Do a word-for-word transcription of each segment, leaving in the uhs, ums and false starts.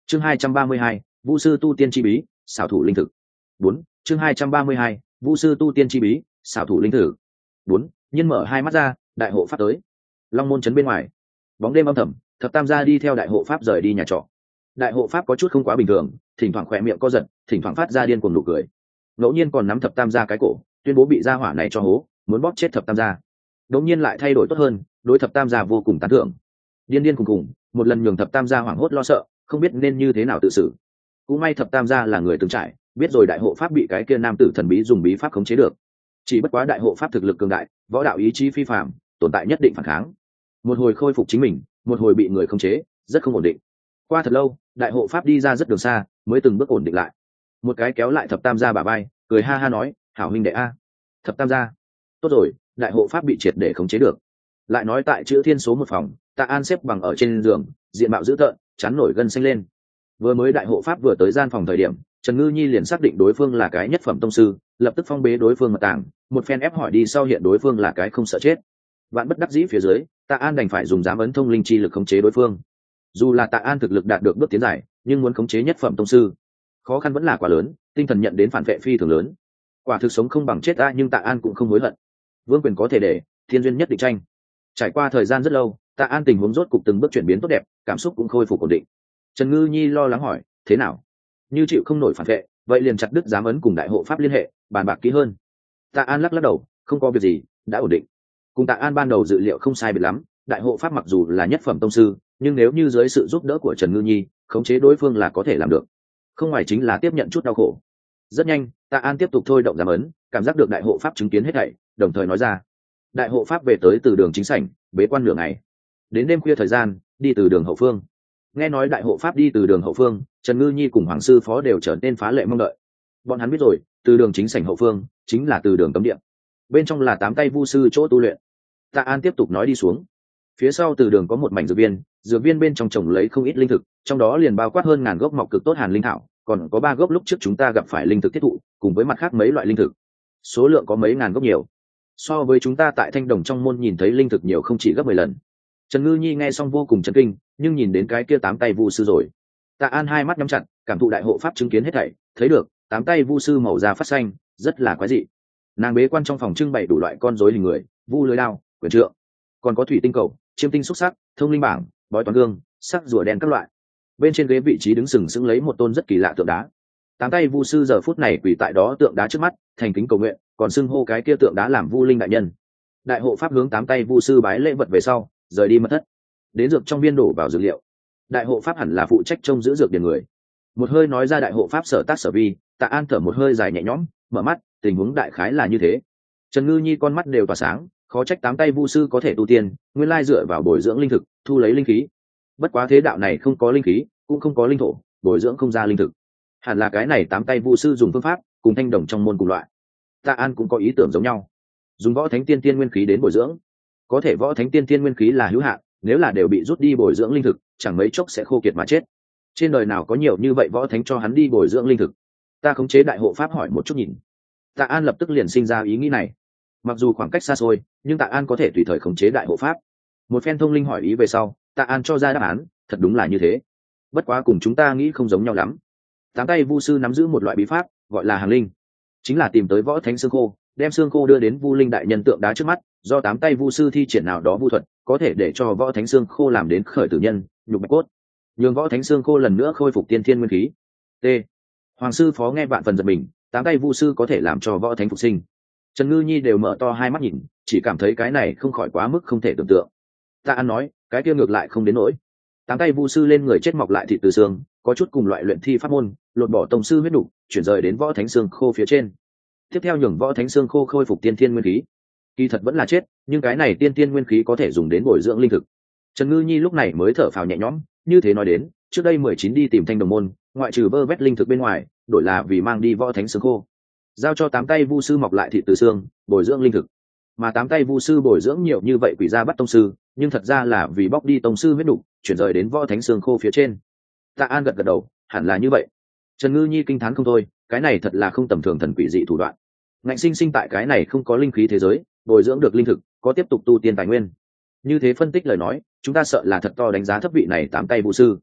chương hai trăm ba mươi hai, vu sư tu tiên chi bí, xảo thủ linh thực. Bốn, chương hai trăm ba mươi hai, vu sư tu tiên chi bí, xảo thủ linh thực. Bốn, nhân mở hai mắt ra, đại hộ pháp tới. Long môn trấn bên ngoài, bóng đêm âm thầm, thập tam gia đi theo đại hộ pháp rời đi nhà trọ. Đại hộ pháp có chút không quá bình thường, thỉnh thoảng khỏe miệng co giật, thỉnh thoảng phát ra điên cuồng nụ cười, ngẫu nhiên còn nắm thập tam gia cái cổ, tuyên bố bị gia hỏa này cho hố, muốn bóp chết thập tam gia. Đột nhiên lại thay đổi tốt hơn, đối thập tam gia vô cùng tán thưởng. Điên điên cùng cùng, một lần nhường thập tam gia hoảng hốt lo sợ, không biết nên như thế nào tự xử. Cũng may thập tam gia là người từng trải, biết rồi đại hộ pháp bị cái kia nam tử thần bí dùng bí pháp khống chế được. Chỉ bất quá đại hộ pháp thực lực cường đại, võ đạo ý chí phi phàm, tồn tại nhất định phản kháng. Một hồi khôi phục chính mình, một hồi bị người khống chế, rất không ổn định. Qua thật lâu, đại hộ pháp đi ra rất đường xa, mới từng bước ổn định lại. Một cái kéo lại thập tam gia bả vai, cười ha ha nói, hảo huynh đệ a. Thập tam gia, tốt rồi, đại hộ pháp bị triệt để khống chế được. Lại nói tại chữ thiên số một phòng, Tạ An xếp bằng ở trên giường, diện mạo dữ tợn, chắn nổi gân xanh lên. Vừa mới đại hộ pháp vừa tới gian phòng thời điểm, Trần Ngư Nhi liền xác định đối phương là cái nhất phẩm tông sư, lập tức phong bế đối phương mật tàng, một phen ép hỏi đi sau hiện đối phương là cái không sợ chết. Vạn bất đắc dĩ phía dưới, Tạ An đành phải dùng giám ấn thông linh chi lực khống chế đối phương. Dù là Tạ An thực lực đạt được bước tiến dài, nhưng muốn khống chế nhất phẩm tông sư, khó khăn vẫn là quá lớn, tinh thần nhận đến phản vệ phi thường lớn. Quả thực sống không bằng chết a, nhưng Tạ An cũng không hối hận. Vương quyền có thể để, thiên duyên nhất định tranh. Trải qua thời gian rất lâu, Tạ An tình huống rốt cục từng bước chuyển biến tốt đẹp, cảm xúc cũng khôi phục ổn định. Trần Ngư Nhi lo lắng hỏi, thế nào? Như chịu không nổi phản vệ, vậy liền chặt đứt giám ấn cùng đại hộ pháp liên hệ, bàn bạc kỹ hơn. Tạ An lắc lắc đầu, không có việc gì, đã ổn định. Cùng Tạ An ban đầu dự liệu không sai biệt lắm, đại hộ pháp mặc dù là nhất phẩm tông sư, nhưng nếu như dưới sự giúp đỡ của Trần Ngư Nhi, khống chế đối phương là có thể làm được. Không ngoài chính là tiếp nhận chút đau khổ. Rất nhanh, Tạ An tiếp tục thôi động giám ấn, cảm giác được đại hộ pháp chứng kiến hết thảy, đồng thời nói ra. Đại hộ pháp về tới từ đường chính sảnh, bế quan nửa ngày. Đến đêm khuya thời gian, đi từ đường hậu phương. Nghe nói đại hộ pháp đi từ đường hậu phương, Trần Ngư Nhi cùng hoàng sư phó đều trở nên phá lệ mong đợi. Bọn hắn biết rồi, từ đường chính sảnh hậu phương chính là từ đường cấm địa, bên trong là tám tay vu sư chỗ tu luyện. Tạ An tiếp tục nói đi xuống. Phía sau từ đường có một mảnh dược viên, dược viên bên trong trồng lấy không ít linh thực, trong đó liền bao quát hơn ngàn gốc mọc cực tốt hàn linh thảo, còn có ba gốc lúc trước chúng ta gặp phải linh thực thiết thụ, cùng với mặt khác mấy loại linh thực. Số lượng có mấy ngàn gốc nhiều. So với chúng ta tại Thanh Đồng trong môn nhìn thấy linh thực nhiều không chỉ gấp mười lần. Trần Ngư Nhi nghe xong vô cùng chấn kinh, nhưng nhìn đến cái kia tám tay vu sư rồi. Tạ An hai mắt nhắm chặt, cảm thụ đại hộ pháp chứng kiến hết thảy, thấy được tám tay vu sư màu da phát xanh, rất là quái dị. Nàng bế quan trong phòng trưng bày đủ loại con rối hình người, vu lưới đao, quyền trượng, còn có thủy tinh cầu, chiêm tinh xúc sắc, thông linh bảng, bói toán gương, sắc rùa đen các loại. Bên trên ghế vị trí đứng sừng sững lấy một tôn rất kỳ lạ tượng đá. Tám tay vu sư giờ phút này quỳ tại đó tượng đá trước mắt, thành kính cầu nguyện, còn xưng hô cái kia tượng đá làm vu linh đại nhân. Đại hộ pháp hướng tám tay vu sư bái lễ vật về sau, rời đi mất thất. Đến dược trong viên đổ vào dược liệu. Đại hộ pháp hẳn là phụ trách trông giữ dược điền người. Một hơi nói ra đại hộ pháp sở tác sở vi, Tạ An thở một hơi dài nhẹ nhõm, mở mắt, tình huống đại khái là như thế. Trần Ngư Nhi con mắt đều tỏa sáng, khó trách tám tay vu sư có thể tu tiên, nguyên lai dựa vào bồi dưỡng linh thực, thu lấy linh khí. Bất quá thế đạo này không có linh khí, cũng không có linh thổ, bồi dưỡng không ra linh thực. Hẳn là cái này tám tay vu sư dùng phương pháp, cùng Thanh Đồng trong môn cùng loại. Tạ An cũng có ý tưởng giống nhau, dùng võ thánh tiên tiên nguyên khí đến bồi dưỡng. Có thể võ thánh tiên tiên nguyên khí là hữu hạn, nếu là đều bị rút đi bồi dưỡng linh thực, chẳng mấy chốc sẽ khô kiệt mà chết. Trên đời nào có nhiều như vậy võ thánh cho hắn đi bồi dưỡng linh thực? Ta khống chế đại hộ pháp hỏi một chút nhìn. Tạ An lập tức liền sinh ra ý nghĩ này. Mặc dù khoảng cách xa xôi, nhưng Tạ An có thể tùy thời khống chế đại hộ pháp. Một phen thông linh hỏi ý về sau, Tạ An cho ra đáp án, thật đúng là như thế. Bất quá cùng chúng ta nghĩ không giống nhau lắm. Tám tay vu sư nắm giữ một loại bí pháp, gọi là hàng linh, chính là tìm tới võ thánh xương khô, đem xương khô đưa đến vu linh đại nhân tượng đá trước mắt, do tám tay vu sư thi triển nào đó vu thuật, có thể để cho võ thánh xương khô làm đến khởi tử nhân, nhục bạch cốt, nhường võ thánh xương khô lần nữa khôi phục tiên thiên nguyên khí. T. Hoàng sư phó nghe vạn phần giật mình, tám tay vu sư có thể làm cho võ thánh phục sinh. Trần Ngư Nhi đều mở to hai mắt nhìn, chỉ cảm thấy cái này không khỏi quá mức không thể tưởng tượng. Tạ An nói, cái kia ngược lại không đến nỗi. Tám tay vu sư lên người chết mọc lại thịt từ xương, có chút cùng loại luyện thi pháp môn, lột bỏ tông sư huyết đủ, chuyển rời đến võ thánh xương khô phía trên. Tiếp theo nhường võ thánh xương khô khôi phục tiên thiên nguyên khí. Kỳ thật vẫn là chết, nhưng cái này tiên thiên nguyên khí có thể dùng đến bồi dưỡng linh thực. Trần Ngư Nhi lúc này mới thở phào nhẹ nhõm, như thế nói đến, trước đây mười chín đi tìm Thanh Đồng môn, ngoại trừ vơ vét linh thực bên ngoài, đổi là vì mang đi võ thánh xương khô, giao cho tám tay vu sư mọc lại thịt từ xương, bồi dưỡng linh thực. Mà tám tay vu sư bồi dưỡng nhiều như vậy quỷ ra bắt tông sư, nhưng thật ra là vì bóc đi tông sư huyết đủ, chuyển rời đến võ thánh xương khô phía trên. Tạ An gật gật đầu, hẳn là như vậy. Trần Ngư Nhi kinh thán không thôi, cái này thật là không tầm thường thần quỷ dị thủ đoạn. Ngạnh sinh sinh tại cái này không có linh khí thế giới, bồi dưỡng được linh thực, có tiếp tục tu tiên tài nguyên. Như thế phân tích lời nói, chúng ta sợ là thật to đánh giá thấp vị này tám tay vu sư.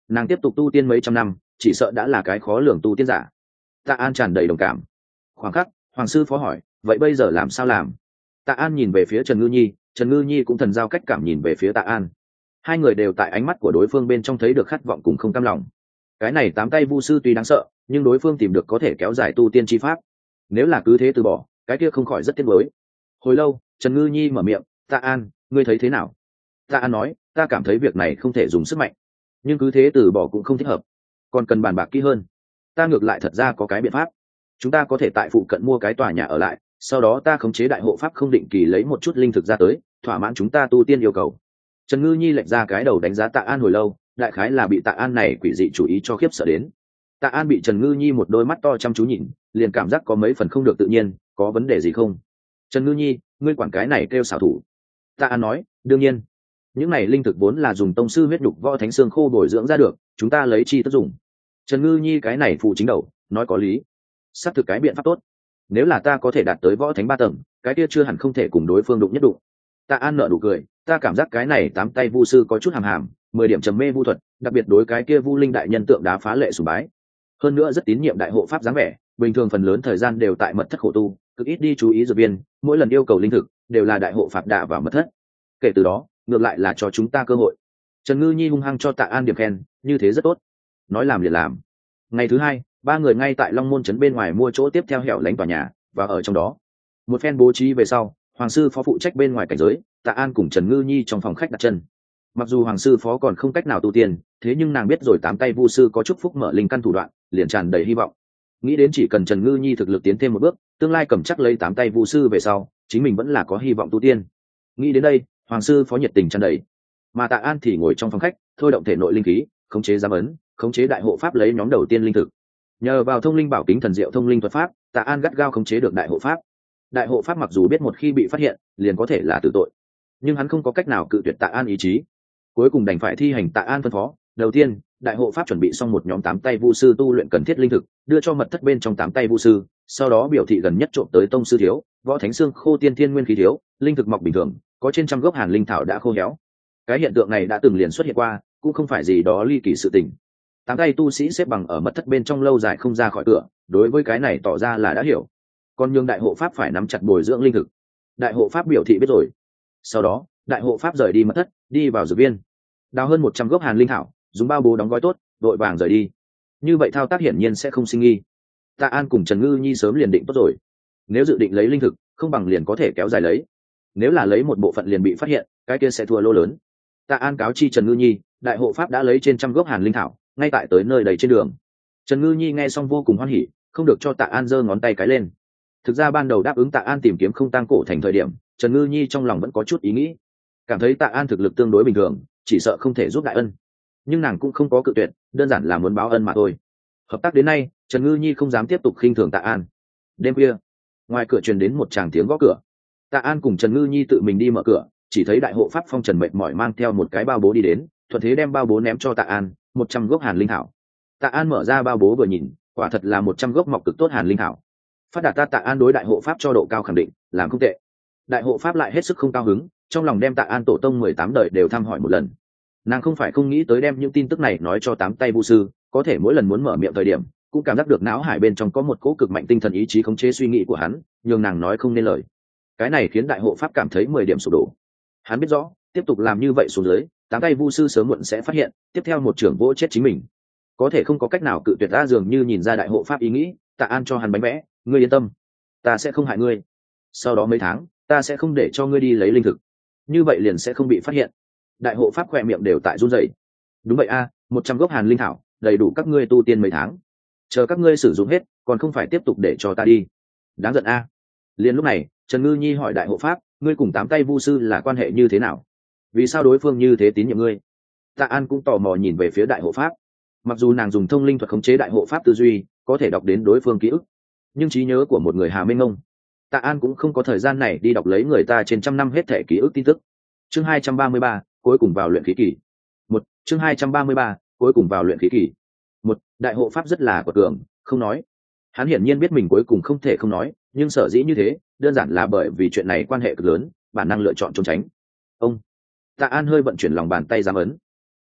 nàng tiếp tục tu tiên mấy trăm năm chỉ sợ đã là cái khó lường tu tiên giả. Tạ An tràn đầy đồng cảm. Khoảng khắc hoàng sư phó hỏi, vậy bây giờ làm sao làm? Tạ An nhìn về phía Trần Ngư Nhi, Trần Ngư Nhi cũng thần giao cách cảm nhìn về phía Tạ An. Hai người đều tại ánh mắt của đối phương bên trong thấy được khát vọng cùng không cam lòng. Cái này tám tay vu sư tuy đáng sợ, nhưng đối phương tìm được có thể kéo dài tu tiên chi pháp. Nếu là cứ thế từ bỏ, cái kia không khỏi rất tiếc nuối. Hồi lâu, Trần Ngư Nhi mở miệng, Tạ An, ngươi thấy thế nào? Tạ An nói, ta cảm thấy việc này không thể dùng sức mạnh, nhưng cứ thế từ bỏ cũng không thích hợp, còn cần bàn bạc kỹ hơn. Ta ngược lại thật ra có cái biện pháp. Chúng ta có thể tại phụ cận mua cái tòa nhà ở lại, sau đó ta khống chế đại hộ pháp không định kỳ lấy một chút linh thực ra tới, thỏa mãn chúng ta tu tiên yêu cầu. Trần Ngư Nhi lệch ra cái đầu đánh giá Tạ An hồi lâu, đại khái là bị Tạ An này quỷ dị chủ ý cho khiếp sợ đến. Tạ An bị Trần Ngư Nhi một đôi mắt to chăm chú nhìn, liền cảm giác có mấy phần không được tự nhiên, có vấn đề gì không? Trần Ngư Nhi, ngươi quản cái này kêu xảo thủ. Tạ An nói, đương nhiên, những này linh thực vốn là dùng tông sư huyết nhục võ thánh xương khô bồi dưỡng ra được, chúng ta lấy chi tất dùng. Trần Ngư Nhi cái này phụ chính đầu, nói có lý, xác thực cái biện pháp tốt. Nếu là ta có thể đạt tới võ thánh ba tầng, cái kia chưa hẳn không thể cùng đối phương đụng nhất đụng. Tạ An nở nụ cười, ta cảm giác cái này tám tay vu sư có chút hàm hàm, mười điểm trầm mê vu thuật, đặc biệt đối cái kia vu linh đại nhân tượng đá phá lệ sùng bái. Hơn nữa rất tín nhiệm đại hộ pháp dáng vẻ, bình thường phần lớn thời gian đều tại mật thất khổ tu, cực ít đi chú ý dược viên, mỗi lần yêu cầu linh thực đều là đại hộ pháp đạ vào mật thất. Kể từ đó, ngược lại là cho chúng ta cơ hội. Trần Ngư Nhi hung hăng cho Tạ An điểm khen, như thế rất tốt. Nói làm liền làm. Ngày thứ hai, ba người ngay tại Long Môn trấn bên ngoài mua chỗ tiếp theo hẻo lánh tòa nhà, và ở trong đó. Một phen bố trí về sau, hoàng sư phó phụ trách bên ngoài cảnh giới, Tạ An cùng Trần Ngư Nhi trong phòng khách đặt chân. Mặc dù hoàng sư phó còn không cách nào tu tiên, thế nhưng nàng biết rồi tám tay vu sư có chúc phúc mở linh căn thủ đoạn, liền tràn đầy hy vọng. Nghĩ đến chỉ cần Trần Ngư Nhi thực lực tiến thêm một bước, tương lai cầm chắc lấy tám tay vu sư về sau, chính mình vẫn là có hy vọng tu tiên. Nghĩ đến đây, hoàng sư phó nhiệt tình tràn đầy. Mà Tạ An thì ngồi trong phòng khách, thôi động thể nội linh khí, khống chế giám ấn, khống chế đại hộ pháp lấy nhóm đầu tiên linh thực. Nhờ vào thông linh bảo kính thần diệu thông linh thuật pháp, Tạ An gắt gao khống chế được đại hộ pháp. Đại hộ pháp mặc dù biết một khi bị phát hiện, liền có thể là tử tội, nhưng hắn không có cách nào cự tuyệt Tạ An ý chí. Cuối cùng đành phải thi hành Tạ An phân phó. Đầu tiên, đại hộ pháp chuẩn bị xong một nhóm tám tay vu sư tu luyện cần thiết linh thực, đưa cho mật thất bên trong tám tay vu sư, sau đó biểu thị gần nhất trộm tới tông sư thiếu, võ thánh xương khô tiên thiên nguyên khí thiếu, linh thực mọc bình thường, có trên trăm gốc hàn linh thảo đã khô héo. Cái hiện tượng này đã từng liền xuất hiện qua, cũng không phải gì đó ly kỳ sự tình. Tám tay tu sĩ xếp bằng ở mật thất bên trong lâu dài không ra khỏi cửa, đối với cái này tỏ ra là đã hiểu. Còn nhường đại hộ pháp phải nắm chặt bồi dưỡng linh thực. Đại hộ pháp biểu thị biết rồi. Sau đó, đại hộ pháp rời đi mật thất, đi vào dược viên, đào hơn một trăm gốc hàn linh thảo, dùng bao bố đóng gói tốt, đội vàng rời đi. Như vậy thao tác hiển nhiên sẽ không sinh nghi. Tạ An cùng Trần Ngư Nhi sớm liền định tốt rồi. Nếu dự định lấy linh thực, không bằng liền có thể kéo dài lấy. Nếu là lấy một bộ phận liền bị phát hiện, cái kia sẽ thua lỗ lớn. Tạ An cáo chi Trần Ngư Nhi, đại hộ pháp đã lấy trên trăm gốc hàn linh thảo, ngay tại tới nơi đầy trên đường. Trần Ngư Nhi nghe xong vô cùng hoan hỉ, không được cho Tạ An giơ ngón tay cái lên. Thực ra ban đầu đáp ứng Tạ An tìm kiếm không tang cổ thành thời điểm, Trần Ngư Nhi trong lòng vẫn có chút ý nghĩ, cảm thấy Tạ An thực lực tương đối bình thường, chỉ sợ không thể giúp đại ân, nhưng nàng cũng không có cự tuyệt, đơn giản là muốn báo ân mà thôi. Hợp tác đến nay, Trần Ngư Nhi không dám tiếp tục khinh thường Tạ An. Đêm khuya, ngoài cửa truyền đến một tràng tiếng gõ cửa. Tạ An cùng Trần Ngư Nhi tự mình đi mở cửa, chỉ thấy đại hộ pháp Phong Trần mệt mỏi mang theo một cái bao bố đi đến, thuận thế đem bao bố ném cho Tạ An, một trăm gốc hàn linh thảo. Tạ An mở ra bao bố vừa nhìn, quả thật là một trăm gốc mọc cực tốt hàn linh thảo. Phát đạt ta Tạ An đối đại hộ pháp cho độ cao khẳng định, làm không tệ. Đại hộ pháp lại hết sức không cao hứng, trong lòng đem Tạ An tổ tông mười tám đời đều thăm hỏi một lần. Nàng không phải không nghĩ tới đem những tin tức này nói cho tám tay vu sư, có thể mỗi lần muốn mở miệng thời điểm, cũng cảm giác được não hải bên trong có một cỗ cực mạnh tinh thần ý chí khống chế suy nghĩ của hắn, nhưng nàng nói không nên lời. Cái này khiến đại hộ pháp cảm thấy mười điểm sụp đổ. Hắn biết rõ, tiếp tục làm như vậy xuống dưới, tám tay vu sư sớm muộn sẽ phát hiện, tiếp theo một trưởng vỗ chết chính mình. Có thể không có cách nào cự tuyệt ra, dường như nhìn ra đại hộ pháp ý nghĩ, Tạ An cho hắn bánh vẽ, ngươi yên tâm, ta sẽ không hại ngươi. Sau đó mấy tháng, ta sẽ không để cho ngươi đi lấy linh thực, như vậy liền sẽ không bị phát hiện. Đại hộ pháp khỏe miệng đều tại run rẩy. Đúng vậy a, một trăm gốc hàn linh thảo, đầy đủ các ngươi tu tiên mấy tháng. Chờ các ngươi sử dụng hết, còn không phải tiếp tục để cho ta đi. Đáng giận a. À. Liền lúc này, Trần Ngư Nhi hỏi đại hộ pháp, ngươi cùng tám tay vu sư là quan hệ như thế nào? Vì sao đối phương như thế tín nhiệm ngươi? Tạ An cũng tò mò nhìn về phía đại hộ pháp. Mặc dù nàng dùng thông linh thuật khống chế đại hộ pháp tư duy, có thể đọc đến đối phương ký ức, nhưng trí nhớ của một người Hà Minh Ngông, Tạ An cũng không có thời gian này đi đọc lấy người ta trên trăm năm hết thể ký ức tin tức. Chương hai trăm ba mươi ba, cuối cùng vào luyện khí kỳ. Một, chương hai trăm ba mươi ba, cuối cùng vào luyện khí kỳ. Một, đại hộ pháp rất là quật cường, không nói. Hắn hiển nhiên biết mình cuối cùng không thể không nói, nhưng sở dĩ như thế, đơn giản là bởi vì chuyện này quan hệ cực lớn, bản năng lựa chọn trốn tránh. Ông, Tạ An hơi vận chuyển lòng bàn tay giám ấn.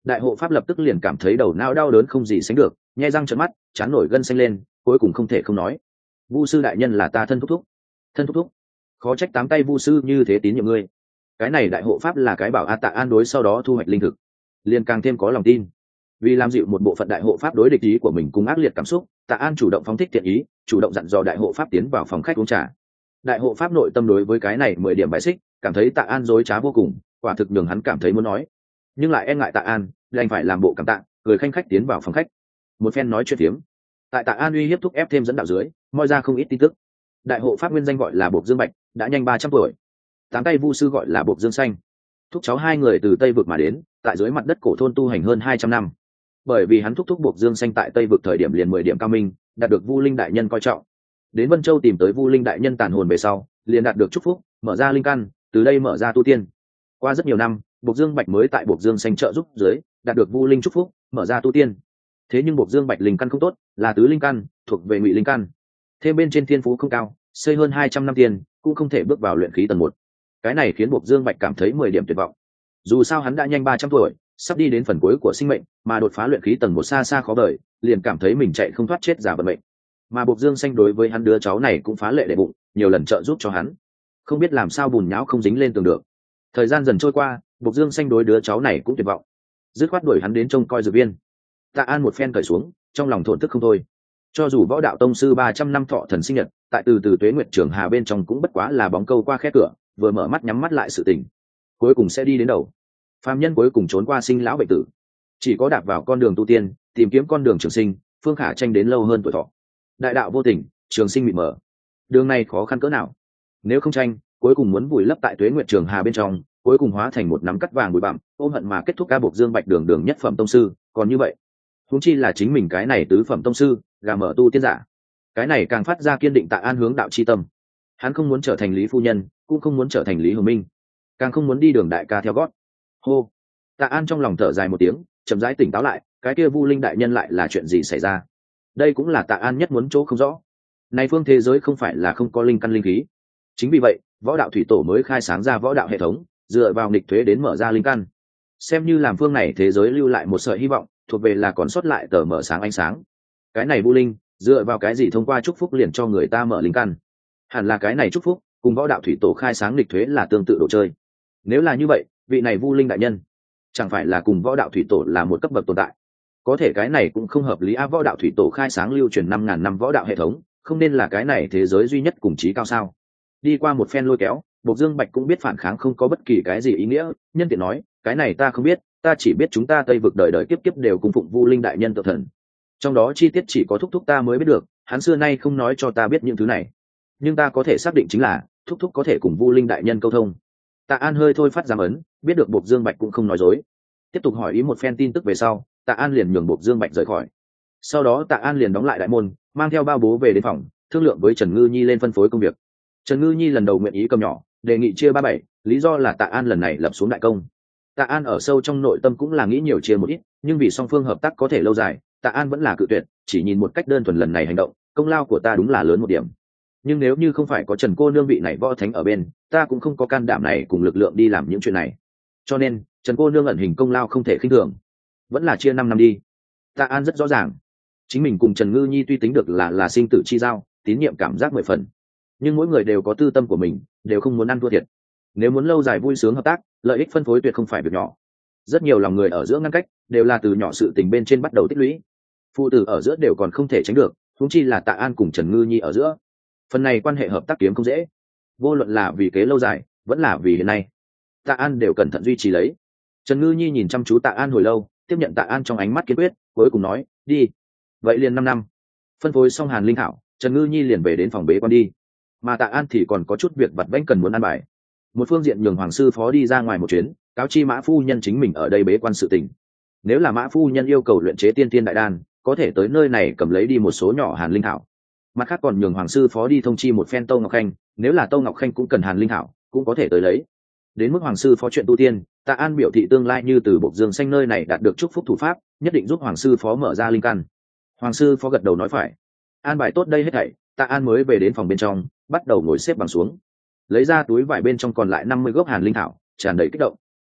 đại hộ pháp lập tức liền cảm thấy đầu não đau đớn không gì sánh được, nhe răng trợn mắt, chán nổi gân xanh lên, cuối cùng không thể không nói. Vu sư đại nhân là ta thân thúc thúc. Thân thúc thúc? Khó trách tám tay vu sư như thế tín nhiệm ngươi. Cái này đại hộ pháp là cái bảo a Tạ An đối sau đó thu hoạch linh thực, liền càng thêm có lòng tin. Vì làm dịu một bộ phận đại hộ pháp đối địch ý của mình cùng ác liệt cảm xúc, Tạ An chủ động phóng thích thiện ý, chủ động dặn dò đại hộ pháp tiến vào phòng khách uống trà. Đại hộ pháp nội tâm đối với cái này mười điểm bài xích, cảm thấy Tạ An dối trá vô cùng, quả thực nhường hắn cảm thấy muốn nói, nhưng lại e ngại Tạ An, đành phải làm bộ cảm tạ, cười khanh khách tiến vào phòng khách. Một phen nói chuyện phiếm, tại Tạ An uy hiếp thúc ép thêm dẫn đạo dưới, moi ra không ít tin tức. Đại hộ pháp nguyên danh gọi là Bộc Dương Bạch, đã nhanh ba trăm tuổi. Tám tay vu sư gọi là Bộc Dương Xanh. Thúc cháu hai người từ Tây vực mà đến, tại dưới mặt đất cổ thôn tu hành hơn hai trăm năm. Bởi vì hắn thúc thúc Bộc Dương Xanh tại Tây vực thời điểm liền mười điểm cao minh, đạt được Vu Linh đại nhân coi trọng. Đến Vân Châu tìm tới Vu Linh đại nhân tàn hồn về sau, liền đạt được chúc phúc, mở ra linh căn, từ đây mở ra tu tiên. Qua rất nhiều năm, Bộc Dương Bạch mới tại Bộc Dương Xanh trợ giúp dưới, đạt được Vu Linh chúc phúc, mở ra tu tiên. Thế nhưng Bộc Dương Bạch linh căn không tốt, là tứ linh căn, thuộc về ngụy linh căn. Thêm bên trên thiên phú không cao, xây hơn hai trăm năm tiền, cũng không thể bước vào luyện khí tầng một. Cái này khiến Bộc Dương Bạch cảm thấy mười điểm tuyệt vọng. Dù sao hắn đã nhanh ba trăm tuổi, sắp đi đến phần cuối của sinh mệnh, mà đột phá luyện khí tầng một xa xa khó vời, liền cảm thấy mình chạy không thoát chết giả vận mệnh. Mà Bộc Dương Xanh đối với hắn đứa cháu này cũng phá lệ đệ bụng, nhiều lần trợ giúp cho hắn, không biết làm sao bùn nhão không dính lên tường được. Thời gian dần trôi qua, Bộc Dương Xanh đối đứa cháu này cũng tuyệt vọng, dứt khoát đuổi hắn đến trông coi dược viên. Tạ An một phen cởi xuống, trong lòng thổn thức không thôi. Cho dù võ đạo tông sư ba trăm năm thọ thần sinh nhật, tại từ từ tuế nguyệt trường hà bên trong cũng bất quá là bóng câu qua khe cửa, vừa mở mắt nhắm mắt lại sự tình, cuối cùng sẽ đi đến đầu. Phàm nhân cuối cùng trốn qua sinh lão bệnh tử, chỉ có đạp vào con đường tu tiên, tìm kiếm con đường trường sinh, phương khả tranh đến lâu hơn tuổi thọ. Đại đạo vô tình, trường sinh mịt mờ, đường này khó khăn cỡ nào. Nếu không tranh, cuối cùng muốn vùi lấp tại tuế nguyệt trường hà bên trong, cuối cùng hóa thành một nắm cắt vàng bụi bặm, ôm hận mà kết thúc ca Bộc Dương Bạch đường đường nhất phẩm tông sư. Còn như vậy, huống chi là chính mình cái này tứ phẩm tông sư, gà mở tu tiên giả, cái này càng phát ra kiên định Tạ An hướng đạo chi tâm. Hắn không muốn trở thành Lý phu nhân, cũng không muốn trở thành Lý Hồng Minh, càng không muốn đi đường đại ca theo gót. Hô, Tạ An trong lòng thở dài một tiếng, chậm rãi tỉnh táo lại, cái kia Vu Linh đại nhân lại là chuyện gì xảy ra? Đây cũng là Tạ An nhất muốn chỗ không rõ. Này phương thế giới không phải là không có linh căn linh khí, chính vì vậy võ đạo thủy tổ mới khai sáng ra võ đạo hệ thống, dựa vào nghịch thuế đến mở ra linh căn, xem như làm phương này thế giới lưu lại một sợi hy vọng, thuộc về là còn sót lại tờ mở sáng ánh sáng. Cái này Vu Linh dựa vào cái gì thông qua chúc phúc liền cho người ta mở linh căn? Hẳn là cái này chúc phúc cùng võ đạo thủy tổ khai sáng nghịch thuế là tương tự đồ chơi. Nếu là như vậy, vị này Vu Linh đại nhân chẳng phải là cùng võ đạo thủy tổ là một cấp bậc tồn tại? Có thể cái này cũng không hợp lý a, võ đạo thủy tổ khai sáng lưu truyền năm ngàn năm võ đạo hệ thống, không nên là cái này thế giới duy nhất cùng chí cao sao? Đi qua một phen lôi kéo, Bộc Dương Bạch cũng biết phản kháng không có bất kỳ cái gì ý nghĩa, nhân tiện nói, cái này ta không biết, ta chỉ biết chúng ta Tây vực đời đời kiếp kiếp đều cùng phụng Vu Linh đại nhân tự thần, trong đó chi tiết chỉ có thúc thúc ta mới biết được, hắn xưa nay không nói cho ta biết những thứ này, nhưng ta có thể xác định chính là thúc thúc có thể cùng Vu Linh đại nhân câu thông. Tạ An hơi thôi phát giám ấn, biết được Bộc Dương Bạch cũng không nói dối, tiếp tục hỏi ý một phen tin tức về sau, Tạ An liền nhường Bộc Dương Bạch rời khỏi. Sau đó Tạ An liền đóng lại đại môn, mang theo bao bố về đến phòng, thương lượng với Trần Ngư Nhi lên phân phối công việc. Trần Ngư Nhi lần đầu nguyện ý cầm nhỏ, đề nghị chia ba bảy, lý do là Tạ An lần này lập xuống đại công. Tạ An ở sâu trong nội tâm cũng là nghĩ nhiều chia một ít, nhưng vì song phương hợp tác có thể lâu dài, Tạ An vẫn là cự tuyệt, chỉ nhìn một cách đơn thuần lần này hành động, công lao của ta đúng là lớn một điểm. Nhưng nếu như không phải có Trần cô nương vị này võ thánh ở bên, ta cũng không có can đảm này cùng lực lượng đi làm những chuyện này. Cho nên, Trần cô nương ẩn hình công lao không thể khinh thường, vẫn là chia năm năm đi. Tạ An rất rõ ràng, chính mình cùng Trần Ngư Nhi tuy tính được là là sinh tử chi giao, tín nhiệm cảm giác mười phần, nhưng mỗi người đều có tư tâm của mình, đều không muốn ăn thua thiệt. Nếu muốn lâu dài vui sướng hợp tác, lợi ích phân phối tuyệt không phải việc nhỏ. Rất nhiều lòng người ở giữa ngăn cách, đều là từ nhỏ sự tình bên trên bắt đầu tích lũy. Phụ tử ở giữa đều còn không thể tránh được, huống chi là Tạ An cùng Trần Ngư Nhi ở giữa. Phần này quan hệ hợp tác kiếm không dễ, vô luận là vì kế lâu dài, vẫn là vì hiện nay, Tạ An đều cẩn thận duy trì lấy. Trần Ngư Nhi nhìn chăm chú Tạ An hồi lâu, tiếp nhận Tạ An trong ánh mắt kiên quyết, cuối cùng nói, đi. Vậy liền năm năm. Phân phối xong Hàn Linh Thảo, Trần Ngư Nhi liền về đến phòng bế quan đi, mà Tạ An thì còn có chút việc vặt vãnh cần muốn ăn bài. Một phương diện nhường hoàng sư phó đi ra ngoài một chuyến, cáo chi Mã phu nhân chính mình ở đây bế quan sự tình. Nếu là Mã phu nhân yêu cầu luyện chế tiên tiên đại đan, có thể tới nơi này cầm lấy đi một số nhỏ Hàn Linh Thảo. Mặt khác còn nhường hoàng sư phó đi thông chi một phen Tô Ngọc Khanh, nếu là Tô Ngọc Khanh cũng cần Hàn Linh Thảo, cũng có thể tới lấy. Đến mức hoàng sư phó chuyện tu tiên, Tạ An biểu thị tương lai như từ Bộc Dương Xanh nơi này đạt được chúc phúc thủ pháp, nhất định giúp hoàng sư phó mở ra linh căn. Hoàng sư phó gật đầu nói phải. An bài tốt đây hết thảy, Tạ An mới về đến phòng bên trong, bắt đầu ngồi xếp bằng xuống, lấy ra túi vải bên trong còn lại năm mươi gốc Hàn Linh Thảo, tràn đầy kích động.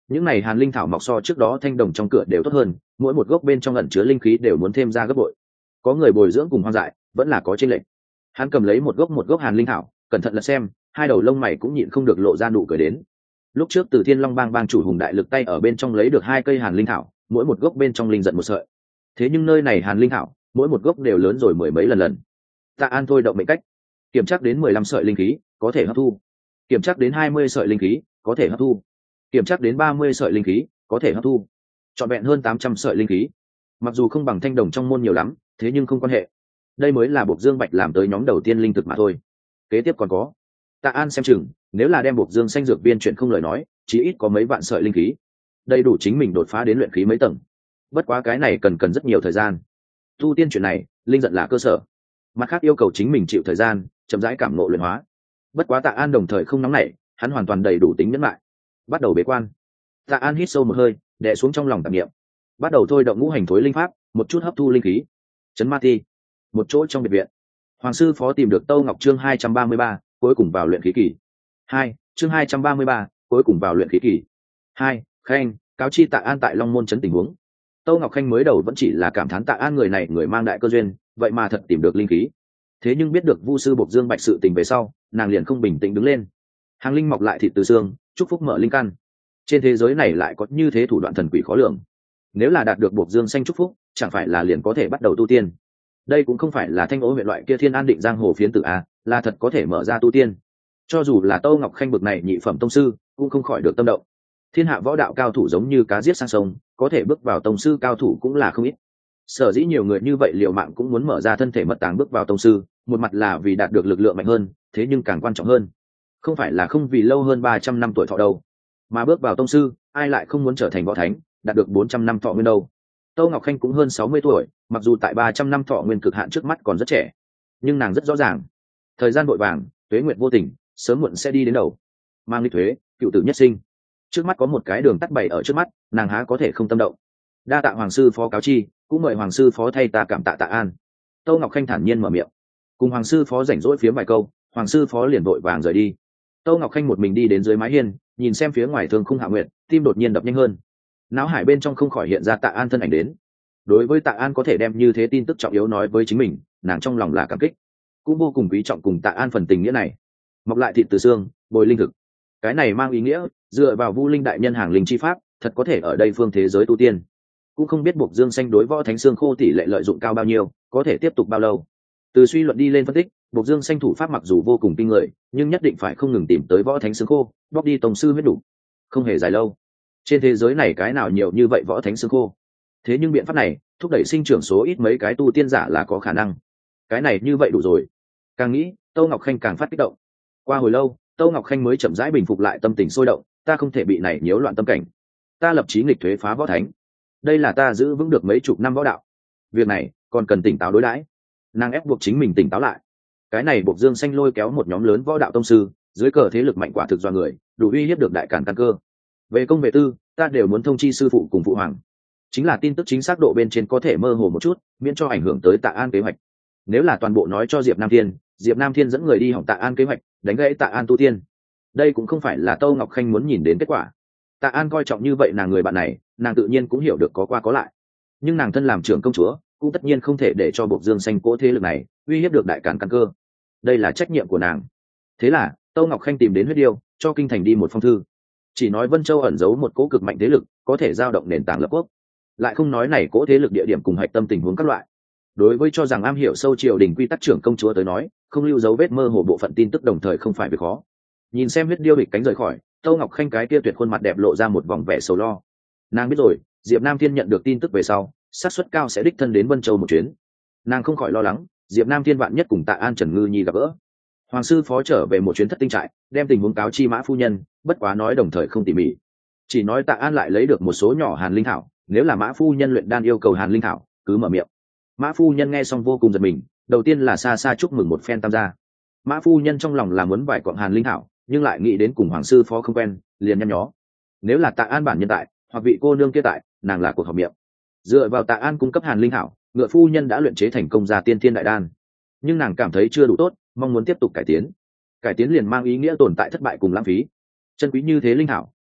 những này hàn linh thảo mọc so trước đó thanh đồng trong cửa đều tốt hơn, mỗi một gốc bên trong ẩn chứa linh khí đều muốn thêm ra gấp bội. Có người bồi dưỡng cùng hoang dại vẫn là có chênh lệch. Hắn cầm lấy một gốc một gốc hàn linh thảo, cẩn thận lật xem, hai đầu lông mày cũng nhịn không được lộ ra nụ cười đến. Lúc trước từ Thiên Long Bang bang chủ Hùng Đại Lực tay ở bên trong lấy được hai cây hàn linh thảo, mỗi một gốc bên trong linh giận một sợi. Thế nhưng nơi này hàn linh thảo, mỗi một gốc đều lớn rồi mười mấy lần lần. Tạ An thôi động mệnh cách, kiểm tra đến mười lăm sợi linh khí, có thể hấp thu. Kiểm tra đến hai mươi sợi linh khí, có thể hấp thu. Kiểm tra đến ba mươi sợi linh khí, có thể hấp thu. Trọn vẹn hơn tám trăm sợi linh khí. Mặc dù không bằng thanh đồng trong môn nhiều lắm, thế nhưng không quan hệ. Đây mới là Bộc Dương Bạch làm tới nhóm đầu tiên linh thực mà thôi. Kế tiếp còn có. Tạ An xem chừng, nếu là đem Bộc Dương xanh dược viên chuyện không lời nói, chí ít có mấy vạn sợi linh khí. Đầy đủ chính mình đột phá đến luyện khí mấy tầng. Bất quá cái này cần cần rất nhiều thời gian. Tu tiên chuyện này, linh giận là cơ sở. Mặt khác yêu cầu chính mình chịu thời gian, chậm rãi cảm ngộ luyện hóa. Bất quá Tạ An đồng thời không nóng nảy, hắn hoàn toàn đầy đủ tính nhẫn lại. Bắt đầu bế quan. Tạ An hít sâu một hơi, đè xuống trong lòng tạp niệm. Bắt đầu thôi động ngũ hành thối linh pháp, một chút hấp thu linh khí. Trấn Ma Ti, một chỗ trong biệt viện. Hoàng sư phó tìm được Tâu Ngọc chương hai trăm ba mươi ba, cuối cùng vào luyện khí kỳ. hai, chương hai trăm ba mươi ba, cuối cùng vào luyện khí kỳ. hai, Khanh, cáo chi Tạ An tại Long Môn trấn tình huống. Tâu Ngọc Khanh mới đầu vẫn chỉ là cảm thán Tạ An người này người mang đại cơ duyên, vậy mà thật tìm được linh khí. Thế nhưng biết được Vu sư Bộc Dương Bạch sự tình về sau, nàng liền không bình tĩnh đứng lên. Hàng linh mọc lại thịt từ xương, chúc phúc mở linh căn. Trên thế giới này lại có như thế thủ đoạn thần quỷ khó lường. Nếu là đạt được Bộc Dương xanh chúc phúc, chẳng phải là liền có thể bắt đầu tu tiên. Đây cũng không phải là Thanh Ô huyện loại kia Thiên An Định giang hồ phiến tử a, là thật có thể mở ra tu tiên. Cho dù là Tâu Ngọc Khanh bực này nhị phẩm tông sư, cũng không khỏi được tâm động. Thiên hạ võ đạo cao thủ giống như cá giết sang sông, có thể bước vào tông sư cao thủ cũng là không ít. Sở dĩ nhiều người như vậy liều mạng cũng muốn mở ra thân thể mật tàng bước vào tông sư, một mặt là vì đạt được lực lượng mạnh hơn, thế nhưng càng quan trọng hơn, không phải là không vì lâu hơn ba trăm năm tuổi thọ đâu, mà bước vào tông sư, ai lại không muốn trở thành võ thánh, đạt được bốn trăm năm thọ nguyên đâu. Tâu Ngọc Khanh cũng hơn sáu mươi tuổi, mặc dù tại ba trăm năm thọ nguyên cực hạn trước mắt còn rất trẻ, nhưng nàng rất rõ ràng, thời gian vội vàng, tuế nguyệt vô tình, sớm muộn sẽ đi đến đầu. Mang đi thuế, cựu tử nhất sinh. Trước mắt có một cái đường tắt bày ở trước mắt, nàng há có thể không tâm động. Đa tạ hoàng sư phó cáo chi, cũng mời hoàng sư phó thay ta cảm tạ Tạ An. Tâu Ngọc Khanh thản nhiên mở miệng, cùng hoàng sư phó rảnh rỗi phía vài câu, hoàng sư phó liền vội vàng rời đi. Tâu Ngọc Khanh một mình đi đến dưới mái hiên, nhìn xem phía ngoài thương khung hạ nguyệt, tim đột nhiên đập nhanh hơn. Não hải bên trong không khỏi hiện ra Tạ An thân ảnh đến. Đối với Tạ An có thể đem như thế tin tức trọng yếu nói với chính mình, nàng trong lòng là cảm kích, cũng vô cùng quý trọng cùng Tạ An phần tình nghĩa này. Mọc lại thịt từ xương, bồi linh thực, cái này mang ý nghĩa dựa vào Vu Linh đại nhân hàng linh chi pháp, thật có thể ở đây phương thế giới tu tiên. Cũng không biết Bộc Dương xanh đối võ thánh xương khô tỷ lệ lợi dụng cao bao nhiêu, có thể tiếp tục bao lâu. Từ suy luận đi lên phân tích, Bộc Dương xanh thủ pháp mặc dù vô cùng kinh người, nhưng nhất định phải không ngừng tìm tới võ thánh xương khô, bóc đi tổng sư huyết đủ, không hề dài lâu. Trên thế giới này cái nào nhiều như vậy võ thánh xương khô. Thế nhưng biện pháp này thúc đẩy sinh trưởng số ít mấy cái tu tiên giả là có khả năng. Cái này như vậy đủ rồi. Càng nghĩ, Tâu Ngọc Khanh càng phát kích động. Qua hồi lâu, Tâu Ngọc Khanh mới chậm rãi bình phục lại tâm tình sôi động, ta không thể bị này nhiễu loạn tâm cảnh. Ta lập chí nghịch thuế phá võ thánh. Đây là ta giữ vững được mấy chục năm võ đạo. Việc này còn cần tỉnh táo đối đãi. Nàng ép buộc chính mình tỉnh táo lại. Cái này Bộc Dương xanh lôi kéo một nhóm lớn võ đạo tông sư, dưới cờ thế lực mạnh quả thực do người, đủ uy hiếp được đại càn căn cơ. Về công về tư, ta đều muốn thông chi sư phụ cùng phụ hoàng. Chính là tin tức chính xác độ bên trên có thể mơ hồ một chút, miễn cho ảnh hưởng tới Tạ An kế hoạch. Nếu là toàn bộ nói cho Diệp Nam Thiên, Diệp Nam Thiên dẫn người đi hỏng Tạ An kế hoạch, đánh gãy Tạ An tu tiên. Đây cũng không phải là Tâu Ngọc Khanh muốn nhìn đến kết quả. Tạ An coi trọng như vậy nàng người bạn này, nàng tự nhiên cũng hiểu được có qua có lại. Nhưng nàng thân làm trưởng công chúa, cũng tất nhiên không thể để cho Bộc Dương xanh cỗ thế lực này uy hiếp được đại càn căn cơ. Đây là trách nhiệm của nàng. Thế là Tâu Ngọc Khanh tìm đến Huyết Điêu, cho kinh thành đi một phong thư, chỉ nói Vân Châu ẩn giấu một cỗ cực mạnh thế lực, có thể giao động nền tảng lập quốc, lại không nói này cỗ thế lực địa điểm cùng hạch tâm tình huống các loại. Đối với cho rằng am hiểu sâu triều đình quy tắc trưởng công chúa tới nói, không lưu dấu vết mơ hồ bộ phận tin tức đồng thời không phải việc khó. Nhìn xem Huyết Điêu hịch cánh rời khỏi, Tâu Ngọc Khanh cái kia tuyệt khuôn mặt đẹp lộ ra một vòng vẻ sầu lo. Nàng biết rồi, Diệp Nam Thiên nhận được tin tức về sau, xác suất cao sẽ đích thân đến Vân Châu một chuyến. Nàng không khỏi lo lắng, Diệp Nam Thiên vạn nhất cùng Tạ An Trần Ngư Nhi gặp gỡ. Hoàng sư phó trở về một chuyến thất tinh trại, đem tình huống cáo chi Mã phu nhân, bất quá nói đồng thời không tỉ mỉ, chỉ nói Tạ An lại lấy được một số nhỏ hàn linh thảo, nếu là Mã phu nhân luyện đan yêu cầu hàn linh thảo, cứ mở miệng. Mã phu nhân nghe xong vô cùng giật mình, đầu tiên là xa xa chúc mừng một phen tam gia. Mã phu nhân trong lòng là muốn vài quặng hàn linh thảo, nhưng lại nghĩ đến cùng hoàng sư phó không quen, liền nhăn nhó. Nếu là Tạ An bản nhân tại, hoặc vị cô nương kia tại, nàng là cuộc họp miệng. Dựa vào Tạ An cung cấp hàn linh thảo, ngựa phu nhân đã luyện chế thành công ra tiên thiên đại đan, nhưng nàng cảm thấy chưa đủ tốt, mong muốn tiếp tục cải tiến. Cải tiến liền mang ý nghĩa tồn tại thất bại cùng lãng phí. Chân quý như thế linh thảo,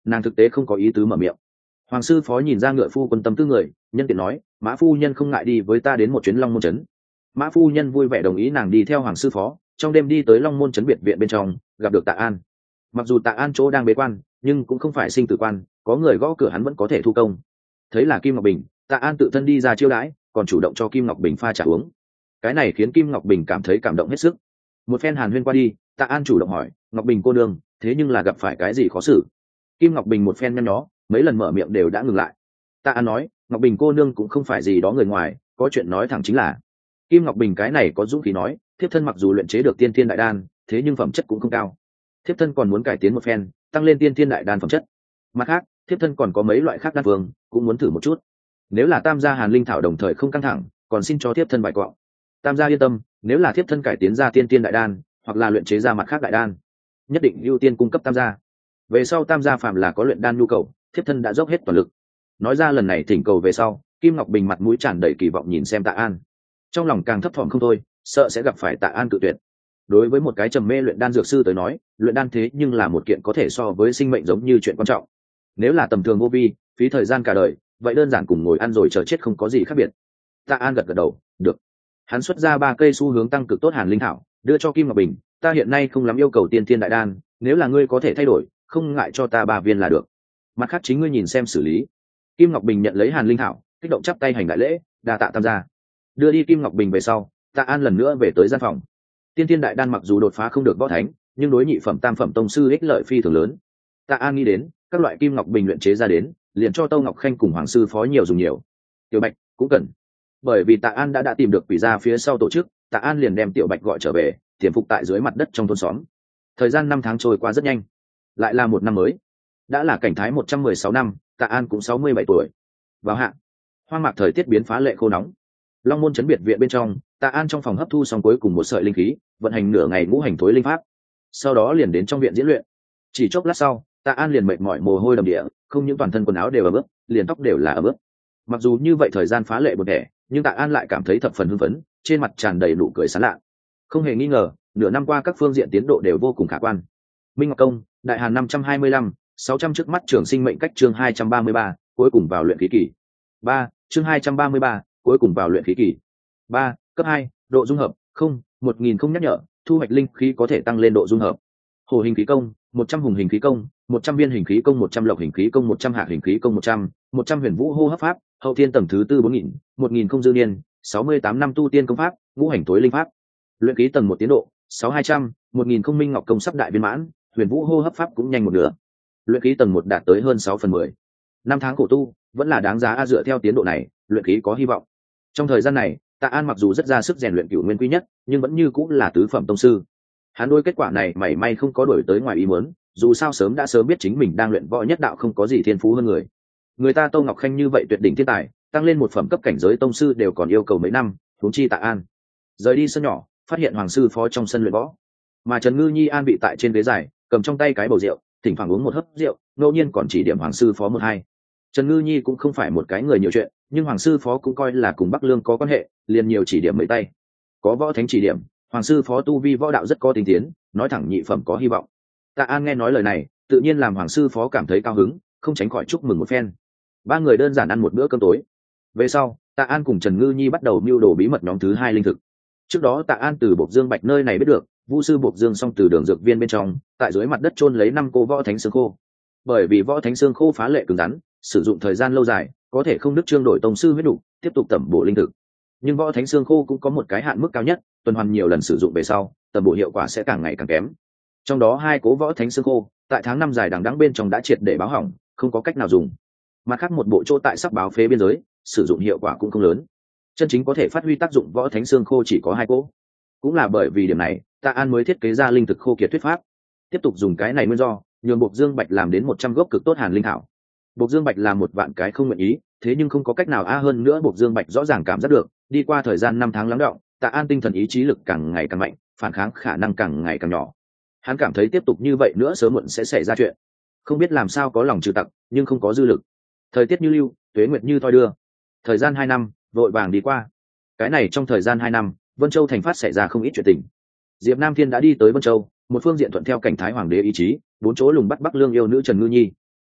nàng thực tế không có ý tứ mở miệng. Hoàng sư phó nhìn ra ngựa phu quân tâm tư người, nhân tiện nói, mã phu nhân không ngại đi với ta đến một chuyến Long Môn trấn. Mã phu nhân vui vẻ đồng ý nàng đi theo hoàng sư phó, trong đêm đi tới Long Môn trấn biệt viện bên trong, gặp được Tạ An. Mặc dù Tạ An chỗ đang bế quan, nhưng cũng không phải sinh tử quan, có người gõ cửa hắn vẫn có thể thu công. Thấy là Kim Ngọc Bình, Tạ An tự thân đi ra chiêu đãi, còn chủ động cho Kim Ngọc Bình pha trà uống. Cái này khiến Kim Ngọc Bình cảm thấy cảm động hết sức. Một phen hàn huyên qua đi, Tạ An chủ động hỏi, Ngọc Bình cô nương, thế nhưng là gặp phải cái gì khó xử? Kim Ngọc Bình một phen nhăn nhó, mấy lần mở miệng đều đã ngừng lại. Tạ An nói, Ngọc Bình cô nương cũng không phải gì đó người ngoài, có chuyện nói thẳng chính là. Kim Ngọc Bình cái này có dũng khí nói, thiếp thân mặc dù luyện chế được tiên thiên đại đan, thế nhưng phẩm chất cũng không cao. Thiếp thân còn muốn cải tiến một phen, tăng lên tiên thiên đại đan phẩm chất. Mặt khác, thiếp thân còn có mấy loại khác đan phương, cũng muốn thử một chút. Nếu là tam gia hàn linh thảo đồng thời không căng thẳng, còn xin cho thiếp thân bài quạng. Tam gia yên tâm, nếu là thiếp thân cải tiến ra tiên thiên đại đan, hoặc là luyện chế ra mặt khác đại đan, nhất định ưu tiên cung cấp tam gia. Về sau tam gia phạm là có luyện đan nhu cầu, thiếp thân đã dốc hết toàn lực. Nói ra lần này thỉnh cầu về sau, Kim Ngọc Bình mặt mũi tràn đầy kỳ vọng nhìn xem Tạ An, trong lòng càng thấp thỏm không thôi, sợ sẽ gặp phải Tạ An cự tuyệt. Đối với một cái trầm mê luyện đan dược sư tới nói, luyện đan thế nhưng là một kiện có thể so với sinh mệnh giống như chuyện quan trọng. Nếu là tầm thường vô vi, phí thời gian cả đời, vậy đơn giản cùng ngồi ăn rồi chờ chết không có gì khác biệt. Tạ An gật gật đầu, được. Hắn xuất ra ba cây xu hướng tăng cực tốt hàn linh thảo, đưa cho Kim Ngọc Bình, ta hiện nay không lắm yêu cầu tiên thiên đại đan, nếu là ngươi có thể thay đổi, không ngại cho ta ba viên là được. Mặt khác chính ngươi nhìn xem xử lý. Kim Ngọc Bình nhận lấy hàn linh thảo, kích động chắp tay hành đại lễ, đa tạ tam gia. Đưa đi Kim Ngọc Bình về sau, Tạ An lần nữa về tới gian phòng. Tiên thiên đại đan mặc dù đột phá không được võ thánh, nhưng đối nhị phẩm tam phẩm tông sư ích lợi phi thường lớn. Tạ An nghĩ đến các loại Kim Ngọc Bình luyện chế ra đến, liền cho Tâu Ngọc Khanh cùng hoàng sư phó nhiều dùng nhiều. Tiểu Bạch cũng cần. Bởi vì Tạ An đã đã tìm được quỷ gia phía sau tổ chức, Tạ An liền đem Tiểu Bạch gọi trở về, tiềm phục tại dưới mặt đất trong thôn xóm. Thời gian năm tháng trôi qua rất nhanh, lại là một năm mới. Đã là cảnh thái một trăm mười sáu năm, Tạ An cũng sáu mươi bảy tuổi. Vào hạ, hoang mạc thời tiết biến phá lệ khô nóng. Long Môn trấn biệt viện bên trong, Tạ An trong phòng hấp thu xong cuối cùng một sợi linh khí, vận hành nửa ngày ngũ hành thối linh pháp, sau đó liền đến trong viện diễn luyện. Chỉ chốc lát sau, Tạ An liền mệt mỏi mồ hôi đầm địa, không những toàn thân quần áo đều ẩm ướt, liền tóc đều là ẩm ướt. Mặc dù như vậy thời gian phá lệ buồn tẻ, nhưng Tạ An lại cảm thấy thập phần hưng phấn, trên mặt tràn đầy nụ cười sảng lạ. Không hề nghi ngờ, nửa năm qua các phương diện tiến độ đều vô cùng khả quan. Minh Ngọc Công, Đại Hàn năm trăm hai mươi lăm, sáu trăm trước mắt trường sinh mệnh cách chương hai trăm ba mươi ba, cuối cùng vào luyện khí kỳ. ba, chương hai trăm ba mươi ba, cuối cùng vào luyện khí kỳ. ba, cấp hai, độ dung hợp, không, một nghìn không nhắc nhở, thu hoạch linh khí có thể tăng lên độ dung hợp. Hổ hình khí công, một trăm hùng hình khí công, một trăm viên hình khí công, một trăm lộc hình khí công, một trăm hạ hình khí công, một trăm, một trăm huyền vũ hô hấp pháp, hậu thiên tầng thứ tư bốn nghìn, một nghìn không dư niên, sáu mươi tám năm tu tiên công pháp, ngũ hành tối linh pháp. Luyện khí tầng một tiến độ, sáu hai trăm, một nghìn không minh ngọc công sắp đại viên mãn, huyền vũ hô hấp pháp cũng nhanh một nửa. Luyện khí tầng một đạt tới hơn sáu phần mười. Năm tháng khổ tu, vẫn là đáng giá a, dựa theo tiến độ này, luyện khí có hy vọng. Trong thời gian này, Tạ An mặc dù rất ra sức rèn luyện cửu nguyên quy nhất, nhưng vẫn như cũng là tứ phẩm tông sư. Hắn đôi kết quả này mảy may không có đổi tới ngoài ý muốn, dù sao sớm đã sớm biết chính mình đang luyện võ nhất đạo không có gì thiên phú hơn người. Người ta Tô Ngọc Khanh như vậy tuyệt đỉnh thiên tài, tăng lên một phẩm cấp cảnh giới tông sư đều còn yêu cầu mấy năm, huống chi Tạ An. Rời đi sân nhỏ, phát hiện hoàng sư phó trong sân luyện võ, mà Trần Ngư Nhi an vị tại trên ghế dài, cầm trong tay cái bầu rượu, thỉnh thoảng uống một hớp rượu, ngẫu nhiên còn chỉ điểm hoàng sư phó một hai. Trần Ngư Nhi cũng không phải một cái người nhiều chuyện, nhưng hoàng sư phó cũng coi là cùng Bắc Lương có quan hệ, liền nhiều chỉ điểm mấy tay. Có võ thánh chỉ điểm, hoàng sư phó tu vi võ đạo rất có tinh tiến, nói thẳng nhị phẩm có hy vọng. Tạ An nghe nói lời này, tự nhiên làm hoàng sư phó cảm thấy cao hứng, không tránh khỏi chúc mừng một phen. Ba người đơn giản ăn một bữa cơm tối. Về sau, Tạ An cùng Trần Ngư Nhi bắt đầu mưu đồ bí mật nhóm thứ hai linh thực. Trước đó Tạ An từ Bộc Dương Bạch nơi này biết được, Vu sư Bộc Dương xong từ đường dược viên bên trong, tại dưới mặt đất chôn lấy năm cô võ thánh xương khô. Bởi vì võ thánh xương khô phá lệ cứng rắn, sử dụng thời gian lâu dài, có thể không đứt trương đổi tông sư huyết đủ, tiếp tục tẩm bổ linh thực. Nhưng võ thánh xương khô cũng có một cái hạn mức cao nhất, tuần hoàn nhiều lần sử dụng về sau, tẩm bổ hiệu quả sẽ càng ngày càng kém. Trong đó hai cố võ thánh xương khô, tại tháng năm dài đằng đẵng bên trong đã triệt để báo hỏng, không có cách nào dùng. Mặt khác một bộ chỗ tại sắc báo phế biên giới, sử dụng hiệu quả cũng không lớn. Chân chính có thể phát huy tác dụng võ thánh xương khô chỉ có hai cố. Cũng là bởi vì điểm này, Tạ An mới thiết kế ra linh thực khô kiệt thuyết pháp. Tiếp tục dùng cái này nguyên do, nhường Bộc Dương Bạch làm đến một trăm gốc cực tốt hàn linh thảo. Bộc Dương Bạch làm một vạn cái không nguyện ý, thế nhưng không có cách nào a hơn nữa Bộc Dương Bạch rõ ràng cảm giác được, đi qua thời gian năm tháng lắng đọng, Tạ An tinh thần ý chí lực càng ngày càng mạnh, phản kháng khả năng càng ngày càng nhỏ. Hắn cảm thấy tiếp tục như vậy nữa sớm muộn sẽ xảy ra chuyện. Không biết làm sao có lòng trừ tặc, nhưng không có dư lực. Thời tiết như lưu, tuế nguyệt như thoi đưa. Thời gian hai năm, vội vàng đi qua. Cái này trong thời gian hai năm, Vân Châu thành phát xảy ra không ít chuyện tình. Diệp Nam Thiên đã đi tới Vân Châu, một phương diện thuận theo cảnh thái hoàng đế ý chí, bốn chỗ lùng bắt Bắc Lương yêu nữ Trần Ngư Nhi.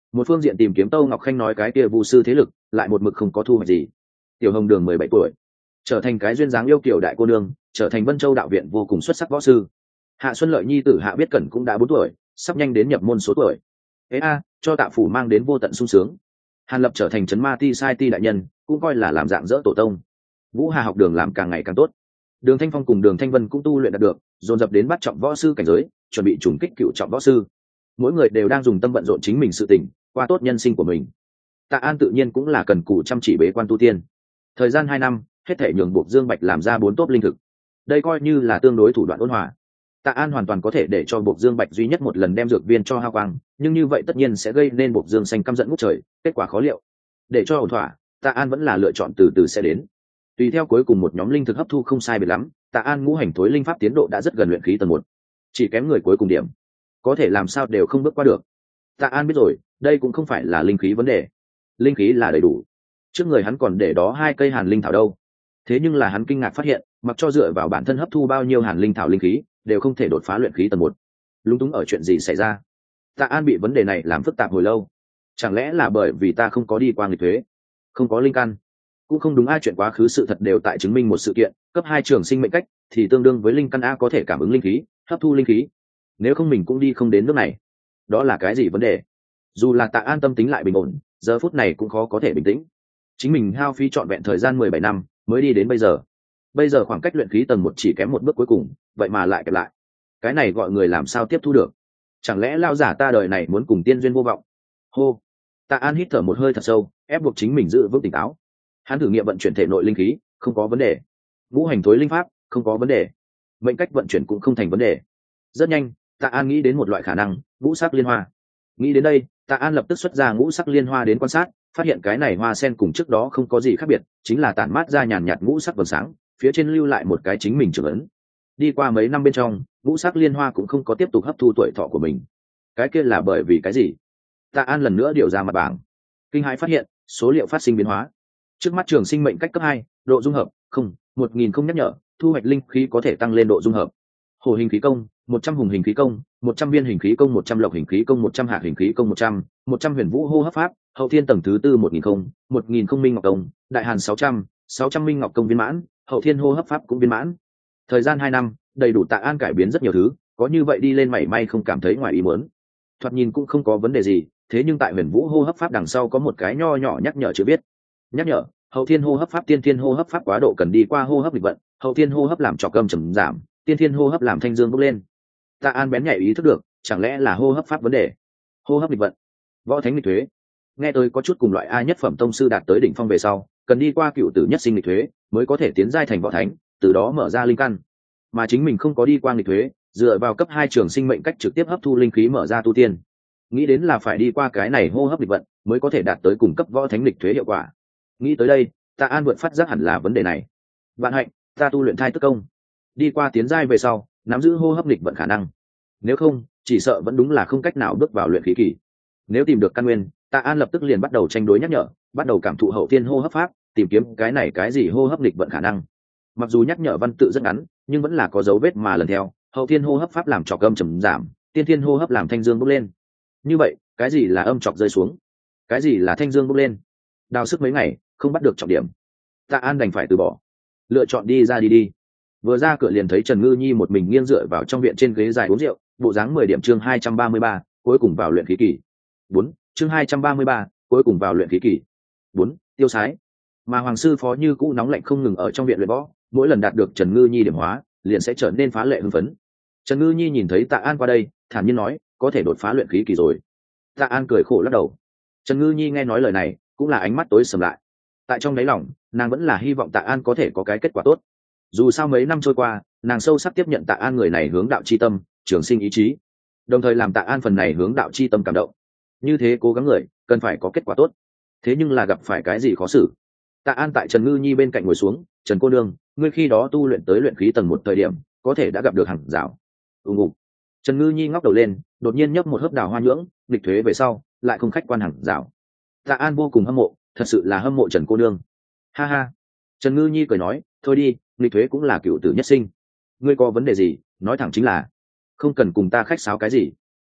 Một phương diện tìm kiếm Tô Ngọc Khanh nói cái kia vu sư thế lực lại một mực không có thu hoạch gì. Tiểu Hồng Đường mười bảy tuổi, trở thành cái duyên dáng yêu kiều đại cô nương, trở thành Vân Châu đạo viện vô cùng xuất sắc võ sư. Hạ Xuân Lợi nhi tử Hạ Biết Cẩn cũng đã bốn tuổi, sắp nhanh đến nhập môn số tuổi. Ê a, cho Tạ phủ mang đến vô tận sung sướng. Hàn Lập trở thành trấn ma ti sai ti đại nhân, cũng coi là làm dạng dỡ tổ tông. Vũ Hà học đường làm càng ngày càng tốt. Đường Thanh Phong cùng Đường Thanh Vân cũng tu luyện đạt được, dồn dập đến bắt trọng võ sư cảnh giới, chuẩn bị trùng kích cựu trọng võ sư. Mỗi người đều đang dùng tâm bận rộn chính mình sự tình, qua tốt nhân sinh của mình. Tạ An tự nhiên cũng là cần cù chăm chỉ bế quan tu tiên. Thời gian hai năm, hết thể nhường buộc Dương Bạch làm ra bốn tốt linh thực. Đây coi như là tương đối thủ đoạn ôn hòa. Tạ An hoàn toàn có thể để cho buộc Dương Bạch duy nhất một lần đem dược viên cho Hao Quang, nhưng như vậy tất nhiên sẽ gây nên buộc Dương xanh căm giận ngút trời, kết quả khó liệu. Để cho ổn thỏa, Tạ An vẫn là lựa chọn từ từ sẽ đến. Tùy theo cuối cùng một nhóm linh thực hấp thu không sai biệt lắm, Tạ An ngũ hành thối linh pháp tiến độ đã rất gần luyện khí tầng một, chỉ kém người cuối cùng điểm, có thể làm sao đều không bước qua được. Tạ An biết rồi, đây cũng không phải là linh khí vấn đề, linh khí là đầy đủ. Trước người hắn còn để đó hai cây hàn linh thảo đâu. Thế nhưng là hắn kinh ngạc phát hiện, mặc cho dựa vào bản thân hấp thu bao nhiêu hàn linh thảo linh khí, đều không thể đột phá luyện khí tầng một. Lúng túng ở chuyện gì xảy ra? Tạ An bị vấn đề này làm phức tạp hồi lâu. Chẳng lẽ là bởi vì ta không có đi qua nghịch thuế, không có linh căn? Cũng không đúng, ai chuyện quá khứ sự thật đều tại chứng minh một sự kiện, cấp hai trường sinh mệnh cách thì tương đương với linh căn a có thể cảm ứng linh khí, hấp thu linh khí. Nếu không mình cũng đi không đến nước này. Đó là cái gì vấn đề? Dù là Tạ An tâm tính lại bình ổn, giờ phút này cũng khó có thể bình tĩnh. Chính mình hao phí trọn vẹn thời gian mười bảy năm mới đi đến bây giờ. Bây giờ khoảng cách luyện khí tầng một chỉ kém một bước cuối cùng, vậy mà lại kẹp lại. Cái này gọi người làm sao tiếp thu được? Chẳng lẽ lao giả ta đời này muốn cùng tiên duyên vô vọng? Hô. Tạ An hít thở một hơi thật sâu, ép buộc chính mình giữ vững tỉnh táo. Hắn thử nghiệm vận chuyển thể nội linh khí, không có vấn đề. Ngũ hành thối linh pháp, không có vấn đề. Mệnh cách vận chuyển cũng không thành vấn đề. Rất nhanh, Tạ An nghĩ đến một loại khả năng, ngũ sắc liên hoa. Nghĩ đến đây, Tạ An lập tức xuất ra ngũ sắc liên hoa đến quan sát, phát hiện cái này hoa sen cùng trước đó không có gì khác biệt, chính là tản mát ra nhàn nhạt ngũ sắc vầng sáng, phía trên lưu lại một cái chính mình trưởng ấn. Đi qua mấy năm bên trong, ngũ sắc liên hoa cũng không có tiếp tục hấp thu tuổi thọ của mình. Cái kia là bởi vì cái gì? Tạ An lần nữa điều ra mặt bảng, kinh hãi phát hiện số liệu phát sinh biến hóa. Trước mắt trường sinh mệnh cách cấp hai, độ dung hợp không một nghìn không nhắc nhở, thu hoạch linh khí có thể tăng lên độ dung hợp. Hổ hình khí công một trăm, hùng hình khí công một trăm, viên hình khí công một trăm, lộc hình khí công một trăm, hạt hình khí công một trăm, một trăm huyền vũ hô hấp pháp, hậu thiên tầng thứ tư một nghìn không, một nghìn không minh ngọc công, đại hàn sáu trăm, sáu trăm minh ngọc công viên mãn, hậu thiên hô hấp pháp cũng viên mãn. Thời gian hai năm, đầy đủ Tạ An cải biến rất nhiều thứ, có như vậy đi lên mảy may không cảm thấy ngoài ý muốn. Thoạt nhìn cũng không có vấn đề gì, thế nhưng tại huyền vũ hô hấp pháp đằng sau có một cái nho nhỏ nhắc nhở chưa biết. Nhắc nhở, hậu thiên hô hấp pháp tiên thiên hô hấp pháp quá độ cần đi qua hô hấp lịch vận, hậu thiên hô hấp làm trọc cơm trầm giảm, tiên thiên hô hấp làm thanh dương bốc lên. Tạ An bén nhạy ý thức được, chẳng lẽ là hô hấp pháp vấn đề? Hô hấp lịch vận, võ thánh lịch thuế. Nghe tôi có chút cùng loại a nhất phẩm tông sư đạt tới đỉnh phong về sau, cần đi qua cựu tử nhất sinh lịch thuế mới có thể tiến giai thành võ thánh, từ đó mở ra linh căn. Mà chính mình không có đi qua lịch thuế, dựa vào cấp hai trường sinh mệnh cách trực tiếp hấp thu linh khí mở ra tu tiên. Nghĩ đến là phải đi qua cái này hô hấp lịch vận mới có thể đạt tới cùng cấp võ thánh lịch thuế hiệu quả. Nghĩ tới đây, Tạ An vượt phát giác hẳn là vấn đề này. Vạn hạnh, ta tu luyện thai tức công, đi qua tiến giai về sau, nắm giữ hô hấp lịch vận khả năng. Nếu không, chỉ sợ vẫn đúng là không cách nào bước vào luyện khí kỳ. Nếu tìm được căn nguyên, Tạ An lập tức liền bắt đầu tranh đối nhắc nhở, bắt đầu cảm thụ hậu thiên hô hấp pháp, tìm kiếm cái này cái gì hô hấp lịch vận khả năng. Mặc dù nhắc nhở văn tự rất ngắn, nhưng vẫn là có dấu vết mà lần theo. Hậu thiên hô hấp pháp làm trọc âm trầm giảm, tiên thiên hô hấp làm thanh dương bốc lên. Như vậy, cái gì là âm trọc rơi xuống, cái gì là thanh dương bốc lên? Đào sức mấy ngày, không bắt được trọng điểm. Tạ An đành phải từ bỏ, lựa chọn đi ra đi đi. Vừa ra cửa liền thấy Trần Ngư Nhi một mình nghiêng dựa vào trong viện trên ghế dài uống rượu, bộ dáng mười điểm. Chương hai trăm ba mươi ba, cuối cùng vào luyện khí kỳ. Bốn, chương hai trăm ba mươi ba, cuối cùng vào luyện khí kỳ. Bốn, tiêu sái. Mà Hoàng sư phó như cũ nóng lạnh không ngừng ở trong viện luyện võ, mỗi lần đạt được Trần Ngư Nhi điểm hóa, liền sẽ trở nên phá lệ hưng phấn. Trần Ngư Nhi nhìn thấy Tạ An qua đây, thản nhiên nói, có thể đột phá luyện khí kỳ rồi. Tạ An cười khổ lắc đầu. Trần Ngư Nhi nghe nói lời này, cũng là ánh mắt tối sầm lại. Tại trong đáy lòng, nàng vẫn là hy vọng Tạ An có thể có cái kết quả tốt. Dù sao mấy năm trôi qua, nàng sâu sắc tiếp nhận Tạ An người này hướng đạo chi tâm, trường sinh ý chí, đồng thời làm Tạ An phần này hướng đạo chi tâm cảm động. Như thế cố gắng người, cần phải có kết quả tốt. Thế nhưng là gặp phải cái gì khó xử? Tạ An tại Trần Ngư Nhi bên cạnh ngồi xuống, Trần cô nương, ngươi khi đó tu luyện tới luyện khí tầng một thời điểm, có thể đã gặp được hàng rào. ù ngục. Trần Ngư Nhi ngóc đầu lên, đột nhiên nhấp một hớp đào hoa nhưỡng, nghịch thuế về sau, lại không khách quan hàng rào. Tạ An vô cùng hâm mộ, thật sự là hâm mộ Trần cô nương. Ha ha. Trần Ngư Nhi cười nói, thôi đi, nghịch thuế cũng là cựu tử nhất sinh. Ngươi có vấn đề gì, nói thẳng chính là, không cần cùng ta khách sáo cái gì.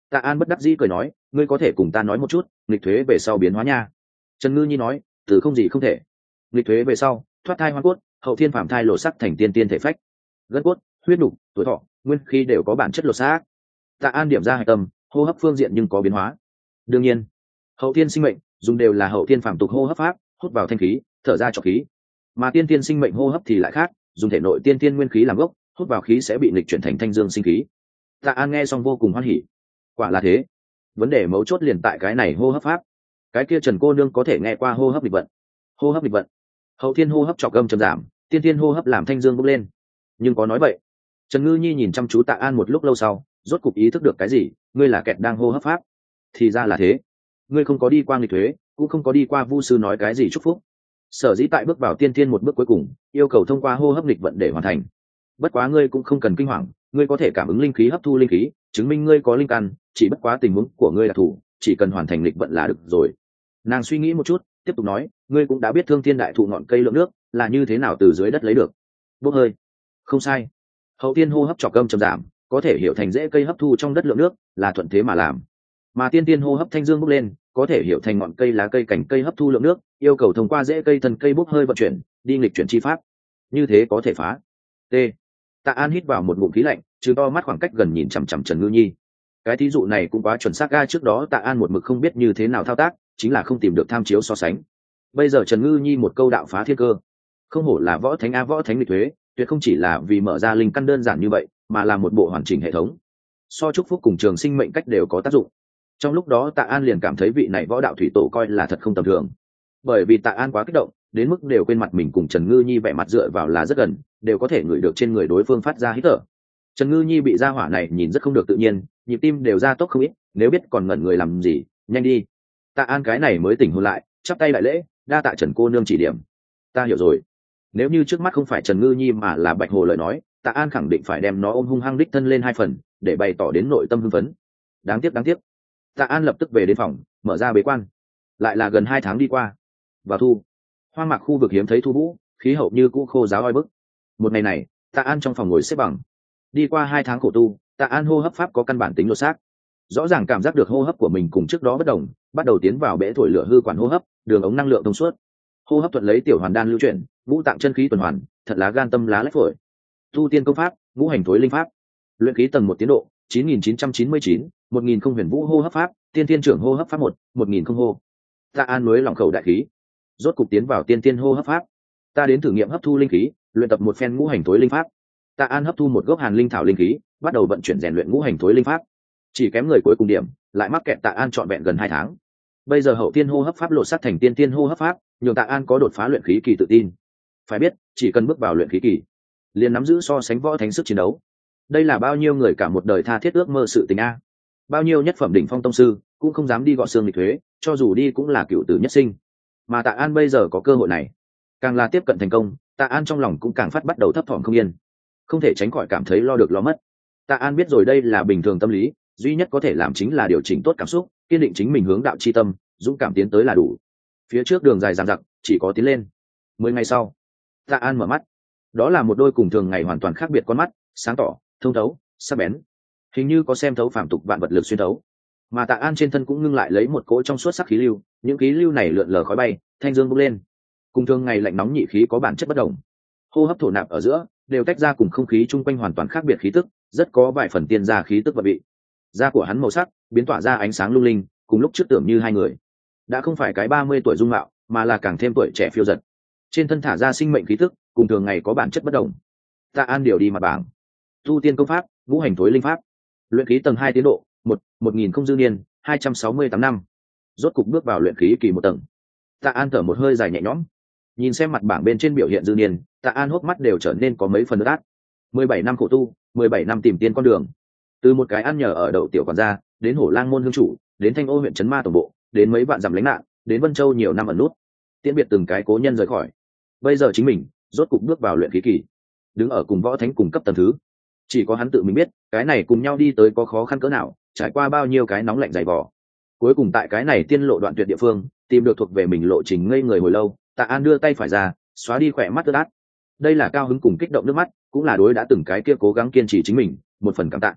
Tạ An bất đắc dĩ cười nói, ngươi có thể cùng ta nói một chút nghịch thuế về sau biến hóa nha. Trần Ngư Nhi nói, từ không gì không thể. Nghịch thuế về sau, thoát thai hoa cốt, hậu thiên phạm thai lộ sắc thành tiên tiên thể phách, gân cốt, huyết nục, tuổi thọ, nguyên khí đều có bản chất lộ xác. Tạ An điểm ra hạch tâm, hô hấp phương diện nhưng có biến hóa. Đương nhiên, hậu thiên sinh mệnh dùng đều là hậu thiên phạm tục hô hấp pháp, hút vào thanh khí, thở ra trọc khí. Mà tiên tiên sinh mệnh hô hấp thì lại khác, dùng thể nội tiên tiên nguyên khí làm gốc, hút vào khí sẽ bị nghịch chuyển thành thanh dương sinh khí. Tạ An nghe xong vô cùng hoan hỉ. Quả là thế, vấn đề mấu chốt liền tại cái này hô hấp pháp. Cái kia Trần cô nương có thể nghe qua hô hấp nghịch vận. Hô hấp nghịch vận, hậu thiên hô hấp trọc âm trầm giảm, tiên tiên hô hấp làm thanh dương bốc lên. Nhưng có nói vậy. Trần Ngư Nhi nhìn chăm chú Tạ An một lúc lâu sau, rốt cục ý thức được cái gì, ngươi là kẹt đang hô hấp pháp. Thì ra là thế, ngươi không có đi qua nghịch thuế, cũng không có đi qua vu sư nói cái gì chúc phúc. Sở dĩ tại bước vào tiên tiên một bước cuối cùng, yêu cầu thông qua hô hấp nghịch vận để hoàn thành. Bất quá ngươi cũng không cần kinh hoàng, ngươi có thể cảm ứng linh khí, hấp thu linh khí, chứng minh ngươi có linh căn, chỉ bất quá tình huống của ngươi là thủ, chỉ cần hoàn thành nghịch vận là được rồi. Nàng suy nghĩ một chút, tiếp tục nói, ngươi cũng đã biết thương thiên đại thụ ngọn cây lượng nước là như thế nào từ dưới đất lấy được. Bốc hơi. Không sai. Hậu tiên hô hấp trọc âm trầm giảm, có thể hiểu thành dễ cây hấp thu trong đất lượng nước, là thuận thế mà làm. Mà tiên tiên hô hấp thanh dương bốc lên, có thể hiểu thành ngọn cây, lá cây, cành cây hấp thu lượng nước, yêu cầu thông qua rễ cây, thân cây bốc hơi vận chuyển, đi nghịch chuyển chi pháp. Như thế có thể phá. T. Tạ An hít vào một ngụm khí lạnh, trừ to mắt khoảng cách gần nhìn chằm chằm Trần Ngư Nhi. Cái thí dụ này cũng quá chuẩn xác ga, trước đó Tạ An một mực không biết như thế nào thao tác, chính là không tìm được tham chiếu so sánh. Bây giờ Trần Ngư Nhi một câu đạo phá thiên cơ. Không hổ là võ thánh a, võ thánh nghịch thuế, tuyệt không chỉ là vì mở ra linh căn đơn giản như vậy, mà là một bộ hoàn chỉnh hệ thống. So chúc phúc cùng trường sinh mệnh cách đều có tác dụng. Trong lúc đó Tạ An liền cảm thấy vị này võ đạo thủy tổ coi là thật không tầm thường. Bởi vì Tạ An quá kích động, đến mức đều quên mặt mình cùng Trần Ngư Nhi vẻ mặt dựa vào là rất gần, đều có thể ngửi được trên người đối phương phát ra hít thở. Trần Ngư Nhi bị gia hỏa này nhìn rất không được tự nhiên, nhịp tim đều ra tốc không ít, nếu biết còn ngẩn người làm gì, nhanh đi. Tạ An cái này mới tỉnh hồn lại, chắp tay đại lễ, đa tạ Trần cô nương chỉ điểm. Ta hiểu rồi. Nếu như trước mắt không phải Trần Ngư Nhi mà là Bạch Hồ lời nói, Tạ An khẳng định phải đem nó ôm hung hăng đích thân lên hai phần, để bày tỏ đến nội tâm hưng phấn. Đáng tiếc đáng tiếc. Tạ An lập tức về đến phòng, mở ra bế quan. Lại là gần hai tháng đi qua. Vào thu, hoang mạc khu vực hiếm thấy thu vũ, khí hậu như cũ khô ráo oi bức. Một ngày này, Tạ An trong phòng ngồi xếp bằng. Đi qua hai tháng khổ tu, Tạ An hô hấp pháp có căn bản tính lột xác. Rõ ràng cảm giác được hô hấp của mình cùng trước đó bất đồng, bắt đầu tiến vào bể thổi lửa hư quản hô hấp, đường ống năng lượng thông suốt. Hô hấp thuận lấy tiểu hoàn đan lưu chuyển, ngũ tạng chân khí tuần hoàn, thật lá gan tâm lá lách phổi. Tu tiên công pháp, ngũ hành thối linh pháp. Luyện khí tầng một tiến độ, chín nghìn chín trăm chín mươi chín, một nghìn không huyền vũ hô hấp pháp, tiên tiên trưởng hô hấp pháp một, một nghìn không hô. Tạ An mới lòng khẩu đại khí, rốt cục tiến vào tiên tiên hô hấp pháp. Ta đến thử nghiệm hấp thu linh khí, luyện tập một phen ngũ hành thối linh pháp. Tạ An hấp thu một gốc hàn linh thảo linh khí, bắt đầu vận chuyển rèn luyện ngũ hành thối linh pháp. Chỉ kém người cuối cùng điểm, lại mắc kẹt Tạ An trọn vẹn gần hai tháng. Bây giờ hậu tiên hô hấp pháp lộ sát thành tiên tiên hô hấp pháp, nhường Tạ An có đột phá luyện khí kỳ tự tin. Phải biết, chỉ cần bước vào luyện khí kỳ, liền nắm giữ so sánh võ thánh sức chiến đấu. Đây là bao nhiêu người cả một đời tha thiết ước mơ sự tình a. Bao nhiêu nhất phẩm đỉnh phong tông sư cũng không dám đi gõ xương nghịch thuế, cho dù đi cũng là cựu tử nhất sinh. Mà Tạ An bây giờ có cơ hội này, càng là tiếp cận thành công, Tạ An trong lòng cũng càng phát bắt đầu thấp thỏm không yên, không thể tránh khỏi cảm thấy lo được lo mất. Tạ An biết rồi đây là bình thường tâm lý, duy nhất có thể làm chính là điều chỉnh tốt cảm xúc, kiên định chính mình hướng đạo chi tâm, dũng cảm tiến tới là đủ. Phía trước đường dài dằng dặc, chỉ có tiến lên. Mười ngày sau, Tạ An mở mắt, đó là một đôi cùng thường ngày hoàn toàn khác biệt con mắt, sáng tỏ, thông thấu, sắc bén, hình như có xem thấu phàm tục vạn vật lực xuyên thấu. Mà Tạ An trên thân cũng ngưng lại lấy một cỗ trong suốt sắc khí lưu, những khí lưu này lượn lờ khói bay, thanh dương bốc lên, cùng thường ngày lạnh nóng nhị khí có bản chất bất đồng. Hô hấp thổ nạp ở giữa đều tách ra cùng không khí chung quanh hoàn toàn khác biệt khí tức, rất có vài phần tiên gia khí tức và vị. Da của hắn màu sắc biến tỏa ra ánh sáng lung linh, cùng lúc trước tưởng như hai người, đã không phải cái ba mươi tuổi dung mạo, mà là càng thêm tuổi trẻ phiêu dật. Trên thân thả ra sinh mệnh khí tức, cùng thường ngày có bản chất bất đồng. Tạ An điều đi mặt bảng. Tu tiên công pháp, ngũ hành thối linh pháp. Luyện khí tầng hai tiến độ, một, một nghìn không dư niên, hai trăm sáu mươi tám năm. Rốt cục bước vào luyện khí kỳ một tầng. Tạ An thở một hơi dài nhẹ nhõm. Nhìn xem mặt bảng bên trên biểu hiện dư niên, Tạ An hốc mắt đều trở nên có mấy phần ướt át. mười bảy năm khổ tu, mười bảy năm tìm tiên con đường. Từ một cái ăn nhờ ở đậu tiểu quản gia, đến Hổ Lang môn hương chủ, đến Thanh Ô huyện trấn ma tổng bộ, đến mấy vạn dặm lánh nạn, đến Vân Châu nhiều năm ẩn nút. Tiễn biệt từng cái cố nhân rời khỏi. Bây giờ chính mình rốt cục bước vào luyện khí kỳ, đứng ở cùng võ thánh cùng cấp tầng thứ. Chỉ có hắn tự mình biết, cái này cùng nhau đi tới có khó khăn cỡ nào, trải qua bao nhiêu cái nóng lạnh dày vò. Cuối cùng tại cái này tiên lộ đoạn tuyệt địa phương, tìm được thuộc về mình lộ trình ngây người hồi lâu. Tạ An đưa tay phải ra, xóa đi khỏe mắt ướt át. Đây là cao hứng cùng kích động nước mắt, cũng là đối đã từng cái kia cố gắng kiên trì chính mình một phần cảm tạ.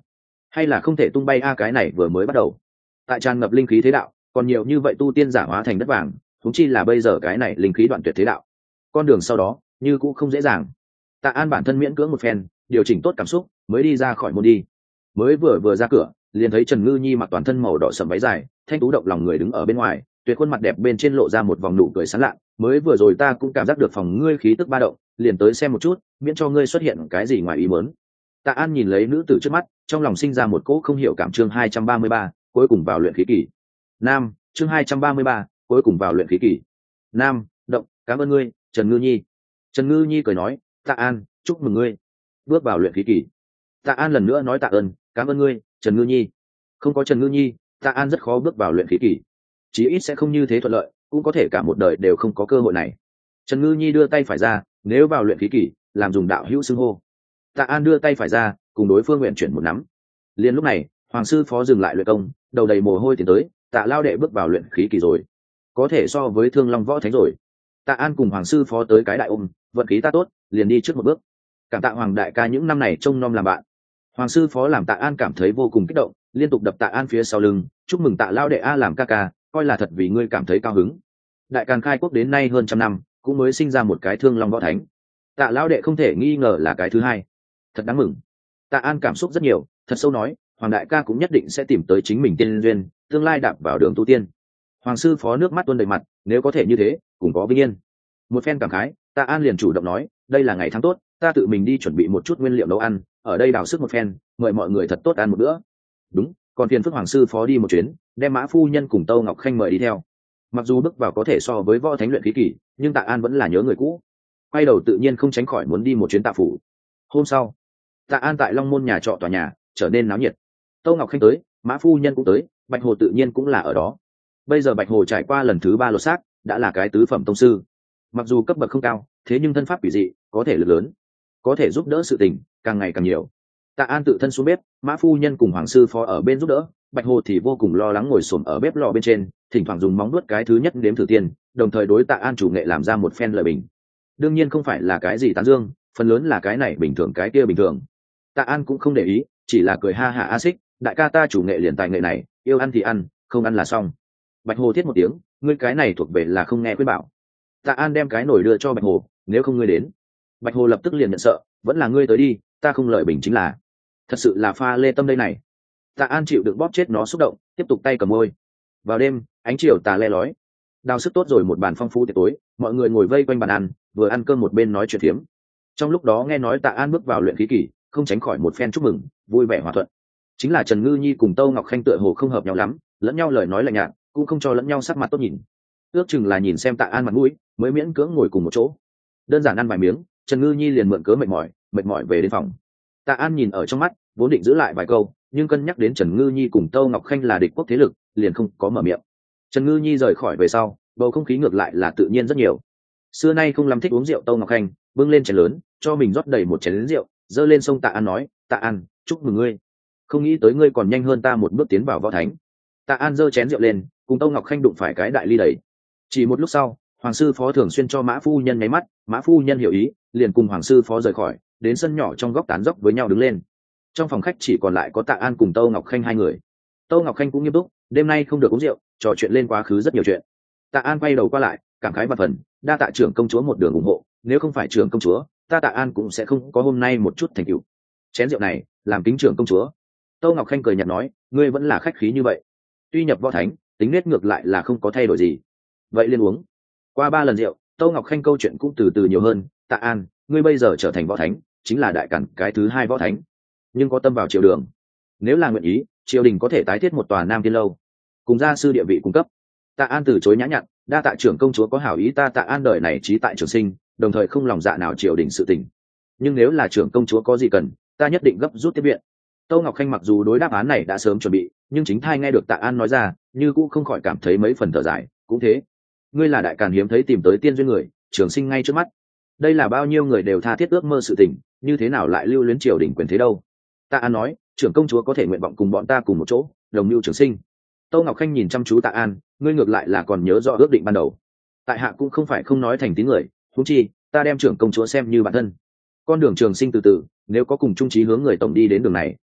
hay là không thể tung bay a cái này vừa mới bắt đầu. Tại tràn ngập linh khí thế đạo, còn nhiều như vậy tu tiên giả hóa thành đất vàng, huống chi là bây giờ cái này linh khí đoạn tuyệt thế đạo. Con đường sau đó như cũng không dễ dàng. Tạ An bản thân miễn cưỡng một phen, điều chỉnh tốt cảm xúc, mới đi ra khỏi môn đi. Mới vừa vừa ra cửa, liền thấy Trần Ngư Nhi mặc toàn thân màu đỏ sẫm váy dài, thanh tú động lòng người đứng ở bên ngoài, tuyệt khuôn mặt đẹp bên trên lộ ra một vòng nụ cười sán lạ. Mới vừa rồi ta cũng cảm giác được phòng ngươi khí tức ba động, liền tới xem một chút, miễn cho ngươi xuất hiện cái gì ngoài ý muốn. Tạ An nhìn lấy nữ tử trước mắt, trong lòng sinh ra một cỗ không hiểu cảm. Chương hai trăm ba mươi ba, cuối cùng vào luyện khí kỳ. Nam, chương hai trăm ba mươi ba, cuối cùng vào luyện khí kỳ. Nam, động, cảm ơn ngươi, Trần Ngư Nhi. Trần Ngư Nhi cười nói, Tạ An, chúc mừng ngươi bước vào luyện khí kỳ. Tạ An lần nữa nói tạ ơn, cảm ơn ngươi, Trần Ngư Nhi. Không có Trần Ngư Nhi, Tạ An rất khó bước vào luyện khí kỳ, chí ít sẽ không như thế thuận lợi, cũng có thể cả một đời đều không có cơ hội này. Trần Ngư Nhi đưa tay phải ra, nếu vào luyện khí kỳ, làm dùng đạo hữu xưng hô. Tạ An đưa tay phải ra, cùng đối phương nguyện chuyển một nắm. Liên lúc này, Hoàng sư phó dừng lại luyện công, đầu đầy mồ hôi tiến tới, Tạ lao đệ bước vào luyện khí kỳ rồi, có thể so với Thương Long võ thánh rồi. Tạ An cùng Hoàng sư phó tới cái đại ôm, vận khí ta tốt, liền đi trước một bước. Cảm tạ Hoàng đại ca những năm này trông nom làm bạn. Hoàng sư phó làm Tạ An cảm thấy vô cùng kích động, liên tục đập Tạ An phía sau lưng, chúc mừng Tạ lao đệ a làm ca ca, coi là thật vì ngươi cảm thấy cao hứng. Đại Càn khai quốc đến nay hơn trăm năm, cũng mới sinh ra một cái Thương Long võ thánh. Tạ lao đệ không thể nghi ngờ là cái thứ hai, thật đáng mừng. Tạ An cảm xúc rất nhiều, thật sâu nói, Hoàng đại ca cũng nhất định sẽ tìm tới chính mình tiên duyên, tương lai đạp vào đường tu tiên. Hoàng sư phó nước mắt tuôn đầy mặt, nếu có thể như thế, cũng có vinh yên. Một phen cảm khái, Tạ An liền chủ động nói, đây là ngày tháng tốt, ta tự mình đi chuẩn bị một chút nguyên liệu nấu ăn, ở đây đào sức một phen, mời mọi người thật tốt ăn một bữa. Đúng, còn phiền phức Hoàng sư phó đi một chuyến, đem Mã phu nhân cùng Tâu Ngọc Khanh mời đi theo. Mặc dù bước vào có thể so với võ thánh luyện khí kỳ, nhưng Tạ An vẫn là nhớ người cũ, quay đầu tự nhiên không tránh khỏi muốn đi một chuyến Tạ phủ. Hôm sau, Tạ An tại Long Môn nhà trọ tòa nhà trở nên náo nhiệt. Tâu Ngọc Khanh tới, Mã phu nhân cũng tới, Bạch Hồ tự nhiên cũng là ở đó. Bây giờ Bạch Hồ trải qua lần thứ ba lột xác, đã là cái tứ phẩm tông sư. Mặc dù cấp bậc không cao, thế nhưng thân pháp quỷ dị, có thể lực lớn, có thể giúp đỡ sự tình càng ngày càng nhiều. Tạ An tự thân xuống bếp, Mã phu nhân cùng Hoàng sư phó ở bên giúp đỡ, Bạch Hồ thì vô cùng lo lắng ngồi xổm ở bếp lò bên trên, thỉnh thoảng dùng móng đuốt cái thứ nhất nếm thử tiền, đồng thời đối Tạ An chủ nghệ làm ra một phen lời bình. Đương nhiên không phải là cái gì tán dương, phần lớn là cái này bình thường cái kia bình thường. Tạ An cũng không để ý, chỉ là cười ha hả a xích, đại ca ta chủ nghệ liền tài nghệ này, yêu ăn thì ăn, không ăn là xong. Bạch Hồ thiết một tiếng, ngươi cái này thuộc về là không nghe khuyên bảo. Tạ An đem cái nồi đưa cho Bạch Hồ, nếu không ngươi đến. Bạch Hồ lập tức liền nhận sợ, vẫn là ngươi tới đi, ta không lợi bình chính là. Thật sự là pha lê tâm đây này. Tạ An chịu đựng bóp chết nó xúc động, tiếp tục tay cầm môi. Vào đêm, ánh chiều tà le lói, đào sức tốt rồi một bàn phong phú tiệc tối, mọi người ngồi vây quanh bàn ăn, vừa ăn cơm một bên nói chuyện phiếm. Trong lúc đó nghe nói Tạ An bước vào luyện khí kỳ, không tránh khỏi một phen chúc mừng, vui vẻ hòa thuận. Chính là Trần Ngư Nhi cùng Tâu Ngọc Khanh tựa hồ không hợp nhau lắm, lẫn nhau lời nói lạnh nhạt, cũng không cho lẫn nhau sắc mặt tốt nhìn. Ước chừng là nhìn xem Tạ An mặt mũi, mới miễn cưỡng ngồi cùng một chỗ. Đơn giản ăn vài miếng, Trần Ngư Nhi liền mượn cớ mệt mỏi, mệt mỏi về đến phòng. Tạ An nhìn ở trong mắt, vốn định giữ lại vài câu, nhưng cân nhắc đến Trần Ngư Nhi cùng Tâu Ngọc Khanh là địch quốc thế lực, liền không có mở miệng. Trần Ngư Nhi rời khỏi về sau, bầu không khí ngược lại là tự nhiên rất nhiều. Xưa nay không lắm thích uống rượu Tâu Ngọc Khanh bưng lên chén lớn, cho mình rót đầy một chén rượu, dơ lên sông Tạ An nói, Tạ An, chúc mừng ngươi, không nghĩ tới ngươi còn nhanh hơn ta một bước tiến vào võ thánh. Tạ An dơ chén rượu lên, cùng Tâu Ngọc Khanh đụng phải cái đại ly đầy. Chỉ một lúc sau, Hoàng sư phó thường xuyên cho Mã phu nhân nháy mắt, Mã phu nhân hiểu ý, liền cùng Hoàng sư phó rời khỏi, đến sân nhỏ trong góc tán dốc với nhau đứng lên. Trong phòng khách chỉ còn lại có Tạ An cùng Tâu Ngọc Khanh hai người. Tâu Ngọc Khanh cũng nghiêm túc, đêm nay không được uống rượu, trò chuyện lên quá khứ rất nhiều chuyện. Tạ An quay đầu qua lại, cảm khái và phần, đa tạ trưởng công chúa một đường ủng hộ, nếu không phải trưởng công chúa, ta Tạ An cũng sẽ không có hôm nay một chút thành tựu. Chén rượu này, làm kính trưởng công chúa. Tâu Ngọc Khanh cười nhạt nói, ngươi vẫn là khách khí như vậy. Tuy nhập võ thánh, tính nết ngược lại là không có thay đổi gì. Vậy liền uống. Qua ba lần rượu, Tâu Ngọc Khanh câu chuyện cũng từ từ nhiều hơn. Tạ An, ngươi bây giờ trở thành võ thánh, chính là đại cản cái thứ hai võ thánh, nhưng có tâm vào triều đường. Nếu là nguyện ý, triều đình có thể tái thiết một tòa Nam Tiên lâu, cùng gia sư địa vị cung cấp. Tạ An từ chối nhã nhặn, đa tạ trưởng công chúa có hảo ý, ta Tạ An đời này trí tại trường sinh, đồng thời không lòng dạ nào triều đình sự tình. Nhưng nếu là trưởng công chúa có gì cần, ta nhất định gấp rút tiếp viện. Tâu Ngọc Khanh mặc dù đối đáp án này đã sớm chuẩn bị, nhưng chính thai nghe được Tạ An nói ra, như cũng không khỏi cảm thấy mấy phần thở dài. Cũng thế, ngươi là đại càn hiếm thấy tìm tới tiên duyên người, trường sinh ngay trước mắt, đây là bao nhiêu người đều tha thiết ước mơ sự tình, như thế nào lại lưu luyến triều đình quyền thế đâu. Tạ An nói, trưởng công chúa có thể nguyện vọng cùng bọn ta cùng một chỗ đồng mưu trường sinh. Tâu Ngọc Khanh nhìn chăm chú Tạ An, ngươi ngược lại là còn nhớ rõ ước định ban đầu. Tại hạ cũng không phải không nói thành tín người, huống chi ta đem trưởng công chúa xem như bản thân. Con đường trường sinh từ từ, nếu có cùng chung chí hướng người tổng đi đến đường này,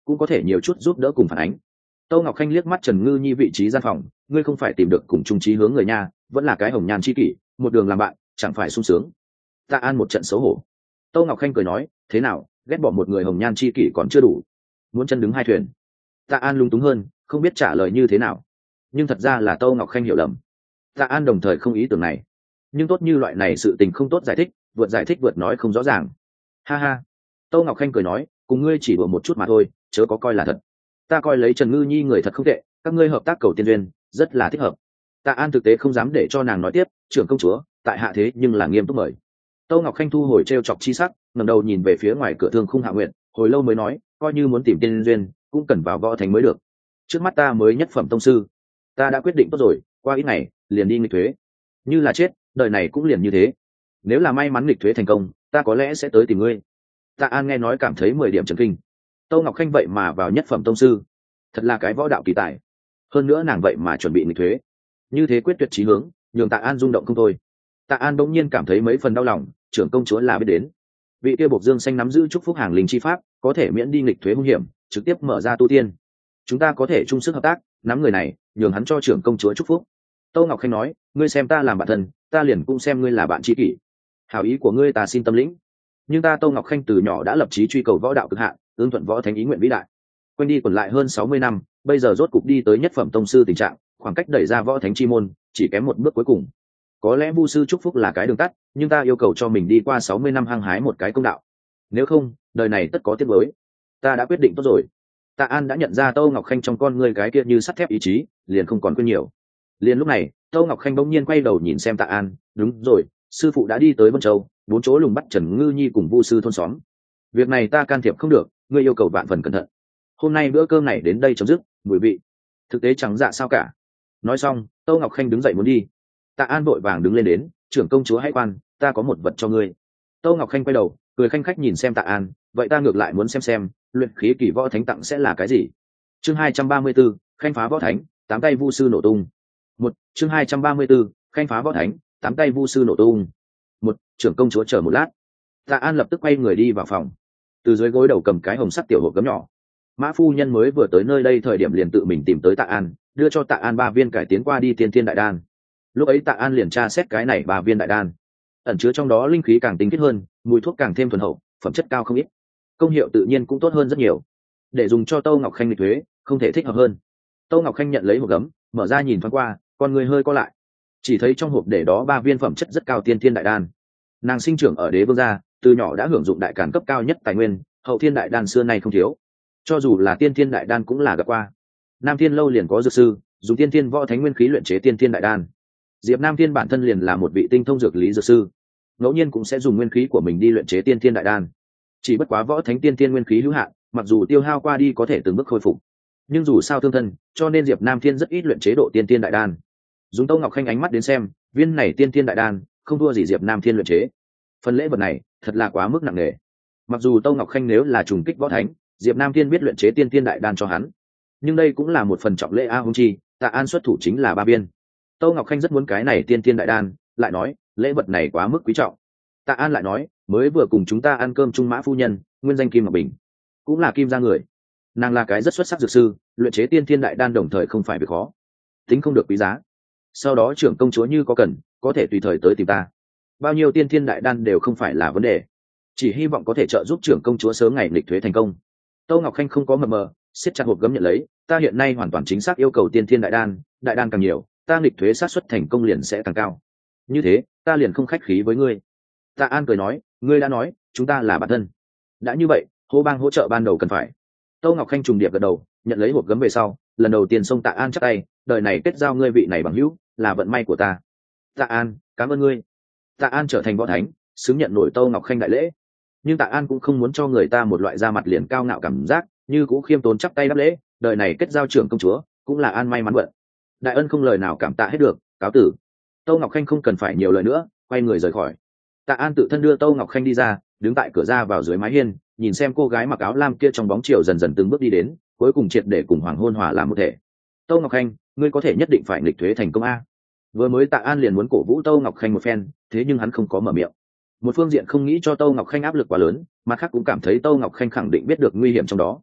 cũng có thể nhiều chút giúp đỡ cùng phản ánh. Tô Ngọc Khanh liếc mắt Trần Ngư Nhi vị trí gian phòng, ngươi không phải tìm được cùng chung chí hướng người nha, vẫn là cái hồng nhan chi kỷ, một đường làm bạn chẳng phải sung sướng. Tạ An một trận xấu hổ. Tô Ngọc Khanh cười nói, thế nào, ghét bỏ một người hồng nhan chi kỷ còn chưa đủ, muốn chân đứng hai thuyền. Tạ An lung túng hơn, không biết trả lời như thế nào, nhưng thật ra là Tô Ngọc Khanh hiểu lầm. Tạ An đồng thời không ý tưởng này, nhưng tốt như loại này sự tình không tốt giải thích, vượt giải thích vượt nói không rõ ràng. Ha ha. Tô Ngọc Khanh cười nói, cùng ngươi chỉ đùa một chút mà thôi, chớ có coi là thật. Ta coi lấy Trần Ngư Nhi người thật không tệ, các ngươi hợp tác cầu tiên duyên rất là thích hợp. Tạ An thực tế không dám để cho nàng nói tiếp, trưởng công chúa tại hạ thế nhưng là nghiêm túc mời. Tô Ngọc Khanh thu hồi trêu chọc chi sắc, ngẩng đầu nhìn về phía ngoài cửa Thương Khung Hạ Nguyện, hồi lâu mới nói, coi như muốn tìm tiên duyên cũng cần vào võ thánh mới được. Trước mắt ta mới nhất phẩm tông sư, ta đã quyết định tốt rồi, qua ít ngày liền đi nghịch thuế. Như là chết, đời này cũng liền như thế. Nếu là may mắn nghịch thuế thành công, ta có lẽ sẽ tới tìm ngươi. Tạ An nghe nói cảm thấy mười điểm chấn kinh. Tô Ngọc Khanh vậy mà vào nhất phẩm tông sư, thật là cái võ đạo kỳ tài. Hơn nữa nàng vậy mà chuẩn bị nghịch thuế, như thế quyết tuyệt chí hướng, nhường Tạ An rung động không thôi. Tạ An bỗng nhiên cảm thấy mấy phần đau lòng, trưởng công chúa là biết đến, vị kia Bộc Dương Xanh nắm giữ chúc phúc hàng linh chi pháp, có thể miễn đi nghịch thuế hung hiểm, trực tiếp mở ra tu tiên. Chúng ta có thể chung sức hợp tác, nắm người này, nhường hắn cho trưởng công chúa chúc phúc. Tô Ngọc Khanh nói, ngươi xem ta làm bạn thân, ta liền cũng xem ngươi là bạn tri kỷ. Hảo ý của ngươi ta xin tâm lĩnh, nhưng ta Tô Ngọc Khanh từ nhỏ đã lập chí truy cầu võ đạo cực hạn, ương thuận võ thánh ý nguyện vĩ đại. Quanh đi quẩn lại hơn sáu mươi năm, bây giờ rốt cục đi tới nhất phẩm tông sư tình trạng, khoảng cách đẩy ra võ thánh chi môn chỉ kém một bước cuối cùng. Có lẽ vu sư chúc phúc là cái đường tắt, nhưng ta yêu cầu cho mình đi qua sáu mươi năm hăng hái một cái công đạo. Nếu không, đời này tất có tiếc nuối. Ta đã quyết định tốt rồi. Tạ An đã nhận ra Tô Ngọc Khanh trong con ngươi cái kia như sắt thép ý chí, liền không còn quên nhiều. Liền lúc này, Tô Ngọc Khanh bỗng nhiên quay đầu nhìn xem Tạ An, đúng rồi, sư phụ đã đi tới Vân Châu, bốn chỗ lùng bắt Trần Ngư Nhi cùng vu sư thôn xóm. Việc này ta can thiệp không được, ngươi yêu cầu vạn phần cẩn thận. Hôm nay bữa cơm này đến đây chấm dứt, mùi vị thực tế chẳng dạ sao cả. Nói xong, Tô Ngọc Khanh đứng dậy muốn đi. Tạ An vội vàng đứng lên đến, trưởng công chúa hãy khoan, ta có một vật cho ngươi. Tô Ngọc Khanh quay đầu, cười khanh khách nhìn xem Tạ An, vậy ta ngược lại muốn xem xem, luyện khí kỳ võ thánh tặng sẽ là cái gì. Chương hai trăm ba mươi 234, khanh phá võ thánh, tám tay vu sư nổ tung. Một, chương hai trăm ba mươi 234, khanh phá võ thánh, tám tay vu sư nổ tung. Một, trưởng công chúa chờ một lát. Tạ An lập tức quay người đi vào phòng, từ dưới gối đầu cầm cái hồng sắt tiểu hộp gấm nhỏ. Mã phu nhân mới vừa tới nơi đây thời điểm liền tự mình tìm tới Tạ An, đưa cho Tạ An ba viên cải tiến qua đi tiên thiên đại đan. Lúc ấy Tạ An liền tra xét cái này ba viên đại đan, ẩn chứa trong đó linh khí càng tinh khiết hơn, mùi thuốc càng thêm thuần hậu, phẩm chất cao không ít, công hiệu tự nhiên cũng tốt hơn rất nhiều. Để dùng cho Tô Ngọc Khanh nghịch thuế, không thể thích hợp hơn. Tô Ngọc Khanh nhận lấy hộp gấm, mở ra nhìn thoáng qua, con người hơi co lại, chỉ thấy trong hộp để đó ba viên phẩm chất rất cao tiên thiên đại đan. Nàng sinh trưởng ở Đế Vương gia, từ nhỏ đã hưởng dụng đại càn cấp cao nhất tài nguyên, hậu thiên đại đan xưa nay không thiếu, cho dù là tiên thiên đại đan cũng là gặp qua. Nam Thiên lâu liền có dược sư dùng tiên thiên võ thánh nguyên khí luyện chế tiên thiên đại đan. Diệp Nam Thiên bản thân liền là một vị tinh thông dược lý dược sư, ngẫu nhiên cũng sẽ dùng nguyên khí của mình đi luyện chế tiên thiên đại đan. Chỉ bất quá võ thánh tiên thiên nguyên khí hữu hạn, mặc dù tiêu hao qua đi có thể từng bước khôi phục, nhưng dù sao thương thân, cho nên Diệp Nam Thiên rất ít luyện chế độ tiên thiên đại đan. Dùng Tô Ngọc Khanh ánh mắt đến xem, viên này tiên thiên đại đan không thua gì Diệp Nam Thiên luyện chế. Phần lễ vật này thật là quá mức nặng nề. Mặc dù Tô Ngọc Khanh nếu là trùng kích võ thánh, Diệp Nam Thiên biết luyện chế tiên thiên đại đan cho hắn, nhưng đây cũng là một phần trọng lễ a. Hung chi Tạ An xuất thủ chính là ba viên. Tô Ngọc Khanh rất muốn cái này tiên thiên đại đan, lại nói lễ vật này quá mức quý trọng. Tạ An lại nói, mới vừa cùng chúng ta ăn cơm chung Mã phu nhân, nguyên danh Kim Ngọc Bình, cũng là Kim gia người, nàng là cái rất xuất sắc dược sư, luyện chế tiên thiên đại đan đồng thời không phải việc khó, tính không được quý giá. Sau đó trưởng công chúa như có cần, có thể tùy thời tới tìm ta, bao nhiêu tiên thiên đại đan đều không phải là vấn đề, chỉ hy vọng có thể trợ giúp trưởng công chúa sớm ngày lịch thuế thành công. Tô Ngọc Khanh không có mờ mờ, siết chặt hộp gấm nhận lấy, ta hiện nay hoàn toàn chính xác yêu cầu tiên thiên đại đan, đại đan càng nhiều, ta nghịch thuế xác suất thành công liền sẽ càng cao. Như thế, ta liền không khách khí với ngươi. Tạ An cười nói, ngươi đã nói, chúng ta là bạn thân. Đã như vậy, hô bang hỗ trợ ban đầu cần phải. Tô Ngọc Khanh trùng điệp gật đầu, nhận lấy hộp gấm về sau, lần đầu tiên xông Tạ An chắp tay, đời này kết giao ngươi vị này bằng hữu, là vận may của ta. Tạ An, cảm ơn ngươi. Tạ An trở thành võ thánh, xứng nhận nổi Tô Ngọc Khanh đại lễ. Nhưng Tạ An cũng không muốn cho người ta một loại da mặt liền cao ngạo cảm giác, như cũng khiêm tốn chắp tay đáp lễ, đời này kết giao trưởng công chúa, cũng là an may mắn vận. Đại ân không lời nào cảm tạ hết được, cáo tử. Tô Ngọc Khanh không cần phải nhiều lời nữa, quay người rời khỏi. Tạ An tự thân đưa Tô Ngọc Khanh đi ra, đứng tại cửa ra vào dưới mái hiên, nhìn xem cô gái mặc áo lam kia trong bóng chiều dần dần từng bước đi đến, cuối cùng triệt để cùng Hoàng Hôn hòa làm một thể. Tô Ngọc Khanh, ngươi có thể nhất định phải nghịch thuế thành công a. Vừa mới Tạ An liền muốn cổ vũ Tô Ngọc Khanh một phen, thế nhưng hắn không có mở miệng. Một phương diện không nghĩ cho Tô Ngọc Khanh áp lực quá lớn, mặt khác cũng cảm thấy Tô Ngọc Khanh khẳng định biết được nguy hiểm trong đó.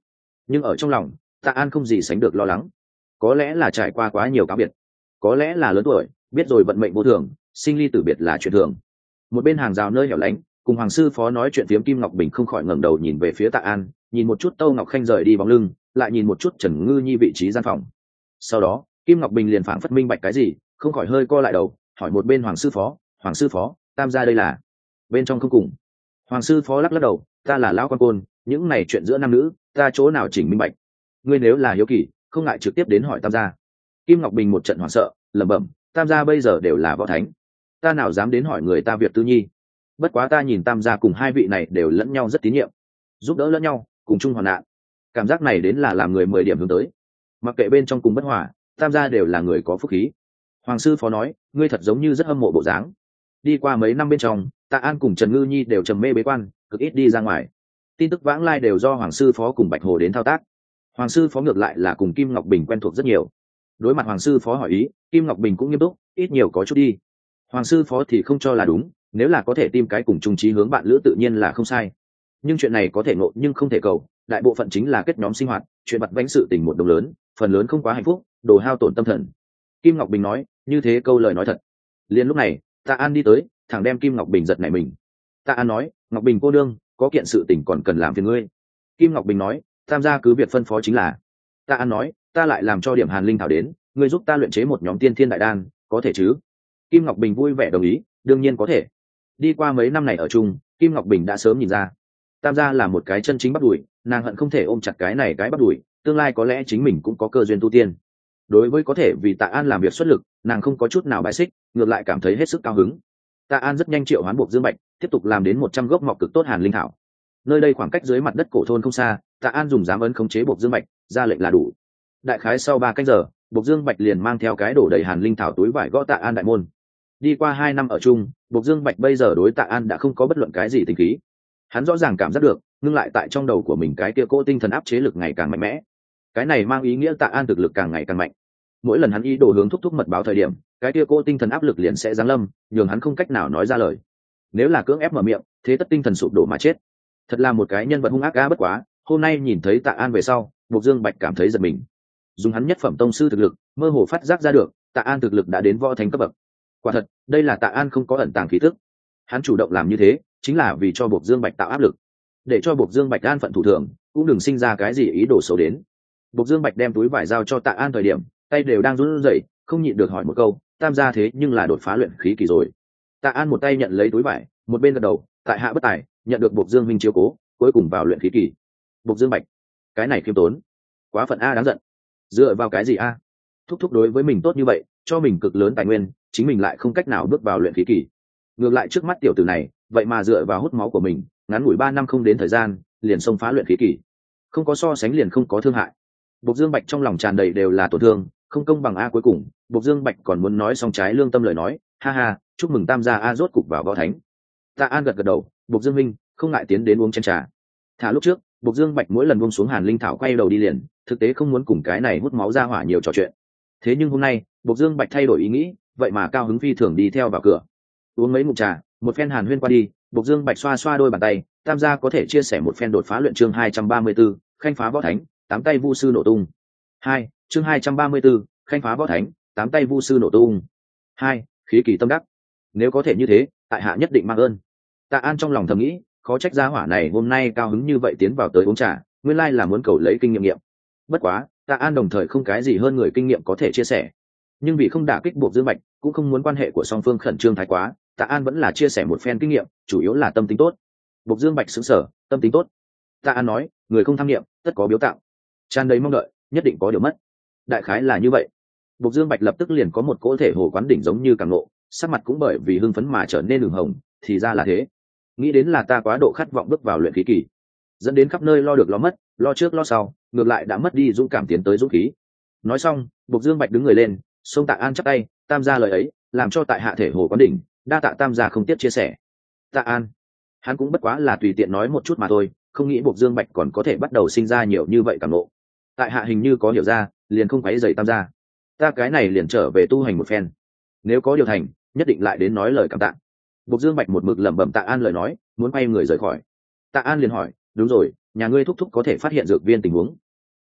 nhưng ở trong lòng Tạ An không gì sánh được lo lắng. Có lẽ là trải qua quá nhiều cáo biệt, có lẽ là lớn tuổi biết rồi vận mệnh vô thường, sinh ly tử biệt là chuyện thường. Một bên hàng rào nơi hẻo lánh, cùng hoàng sư phó nói chuyện phiếm Kim Ngọc Bình không khỏi ngẩng đầu nhìn về phía Tạ An, nhìn một chút Tâu Ngọc Khanh rời đi bóng lưng, lại nhìn một chút Trần Ngư Nhi vị trí gian phòng. Sau đó Kim Ngọc Bình liền phảng phất minh bạch cái gì, không khỏi hơi co lại đầu, hỏi một bên hoàng sư phó: "Hoàng sư phó, tam gia đây là?" Bên trong không cùng. Hoàng sư phó lắc lắc đầu: "Ta là lão quan côn, những này chuyện giữa nam nữ, ta chỗ nào chỉnh minh bạch. Ngươi nếu là hiếu kỳ, không ngại trực tiếp đến hỏi tam gia." Kim Ngọc Bình một trận hoảng sợ, lẩm bẩm: "Tam gia bây giờ đều là võ thánh, ta nào dám đến hỏi người ta việc tư nhi. Bất quá ta nhìn tam gia cùng hai vị này đều lẫn nhau rất tín nhiệm, giúp đỡ lẫn nhau, cùng chung hoạn nạn. Cảm giác này đến là làm người mười điểm hướng tới. Mặc kệ bên trong cùng bất hòa, tam gia đều là người có phúc khí." Hoàng sư phó nói: "Ngươi thật giống như rất hâm mộ bộ dáng." Đi qua mấy năm bên trong, Tạ An cùng Trần Ngư Nhi đều trầm mê bế quan, cực ít đi ra ngoài. Tin tức vãng lai đều do Hoàng sư phó cùng Bạch Hồ đến thao tác. Hoàng sư phó ngược lại là cùng Kim Ngọc Bình quen thuộc rất nhiều. Đối mặt Hoàng sư phó hỏi ý, Kim Ngọc Bình cũng nghiêm túc, ít nhiều có chút đi. Hoàng sư phó thì không cho là đúng, nếu là có thể tìm cái cùng chung chí hướng bạn lữ tự nhiên là không sai. Nhưng chuyện này có thể ngộ nhưng không thể cầu, đại bộ phận chính là kết nhóm sinh hoạt, chuyện vặt vãnh sự tình một đồng lớn, phần lớn không quá hạnh phúc, đồ hao tổn tâm thần. Kim Ngọc Bình nói, như thế câu lời nói thật. Liền lúc này, Tạ An đi tới, thẳng đem Kim Ngọc Bình giật nảy mình. Tạ An nói, "Ngọc Bình cô đương, có kiện sự tình còn cần làm phiền ngươi." Kim Ngọc Bình nói, "Tam gia cứ việc phân phó chính là." Tạ An nói, "Ta lại làm cho điểm Hàn Linh thảo đến, ngươi giúp ta luyện chế một nhóm tiên thiên đại đan, có thể chứ?" Kim Ngọc Bình vui vẻ đồng ý, đương nhiên có thể. Đi qua mấy năm này ở chung, Kim Ngọc Bình đã sớm nhìn ra, Tam gia là một cái chân chính bắt đùi, nàng hận không thể ôm chặt cái này cái bắt đùi, tương lai có lẽ chính mình cũng có cơ duyên tu tiên. Đối với có thể vì Tạ An làm việc xuất lực, nàng không có chút nào bài xích, ngược lại cảm thấy hết sức cao hứng. Tạ An rất nhanh triệu hoán buộc Dương Bạch, tiếp tục làm đến một trăm gốc mọc cực tốt Hàn Linh thảo. Nơi đây khoảng cách dưới mặt đất cổ thôn không xa, Tạ An dùng giám ấn khống chế buộc Dương Bạch, ra lệnh là đủ. Đại khái sau ba canh giờ, buộc Dương Bạch liền mang theo cái đổ đầy Hàn Linh thảo túi vải gõ Tạ An đại môn. Đi qua hai năm ở chung, buộc Dương Bạch bây giờ đối Tạ An đã không có bất luận cái gì tình khí. Hắn rõ ràng cảm giác được, ngưng lại tại trong đầu của mình cái kia cỗ tinh thần áp chế lực ngày càng mạnh mẽ. Cái này mang ý nghĩa Tạ An thực lực càng ngày càng mạnh. Mỗi lần hắn ý đồ hướng thúc thúc mật báo thời điểm, cái kia cỗ tinh thần áp lực liền sẽ giáng lâm, nhường hắn không cách nào nói ra lời. Nếu là cưỡng ép mở miệng, thế tất tinh thần sụp đổ mà chết. Thật là một cái nhân vật hung ác á bất quá, hôm nay nhìn thấy Tạ An về sau, Buộc Dương Bạch cảm thấy giật mình. Dùng hắn nhất phẩm tông sư thực lực, mơ hồ phát giác ra được, Tạ An thực lực đã đến võ thánh cấp bậc. Quả thật, đây là Tạ An không có ẩn tàng khí tức. Hắn chủ động làm như thế, chính là vì cho Buộc Dương Bạch tạo áp lực, để cho Buộc Dương Bạch an phận thủ thường, cũng đừng sinh ra cái gì ý đồ xấu đến. Buộc Dương Bạch đem túi vải giao cho Tạ An thời điểm, tay đều đang run rẩy, không nhịn được hỏi một câu, "Tam gia thế nhưng là đột phá luyện khí kỳ rồi?" Tạ An một tay nhận lấy túi vải, một bên gật đầu, tại hạ bất tài, nhận được Buộc Dương minh chiếu cố, cuối cùng vào luyện khí kỳ. Buộc Dương Bạch, cái này khiêm tốn, quá phận a, đáng giận. Dựa vào cái gì a? Thúc thúc đối với mình tốt như vậy, cho mình cực lớn tài nguyên, chính mình lại không cách nào bước vào luyện khí kỳ. Ngược lại trước mắt tiểu tử này, vậy mà dựa vào hút máu của mình, ngắn ngủi ba năm không đến thời gian, liền xông phá luyện khí kỳ. Không có so sánh liền không có thương hại. Buộc Dương Bạch trong lòng tràn đầy đều là tổn thương, không công bằng a. Cuối cùng Buộc Dương Bạch còn muốn nói xong trái lương tâm lời nói, ha ha, chúc mừng Tam gia a rốt cục vào võ thánh. Tạ An gật gật đầu, Buộc Dương minh không ngại tiến đến uống chén trà. Thả lúc trước Buộc Dương Bạch mỗi lần buông xuống Hàn Linh thảo quay đầu đi liền, thực tế không muốn cùng cái này hút máu ra hỏa nhiều trò chuyện. Thế nhưng hôm nay Buộc Dương Bạch thay đổi ý nghĩ, vậy mà cao hứng phi thường đi theo vào cửa. Uống mấy ngụm trà, một phen hàn huyên qua đi, Buộc Dương Bạch xoa xoa đôi bàn tay, Tam gia có thể chia sẻ một phen đột phá luyện chương hai trăm ba mươi 234, khanh phá võ thánh, tám tay vu sư nổ tung. Hai, chương hai trăm ba mươi 234, khanh phá võ thánh, tám tay vu sư nổ tung. Hai, khí kỳ tâm đắc. Nếu có thể như thế, tại hạ nhất định mang ơn. Tạ An trong lòng thầm nghĩ, khó trách gia hỏa này hôm nay cao hứng như vậy tiến vào tới uống trà, nguyên lai là muốn cầu lấy kinh nghiệm nghiệm. Bất quá, Tạ An đồng thời không cái gì hơn người kinh nghiệm có thể chia sẻ. Nhưng vì không đả kích Buộc Dương Bạch, cũng không muốn quan hệ của song phương khẩn trương thái quá, Tạ An vẫn là chia sẻ một phen kinh nghiệm, chủ yếu là tâm tính tốt. Buộc Dương Bạch sững sờ, tâm tính tốt. Tạ An nói, người không tham nghiệm, tất có biếu tạo. Tràn đầy mong đợi, nhất định có điều mất. Đại khái là như vậy. Buộc Dương Bạch lập tức liền có một cỗ thể hồ quán đỉnh giống như càng nộ, sắc mặt cũng bởi vì hưng phấn mà trở nên đường hồng, thì ra là thế. Nghĩ đến là ta quá độ khát vọng bước vào luyện khí kỳ, dẫn đến khắp nơi lo được lo mất, lo trước lo sau, ngược lại đã mất đi dũng cảm tiến tới dũng khí. Nói xong, Buộc Dương Bạch đứng người lên, xông Tạ An chắp tay, Tam gia lời ấy, làm cho tại hạ thể hồ quán đỉnh, đa tạ Tam gia không tiếp chia sẻ. Tạ An, hắn cũng bất quá là tùy tiện nói một chút mà thôi, không nghĩ Buộc Dương Bạch còn có thể bắt đầu sinh ra nhiều như vậy cảm nộ. Tại hạ hình như có hiểu ra, liền không quấy rầy Tam gia. Ta cái này liền trở về tu hành một phen, nếu có điều thành, nhất định lại đến nói lời cảm tạ. Buộc Dương Bạch một mực lẩm bẩm Tạ An lời nói, muốn quay người rời khỏi. Tạ An liền hỏi, đúng rồi, nhà ngươi thúc thúc có thể phát hiện dược viên tình huống,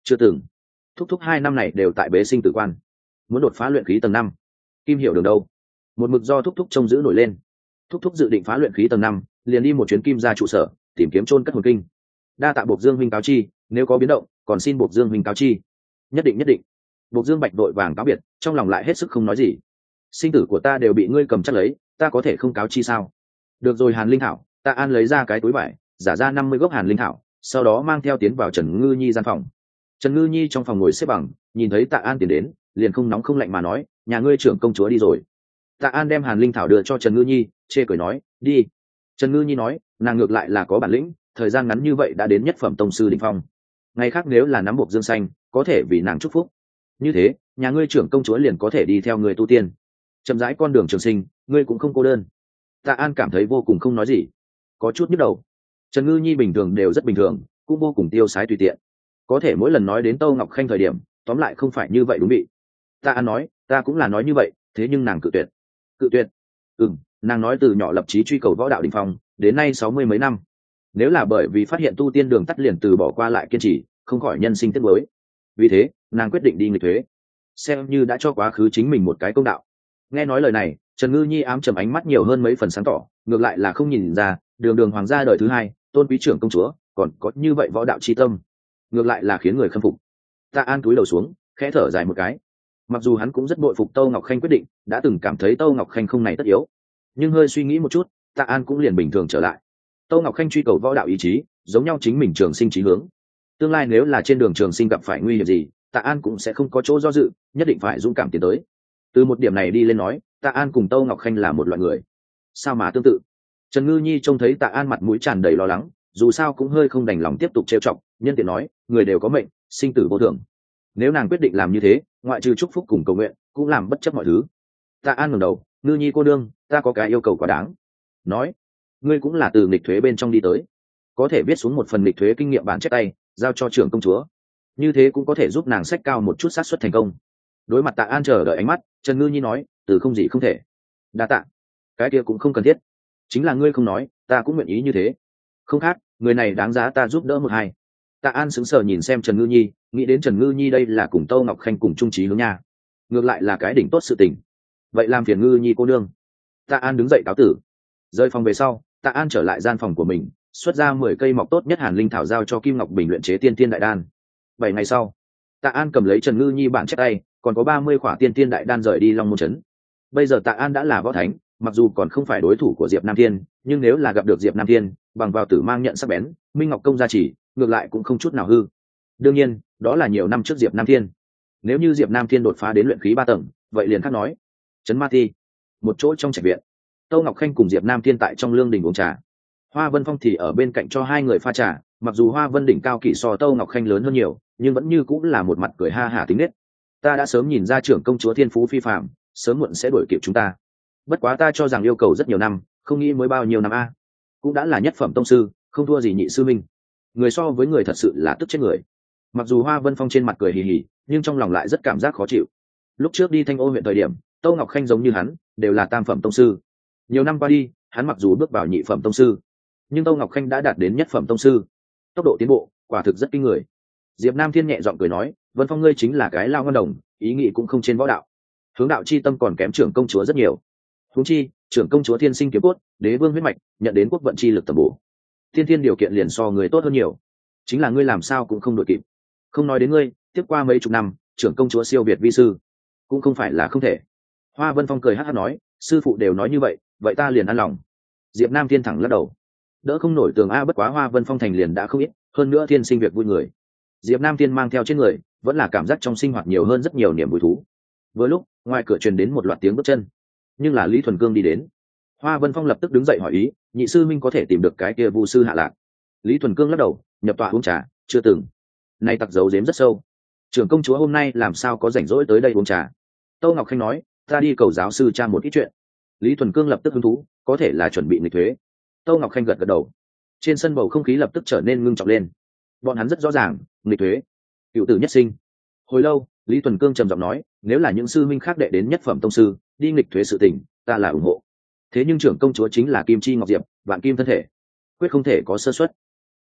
Chưa từng. Thúc thúc hai năm này đều tại bế sinh tử quan, muốn đột phá luyện khí tầng năm. Kim Hiểu Đường đâu? Một mực do thúc thúc trông giữ nổi lên. Thúc thúc dự định phá luyện khí tầng năm, liền đi một chuyến Kim gia trụ sở tìm kiếm chôn cất hồn kinh. Đa tạ Bộc Dương huynh cáo chi, nếu có biến động còn xin Bộc Dương huynh cáo chi. Nhất định nhất định. Bộc Dương Bạch đội vàng cáo biệt, trong lòng lại hết sức không nói gì. Sinh tử của ta đều bị ngươi cầm chắc lấy, ta có thể không cáo chi sao? Được rồi Hàn Linh Thảo, Tạ An lấy ra cái túi vải, giả ra năm mươi gốc Hàn Linh Thảo, sau đó mang theo tiến vào Trần Ngư Nhi gian phòng. Trần Ngư Nhi trong phòng ngồi xếp bằng, nhìn thấy Tạ An tiến đến, liền không nóng không lạnh mà nói, nhà ngươi trưởng công chúa đi rồi. Tạ An đem Hàn Linh Thảo đưa cho Trần Ngư Nhi, chê cười nói, đi. Trần Ngư Nhi nói, nàng ngược lại là có bản lĩnh, thời gian ngắn như vậy đã đến nhất phẩm tông sư đỉnh phong. Ngày khác nếu là nắm Bộc Dương xanh, có thể vì nàng chúc phúc. Như thế, nhà ngươi trưởng công chúa liền có thể đi theo người tu tiên. Chậm rãi con đường trường sinh, ngươi cũng không cô đơn. Tạ An cảm thấy vô cùng không nói gì, có chút nhức đầu. Trần Ngư Nhi bình thường đều rất bình thường, cũng vô cùng tiêu sái tùy tiện. Có thể mỗi lần nói đến Tô Ngọc Khanh thời điểm, tóm lại không phải như vậy đúng bị. Tạ An nói, ta cũng là nói như vậy, thế nhưng nàng cự tuyệt. Cự tuyệt? Ừm, nàng nói từ nhỏ lập chí truy cầu võ đạo đỉnh phong, đến nay sáu mươi mấy năm. Nếu là bởi vì phát hiện tu tiên đường tắt liền từ bỏ qua lại kiên trì, không khỏi nhân sinh tiếc nuối. Vì thế, nàng quyết định đi nghịch thuế, xem như đã cho quá khứ chính mình một cái công đạo. Nghe nói lời này, Trần Ngư Nhi ám trầm ánh mắt nhiều hơn mấy phần sáng tỏ, ngược lại là không nhìn ra, đường đường hoàng gia đời thứ hai, tôn quý trưởng công chúa, còn có như vậy võ đạo chi tâm, ngược lại là khiến người khâm phục. Tạ An cúi đầu xuống, khẽ thở dài một cái. Mặc dù hắn cũng rất bội phục Tô Ngọc Khanh quyết định, đã từng cảm thấy Tô Ngọc Khanh không này tất yếu, nhưng hơi suy nghĩ một chút, Tạ An cũng liền bình thường trở lại. Tô Ngọc Khanh truy cầu võ đạo ý chí, giống nhau chính mình trường sinh chí hướng. Tương lai nếu là trên đường trường sinh gặp phải nguy hiểm gì, Tạ An cũng sẽ không có chỗ do dự, nhất định phải dũng cảm tiến tới. Từ một điểm này đi lên nói, Tạ An cùng Tô Ngọc Khanh là một loại người. Sao mà tương tự? Trần Ngư Nhi trông thấy Tạ An mặt mũi tràn đầy lo lắng, dù sao cũng hơi không đành lòng tiếp tục trêu chọc, nhân tiện nói, người đều có mệnh, sinh tử vô thường. Nếu nàng quyết định làm như thế, ngoại trừ chúc phúc cùng cầu nguyện, cũng làm bất chấp mọi thứ. Tạ An ngẩng đầu, Ngư Nhi cô đương, ta có cái yêu cầu quá đáng. Nói, ngươi cũng là từ nghịch thuế bên trong đi tới, có thể viết xuống một phần nghịch thuế kinh nghiệm bản chép tay, giao cho trưởng công chúa. Như thế cũng có thể giúp nàng sách cao một chút xác suất thành công. Đối mặt Tạ An chờ đợi ánh mắt, Trần Ngư Nhi nói, từ không gì không thể. Đa tạ. Cái kia cũng không cần thiết. Chính là ngươi không nói, ta cũng nguyện ý như thế. Không khác, người này đáng giá ta giúp đỡ một hai. Tạ An sững sờ nhìn xem Trần Ngư Nhi, nghĩ đến Trần Ngư Nhi đây là cùng Tô Ngọc Khanh cùng chung trí hướng nha. Ngược lại là cái đỉnh tốt sự tình. Vậy làm phiền Ngư Nhi cô nương. Tạ An đứng dậy cáo tử. Rời phòng về sau, Tạ An trở lại gian phòng của mình, xuất ra mười cây mọc tốt nhất Hàn Linh Thảo giao cho Kim Ngọc Bình luyện chế tiên tiên đại đan. Bảy ngày sau, Tạ An cầm lấy Trần Ngư Nhi bản chép tay, còn có ba mươi khỏa tiên tiên đại đan rời đi Long Môn trấn. Bây giờ Tạ An đã là võ thánh, mặc dù còn không phải đối thủ của Diệp Nam Thiên, nhưng nếu là gặp được Diệp Nam Thiên, bằng vào tử mang nhận sắc bén, Minh Ngọc công gia chỉ, ngược lại cũng không chút nào hư. Đương nhiên, đó là nhiều năm trước Diệp Nam Thiên. Nếu như Diệp Nam Thiên đột phá đến luyện khí ba tầng, vậy liền khác nói. Trấn Ma Ti, một chỗ trong trạch viện, Tô Ngọc Khanh cùng Diệp Nam Thiên tại trong lương đình uống trà. Hoa Vân Phong thì ở bên cạnh cho hai người pha trà, mặc dù Hoa Vân đỉnh cao kỵ so Tô Ngọc Khanh lớn hơn nhiều, nhưng vẫn như cũng là một mặt cười ha hả tính nết. Ta đã sớm nhìn ra trưởng công chúa thiên phú phi phàm, sớm muộn sẽ đuổi kịp chúng ta. Bất quá ta cho rằng yêu cầu rất nhiều năm, không nghĩ mới bao nhiêu năm a. Cũng đã là nhất phẩm tông sư, không thua gì nhị sư minh. Người so với người thật sự là tức chết người. Mặc dù Hoa Vân Phong trên mặt cười hì hì, nhưng trong lòng lại rất cảm giác khó chịu. Lúc trước đi Thanh Ô huyện thời điểm, Tô Ngọc Khanh giống như hắn, đều là tam phẩm tông sư. Nhiều năm qua đi, hắn mặc dù bước vào nhị phẩm tông sư, nhưng Tô Ngọc Khanh đã đạt đến nhất phẩm tông sư. Tốc độ tiến bộ, quả thực rất kinh người. Diệp Nam Thiên nhẹ giọng cười nói, Vân Phong ngươi chính là cái lao ngân đồng, ý nghĩ cũng không trên võ đạo. Hướng đạo chi tâm còn kém trưởng công chúa rất nhiều. Huống chi, trưởng công chúa thiên sinh kiếm cốt, đế vương huyết mạch, nhận đến quốc vận chi lực tầm bổ. Thiên thiên điều kiện liền so người tốt hơn nhiều. Chính là ngươi làm sao cũng không đội kịp. Không nói đến ngươi, tiếp qua mấy chục năm, trưởng công chúa siêu việt vi sư, cũng không phải là không thể. Hoa Vân Phong cười hắc hắc nói, sư phụ đều nói như vậy, vậy ta liền an lòng. Diệp Nam Thiên thẳng lắc đầu, đỡ không nổi tường a, bất quá Hoa Vân Phong thành liền đã không ít, hơn nữa thiên sinh việc vui người. Diệp Nam Thiên mang theo trên người, vẫn là cảm giác trong sinh hoạt nhiều hơn rất nhiều niềm vui thú. Vừa lúc, ngoài cửa truyền đến một loạt tiếng bước chân, nhưng là Lý Thuần Cương đi đến. Hoa Vân Phong lập tức đứng dậy hỏi ý, nhị sư minh có thể tìm được cái kia vu sư hạ lạc? Lý Thuần Cương lắc đầu, nhập tọa uống trà, chưa từng. Này tặc giấu giếm rất sâu. Trưởng công chúa hôm nay làm sao có rảnh rỗi tới đây uống trà? Tô Ngọc Khanh nói, ta đi cầu giáo sư cha một ít chuyện. Lý Thuần Cương lập tức hứng thú, có thể là chuẩn bị nghịch thuế. Tô Ngọc Khanh gật gật đầu. Trên sân bầu không khí lập tức trở nên ngưng trọng lên. Bọn hắn rất rõ ràng, nghịch thuế, cựu tử nhất sinh. Hồi lâu, Lý Thuần Cương trầm giọng nói, nếu là những sư minh khác đệ đến nhất phẩm tông sư, đi nghịch thuế sự tình, ta là ủng hộ. Thế nhưng trưởng công chúa chính là kim chi ngọc diệp, vạn kim thân thể, quyết không thể có sơ suất.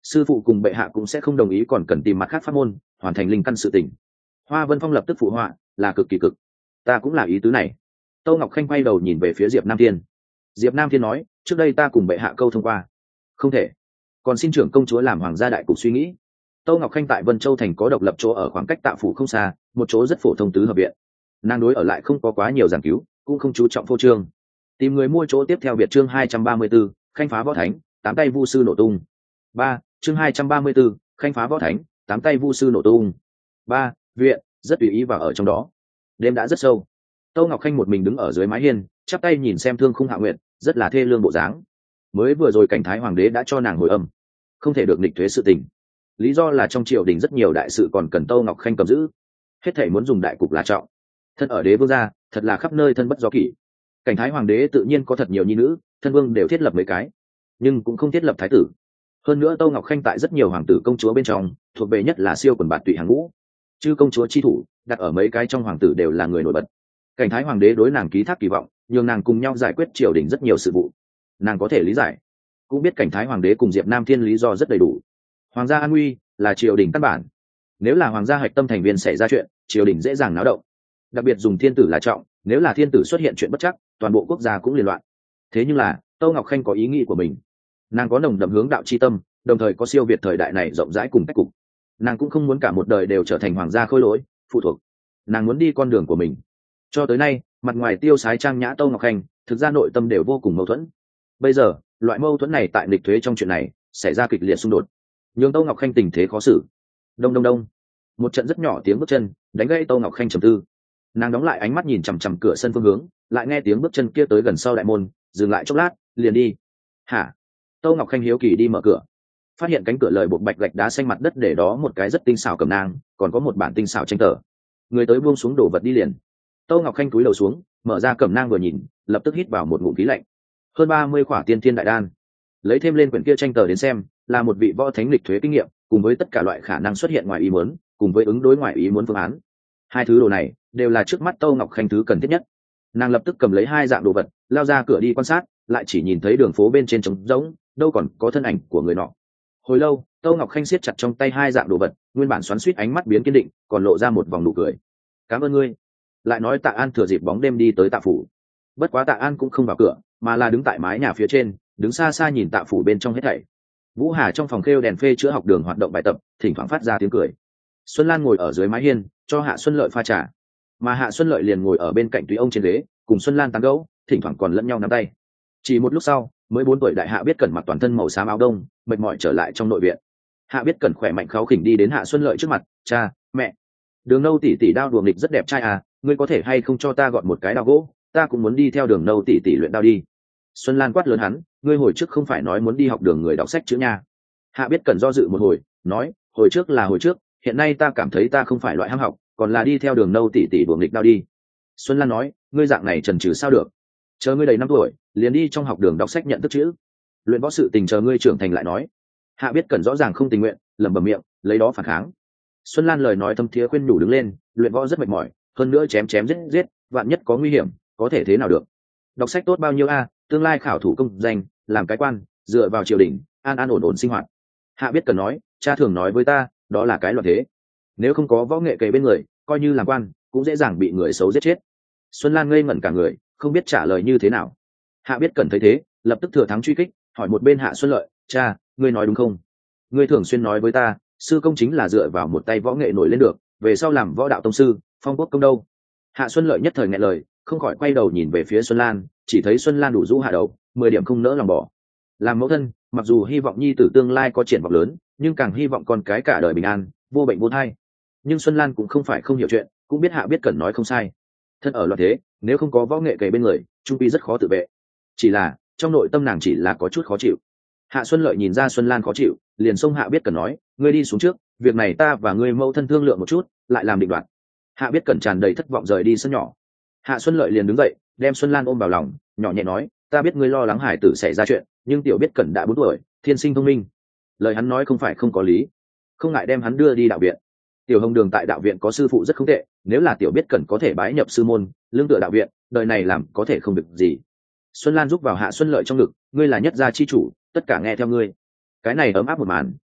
sư phụ cùng bệ hạ cũng sẽ không đồng ý, còn cần tìm mặt khác pháp môn hoàn thành linh căn sự tình. Hoa Vân Phong lập tức phụ họa, là cực kỳ cực. Ta cũng là ý tứ này. Tô Ngọc Khanh quay đầu nhìn về phía Diệp Nam Thiên. Diệp Nam Thiên nói, trước đây ta cùng bệ hạ câu thông qua, không thể, còn xin trưởng công chúa làm hoàng gia đại cục suy nghĩ. Tô Ngọc Khanh tại Vân Châu thành có độc lập chỗ ở, khoảng cách Tạ phủ không xa, một chỗ rất phổ thông tứ hợp viện. Nàng đối ở lại không có quá nhiều giảng cứu, cũng không chú trọng phô trương. Tìm người mua chỗ tiếp theo Việt chương hai trăm ba mươi 34, khanh phá võ thánh, tám tay vu sư nổ tung. ba, chương hai trăm ba mươi 34, khanh phá võ thánh, tám tay vu sư nổ tung. ba, viện, rất tùy ý vào ở trong đó. Đêm đã rất sâu. Tô Ngọc Khanh một mình đứng ở dưới mái hiên, chắp tay nhìn xem Thương Khung Hạ Nguyệt, rất là thê lương bộ dáng. Mới vừa rồi cảnh thái hoàng đế đã cho nàng hồi âm, không thể được nghịch thuế sự tình. Lý do là trong triều đình rất nhiều đại sự còn cần Tô Ngọc Khanh cầm giữ, hết thảy muốn dùng đại cục là trọng. Thân ở đế vương gia, thật là khắp nơi thân bất do kỷ. Cảnh thái hoàng đế tự nhiên có thật nhiều nhi nữ, thân vương đều thiết lập mấy cái, nhưng cũng không thiết lập thái tử. Hơn nữa Tô Ngọc Khanh tại rất nhiều hoàng tử công chúa bên trong, thuộc về nhất là siêu quần bạt tụy hàng ngũ. Chư công chúa chi thủ, đặt ở mấy cái trong hoàng tử đều là người nổi bật. Cảnh thái hoàng đế đối nàng ký thác kỳ vọng, nhường nàng cùng nhau giải quyết triều đình rất nhiều sự vụ. Nàng có thể lý giải, cũng biết cảnh thái hoàng đế cùng Diệp Nam Thiên lý do rất đầy đủ. Hoàng gia an nguy là triều đình căn bản, nếu là hoàng gia hạch tâm thành viên xảy ra chuyện, triều đình dễ dàng náo động. Đặc biệt dùng thiên tử là trọng, nếu là thiên tử xuất hiện chuyện bất chắc, toàn bộ quốc gia cũng liên loạn. Thế nhưng là Tô Ngọc Khanh có ý nghĩ của mình, nàng có nồng đậm hướng đạo chi tâm, đồng thời có siêu việt thời đại này rộng rãi cùng cách cục. Nàng cũng không muốn cả một đời đều trở thành hoàng gia khôi lỗi phụ thuộc, nàng muốn đi con đường của mình. Cho tới nay, mặt ngoài tiêu sái trang nhã Tô Ngọc Khanh, thực ra nội tâm đều vô cùng mâu thuẫn. Bây giờ loại mâu thuẫn này tại nghịch thuế trong chuyện này xảy ra kịch liệt xung đột, nhường Tô Ngọc Khanh tình thế khó xử. Đông đông đông, một trận rất nhỏ tiếng bước chân đánh gãy Tô Ngọc Khanh trầm tư. Nàng đóng lại ánh mắt nhìn chằm chằm cửa sân phương hướng, lại nghe tiếng bước chân kia tới gần sau đại môn, dừng lại chốc lát liền đi. Hả? Tô Ngọc Khanh hiếu kỳ đi mở cửa, phát hiện cánh cửa lời buộc bạch gạch đá xanh mặt đất, để đó một cái rất tinh xảo cẩm nang, còn có một bản tinh xảo tranh tờ. Người tới buông xuống đổ vật đi liền. Tô Ngọc Khanh cúi đầu xuống, mở ra cẩm nang vừa nhìn, lập tức hít vào một ngụm khí lạnh. Hơn ba mươi khỏa tiên thiên đại đan, lấy thêm lên quyển kia tranh tờ đến xem, là một vị võ thánh lịch thuế kinh nghiệm, cùng với tất cả loại khả năng xuất hiện ngoài ý muốn, cùng với ứng đối ngoài ý muốn phương án. Hai thứ đồ này đều là trước mắt Tô Ngọc Khanh thứ cần thiết nhất. Nàng lập tức cầm lấy hai dạng đồ vật, lao ra cửa đi quan sát, lại chỉ nhìn thấy đường phố bên trên trống rỗng, đâu còn có thân ảnh của người nọ. Hồi lâu, Tô Ngọc Khanh siết chặt trong tay hai dạng đồ vật, nguyên bản xoắn xuýt ánh mắt biến kiên định, còn lộ ra một vòng nụ cười. Cảm ơn ngươi. Lại nói Tạ An thừa dịp bóng đêm đi tới Tạ phủ. Bất quá Tạ An cũng không vào cửa, mà là đứng tại mái nhà phía trên, đứng xa xa nhìn Tạ phủ bên trong hết thảy. Vũ Hà trong phòng khêu đèn phê chữa học đường hoạt động bài tập, thỉnh thoảng phát ra tiếng cười. Xuân Lan ngồi ở dưới mái hiên, cho Hạ Xuân Lợi pha trà, mà Hạ Xuân Lợi liền ngồi ở bên cạnh Túy ông trên ghế, cùng Xuân Lan tán gẫu, thỉnh thoảng còn lẫn nhau nắm tay. Chỉ một lúc sau, mới bốn tuổi đại Hạ Biết Cẩn mặc toàn thân màu xám áo đông, mệt mỏi trở lại trong nội viện. Hạ Biết Cẩn khỏe mạnh kháu khỉnh đi đến Hạ Xuân Lợi trước mặt, cha, mẹ, Đường Nâu tỷ tỷ đao đùa nghịch rất đẹp trai à, ngươi có thể hay không cho ta gọt một cái đao gỗ, ta cũng muốn đi theo Đường Nâu tỷ tỷ luyện đao đi. Xuân Lan quát lớn hắn, ngươi hồi trước không phải nói muốn đi học đường người đọc sách chữ nha. Hạ Biết Cẩn do dự một hồi, nói, hồi trước là hồi trước, hiện nay ta cảm thấy ta không phải loại ham học, còn là đi theo Đường Nâu tỷ tỷ đùa nghịch đao đi. Xuân Lan nói, ngươi dạng này trần trừ sao được, chờ ngươi đầy năm tuổi liền đi trong học đường đọc sách nhận thức chữ, luyện võ sự tình chờ ngươi trưởng thành lại nói. Hạ Biết Cẩn rõ ràng không tình nguyện, lẩm bẩm miệng, lấy đó phản kháng. Xuân Lan lời nói thâm thiế khuyên nhủ đứng lên, luyện võ rất mệt mỏi, hơn nữa chém chém giết giết, vạn nhất có nguy hiểm, có thể thế nào được. Đọc sách tốt bao nhiêu a, tương lai khảo thủ công danh, làm cái quan, dựa vào triều đình, an an ổn ổn sinh hoạt. Hạ Biết Cẩn nói, cha thường nói với ta, đó là cái loạn thế, nếu không có võ nghệ kề bên người, coi như làm quan cũng dễ dàng bị người xấu giết chết. Xuân Lan ngây ngẩn cả người, không biết trả lời như thế nào. Hạ Biết Cẩn thấy thế, lập tức thừa thắng truy kích, hỏi một bên Hạ Xuân Lợi, cha, ngươi nói đúng không? Ngươi thường xuyên nói với ta, sư công chính là dựa vào một tay võ nghệ nổi lên được, về sau làm võ đạo tông sư, phong quốc công đâu? Hạ Xuân Lợi nhất thời nghẹn lời, không khỏi quay đầu nhìn về phía Xuân Lan, chỉ thấy Xuân Lan đủ rũ hạ đầu, mười điểm không nỡ lòng bỏ. Làm mẫu thân, mặc dù hy vọng nhi tử tương lai có triển vọng lớn, nhưng càng hy vọng con cái cả đời bình an, vô bệnh vô thai. Nhưng Xuân Lan cũng không phải không hiểu chuyện, cũng biết Hạ Biết Cẩn nói không sai. Thân ở loạn thế, nếu không có võ nghệ kề bên người, trung quy rất khó tự vệ. Chỉ là trong nội tâm nàng chỉ là có chút khó chịu. Hạ Xuân Lợi nhìn ra Xuân Lan khó chịu, liền xông Hạ Biết Cẩn nói, ngươi đi xuống trước, việc này ta và ngươi mẫu thân thương lượng một chút, lại làm định đoạt. Hạ Biết Cẩn tràn đầy thất vọng rời đi sân nhỏ. Hạ Xuân Lợi liền đứng dậy, đem Xuân Lan ôm vào lòng, nhỏ nhẹ nói, ta biết ngươi lo lắng hải tử xảy ra chuyện, nhưng tiểu Biết Cẩn đã bốn tuổi, thiên sinh thông minh, lời hắn nói không phải không có lý, không ngại đem hắn đưa đi đạo viện. Tiểu Hồng Đường tại đạo viện có sư phụ rất không tệ, nếu là tiểu Biết Cẩn có thể bái nhập sư môn, lương tựa đạo viện, đời này làm có thể không được gì. Xuân Lan giúp vào Hạ Xuân Lợi trong ngực, ngươi là nhất gia chi chủ, tất cả nghe theo ngươi. Cái này ấm áp một màn,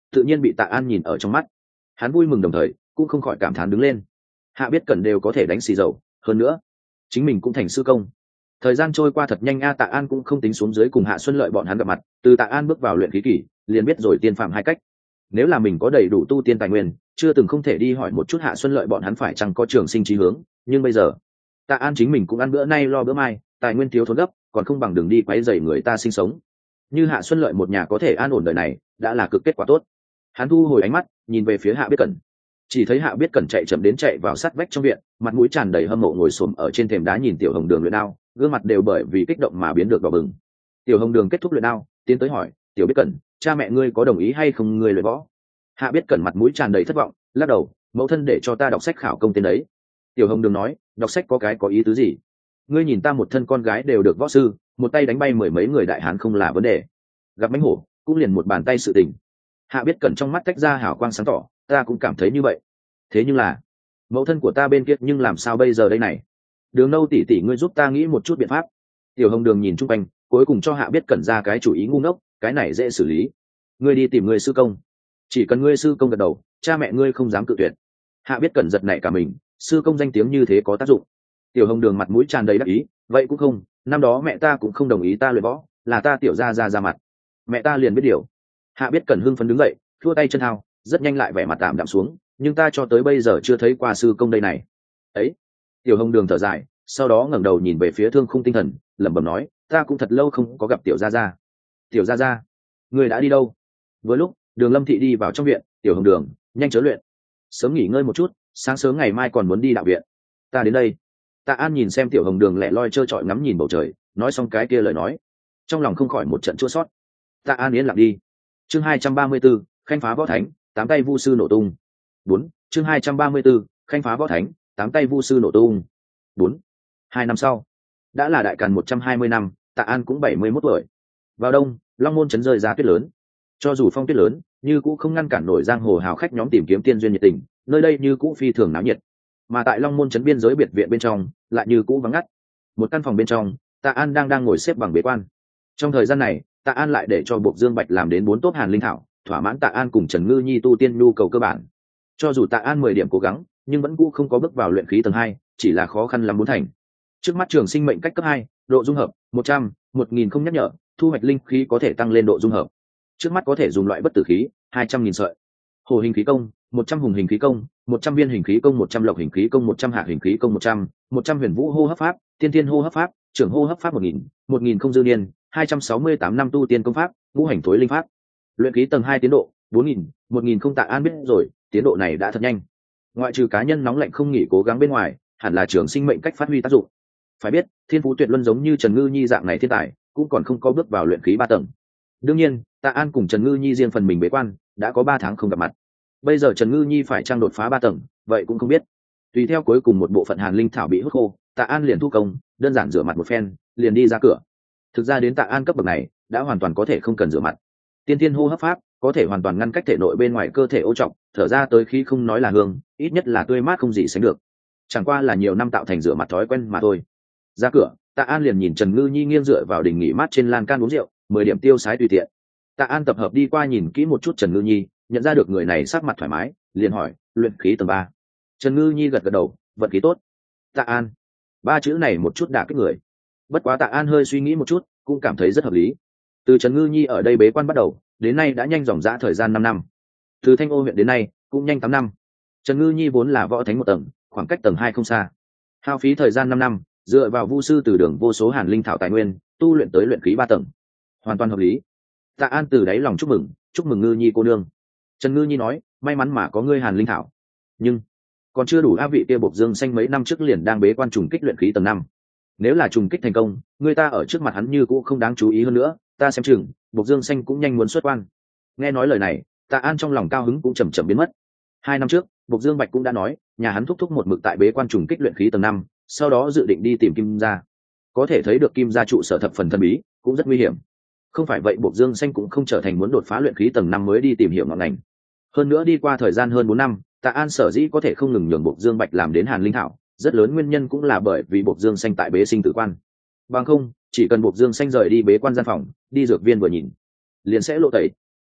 tự nhiên bị Tạ An nhìn ở trong mắt. Hắn vui mừng đồng thời cũng không khỏi cảm thán đứng lên. Hạ Biết Cẩn đều có thể đánh xì dầu, hơn nữa chính mình cũng thành sư công. Thời gian trôi qua thật nhanh a. Tạ An cũng không tính xuống dưới cùng Hạ Xuân Lợi bọn hắn gặp mặt, từ Tạ An bước vào luyện khí kỳ liền biết rồi tiên phạm hai cách. Nếu là mình có đầy đủ tu tiên tài nguyên, chưa từng không thể đi hỏi một chút Hạ Xuân Lợi bọn hắn phải chăng có trường sinh chí hướng, nhưng bây giờ Tạ An chính mình cũng ăn bữa nay lo bữa mai, tài nguyên thiếu thốn gấp, còn không bằng đường đi quấy rầy người ta sinh sống. Như Hạ Xuân Lợi một nhà có thể an ổn đời này, đã là cực kết quả tốt. Hắn thu hồi ánh mắt, nhìn về phía Hạ Biết Cẩn. Chỉ thấy Hạ Biết Cẩn chạy chậm đến chạy vào sát vách trong viện, mặt mũi tràn đầy hâm mộ ngồi xổm ở trên thềm đá nhìn Tiểu Hồng Đường luyện đao, gương mặt đều bởi vì kích động mà biến được đỏ bừng. Tiểu Hồng Đường kết thúc luyện đao, tiến tới hỏi, "Tiểu Biết Cẩn, cha mẹ ngươi có đồng ý hay không ngươi luyện võ?" Hạ Biết Cẩn mặt mũi tràn đầy thất vọng, lắc đầu, "Mẫu thân để cho ta đọc sách khảo công tên đấy." Tiểu Hồng Đường nói, "Đọc sách có cái có ý tứ gì? Ngươi nhìn ta một thân con gái đều được võ sư, một tay đánh bay mười mấy người đại hán không là vấn đề, gặp mãnh hổ cũng liền một bàn tay sự tình." Hạ Biết Cẩn trong mắt tách ra hào quang sáng tỏ, "Ta cũng cảm thấy như vậy. Thế nhưng là mẫu thân của ta bên kia nhưng làm sao bây giờ đây này? Đường Nâu tỷ tỷ ngươi giúp ta nghĩ một chút biện pháp." Tiểu Hồng Đường nhìn chung quanh, cuối cùng cho Hạ Biết Cẩn ra cái chủ ý ngu ngốc, "Cái này dễ xử lý. Ngươi đi tìm ngươi sư công. Chỉ cần ngươi sư công gật đầu, cha mẹ ngươi không dám cự tuyệt." Hạ Biết Cẩn giật nảy cả mình, sư công danh tiếng như thế có tác dụng? Tiểu Hồng Đường mặt mũi tràn đầy đắc ý, "Vậy cũng không, năm đó mẹ ta cũng không đồng ý ta luyện võ, là ta tiểu gia ra ra mặt. Mẹ ta liền biết điều." Hạ Biết Cẩn hưng phấn đứng dậy, thua tay chân hao, rất nhanh lại vẻ mặt tạm đạm xuống, "Nhưng ta cho tới bây giờ chưa thấy qua sư công đây này." Ấy. Tiểu Hồng Đường thở dài, sau đó ngẩng đầu nhìn về phía Thương Khung Tinh Thần, lẩm bẩm nói, "Ta cũng thật lâu không có gặp tiểu gia gia." "Tiểu gia gia, người đã đi đâu?" Vừa lúc Đường Lâm Thị đi vào trong viện, "Tiểu Hồng Đường, nhanh chớ luyện, sớm nghỉ ngơi một chút, sáng sớm ngày mai còn muốn đi đạo viện." "Ta đến đây." Tạ An nhìn xem Tiểu Hồng Đường lẻ loi trơ trọi ngắm nhìn bầu trời, nói xong cái kia lời nói, trong lòng không khỏi một trận chua xót. Tạ An yên lặng đi. Chương hai trăm ba mươi 234, khanh phá võ thánh, tám tay vu sư nổ tung. Bốn. Chương hai trăm ba mươi 234, khanh phá võ thánh, tám tay vu sư nổ tung. Bốn. Hai năm sau, đã là đại càn một trăm hai mươi năm, Tạ An cũng bảy mươi mốt tuổi. Vào đông, Long Môn trấn rơi ra tuyết lớn. Cho dù phong tuyết lớn, như cũng không ngăn cản nổi giang hồ hào khách nhóm tìm kiếm tiên duyên nhiệt tình, nơi đây như cũ phi thường náo nhiệt. Mà tại Long Môn trấn biên giới biệt viện bên trong, lại như cũ vắng ngắt. Một căn phòng bên trong, Tạ An đang đang ngồi xếp bằng bế quan. Trong thời gian này, Tạ An lại để cho Bộc Dương Bạch làm đến bốn tốt hàn linh thảo, thỏa mãn Tạ An cùng Trần Ngư Nhi tu tiên nhu cầu cơ bản. Cho dù Tạ An mười điểm cố gắng, nhưng vẫn cũ không có bước vào luyện khí tầng hai, chỉ là khó khăn lắm muốn thành. Trước mắt trường sinh mệnh cách cấp hai, độ dung hợp một trăm, một nghìn không nhắc nhở, thu hoạch linh khí có thể tăng lên độ dung hợp. Trước mắt có thể dùng loại bất tử khí, hai trăm nghìn sợi. Hồ hình khí công, một trăm hùng hình khí công, một trăm viên hình khí công, một trăm lộc hình khí công, một trăm hạ hình khí công, một trăm, một trăm huyền vũ hô hấp pháp, tiên tiên hô hấp pháp, trưởng hô hấp pháp một nghìn, một nghìn không dư niên, hai trăm sáu mươi tám năm tu tiên công pháp, ngũ hành thối linh pháp. Luyện khí tầng hai tiến độ, bốn nghìn, một nghìn không. Tạ An biết rồi, tiến độ này đã thật nhanh. Ngoại trừ cá nhân nóng lạnh không nghỉ cố gắng bên ngoài, hẳn là trường sinh mệnh cách phát huy tác dụng. Phải biết, thiên phú tuyệt luân giống như Trần Ngư Nhi dạng này thiên tài, cũng còn không có bước vào luyện khí ba tầng. Đương nhiên, Tạ An cùng Trần Ngư Nhi riêng phần mình bế quan, đã có ba tháng không gặp mặt. Bây giờ Trần Ngư Nhi phải trang đột phá ba tầng, vậy cũng không biết. Tùy theo cuối cùng một bộ phận hàn linh thảo bị hút khô, Tạ An liền thu công, đơn giản rửa mặt một phen, liền đi ra cửa. Thực ra đến Tạ An cấp bậc này, đã hoàn toàn có thể không cần rửa mặt. Tiên tiên hô hấp pháp có thể hoàn toàn ngăn cách thể nội bên ngoài cơ thể ô trọng, thở ra tới khi không nói là hương, ít nhất là tươi mát không gì sánh được. Chẳng qua là nhiều năm tạo thành rửa mặt thói quen mà thôi. Ra cửa, Tạ An liền nhìn Trần Ngư Nhi nghiêng dựa vào đỉnh nghỉ mát trên lan can uống rượu, mười điểm tiêu sái tùy tiện. Tạ An tập hợp đi qua nhìn kỹ một chút Trần Ngư Nhi, nhận ra được người này sắc mặt thoải mái, liền hỏi, "Luyện khí tầng ba?" Trần Ngư Nhi gật gật đầu, "Vận khí tốt." Tạ An, ba chữ này một chút đả kích người. Bất quá Tạ An hơi suy nghĩ một chút, cũng cảm thấy rất hợp lý. Từ Trần Ngư Nhi ở đây bế quan bắt đầu, đến nay đã nhanh dòng dã thời gian năm năm. Từ Thanh Ô huyện đến nay, cũng nhanh tám năm. Trần Ngư Nhi vốn là võ thánh một tầng, khoảng cách tầng hai không xa. Hao phí thời gian năm năm, dựa vào vu sư từ đường vô số hàn linh thảo tài nguyên, tu luyện tới luyện khí ba tầng. Hoàn toàn hợp lý. Tạ An từ đáy lòng chúc mừng, "Chúc mừng Ngư Nhi cô nương." Trần Ngư Nhi nói, "May mắn mà có ngươi hàn linh thảo. Nhưng còn chưa đủ, a vị kia Bộc Dương Xanh mấy năm trước liền đang bế quan trùng kích luyện khí tầng năm. Nếu là trùng kích thành công, người ta ở trước mặt hắn như cũ không đáng chú ý hơn nữa, ta xem chừng Bộc Dương Xanh cũng nhanh muốn xuất quan." Nghe nói lời này, Tạ An trong lòng cao hứng cũng chầm chậm biến mất. Hai năm trước, Bộc Dương Bạch cũng đã nói, nhà hắn thúc thúc một mực tại bế quan trùng kích luyện khí tầng năm, sau đó dự định đi tìm Kim gia. Có thể thấy được Kim gia trụ sở thập phần thần bí, cũng rất nguy hiểm. Không phải vậy Bộc Dương Xanh cũng không trở thành muốn đột phá luyện khí tầng năm mới đi tìm hiểu ngọn ngành. Hơn nữa đi qua thời gian hơn bốn năm, Tạ An sở dĩ có thể không ngừng nhường Bộc Dương Bạch làm đến hàn linh thảo, rất lớn nguyên nhân cũng là bởi vì Bộc Dương Xanh tại bế sinh tử quan. Bằng không, chỉ cần Bộc Dương Xanh rời đi bế quan gian phòng, đi dược viên vừa nhìn, liền sẽ lộ tẩy.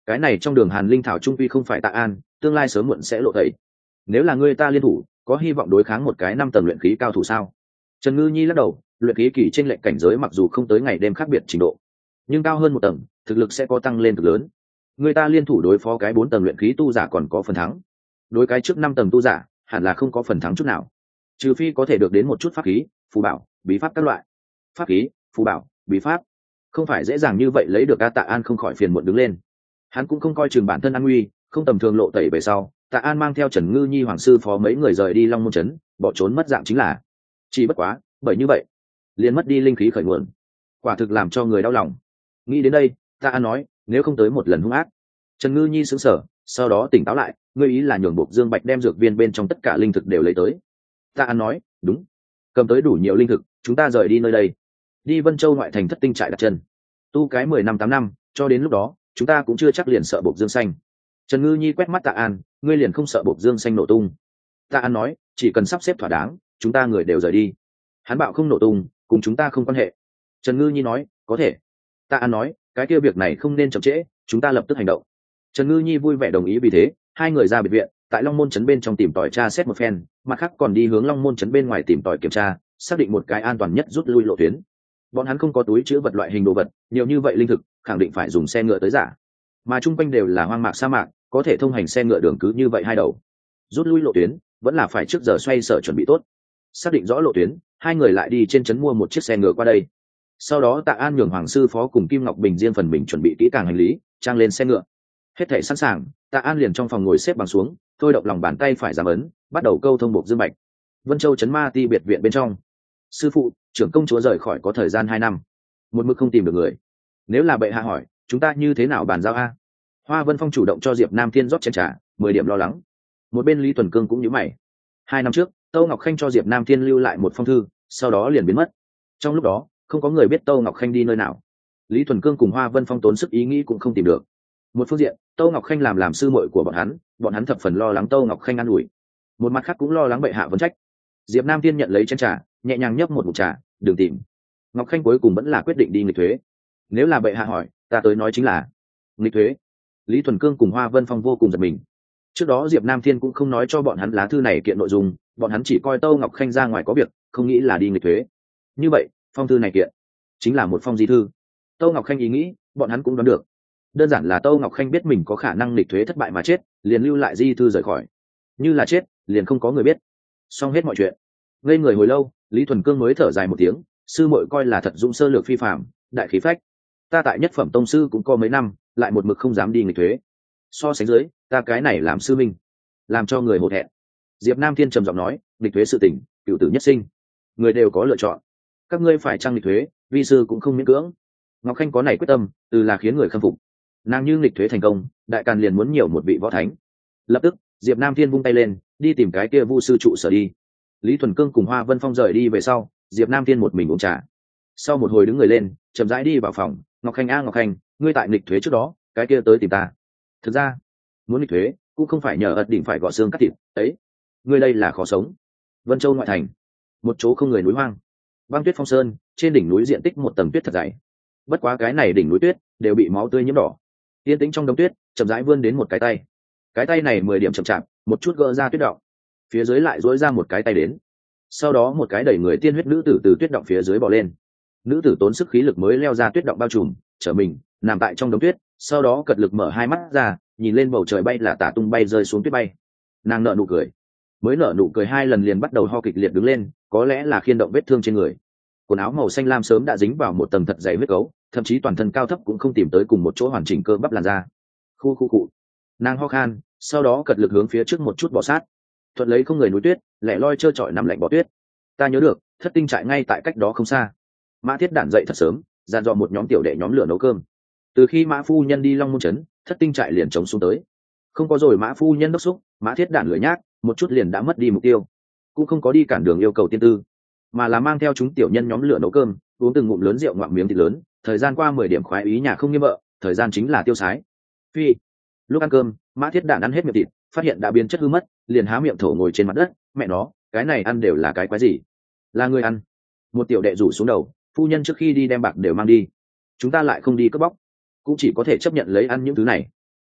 cái này trong đường hàn linh thảo trung quy không phải Tạ An, tương lai sớm muộn sẽ lộ tẩy. Nếu là người ta liên thủ, có hy vọng đối kháng một cái năm tầng luyện khí cao thủ sao? Trần Ngư Nhi lắc đầu, luyện khí kỳ trên lệnh cảnh giới mặc dù không tới ngày đêm khác biệt trình độ, nhưng cao hơn một tầng, thực lực sẽ có tăng lên cực lớn. Người ta liên thủ đối phó cái bốn tầng luyện khí tu giả còn có phần thắng, đối cái trước năm tầng tu giả hẳn là không có phần thắng chút nào, trừ phi có thể được đến một chút pháp khí, phù bảo, bí pháp các loại. Pháp khí, phù bảo, bí pháp, không phải dễ dàng như vậy lấy được. A Tạ An không khỏi phiền muộn đứng lên. Hắn cũng không coi chừng bản thân an nguy, không tầm thường lộ tẩy về sau, Tạ An mang theo Trần Ngư Nhi hoàng sư phó mấy người rời đi Long Môn trấn, bỏ trốn mất dạng chính là. Chỉ bất quá, bởi như vậy, liền mất đi linh khí khởi nguồn, quả thực làm cho người đau lòng. Nghĩ đến đây, Tạ An nói, nếu không tới một lần hung ác. Trần Ngư Nhi sững sờ, sau đó tỉnh táo lại, ngươi ý là nhường buộc Dương Bạch đem dược viên bên trong tất cả linh thực đều lấy tới. Tạ An nói, đúng, cầm tới đủ nhiều linh thực, chúng ta rời đi nơi đây, đi Vân Châu ngoại thành thất tinh trại đặt chân, tu cái mười năm tám năm, cho đến lúc đó chúng ta cũng chưa chắc liền sợ buộc Dương xanh. Trần Ngư Nhi quét mắt Tạ An, ngươi liền không sợ buộc Dương xanh nổ tung? Tạ An nói, chỉ cần sắp xếp thỏa đáng, chúng ta người đều rời đi. Hắn bạo không nổ tung, cùng chúng ta không quan hệ. Trần Ngư Nhi nói, có thể. Tạ An nói, cái kia việc này không nên chậm trễ, chúng ta lập tức hành động. Trần Ngư Nhi vui vẻ đồng ý. Vì thế hai người ra biệt viện, tại Long Môn trấn bên trong tìm tòi tra xét một phen, mặt khác còn đi hướng Long Môn trấn bên ngoài tìm tòi kiểm tra, xác định một cái an toàn nhất rút lui lộ tuyến. Bọn hắn không có túi chứa vật loại hình đồ vật, nhiều như vậy linh thực khẳng định phải dùng xe ngựa tới giả, mà chung quanh đều là hoang mạc sa mạc, có thể thông hành xe ngựa đường cứ như vậy hai đầu. Rút lui lộ tuyến vẫn là phải trước giờ xoay sở chuẩn bị tốt. Xác định rõ lộ tuyến, hai người lại đi trên trấn mua một chiếc xe ngựa qua đây. Sau đó Tạ An nhường hoàng sư phó cùng Kim Ngọc Bình riêng phần mình chuẩn bị kỹ càng hành lý, trang lên xe ngựa. Hết thảy sẵn sàng, Tạ An liền trong phòng ngồi xếp bằng xuống, thôi động lòng bàn tay phải giảm ấn, bắt đầu câu thông buộc Dương Bạch. Vân Châu trấn Ma Ti biệt viện bên trong, sư phụ, trưởng công chúa rời khỏi có thời gian hai năm, một mực không tìm được người. Nếu là bệ hạ hỏi, chúng ta như thế nào bàn giao a? Hoa Vân Phong chủ động cho Diệp Nam Thiên rót chén trà, mười điểm lo lắng. Một bên Lý Tuần Cương cũng nhíu mày. Hai năm trước, Tâu Ngọc Khanh cho Diệp Nam Thiên lưu lại một phong thư, sau đó liền biến mất. Trong lúc đó, không có người biết Tâu Ngọc Khanh đi nơi nào. Lý Tuần Cương cùng Hoa Vân Phong tốn sức ý nghĩ cũng không tìm được. Một phương diện, Tâu Ngọc Khanh làm làm sư muội của bọn hắn, bọn hắn thập phần lo lắng Tâu Ngọc Khanh an ủi. Một mặt khác cũng lo lắng bệ hạ vấn trách. Diệp Nam Thiên nhận lấy chén trà, nhẹ nhàng nhấp một ngụm trà, đừng tìm. Ngọc Khanh cuối cùng vẫn là quyết định đi nghịch thuế. Nếu là bệ hạ hỏi, ta tới nói chính là nghịch thuế. Lý Thuần Cương cùng Hoa Vân Phong vô cùng giật mình. Trước đó Diệp Nam Thiên cũng không nói cho bọn hắn lá thư này kiện nội dung, bọn hắn chỉ coi Tâu Ngọc Khanh ra ngoài có việc, không nghĩ là đi nghịch thuế. Như vậy, phong thư này kiện chính là một phong di thư. Tâu Ngọc Khanh ý nghĩ, bọn hắn cũng đoán được. Đơn giản là Tâu Ngọc Khanh biết mình có khả năng nghịch thuế thất bại mà chết, liền lưu lại di thư rời khỏi. Như là chết, liền không có người biết. Xong hết mọi chuyện. Ngây người hồi lâu, Lý Thuần Cương mới thở dài một tiếng, sư muội coi là thật dũng sơ lược phi phàm, đại khí phách. Ta tại nhất phẩm tông sư cũng có mấy năm, lại một mực không dám đi nghịch thuế. So sánh dưới, ta cái này làm sư minh, làm cho người hổ thẹn. Diệp Nam Thiên trầm giọng nói, nghịch thuế sự tình, cửu tử nhất sinh, người đều có lựa chọn. Các ngươi phải trang nghịch thuế, vi sư cũng không miễn cưỡng. Ngọc Khanh có này quyết tâm, từ là khiến người khâm phục. Nàng như nghịch thuế thành công, đại càn liền muốn nhiều một vị võ thánh. Lập tức, Diệp Nam Thiên vung tay lên, đi tìm cái kia Vu sư trụ sở đi. Lý Thuần Cương cùng Hoa Vân Phong rời đi về sau, Diệp Nam Thiên một mình uống trà. Sau một hồi đứng người lên, chậm rãi đi vào phòng. Ngọc Khanh a Ngọc Khanh, ngươi tại nghịch thuế trước đó, cái kia tới tìm ta. Thực ra, muốn nghịch thuế cũng không phải nhờ ật đỉnh phải gõ xương cắt thịt ấy. Ngươi đây là khó sống. Vân Châu ngoại thành, một chỗ không người núi hoang, băng tuyết phong sơn, trên đỉnh núi diện tích một tầng tuyết thật dày. Bất quá cái này đỉnh núi tuyết đều bị máu tươi nhiễm đỏ. Yên tĩnh trong đống tuyết, chậm rãi vươn đến một cái tay. Cái tay này mười điểm chậm chạp, một chút gỡ ra tuyết động. Phía dưới lại duỗi ra một cái tay đến. Sau đó một cái đẩy người tiên huyết nữ tử từ tuyết động phía dưới bò lên. Nữ tử tốn sức khí lực mới leo ra tuyết động bao trùm, trở mình nằm tại trong đống tuyết, sau đó cật lực mở hai mắt ra, nhìn lên bầu trời bay là tả tung bay rơi xuống tuyết bay. Nàng nở nụ cười, mới nở nụ cười hai lần liền bắt đầu ho kịch liệt đứng lên, có lẽ là khiên động vết thương trên người. Quần áo màu xanh lam sớm đã dính vào một tầng thật dày huyết gấu, thậm chí toàn thân cao thấp cũng không tìm tới cùng một chỗ hoàn chỉnh cơ bắp làn da. Khu khu cụ, nàng ho khan, sau đó cật lực hướng phía trước một chút bò sát, thuận lấy không người núi tuyết, lẻ loi trơ trọi nằm lạnh bò tuyết. Ta nhớ được, thất tinh trại ngay tại cách đó không xa. Mã Thiết Đản dậy thật sớm, dàn dò một nhóm tiểu đệ nhóm lửa nấu cơm. Từ khi Mã phu nhân đi Long Môn trấn, thất tinh trại liền chống xuống tới. Không có rồi Mã phu nhân đốc xúc, Mã Thiết Đản lười nhác, một chút liền đã mất đi mục tiêu, cũng không có đi cản đường yêu cầu tiên tư, mà là mang theo chúng tiểu nhân nhóm lửa nấu cơm, uống từng ngụm lớn rượu ngoạm miếng thịt lớn. Thời gian qua mười điểm khoái ý nhà không nghiêm vợ, thời gian chính là tiêu sái. Phi, lúc ăn cơm, Mã Thiết Đản ăn hết miệng thịt, phát hiện đã biến chất hư mất, liền há miệng thổ ngồi trên mặt đất. Mẹ nó, cái này ăn đều là cái quái gì? Là người ăn? Một tiểu đệ rủ xuống đầu, phu nhân trước khi đi đem bạc đều mang đi, chúng ta lại không đi cướp bóc, cũng chỉ có thể chấp nhận lấy ăn những thứ này.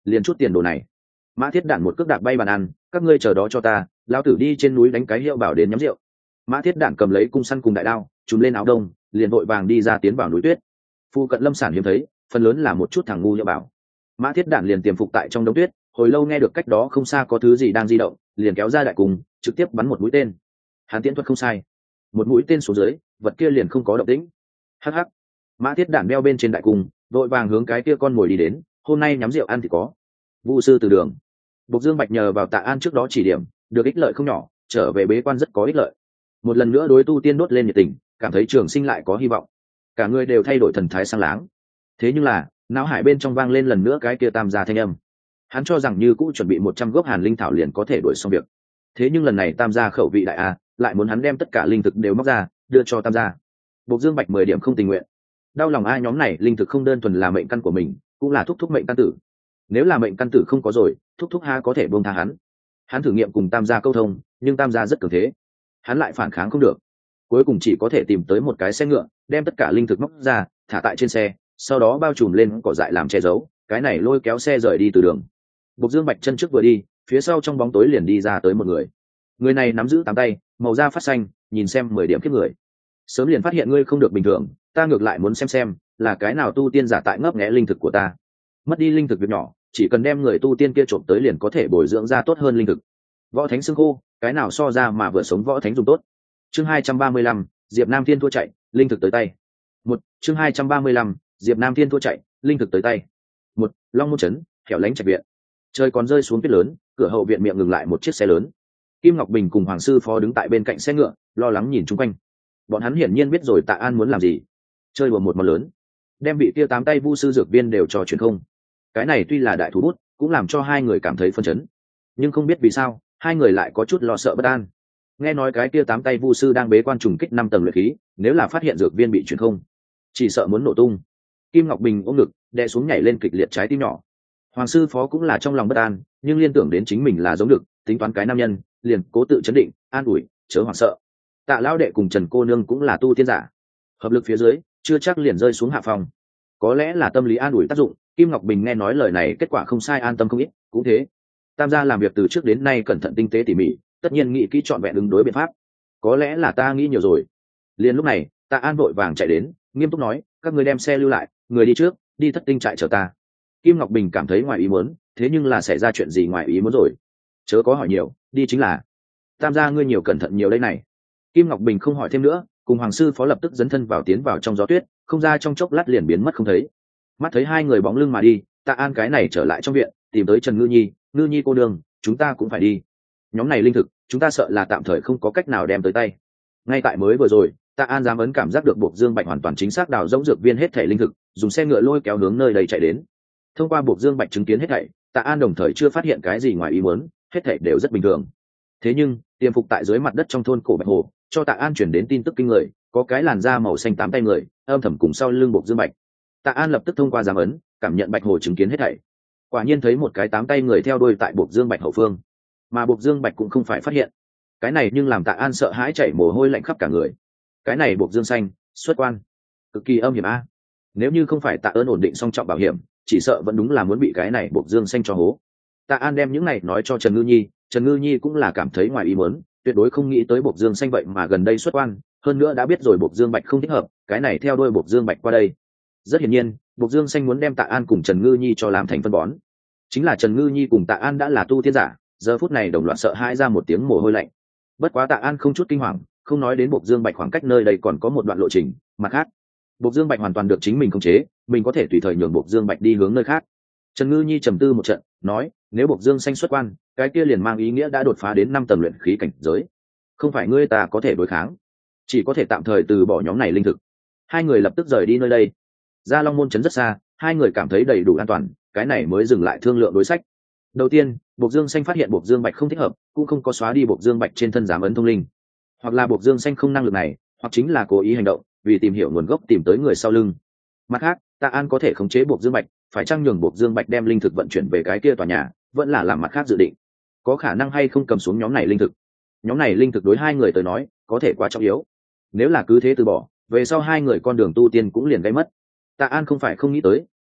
liền chút tiền đồ này. Mã Thiết Đản một cước đạp bay bàn ăn, các ngươi chờ đó cho ta, lão tử đi trên núi đánh cái hiệu bảo đến nhắm rượu. Mã Thiết Đản cầm lấy cung săn cùng đại đao, trùm lên áo đông, liền vội vàng đi ra tiến vào núi tuyết. Phu cận lâm sản hiếm thấy, phần lớn là một chút thằng ngu hiệu bảo. Mã Thiết Đản liền tiềm phục tại trong đống tuyết, hồi lâu nghe được cách đó không xa có thứ gì đang di động, liền kéo ra đại cung, trực tiếp bắn một mũi tên. Hắn tiễn thuật không sai, một mũi tên xuống dưới, vật kia liền không có động tĩnh. Hắc hắc. Mã Thiết Đản đeo bên trên đại cung, vội vàng hướng cái kia con mồi đi đến, hôm nay nhắm rượu ăn thì có. Vu sư từ đường. Bộc Dương Bạch nhờ vào Tạ An trước đó chỉ điểm, được ích lợi không nhỏ, trở về bế quan rất có ích lợi. Một lần nữa đối tu tiên đốt lên nhiệt tình, cảm thấy trường sinh lại có hy vọng. Cả người đều thay đổi thần thái sang láng. Thế nhưng là, não hải bên trong vang lên lần nữa cái kia tam gia thanh âm. Hắn cho rằng như cũ chuẩn bị một trăm gốc hàn linh thảo liền có thể đuổi xong việc. Thế nhưng lần này tam gia khẩu vị đại a, lại muốn hắn đem tất cả linh thực đều móc ra, đưa cho tam gia. Bộc Dương Bạch mười điểm không tình nguyện. Đau lòng ai nhóm này linh thực không đơn thuần là mệnh căn của mình, cũng là thúc thúc mệnh căn tử. Nếu là mệnh căn tử không có rồi, thúc thúc ha có thể buông tha hắn. Hắn thử nghiệm cùng tam gia câu thông, nhưng tam gia rất cường thế, hắn lại phản kháng không được, cuối cùng chỉ có thể tìm tới một cái xe ngựa, đem tất cả linh thực móc ra, thả tại trên xe, sau đó bao trùm lên cỏ dại làm che giấu, cái này lôi kéo xe rời đi từ đường. Bộc Dương Bạch chân trước vừa đi, phía sau trong bóng tối liền đi ra tới một người. Người này nắm giữ tám tay, màu da phát xanh, nhìn xem mười điểm kiếp người. Sớm liền phát hiện ngươi không được bình thường, ta ngược lại muốn xem xem là cái nào tu tiên giả tại ngấp nghé linh thực của ta. Mất đi linh thực việc nhỏ, chỉ cần đem người tu tiên kia trộm tới liền có thể bồi dưỡng ra tốt hơn linh thực. Võ thánh xương khô, cái nào so ra mà vừa sống võ thánh dùng tốt. Chương hai trăm ba mươi lăm, Diệp Nam Thiên thua chạy, linh thực tới tay. Một, chương hai trăm ba mươi lăm, Diệp Nam Thiên thua chạy, linh thực tới tay. Một, Long Môn trấn, hẻo lánh trạch viện. Trời còn rơi xuống tuyết lớn, cửa hậu viện miệng ngừng lại một chiếc xe lớn. Kim Ngọc Bình cùng Hoàng sư phó đứng tại bên cạnh xe ngựa, lo lắng nhìn chung quanh. Bọn hắn hiển nhiên biết rồi Tạ An muốn làm gì, chơi đùa một món lớn, đem vị kia tám tay vu sư dược viên đều cho truyền không. Cái này tuy là đại thú bút, cũng làm cho hai người cảm thấy phân chấn, nhưng không biết vì sao hai người lại có chút lo sợ bất an. Nghe nói cái kia tám tay vu sư đang bế quan trùng kích năm tầng luyện khí, nếu là phát hiện dược viên bị truyền không, chỉ sợ muốn nổ tung. Kim Ngọc Bình ôm ngực, đè xuống nhảy lên kịch liệt trái tim nhỏ. Hoàng sư phó cũng là trong lòng bất an, nhưng liên tưởng đến chính mình là giống được, tính toán cái nam nhân, liền cố tự chấn định, an ủi, chớ hoảng sợ. Tạ lão đệ cùng Trần cô nương cũng là tu tiên giả, hợp lực phía dưới, chưa chắc liền rơi xuống hạ phòng. Có lẽ là tâm lý an ủi tác dụng, Kim Ngọc Bình nghe nói lời này kết quả không sai, an tâm không ít. Cũng thế, tam gia làm việc từ trước đến nay cẩn thận tinh tế tỉ mỉ, tất nhiên nghĩ kỹ chọn vẹn ứng đối biện pháp. Có lẽ là ta nghĩ nhiều rồi. Liền lúc này, Tạ An vội vàng chạy đến, nghiêm túc nói, các người đem xe lưu lại, người đi trước, đi thất tinh trại chờ ta. Kim Ngọc Bình cảm thấy ngoài ý muốn, thế nhưng là xảy ra chuyện gì ngoài ý muốn rồi? Chớ có hỏi nhiều, đi chính là. Tam gia ngươi nhiều cẩn thận nhiều đây này. Kim Ngọc Bình không hỏi thêm nữa, cùng Hoàng sư phó lập tức dấn thân vào tiến vào trong gió tuyết, không ra trong chốc lát liền biến mất không thấy. Mắt thấy hai người bóng lưng mà đi, Tạ An cái này trở lại trong viện, tìm tới Trần Ngư Nhi, Ngư Nhi cô nương, chúng ta cũng phải đi. Nhóm này linh thực, chúng ta sợ là tạm thời không có cách nào đem tới tay. Ngay tại mới vừa rồi, Tạ An dám ấn cảm giác được Bộc Dương Bạch hoàn toàn chính xác đào rỗng dược viên hết thảy linh thực, dùng xe ngựa lôi kéo hướng nơi đây chạy đến. Thông qua Bộc Dương Bạch chứng kiến hết thảy, Tạ An đồng thời chưa phát hiện cái gì ngoài ý muốn, hết thảy đều rất bình thường. Thế nhưng, tiềm phục tại dưới mặt đất trong thôn cổ Bạch Hồ, cho Tạ An chuyển đến tin tức kinh người, có cái làn da màu xanh tám tay người, âm thầm cùng sau lưng Bộc Dương Bạch. Tạ An lập tức thông qua giám ấn, cảm nhận Bạch Hồ chứng kiến hết thảy. Quả nhiên thấy một cái tám tay người theo đuôi tại Bộc Dương Bạch hậu phương, mà Bộc Dương Bạch cũng không phải phát hiện. Cái này nhưng làm Tạ An sợ hãi chảy mồ hôi lạnh khắp cả người. Cái này Bộc Dương xanh, xuất quan, cực kỳ âm hiểm a. Nếu như không phải Tạ Ơn ổn định song trọng bảo hiểm, chỉ sợ vẫn đúng là muốn bị cái này Bộc Dương xanh cho hố. Tạ An đem những này nói cho Trần Ngư Nhi, Trần Ngư Nhi cũng là cảm thấy ngoài ý muốn, tuyệt đối không nghĩ tới Bộc Dương xanh vậy mà gần đây xuất quan, hơn nữa đã biết rồi Bộc Dương Bạch không thích hợp, cái này theo đuôi Bộc Dương Bạch qua đây. Rất hiển nhiên, Bộc Dương xanh muốn đem Tạ An cùng Trần Ngư Nhi cho làm thành phân bón. Chính là Trần Ngư Nhi cùng Tạ An đã là tu tiên giả, giờ phút này đồng loạt sợ hãi ra một tiếng mồ hôi lạnh. Bất quá Tạ An không chút kinh hoàng, không nói đến Bộc Dương Bạch khoảng cách nơi đây còn có một đoạn lộ trình, mặt khác, Bộc Dương Bạch hoàn toàn được chính mình khống chế, mình có thể tùy thời nhường Bộc Dương Bạch đi hướng nơi khác. Trần Ngư Nhi trầm tư một trận, nói, nếu Bộc Dương xanh xuất quan, cái kia liền mang ý nghĩa đã đột phá đến năm tầng luyện khí cảnh giới. Không phải ngươi ta có thể đối kháng, chỉ có thể tạm thời từ bỏ nhóm này linh thực. Hai người lập tức rời đi nơi đây. Ra Long Môn trấn rất xa, hai người cảm thấy đầy đủ an toàn, cái này mới dừng lại thương lượng đối sách. Đầu tiên, Bộc Dương xanh phát hiện Bộc Dương Bạch không thích hợp, cũng không có xóa đi Bộc Dương Bạch trên thân giám ấn thông linh. Hoặc là Bộc Dương xanh không năng lực này, hoặc chính là cố ý hành động, vì tìm hiểu nguồn gốc tìm tới người sau lưng. Mặt khác, Tạ An có thể khống chế Bộc Dương Bạch, phải chăng nhường Bộc Dương Bạch đem linh thực vận chuyển về cái kia tòa nhà, vẫn là làm mặt khác dự định. Có khả năng hay không cầm xuống nhóm này linh thực. Nhóm này linh thực đối hai người tới nói, có thể quá trọng yếu. Nếu là cứ thế từ bỏ, về sau hai người con đường tu tiên cũng liền gây mất. Tạ An không phải không nghĩ tới,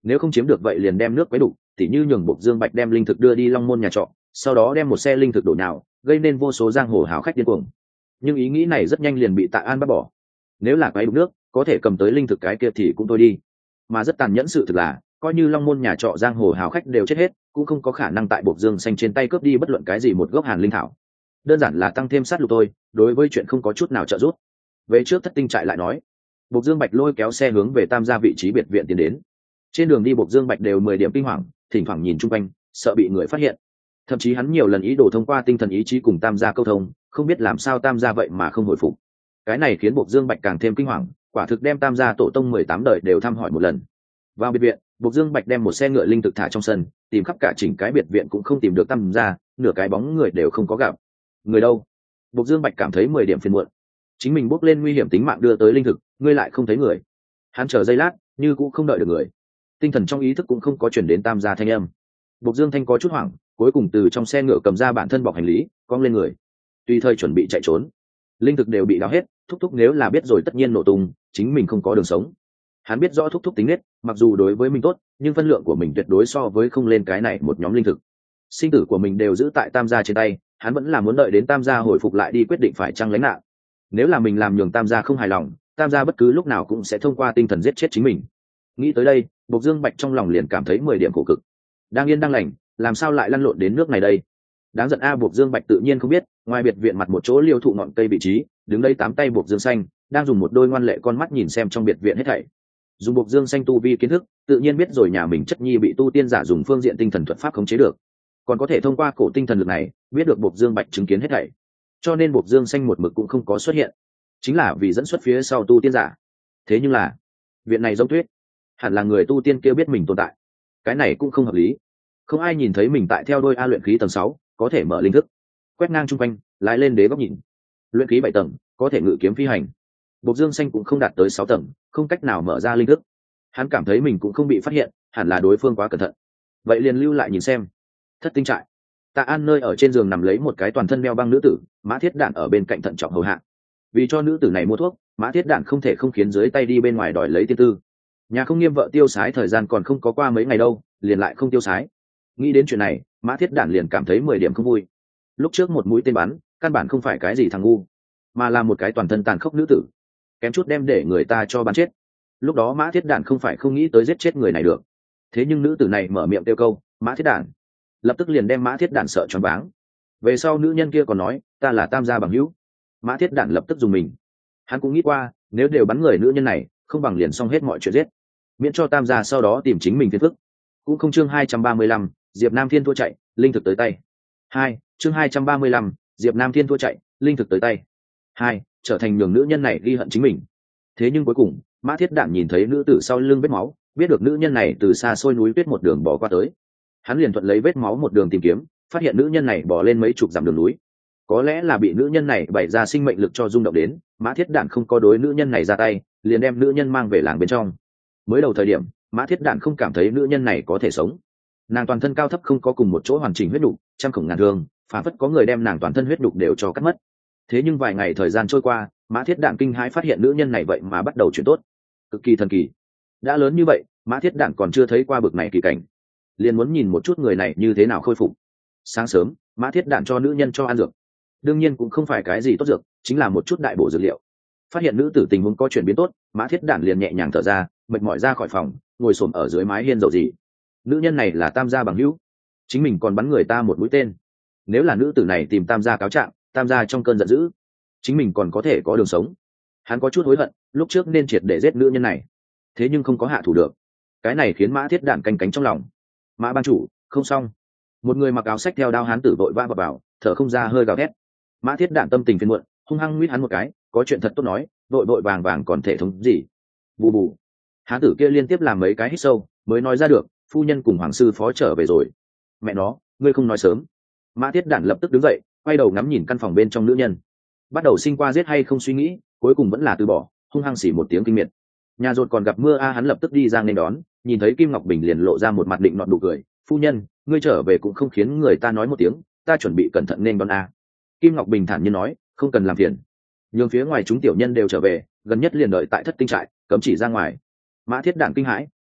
nếu không chiếm được vậy liền đem nước quấy đủ, tỉ như nhường Bộc Dương Bạch đem linh thực đưa đi Long Môn nhà trọ, sau đó đem một xe linh thực đổ nhào, gây nên vô số giang hồ hào khách điên cuồng. Nhưng ý nghĩ này rất nhanh liền bị Tạ An bác bỏ. Nếu là quấy đủ nước, có thể cầm tới linh thực cái kia thì cũng thôi đi. Mà rất tàn nhẫn sự thực là, coi như Long Môn nhà trọ giang hồ hào khách đều chết hết, cũng không có khả năng tại Bộc Dương Xanh trên tay cướp đi bất luận cái gì một gốc hàn linh thảo. Đơn giản là tăng thêm sát lục thôi, đối với chuyện không có chút nào trợ giúp. Về trước Thất Tinh trại lại nói, Bộc Dương Bạch lôi kéo xe hướng về Tam gia vị trí biệt viện tiến đến. Trên đường đi Bộc Dương Bạch đều mười điểm kinh hoàng, thỉnh thoảng nhìn chung quanh, sợ bị người phát hiện. Thậm chí hắn nhiều lần ý đồ thông qua tinh thần ý chí cùng Tam gia câu thông, không biết làm sao Tam gia vậy mà không hồi phục. Cái này khiến Bộc Dương Bạch càng thêm kinh hoàng, quả thực đem Tam gia tổ tông mười tám đời đều thăm hỏi một lần. Vào biệt viện, Bộc Dương Bạch đem một xe ngựa linh thực thả trong sân, tìm khắp cả chỉnh cái biệt viện cũng không tìm được Tam gia, nửa cái bóng người đều không có gặp. Người đâu? Bộc Dương Bạch cảm thấy mười điểm phiền muộn. Chính mình bước lên nguy hiểm tính mạng đưa tới linh thực, ngươi lại không thấy người. Hắn chờ giây lát, như cũng không đợi được người. Tinh thần trong ý thức cũng không có chuyển đến Tam gia thanh âm. Bộc Dương Thanh có chút hoảng, cuối cùng từ trong xe ngựa cầm ra bản thân bọc hành lý, cong lên người, tùy thời chuẩn bị chạy trốn. Linh thực đều bị đào hết, thúc thúc nếu là biết rồi tất nhiên nổ tung, chính mình không có đường sống. Hắn biết rõ thúc thúc tính nết, mặc dù đối với mình tốt, nhưng phân lượng của mình tuyệt đối so với không lên cái này một nhóm linh thực. Sinh tử của mình đều giữ tại Tam gia trên tay, hắn vẫn là muốn đợi đến Tam gia hồi phục lại đi quyết định phải chăng lãnh nạn. Nếu là mình làm nhường Tam gia không hài lòng, Tam gia bất cứ lúc nào cũng sẽ thông qua tinh thần giết chết chính mình. Nghĩ tới đây, Bộc Dương Bạch trong lòng liền cảm thấy mười điểm khổ cực. Đang yên đang lành, làm sao lại lăn lộn đến nước này đây? Đáng giận a. Bộc Dương Bạch tự nhiên không biết, ngoài biệt viện mặt một chỗ liêu thụ ngọn cây vị trí, đứng đây tám tay Bộc Dương Xanh, đang dùng một đôi ngoan lệ con mắt nhìn xem trong biệt viện hết thảy. Dùng Bộc Dương Xanh tu vi kiến thức, tự nhiên biết rồi nhà mình chất nhi bị tu tiên giả dùng phương diện tinh thần thuật pháp khống chế được, còn có thể thông qua cổ tinh thần lực này biết được Bộc Dương Bạch chứng kiến hết thảy. Cho nên Bộc Dương Xanh một mực cũng không có xuất hiện, chính là vì dẫn xuất phía sau tu tiên giả. Thế nhưng là viện này giống tuyết, hẳn là người tu tiên kia biết mình tồn tại, cái này cũng không hợp lý. Không ai nhìn thấy mình tại theo đôi a luyện khí tầng sáu có thể mở linh thức, quét ngang chung quanh lại lên đế góc nhìn, luyện khí bảy tầng có thể ngự kiếm phi hành. Bộc Dương Xanh cũng không đạt tới sáu tầng, không cách nào mở ra linh thức. Hắn cảm thấy mình cũng không bị phát hiện, hẳn là đối phương quá cẩn thận, vậy liền lưu lại nhìn xem. Thất Tinh trại, Tạ An nơi ở trên giường nằm lấy một cái toàn thân đeo băng nữ tử, Mã Thiết Đản ở bên cạnh thận trọng hầu hạ. Vì cho nữ tử này mua thuốc, Mã Thiết Đản không thể không khiến dưới tay đi bên ngoài đòi lấy tiên tư. Nhà không Nghiêm vợ tiêu sái thời gian còn không có qua mấy ngày đâu, liền lại không tiêu sái. Nghĩ đến chuyện này, Mã Thiết Đản liền cảm thấy mười điểm không vui. Lúc trước một mũi tên bắn, căn bản không phải cái gì thằng ngu, mà là một cái toàn thân tàn khốc nữ tử, kém chút đem để người ta cho bắn chết. Lúc đó Mã Thiết Đản không phải không nghĩ tới giết chết người này được, thế nhưng nữ tử này mở miệng kêu câu Mã Thiết Đản, lập tức liền đem Mã Thiết Đản sợ choáng váng. Về sau nữ nhân kia còn nói ta là Tam gia bằng hữu. Mã Thiết Đản lập tức dùng mình. Hắn cũng nghĩ qua, nếu đều bắn người nữ nhân này, không bằng liền xong hết mọi chuyện giết, miễn cho Tam gia sau đó tìm chính mình phiền phức. Cũng không. Chương hai trăm ba mươi lăm, Diệp Nam Thiên thua chạy, linh thực tới tay. Hai, chương hai trăm ba mươi lăm, Diệp Nam Thiên thua chạy, linh thực tới tay. Hai, trở thành nhường nữ nhân này ghi hận chính mình. Thế nhưng cuối cùng, Mã Thiết Đản nhìn thấy nữ tử sau lưng vết máu, biết được nữ nhân này từ xa xôi núi tuyết một đường bỏ qua tới. Hắn liền thuận lấy vết máu một đường tìm kiếm, phát hiện nữ nhân này bỏ lên mấy chục dặm đường núi. Có lẽ là bị nữ nhân này bày ra sinh mệnh lực cho rung động đến, Mã Thiết Đản không có đối nữ nhân này ra tay, liền đem nữ nhân mang về làng bên trong. Mới đầu thời điểm, Mã Thiết Đản không cảm thấy nữ nhân này có thể sống. Nàng toàn thân cao thấp không có cùng một chỗ hoàn chỉnh huyết nục, trăm khổng ngàn thương, phản phất có người đem nàng toàn thân huyết nục đều cho cắt mất. Thế nhưng vài ngày thời gian trôi qua, Mã Thiết Đản kinh hãi phát hiện nữ nhân này vậy mà bắt đầu chuyển tốt, cực kỳ thần kỳ. Đã lớn như vậy, Mã Thiết Đản còn chưa thấy qua bực này kỳ cảnh, liền muốn nhìn một chút người này như thế nào khôi phục. Sáng sớm, Mã Thiết Đản cho nữ nhân cho ăn dược, đương nhiên cũng không phải cái gì tốt dược, chính là một chút đại bổ dược liệu. Phát hiện nữ tử tình huống có chuyển biến tốt, Mã Thiết Đản liền nhẹ nhàng thở ra, mệt mỏi ra khỏi phòng, ngồi xổm ở dưới mái hiên dầu gì. Nữ nhân này là Tam gia bằng hữu, chính mình còn bắn người ta một mũi tên. Nếu là nữ tử này tìm Tam gia cáo trạng, Tam gia trong cơn giận dữ, chính mình còn có thể có đường sống. Hắn có chút hối hận, lúc trước nên triệt để giết nữ nhân này, thế nhưng không có hạ thủ được. Cái này khiến Mã Thiết Đản canh cánh trong lòng. Mã ban chủ, không xong. Một người mặc áo xách theo đao hán tử vội vã vào vào, thở không ra hơi gào thét. Mã Thiết Đản tâm tình phiền muộn, hung hăng nguyết hắn một cái, có chuyện thật tốt nói, vội vội vàng vàng còn thể thống gì. Bù bù. Hán tử kia liên tiếp làm mấy cái hít sâu, mới nói ra được, phu nhân cùng hoàng sư phó trở về rồi. Mẹ nó, ngươi không nói sớm. Mã Thiết Đản lập tức đứng dậy, quay đầu ngắm nhìn căn phòng bên trong nữ nhân, bắt đầu sinh qua giết hay không suy nghĩ, cuối cùng vẫn là từ bỏ, hung hăng xỉ một tiếng kinh miệt. Nhà rột còn gặp mưa a, hắn lập tức đi ra nên đón, nhìn thấy Kim Ngọc Bình liền lộ ra một mặt định nọt đủ cười, phu nhân, ngươi trở về cũng không khiến người ta nói một tiếng, ta chuẩn bị cẩn thận nên đón a. Kim Ngọc Bình thản nhiên nói, không cần làm phiền, nhường phía ngoài chúng tiểu nhân đều trở về, gần nhất liền đợi tại Thất Tinh trại, cấm chỉ ra ngoài. Mã Thiết Đản kinh hãi,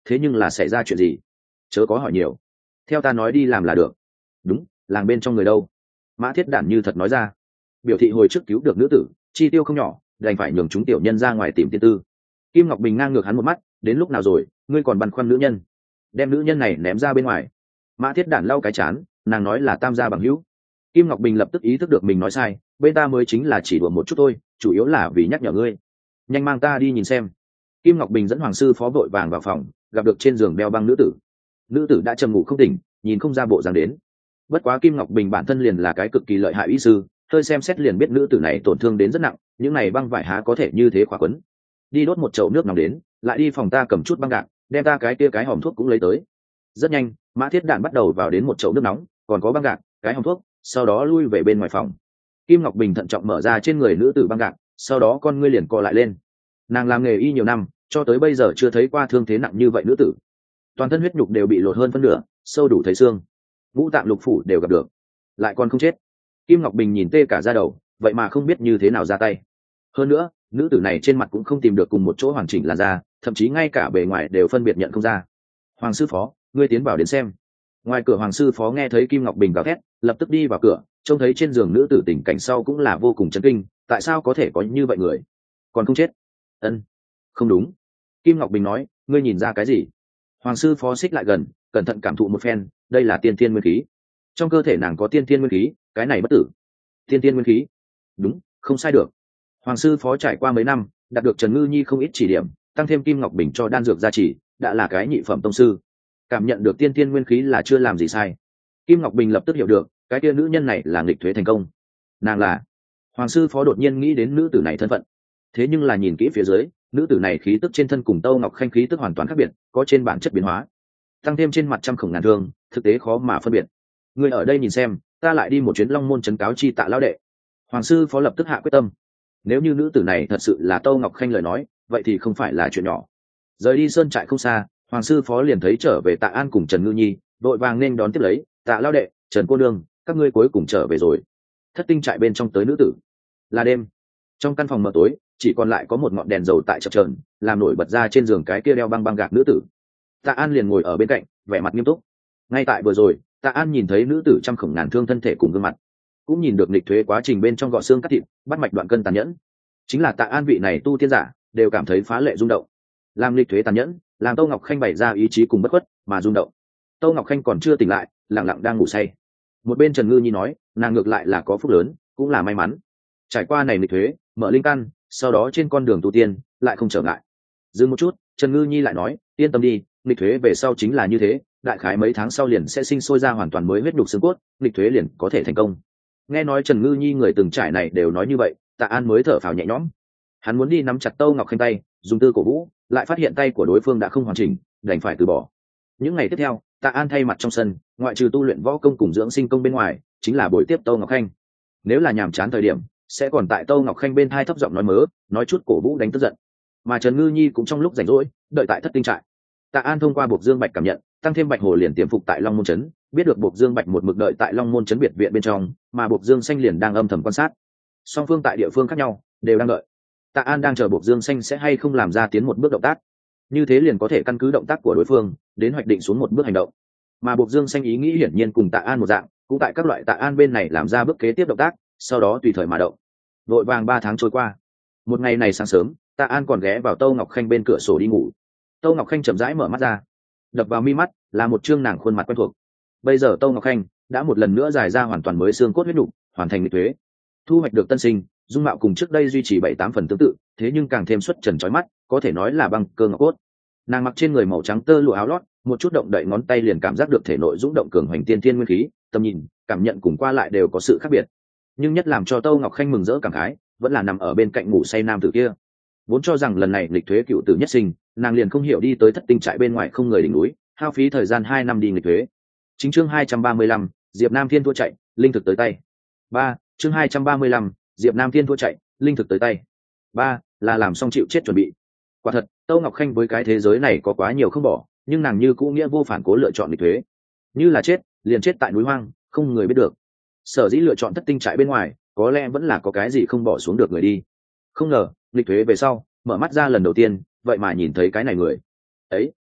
thế nhưng là xảy ra chuyện gì? Chớ có hỏi nhiều, theo ta nói đi làm là được. Đúng, làng bên trong người đâu? Mã Thiết Đản như thật nói ra, biểu thị hồi trước cứu được nữ tử, chi tiêu không nhỏ, đành phải nhường chúng tiểu nhân ra ngoài tìm tiên tư. Kim Ngọc Bình ngang ngược hắn một mắt, đến lúc nào rồi, ngươi còn băn khoăn nữ nhân? Đem nữ nhân này ném ra bên ngoài. Mã Thiết Đản lau cái chán, nàng nói là tam gia bằng hữu. Kim Ngọc Bình lập tức ý thức được mình nói sai, bên ta mới chính là chỉ đùa một chút thôi, chủ yếu là vì nhắc nhở ngươi. Nhanh mang ta đi nhìn xem. Kim Ngọc Bình dẫn hoàng sư phó vội vàng vào phòng, gặp được trên giường đeo băng nữ tử. Nữ tử đã trầm ngủ không tỉnh, nhìn không ra bộ dáng đến. Bất quá Kim Ngọc Bình bản thân liền là cái cực kỳ lợi hại y sư, hơi xem xét liền biết nữ tử này tổn thương đến rất nặng, những này băng vải há có thể như thế khóa quấn. Đi đốt một chậu nước nóng đến, lại đi phòng ta cầm chút băng gạc, đem ta cái kia cái hòm thuốc cũng lấy tới. Rất nhanh, Mã Thiết Đản bắt đầu vào đến một chậu nước nóng, còn có băng gạc, cái hòm thuốc, sau đó lui về bên ngoài phòng. Kim Ngọc Bình thận trọng mở ra trên người nữ tử băng gạc, sau đó con ngươi liền co lại lên. Nàng làm nghề y nhiều năm, cho tới bây giờ chưa thấy qua thương thế nặng như vậy nữ tử. Toàn thân huyết nhục đều bị lột hơn phân nửa, sâu đủ thấy xương, ngũ tạng lục phủ đều gặp được, lại còn không chết. Kim Ngọc Bình nhìn tê cả da đầu, vậy mà không biết như thế nào ra tay. Hơn nữa, nữ tử này trên mặt cũng không tìm được cùng một chỗ hoàn chỉnh là da, thậm chí ngay cả bề ngoài đều phân biệt nhận không ra. Hoàng sư phó, ngươi tiến vào đến xem. Ngoài cửa hoàng sư phó nghe thấy Kim Ngọc Bình gào thét, lập tức đi vào cửa, trông thấy trên giường nữ tử tình cảnh sau cũng là vô cùng chấn kinh, tại sao có thể có như vậy người, còn không chết? Ân, không đúng. Kim Ngọc Bình nói, ngươi nhìn ra cái gì? Hoàng sư phó xích lại gần, cẩn thận cảm thụ một phen, đây là tiên thiên nguyên khí. Trong cơ thể nàng có tiên thiên nguyên khí, cái này bất tử. Tiên thiên nguyên khí? Đúng, không sai được. Hoàng sư phó trải qua mấy năm, đạt được Trần Ngư Nhi không ít chỉ điểm, tăng thêm Kim Ngọc Bình cho đan dược gia trì, đã là cái nhị phẩm tông sư. Cảm nhận được tiên thiên nguyên khí là chưa làm gì sai. Kim Ngọc Bình lập tức hiểu được, cái kia nữ nhân này là nghịch thuế thành công. Nàng là... Hoàng sư phó đột nhiên nghĩ đến nữ tử này thân phận. Thế nhưng là nhìn kỹ phía dưới, nữ tử này khí tức trên thân cùng Tâu Ngọc Khanh khí tức hoàn toàn khác biệt, có trên bản chất biến hóa, tăng thêm trên mặt trăm khổng ngàn thương, thực tế khó mà phân biệt. Người ở đây nhìn xem, ta lại đi một chuyến Long Môn trấn cáo chi Tạ lão đệ. Hoàng sư phó lập tức hạ quyết tâm. Nếu như nữ tử này thật sự là Tâu Ngọc Khanh lời nói, vậy thì không phải là chuyện nhỏ. Rời đi sơn trại không xa, Hoàng sư phó liền thấy trở về Tạ An cùng Trần Ngư Nhi, đội vàng nên đón tiếp lấy. Tạ lão đệ, Trần cô nương, các ngươi cuối cùng trở về rồi. Thất tinh trại bên trong tới nữ tử. Là đêm, trong căn phòng mờ tối, chỉ còn lại có một ngọn đèn dầu tại chập chờn, làm nổi bật ra trên giường cái kia đeo băng băng gạc nữ tử. Tạ An liền ngồi ở bên cạnh, vẻ mặt nghiêm túc. Ngay tại vừa rồi, Tạ An nhìn thấy nữ tử trăm khổng ngàn thương thân thể cùng gương mặt, cũng nhìn được nghịch thuế quá trình bên trong gọt xương cắt thịt, bắt mạch đoạn cân tàn nhẫn. Chính là Tạ An vị này tu tiên giả, đều cảm thấy phá lệ rung động. Làm nghịch thuế tàn nhẫn, làm Tô Ngọc Khanh bày ra ý chí cùng bất khuất, mà rung động. Tô Ngọc Khanh còn chưa tỉnh lại, lặng lặng đang ngủ say. Một bên Trần Ngư Nhi nói, nàng ngược lại là có phúc lớn, cũng là may mắn. Trải qua này nghịch thuế, mở linh căn, sau đó trên con đường tu tiên lại không trở ngại. Dừng một chút, Trần Ngư Nhi lại nói, yên tâm đi, nghịch thuế về sau chính là như thế, đại khái mấy tháng sau liền sẽ sinh sôi ra hoàn toàn mới huyết nhục xương cốt, nghịch thuế liền có thể thành công. Nghe nói Trần Ngư Nhi người từng trải này đều nói như vậy, Tạ An mới thở phào nhẹ nhõm. Hắn muốn đi nắm chặt Tâu Ngọc Khanh tay, dùng tư cổ vũ, lại phát hiện tay của đối phương đã không hoàn chỉnh, đành phải từ bỏ. Những ngày tiếp theo, Tạ An thay mặt trong sân, ngoại trừ tu luyện võ công cùng dưỡng sinh công bên ngoài, chính là buổi tiếp Tâu Ngọc Khanh. Nếu là nhàm chán thời điểm, sẽ còn tại Tâu Ngọc Khanh bên thai thấp giọng nói mớ, nói chút cổ vũ đánh tức giận. Mà Trần Ngư Nhi cũng trong lúc rảnh rỗi, đợi tại thất tinh trại. Tạ An thông qua Bộc Dương Bạch cảm nhận, tăng thêm Bạch Hồ liền tiềm phục tại Long Môn trấn, biết được Bộc Dương Bạch một mực đợi tại Long Môn trấn biệt viện bên trong, mà Bộc Dương Xanh liền đang âm thầm quan sát. Song phương tại địa phương khác nhau, đều đang đợi. Tạ An đang chờ Bộc Dương Xanh sẽ hay không làm ra tiến một bước động tác. Như thế liền có thể căn cứ động tác của đối phương, đến hoạch định xuống một bước hành động. Mà Bộc Dương Xanh ý nghĩ hiển nhiên cùng Tạ An một dạng, cũng tại các loại Tạ An bên này làm ra bước kế tiếp động tác, sau đó tùy thời mà động. Vội vàng ba tháng trôi qua. Một ngày này sáng sớm, Tạ An còn ghé vào Tâu Ngọc Khanh bên cửa sổ đi ngủ. Tâu Ngọc Khanh chậm rãi mở mắt ra, đập vào mi mắt là một trương nàng khuôn mặt quen thuộc. Bây giờ Tâu Ngọc Khanh đã một lần nữa giải ra hoàn toàn mới xương cốt huyết nhục, hoàn thành nghịch thuế, thu hoạch được tân sinh, dung mạo cùng trước đây duy trì bảy tám phần tương tự, thế nhưng càng thêm xuất trần chói mắt, có thể nói là băng cơ ngọc cốt. Nàng mặc trên người màu trắng tơ lụa áo lót, một chút động đậy ngón tay liền cảm giác được thể nội dũng động cường hoành tiên thiên nguyên khí, tầm nhìn, cảm nhận cùng qua lại đều có sự khác biệt. Nhưng nhất làm cho Tâu Ngọc Khanh mừng rỡ cảm khái, vẫn là nằm ở bên cạnh ngủ say nam tử kia. Vốn cho rằng lần này nghịch thuế cựu tử nhất sinh, nàng liền không hiểu đi tới thất tinh trại bên ngoài không người đỉnh núi, hao phí thời gian hai năm đi nghịch thuế. Chính chương hai trăm ba mươi lăm, Diệp Nam Thiên thua chạy, linh thực tới tay. Ba, chương hai trăm ba mươi lăm, Diệp Nam Thiên thua chạy, linh thực tới tay. Ba, là làm xong chịu chết chuẩn bị. Quả thật, Tâu Ngọc Khanh với cái thế giới này có quá nhiều không bỏ, nhưng nàng như cũ nghĩa vô phản cố lựa chọn nghịch thuế. Như là chết, liền chết tại núi hoang, không người biết được. Sở dĩ lựa chọn thất tinh trại bên ngoài, có lẽ vẫn là có cái gì không bỏ xuống được người đi. Không ngờ, nghịch thuế về sau, mở mắt ra lần đầu tiên, vậy mà nhìn thấy cái này người. Ấy,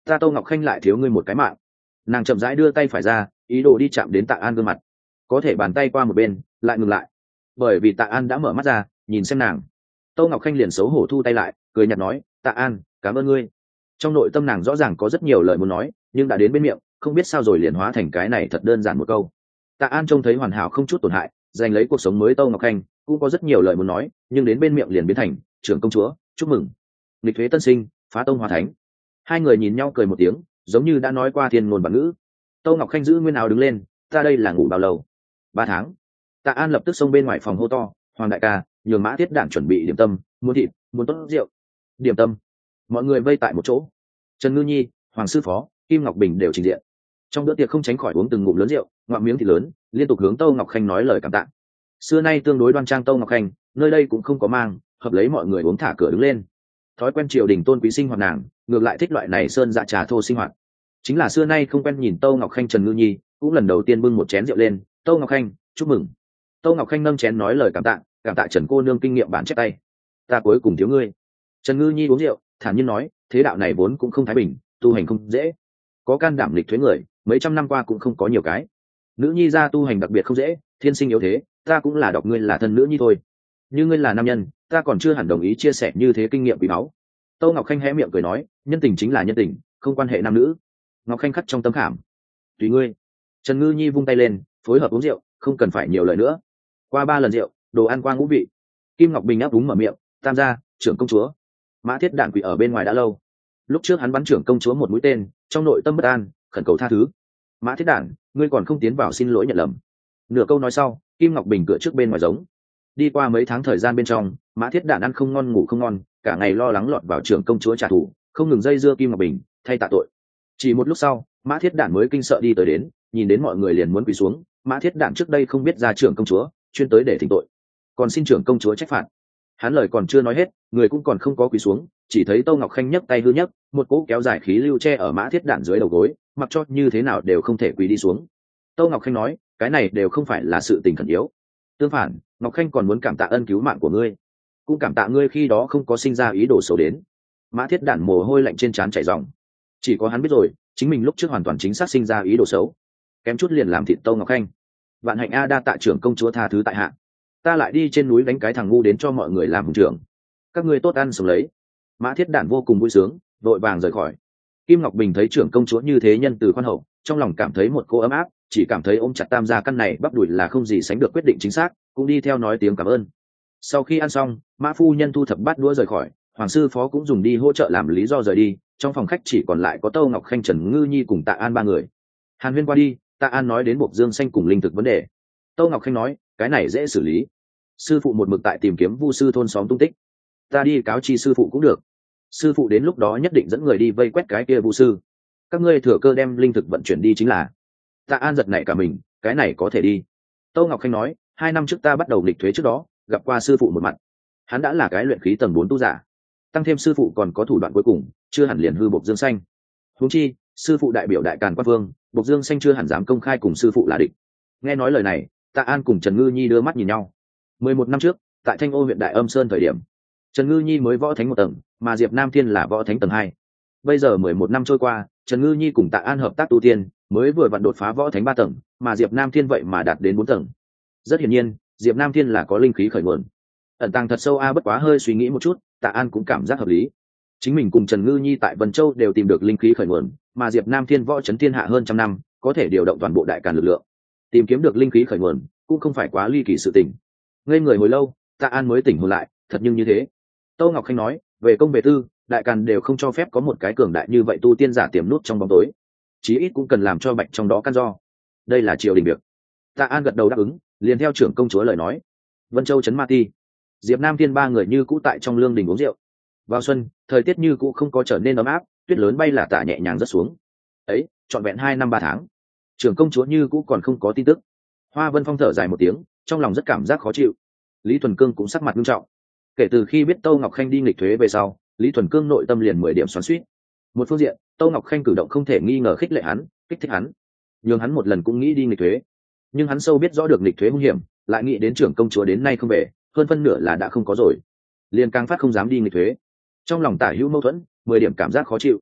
ta Tô Ngọc Khanh lại thiếu ngươi một cái mạng. Nàng chậm rãi đưa tay phải ra, ý đồ đi chạm đến Tạ An gương mặt, có thể bàn tay qua một bên lại ngừng lại, bởi vì Tạ An đã mở mắt ra nhìn xem nàng. Tô Ngọc Khanh liền xấu hổ thu tay lại, cười nhạt nói, Tạ An, cảm ơn ngươi. Trong nội tâm nàng rõ ràng có rất nhiều lời muốn nói, nhưng đã đến bên miệng không biết sao rồi liền hóa thành cái này thật đơn giản một câu. Tạ An trông thấy hoàn hảo không chút tổn hại, giành lấy cuộc sống mới Tô Ngọc Khanh cũng có rất nhiều lời muốn nói, nhưng đến bên miệng liền biến thành trưởng công chúa, chúc mừng nghịch thuế tân sinh, phá tông hóa thánh. Hai người nhìn nhau cười một tiếng, giống như đã nói qua thiên ngôn bản ngữ. Tô Ngọc Khanh giữ nguyên áo đứng lên, ta đây là ngủ bao lâu? Ba tháng. Tạ An lập tức xông bên ngoài phòng hô to, Hoàng đại ca, nhường Mã Thiết Đản chuẩn bị điểm tâm, muốn thịt, muốn tốt rượu. Điểm tâm. Mọi người vây tại một chỗ. Trần Ngư Nhi, Hoàng sư phó, Kim Ngọc Bình đều trình diện. Trong bữa tiệc không tránh khỏi uống từng ngụm lớn rượu, ngoạm miếng thịt lớn, liên tục hướng Tô Ngọc Khanh nói lời cảm tạ. Xưa nay tương đối đoan trang Tô Ngọc Khanh, nơi đây cũng không có mang, hợp lấy mọi người uống thả cửa đứng lên. Thói quen triều đình tôn quý sinh hoạt nàng, ngược lại thích loại này sơn dạ trà thô sinh hoạt. Chính là xưa nay không quen nhìn Tô Ngọc Khanh. Trần Ngư Nhi cũng lần đầu tiên bưng một chén rượu lên, Tô Ngọc Khanh, chúc mừng. Tô Ngọc Khanh nâng chén nói lời cảm tạ, cảm tạ Trần cô nương kinh nghiệm bản chép tay, ta cuối cùng thiếu ngươi. Trần Ngư Nhi uống rượu, thản nhiên nói, thế đạo này vốn cũng không thái bình, tu hành không dễ, có can đảm lịch thuế người mấy trăm năm qua cũng không có nhiều cái. Nữ nhi ra tu hành đặc biệt không dễ, thiên sinh yếu thế, ta cũng là đọc ngươi là thân nữ nhi thôi. Như ngươi là nam nhân, ta còn chưa hẳn đồng ý chia sẻ như thế kinh nghiệm quý báu. Tô Ngọc Khanh hé miệng cười nói, nhân tình chính là nhân tình, không quan hệ nam nữ. Ngọc Khanh khắc trong tâm khảm, tùy ngươi. Trần Ngư Nhi vung tay lên, phối hợp uống rượu, không cần phải nhiều lời nữa. Qua ba lần rượu, đồ ăn qua ngũ vị. Kim Ngọc Bình áp đúng mở miệng, tam gia, trưởng công chúa. Mã Thiết Đản quỷ ở bên ngoài đã lâu, lúc trước hắn bắn trưởng công chúa một mũi tên, trong nội tâm bất an, khẩn cầu tha thứ. Mã Thiết Đản, ngươi còn không tiến vào xin lỗi nhận lầm. Nửa câu nói sau, Kim Ngọc Bình cửa trước bên ngoài giống. Đi qua mấy tháng thời gian bên trong, Mã Thiết Đản ăn không ngon ngủ không ngon, cả ngày lo lắng lọt vào trưởng công chúa trả thù, không ngừng dây dưa Kim Ngọc Bình, thay tạ tội. Chỉ một lúc sau, Mã Thiết Đản mới kinh sợ đi tới đến, nhìn đến mọi người liền muốn quỳ xuống. Mã Thiết Đản trước đây không biết ra trưởng công chúa, chuyên tới để thỉnh tội, còn xin trưởng công chúa trách phạt. Hắn lời còn chưa nói hết, người cũng còn không có quỳ xuống, chỉ thấy Tô Ngọc Khanh nhấc tay hư nhấc, một cỗ kéo dài khí lưu che ở Mã Thiết Đản dưới đầu gối, mặc cho như thế nào đều không thể quỳ đi xuống. Tô Ngọc Khanh nói, cái này đều không phải là sự tình khẩn yếu, tương phản, Ngọc Khanh còn muốn cảm tạ ân cứu mạng của ngươi, cũng cảm tạ ngươi khi đó không có sinh ra ý đồ xấu đến. Mã Thiết Đản mồ hôi lạnh trên trán chảy ròng, chỉ có hắn biết rồi, chính mình lúc trước hoàn toàn chính xác sinh ra ý đồ xấu, kém chút liền làm thịt Tô Ngọc Khanh. Vạn hạnh a, đa tạ trưởng công chúa tha thứ tại hạ, ta lại đi trên núi đánh cái thằng ngu đến cho mọi người làm hùng trưởng, các ngươi tốt ăn sống lấy. Mã Thiết Đản vô cùng vui sướng, vội vàng rời khỏi. Kim Ngọc Bình thấy trưởng công chúa như thế nhân từ khoan hậu, trong lòng cảm thấy một cô ấm áp, chỉ cảm thấy ôm chặt tam gia căn này bắp đùi là không gì sánh được quyết định chính xác, cũng đi theo nói tiếng cảm ơn. Sau khi ăn xong, Mã phu nhân thu thập bát đũa rời khỏi, Hoàng sư phó cũng dùng đi hỗ trợ làm lý do rời đi. Trong phòng khách chỉ còn lại có Tô Ngọc Khanh, Trần Ngư Nhi cùng Tạ An ba người. Hàn huyên qua đi, Tạ An nói đến Bộc Dương Xanh cùng linh thực vấn đề. Tô Ngọc Khanh nói, cái này dễ xử lý, sư phụ một mực tại tìm kiếm vu sư thôn xóm tung tích, ta đi cáo chi sư phụ cũng được, sư phụ đến lúc đó nhất định dẫn người đi vây quét cái kia vu sư, các ngươi thừa cơ đem linh thực vận chuyển đi chính là. Tạ An giật nảy cả mình, cái này có thể đi. Tô Ngọc Khanh nói, hai năm trước ta bắt đầu lịch thuế trước đó gặp qua sư phụ một mặt, hắn đã là cái luyện khí tầng bốn tu giả, tăng thêm sư phụ còn có thủ đoạn cuối cùng, chưa hẳn liền hư Bộc Dương Xanh. Huống chi sư phụ đại biểu đại càn quan vương, Bộc Dương Xanh chưa hẳn dám công khai cùng sư phụ là địch. Nghe nói lời này, Tạ An cùng Trần Ngư Nhi đưa mắt nhìn nhau. Mười một năm trước, tại Thanh Ô huyện Đại Âm Sơn thời điểm, Trần Ngư Nhi mới võ thánh một tầng, mà Diệp Nam Thiên là võ thánh tầng hai. Bây giờ mười một năm trôi qua, Trần Ngư Nhi cùng Tạ An hợp tác tu tiên, mới vừa vặn đột phá võ thánh ba tầng, mà Diệp Nam Thiên vậy mà đạt đến bốn tầng. Rất hiển nhiên, Diệp Nam Thiên là có linh khí khởi nguồn, ẩn tàng thật sâu a. Bất quá hơi suy nghĩ một chút, Tạ An cũng cảm giác hợp lý. Chính mình cùng Trần Ngư Nhi tại Vân Châu đều tìm được linh khí khởi nguồn, mà Diệp Nam Thiên võ chấn thiên hạ hơn trăm năm, có thể điều động toàn bộ đại càn lực lượng, tìm kiếm được linh khí khởi nguồn, cũng không phải quá ly kỳ sự tình. Ngây người hồi lâu, Tạ An mới tỉnh hồn lại, thật nhưng như thế. Tô Ngọc Khanh nói, về công về tư, đại càn đều không cho phép có một cái cường đại như vậy tu tiên giả tiềm nút trong bóng tối, chí ít cũng cần làm cho bạch trong đó căn do. Đây là triều đình việc. Tạ An gật đầu đáp ứng, liền theo trưởng công chúa lời nói. Vân Châu trấn Ma Ti, Diệp Nam Thiên ba người như cũ tại trong lương đình uống rượu. Vào xuân, thời tiết như cũ không có trở nên ấm áp, tuyết lớn bay là tả nhẹ nhàng rớt xuống. Ấy, trọn vẹn hai năm ba tháng, trưởng công chúa như cũ còn không có tin tức. Hoa Vân Phong thở dài một tiếng, trong lòng rất cảm giác khó chịu. Lý Thuần Cương cũng sắc mặt nghiêm trọng. Kể từ khi biết Tô Ngọc Khanh đi nghịch thuế về sau, Lý Thuần Cương nội tâm liền mười điểm xoắn xuýt. Một phương diện, Tô Ngọc Khanh cử động không thể nghi ngờ khích lệ hắn, kích thích hắn, nhưng hắn một lần cũng nghĩ đi nghịch thuế. Nhưng hắn sâu biết rõ được nghịch thuế hung hiểm, lại nghĩ đến trưởng công chúa đến nay không về, hơn phân nửa là đã không có rồi, liền càng phát không dám đi nghịch thuế. Trong lòng tả hữu mâu thuẫn, mười điểm cảm giác khó chịu.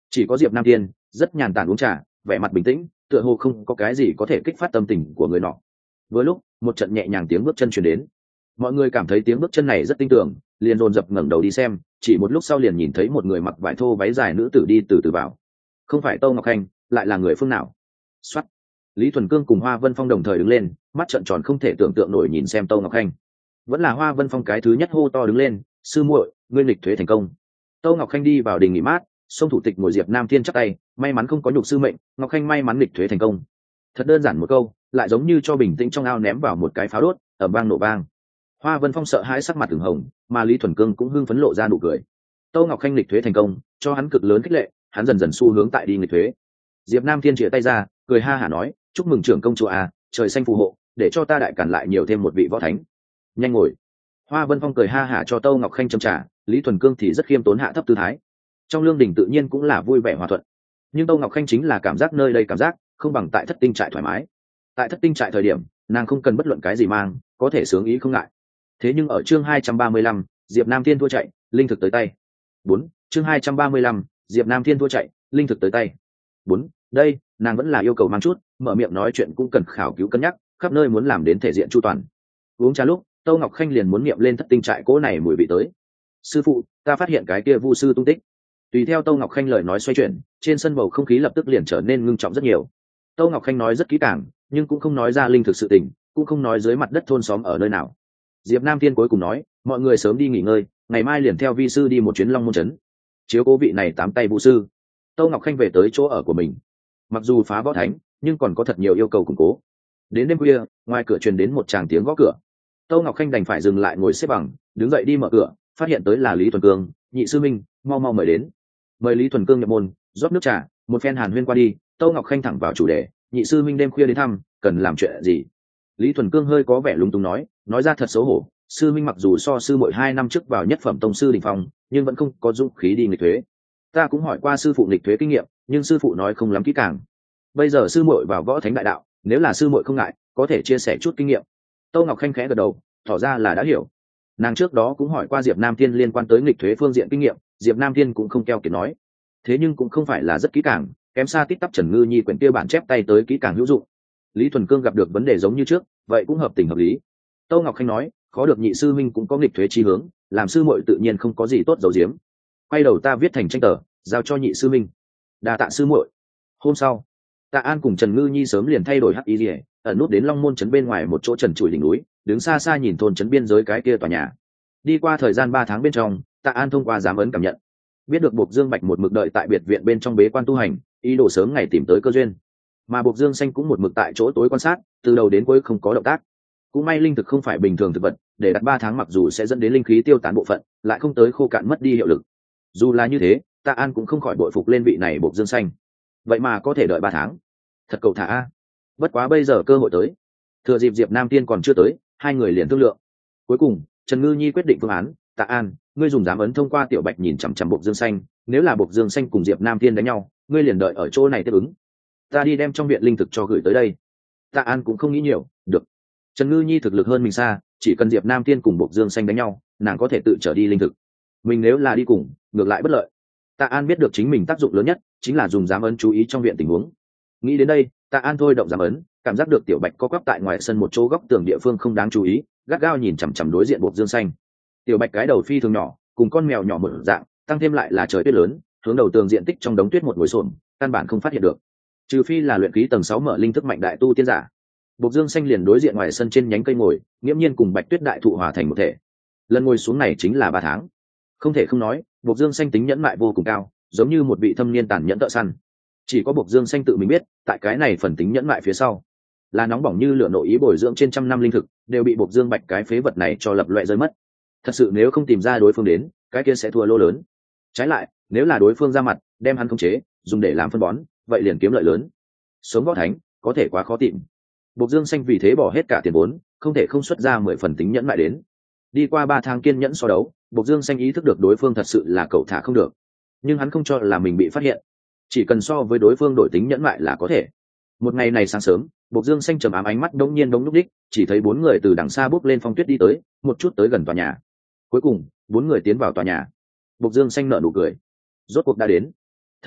chỉ có Diệp Nam Thiên rất nhàn tản uống trà, vẻ mặt bình tĩnh, tựa hồ không có cái gì có thể kích phát tâm tình của người nọ. Vừa lúc một trận nhẹ nhàng tiếng bước chân truyền đến, mọi người cảm thấy tiếng bước chân này rất tinh tường, liền dồn dập ngẩng đầu đi xem. Chỉ một lúc sau liền nhìn thấy một người mặc vải thô váy dài nữ tử đi từ từ vào. Không phải Tô Ngọc Khanh, lại là người phương nào? Soát. Lý Thuần Cương cùng Hoa Vân Phong đồng thời đứng lên, mắt trợn tròn không thể tưởng tượng nổi nhìn xem Tô Ngọc Khanh. Vẫn là Hoa Vân Phong cái thứ nhất hô to đứng lên, sư muội, ngươi nghịch thuế thành công. Tô Ngọc Khanh đi vào đình nghỉ mát, xông thủ tịch ngồi Diệp Nam Thiên chắp tay, may mắn không có nhục sư mệnh, Ngọc Khanh may mắn nghịch thuế thành công. Thật đơn giản một câu, lại giống như cho bình tĩnh trong ao ném vào một cái pháo đốt, ầm vang nổ vang. Hoa Vân Phong sợ hãi sắc mặt ửng hồng, mà Lý Thuần Cương cũng hưng phấn lộ ra nụ cười. Tô Ngọc Khanh nghịch thuế thành công, cho hắn cực lớn khích lệ, hắn dần dần xu hướng tại đi nghịch thuế. Diệp Nam Thiên chìa tay ra, cười ha hả nói, chúc mừng trưởng công chúa à, trời xanh phù hộ, để cho ta đại cản lại nhiều thêm một vị võ thánh. Nhanh ngồi. Hoa Vân Phong cười ha hả cho Tô Ngọc Khanh châm trà, Lý Thuần Cương thì rất khiêm tốn hạ thấp tư thái. Trong lương đình tự nhiên cũng là vui vẻ hòa thuận, nhưng Tô Ngọc Khanh chính là cảm giác nơi đây cảm giác không bằng tại Thất Tinh trại thoải mái. Tại Thất Tinh trại thời điểm, nàng không cần bất luận cái gì mang, có thể sướng ý không ngại. Thế nhưng ở chương hai trăm ba mươi lăm, Diệp Nam Thiên thua chạy, linh thực tới tay. Bốn, chương hai trăm ba mươi lăm, Diệp Nam Thiên thua chạy, linh thực tới tay. Bốn, đây, nàng vẫn là yêu cầu mang chút, mở miệng nói chuyện cũng cần khảo cứu cân nhắc, khắp nơi muốn làm đến thể diện chu toàn. Uống trà lúc, Tô Ngọc Khanh liền muốn niệm lên Thất Tinh trại cố này mùi vị tới. Sư phụ, ta phát hiện cái kia vu sư tung tích. Tùy theo Tô Ngọc Khanh lời nói xoay chuyển, trên sân bầu không khí lập tức liền trở nên ngưng trọng rất nhiều. Tô Ngọc Khanh nói rất kỹ càng, nhưng cũng không nói ra linh thực sự tình, cũng không nói dưới mặt đất thôn xóm ở nơi nào. Diệp Nam Thiên cuối cùng nói, mọi người sớm đi nghỉ ngơi, ngày mai liền theo vi sư đi một chuyến Long Môn trấn, chiếu cố vị này tám tay vũ sư. Tô Ngọc Khanh về tới chỗ ở của mình. Mặc dù phá võ thánh, nhưng còn có thật nhiều yêu cầu củng cố. Đến đêm khuya, ngoài cửa truyền đến một tràng tiếng gõ cửa. Tô Ngọc Khanh đành phải dừng lại ngồi xếp bằng, đứng dậy đi mở cửa, phát hiện tới là Lý Thuần Cương, nhị sư minh, mau mau mời đến. Mời Lý Thuần Cương nhập môn, rót nước trà, một phen hàn huyên qua đi, Tô Ngọc Khanh thẳng vào chủ đề, nhị sư minh đêm khuya đến thăm, cần làm chuyện gì? Lý Thuần Cương hơi có vẻ lung tung nói, nói ra thật xấu hổ, sư minh mặc dù so sư muội hai năm trước vào nhất phẩm tông sư đỉnh phong, nhưng vẫn không có dũng khí đi nghịch thuế. Ta cũng hỏi qua sư phụ nghịch thuế kinh nghiệm, nhưng sư phụ nói không lắm kỹ càng. Bây giờ sư muội vào võ thánh đại đạo, nếu là sư muội không ngại, có thể chia sẻ chút kinh nghiệm. Tô Ngọc Khanh khẽ gật đầu, tỏ ra là đã hiểu. Nàng trước đó cũng hỏi qua Diệp Nam Thiên liên quan tới nghịch thuế phương diện kinh nghiệm, Diệp Nam Thiên cũng không keo kiệt nói. Thế nhưng cũng không phải là rất kỹ càng, kém xa tít tắp Trần Ngư Nhi quyển kia bản chép tay tới kỹ càng hữu dụng. Lý Thuần Cương gặp được vấn đề giống như trước, vậy cũng hợp tình hợp lý. Tô Ngọc Khanh nói, khó được nhị sư minh cũng có nghịch thuế chi hướng, làm sư muội tự nhiên không có gì tốt giấu giếm. Quay đầu ta viết thành tranh tờ, giao cho nhị sư minh. Đa tạ sư muội. Hôm sau, Tạ An cùng Trần Ngư Nhi sớm liền thay đổi hắc y liễu, ẩn nút đến Long Môn trấn bên ngoài một chỗ trần trụi đỉnh núi, đứng xa xa nhìn thôn trấn biên giới cái kia tòa nhà. Đi qua thời gian ba tháng bên trong, Tạ An thông qua giám ấn cảm nhận, biết được Bộc Dương Bạch một mực đợi tại biệt viện bên trong bế quan tu hành, ý đồ sớm ngày tìm tới cơ duyên. Mà Bộc Dương Xanh cũng một mực tại chỗ tối quan sát, từ đầu đến cuối không có động tác. Cũng may linh thực không phải bình thường thực vật, để đặt ba tháng mặc dù sẽ dẫn đến linh khí tiêu tán bộ phận, lại không tới khô cạn mất đi hiệu lực. Dù là như thế, Tạ An cũng không khỏi bội phục lên vị này Bộc Dương Xanh. Vậy mà có thể đợi ba tháng, thật cầu thả a. Bất quá bây giờ cơ hội tới, thừa dịp Diệp Nam Tiên còn chưa tới, hai người liền thương lượng. Cuối cùng, Trần Ngư Nhi quyết định phương án, Tạ An, ngươi dùng giám ấn thông qua Tiểu Bạch nhìn chằm chằm Bộc Dương Xanh, nếu là Bộc Dương Xanh cùng Diệp Nam Tiên đánh nhau, ngươi liền đợi ở chỗ này tiếp ứng. Ta đi đem trong viện linh thực cho gửi tới đây. Tạ An cũng không nghĩ nhiều, được. Trần Ngư Nhi thực lực hơn mình xa, chỉ cần Diệp Nam Tiên cùng Bộc Dương Xanh đánh nhau, nàng có thể tự trở đi linh thực. Mình nếu là đi cùng, ngược lại bất lợi. Tạ An biết được chính mình tác dụng lớn nhất chính là dùng giám ấn chú ý trong viện tình huống. Nghĩ đến đây, Tạ An thôi động giám ấn, cảm giác được Tiểu Bạch có quắp tại ngoài sân một chỗ góc tường địa phương không đáng chú ý, gắt gao nhìn chằm chằm đối diện Bộc Dương Xanh. Tiểu Bạch cái đầu phi thường nhỏ, cùng con mèo nhỏ mở dạng, tăng thêm lại là trời tuyết lớn, hướng đầu tường diện tích trong đống tuyết một ngồi xổm, căn bản không phát hiện được. Trừ phi là luyện khí tầng sáu mở linh thức mạnh đại tu tiên giả. Bộc Dương Xanh liền đối diện ngoài sân trên nhánh cây ngồi, nghiễm nhiên cùng Bạch Tuyết đại thụ hòa thành một thể. Lần ngồi xuống này chính là ba tháng. Không thể không nói, Bộc Dương Xanh tính nhẫn mại vô cùng cao, giống như một vị thâm niên tàn nhẫn thợ săn. Chỉ có Bộc Dương Xanh tự mình biết, tại cái này phần tính nhẫn mại phía sau, là nóng bỏng như lửa nội ý bồi dưỡng trên trăm năm linh thực, đều bị Bộc Dương Bạch cái phế vật này cho lập loại rơi mất. Thật sự nếu không tìm ra đối phương đến, cái kia sẽ thua lô lớn. Trái lại, nếu là đối phương ra mặt, đem hắn khống chế, dùng để làm phân bón, vậy liền kiếm lợi lớn. Sống võ thánh, có thể quá khó tìm. Bộc Dương Xanh vì thế bỏ hết cả tiền vốn, không thể không xuất ra mười phần tính nhẫn mại đến. Đi qua ba tháng kiên nhẫn so đấu, Bộc Dương Xanh ý thức được đối phương thật sự là cậu thả không được, nhưng hắn không cho là mình bị phát hiện, chỉ cần so với đối phương đổi tính nhẫn mại là có thể. Một ngày này sáng sớm, Bộc Dương Xanh trầm ám ánh mắt đống nhiên đống lúc đích, chỉ thấy bốn người từ đằng xa bước lên phong tuyết đi tới, một chút tới gần tòa nhà. Cuối cùng, bốn người tiến vào tòa nhà. Bộc Dương Xanh nở nụ cười, rốt cuộc đã đến.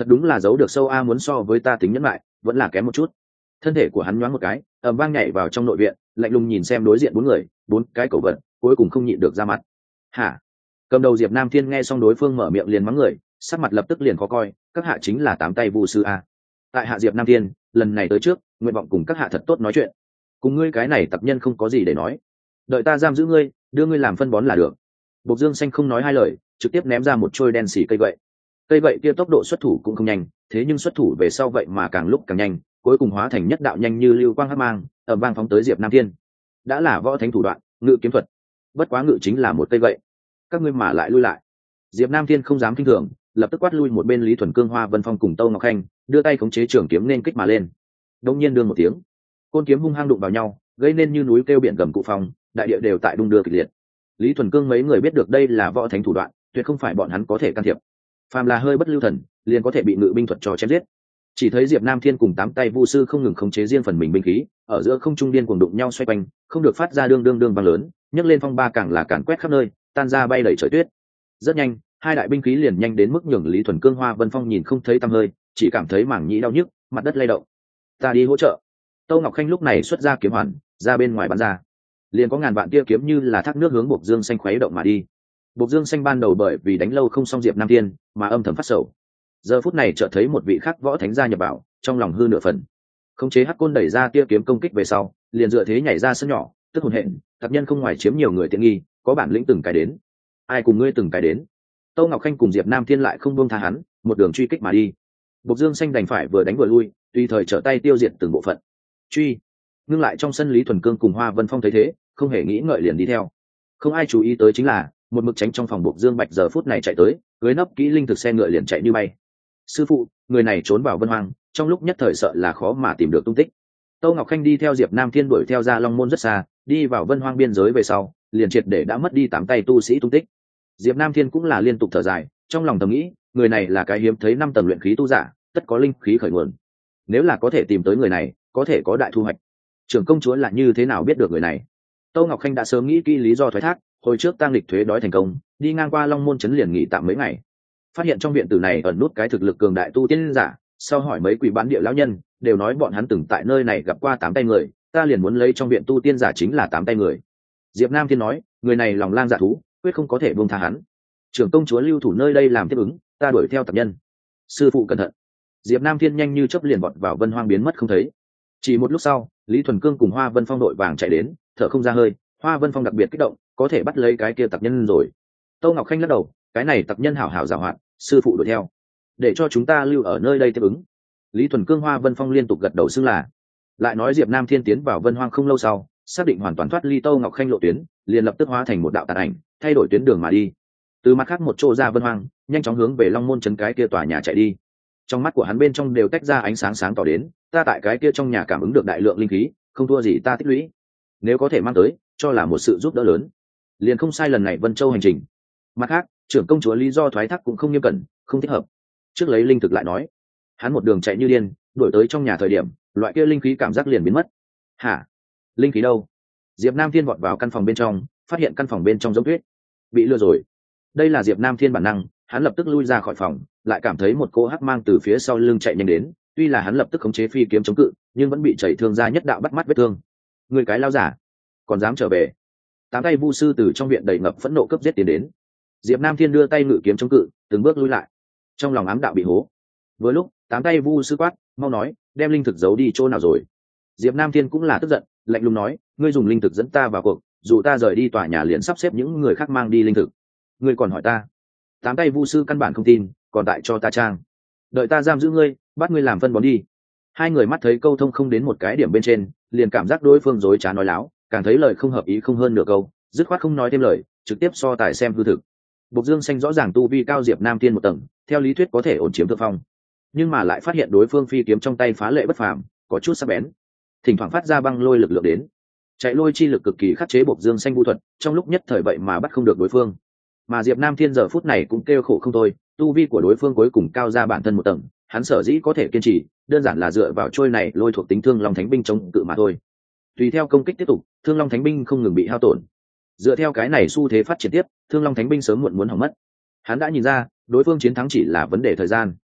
thật đúng là giấu được sâu a, muốn so với ta tính nhẫn lại vẫn là kém một chút. Thân thể của hắn nhoáng một cái, ầm vang nhảy vào trong nội viện, lạnh lùng nhìn xem đối diện bốn người, bốn cái cẩu vật, cuối cùng không nhịn được ra mặt. Hả? Cầm đầu Diệp Nam Thiên nghe xong đối phương mở miệng liền mắng người, sắc mặt lập tức liền khó coi, các hạ chính là tám tay vu sư a. Tại hạ Diệp Nam Thiên, lần này tới trước, nguyện vọng cùng các hạ thật tốt nói chuyện. Cùng ngươi cái này tập nhân không có gì để nói, đợi ta giam giữ ngươi, đưa ngươi làm phân bón là được. Bộc Dương Xanh không nói hai lời, trực tiếp ném ra một trôi đen xì cây gậy. Cây gậy kia tốc độ xuất thủ cũng không nhanh, thế nhưng xuất thủ về sau vậy mà càng lúc càng nhanh, cuối cùng hóa thành nhất đạo nhanh như lưu quang hắc mang, ầm vang phóng tới Diệp Nam Thiên. Đã là võ thánh thủ đoạn, ngự kiếm thuật. Bất quá ngự chính là một cây gậy, các ngươi mà lại lui lại. Diệp Nam Thiên không dám kinh thường, lập tức quát lui một bên Lý Thuần Cương, Hoa Vân Phong cùng Tâu Ngọc Khanh, đưa tay khống chế trường kiếm nên kích mà lên. Đột nhiên đương một tiếng, côn kiếm hung hăng đụng vào nhau, gây nên như núi kêu biển gầm cụ phong, đại địa đều tại đung đưa kịch liệt. Lý Thuần Cương mấy người biết được đây là võ thánh thủ đoạn, tuyệt không phải bọn hắn có thể can thiệp. Phàm là hơi bất lưu thần, liền có thể bị ngự binh thuật cho chém giết. Chỉ thấy Diệp Nam Thiên cùng tám tay vu sư không ngừng khống chế riêng phần mình binh khí, ở giữa không trung điên cuồng đụng nhau xoay quanh, không được phát ra đương đương đương vang lớn, nhấc lên phong ba càng là càn quét khắp nơi, tan ra bay đầy trời tuyết. Rất nhanh, hai đại binh khí liền nhanh đến mức nhường Lý Thuần Cương, Hoa Vân Phong nhìn không thấy tăm hơi, chỉ cảm thấy mảng nhĩ đau nhức, mặt đất lay động. Ta đi hỗ trợ. Tâu Ngọc Khanh lúc này xuất ra kiếm hoàn, ra bên ngoài bắn ra. Liền có ngàn vạn tia kiếm như là thác nước hướng Bộc Dương Xanh khuấy động mà đi. Bộc Dương Xanh ban đầu bởi vì đánh lâu không xong Diệp Nam Thiên, mà âm thầm phát sầu. Giờ phút này chợt thấy một vị khác võ thánh gia nhập vào, trong lòng hư nửa phần. Khống chế hắc côn đẩy ra tia kiếm công kích về sau, liền dựa thế nhảy ra sân nhỏ, tức hồn hện, tập nhân không ngoài chiếm nhiều người tiện nghi, có bản lĩnh từng cái đến. Ai cùng ngươi từng cái đến? Tâu Ngọc Khanh cùng Diệp Nam Thiên lại không buông tha hắn, một đường truy kích mà đi. Bộc Dương Xanh đành phải vừa đánh vừa lui, tùy thời trở tay tiêu diệt từng bộ phận. Truy, ngưng lại trong sân Lý Thuần Cương cùng Hoa Vân Phong thấy thế, không hề nghĩ ngợi liền đi theo. Không ai chú ý tới chính là, một mực tránh trong phòng Bộc Dương Bạch giờ phút này chạy tới, cưới nấp kỹ linh thực xe ngựa liền chạy như bay. Sư phụ, người này trốn vào Vân Hoang, trong lúc nhất thời sợ là khó mà tìm được tung tích. Tâu Ngọc Khanh đi theo Diệp Nam Thiên đuổi theo ra Long Môn rất xa, đi vào Vân Hoang biên giới về sau, liền triệt để đã mất đi tám tay tu sĩ tung tích. Diệp Nam Thiên cũng là liên tục thở dài, trong lòng thầm nghĩ, người này là cái hiếm thấy năm tầng luyện khí tu giả, tất có linh khí khởi nguồn. Nếu là có thể tìm tới người này, có thể có đại thu hoạch. Trưởng công chúa là như thế nào biết được người này? Tâu Ngọc Khanh đã sớm nghĩ kỹ lý do thoái thác, hồi trước tang lịch thuế đói thành công, đi ngang qua Long Môn trấn liền nghỉ tạm mấy ngày. Phát hiện trong viện tử này ẩn nút cái thực lực cường đại tu tiên giả, sau hỏi mấy quỷ bán địa lão nhân, đều nói bọn hắn từng tại nơi này gặp qua tám tay người, ta liền muốn lấy trong viện tu tiên giả chính là tám tay người. Diệp Nam Thiên nói, người này lòng lang dạ thú, quyết không có thể buông tha hắn. Trưởng công chúa lưu thủ nơi đây làm tiếp ứng, ta đuổi theo tập nhân. Sư phụ cẩn thận. Diệp Nam Thiên nhanh như chớp liền vọt vào Vân Hoang biến mất không thấy. Chỉ một lúc sau, Lý Thuần Cương cùng Hoa Vân Phong đội vàng chạy đến, thở không ra hơi. Hoa Vân Phong đặc biệt kích động, có thể bắt lấy cái kia tập nhân rồi. Tâu Ngọc Khanh lắc đầu, cái này tập nhân hảo hảo giàu hạn, sư phụ đuổi theo, để cho chúng ta lưu ở nơi đây tiếp ứng. Lý Thuần Cương, Hoa Vân Phong liên tục gật đầu xưng là. Lại nói Diệp Nam Thiên tiến vào Vân Hoang không lâu sau, xác định hoàn toàn thoát ly Tâu Ngọc Khanh lộ tuyến, liền lập tức hóa thành một đạo tàn ảnh, thay đổi tuyến đường mà đi. Từ mặt khác một chỗ ra Vân Hoang, nhanh chóng hướng về Long Môn trấn cái kia tòa nhà chạy đi. Trong mắt của hắn bên trong đều tách ra ánh sáng sáng tỏ đến, ta tại cái kia trong nhà cảm ứng được đại lượng linh khí, không thua gì ta tích lũy. Nếu có thể mang tới, cho là một sự giúp đỡ lớn. Liền không sai lần này Vân Châu hành trình. Mặt khác, trưởng công chúa lý do thoái thác cũng không nghiêm cẩn, không thích hợp. Trước lấy linh thực lại nói, hắn một đường chạy như điên, đuổi tới trong nhà thời điểm, loại kia linh khí cảm giác liền biến mất. Hả? Linh khí đâu? Diệp Nam Thiên vọt vào căn phòng bên trong, phát hiện căn phòng bên trong giống tuyết. Bị lừa rồi. Đây là Diệp Nam Thiên bản năng, hắn lập tức lui ra khỏi phòng, lại cảm thấy một cỗ hắc mang từ phía sau lưng chạy nhanh đến, tuy là hắn lập tức khống chế phi kiếm chống cự, nhưng vẫn bị chảy thương ra nhất đạo bắt mắt vết thương. Người cái lao giả, còn dám trở về? Tám tay vu sư từ trong viện đầy ngập phẫn nộ cấp giết tiến đến. Diệp Nam Thiên đưa tay ngự kiếm chống cự, từng bước lui lại. Trong lòng ám đạo bị hố. Vừa lúc, tám tay vu sư quát, mau nói, đem linh thực giấu đi chỗ nào rồi? Diệp Nam Thiên cũng là tức giận, lạnh lùng nói, ngươi dùng linh thực dẫn ta vào cuộc, dù ta rời đi tòa nhà liền sắp xếp những người khác mang đi linh thực. Ngươi còn hỏi ta? Tám tay vu sư căn bản không tin, còn tại cho ta trang. Đợi ta giam giữ ngươi, bắt ngươi làm phân bón đi. Hai người mắt thấy câu thông không đến một cái điểm bên trên, liền cảm giác đối phương dối trá nói láo, càng thấy lời không hợp ý không hơn nửa câu, dứt khoát không nói thêm lời, trực tiếp so tài xem hư thực. Bộc Dương Xanh rõ ràng tu vi cao Diệp Nam Thiên một tầng, theo lý thuyết có thể ổn chiếm thượng phong, nhưng mà lại phát hiện đối phương phi kiếm trong tay phá lệ bất phàm, có chút sắc bén, thỉnh thoảng phát ra băng lôi lực lượng đến. Chạy lôi chi lực cực kỳ khắc chế Bộc Dương Xanh vu thuật, trong lúc nhất thời vậy mà bắt không được đối phương. Mà Diệp Nam Thiên giờ phút này cũng kêu khổ không thôi, tu vi của đối phương cuối cùng cao ra bản thân một tầng, hắn sở dĩ có thể kiên trì, đơn giản là dựa vào trôi này lôi thuộc tính Thương Long Thánh binh chống cự mà thôi. Tùy theo công kích tiếp tục, Thương Long Thánh binh không ngừng bị hao tổn. Dựa theo cái này xu thế phát triển tiếp, Thương Long Thánh binh sớm muộn muốn hỏng mất. Hắn đã nhìn ra, đối phương chiến thắng chỉ là vấn đề thời gian.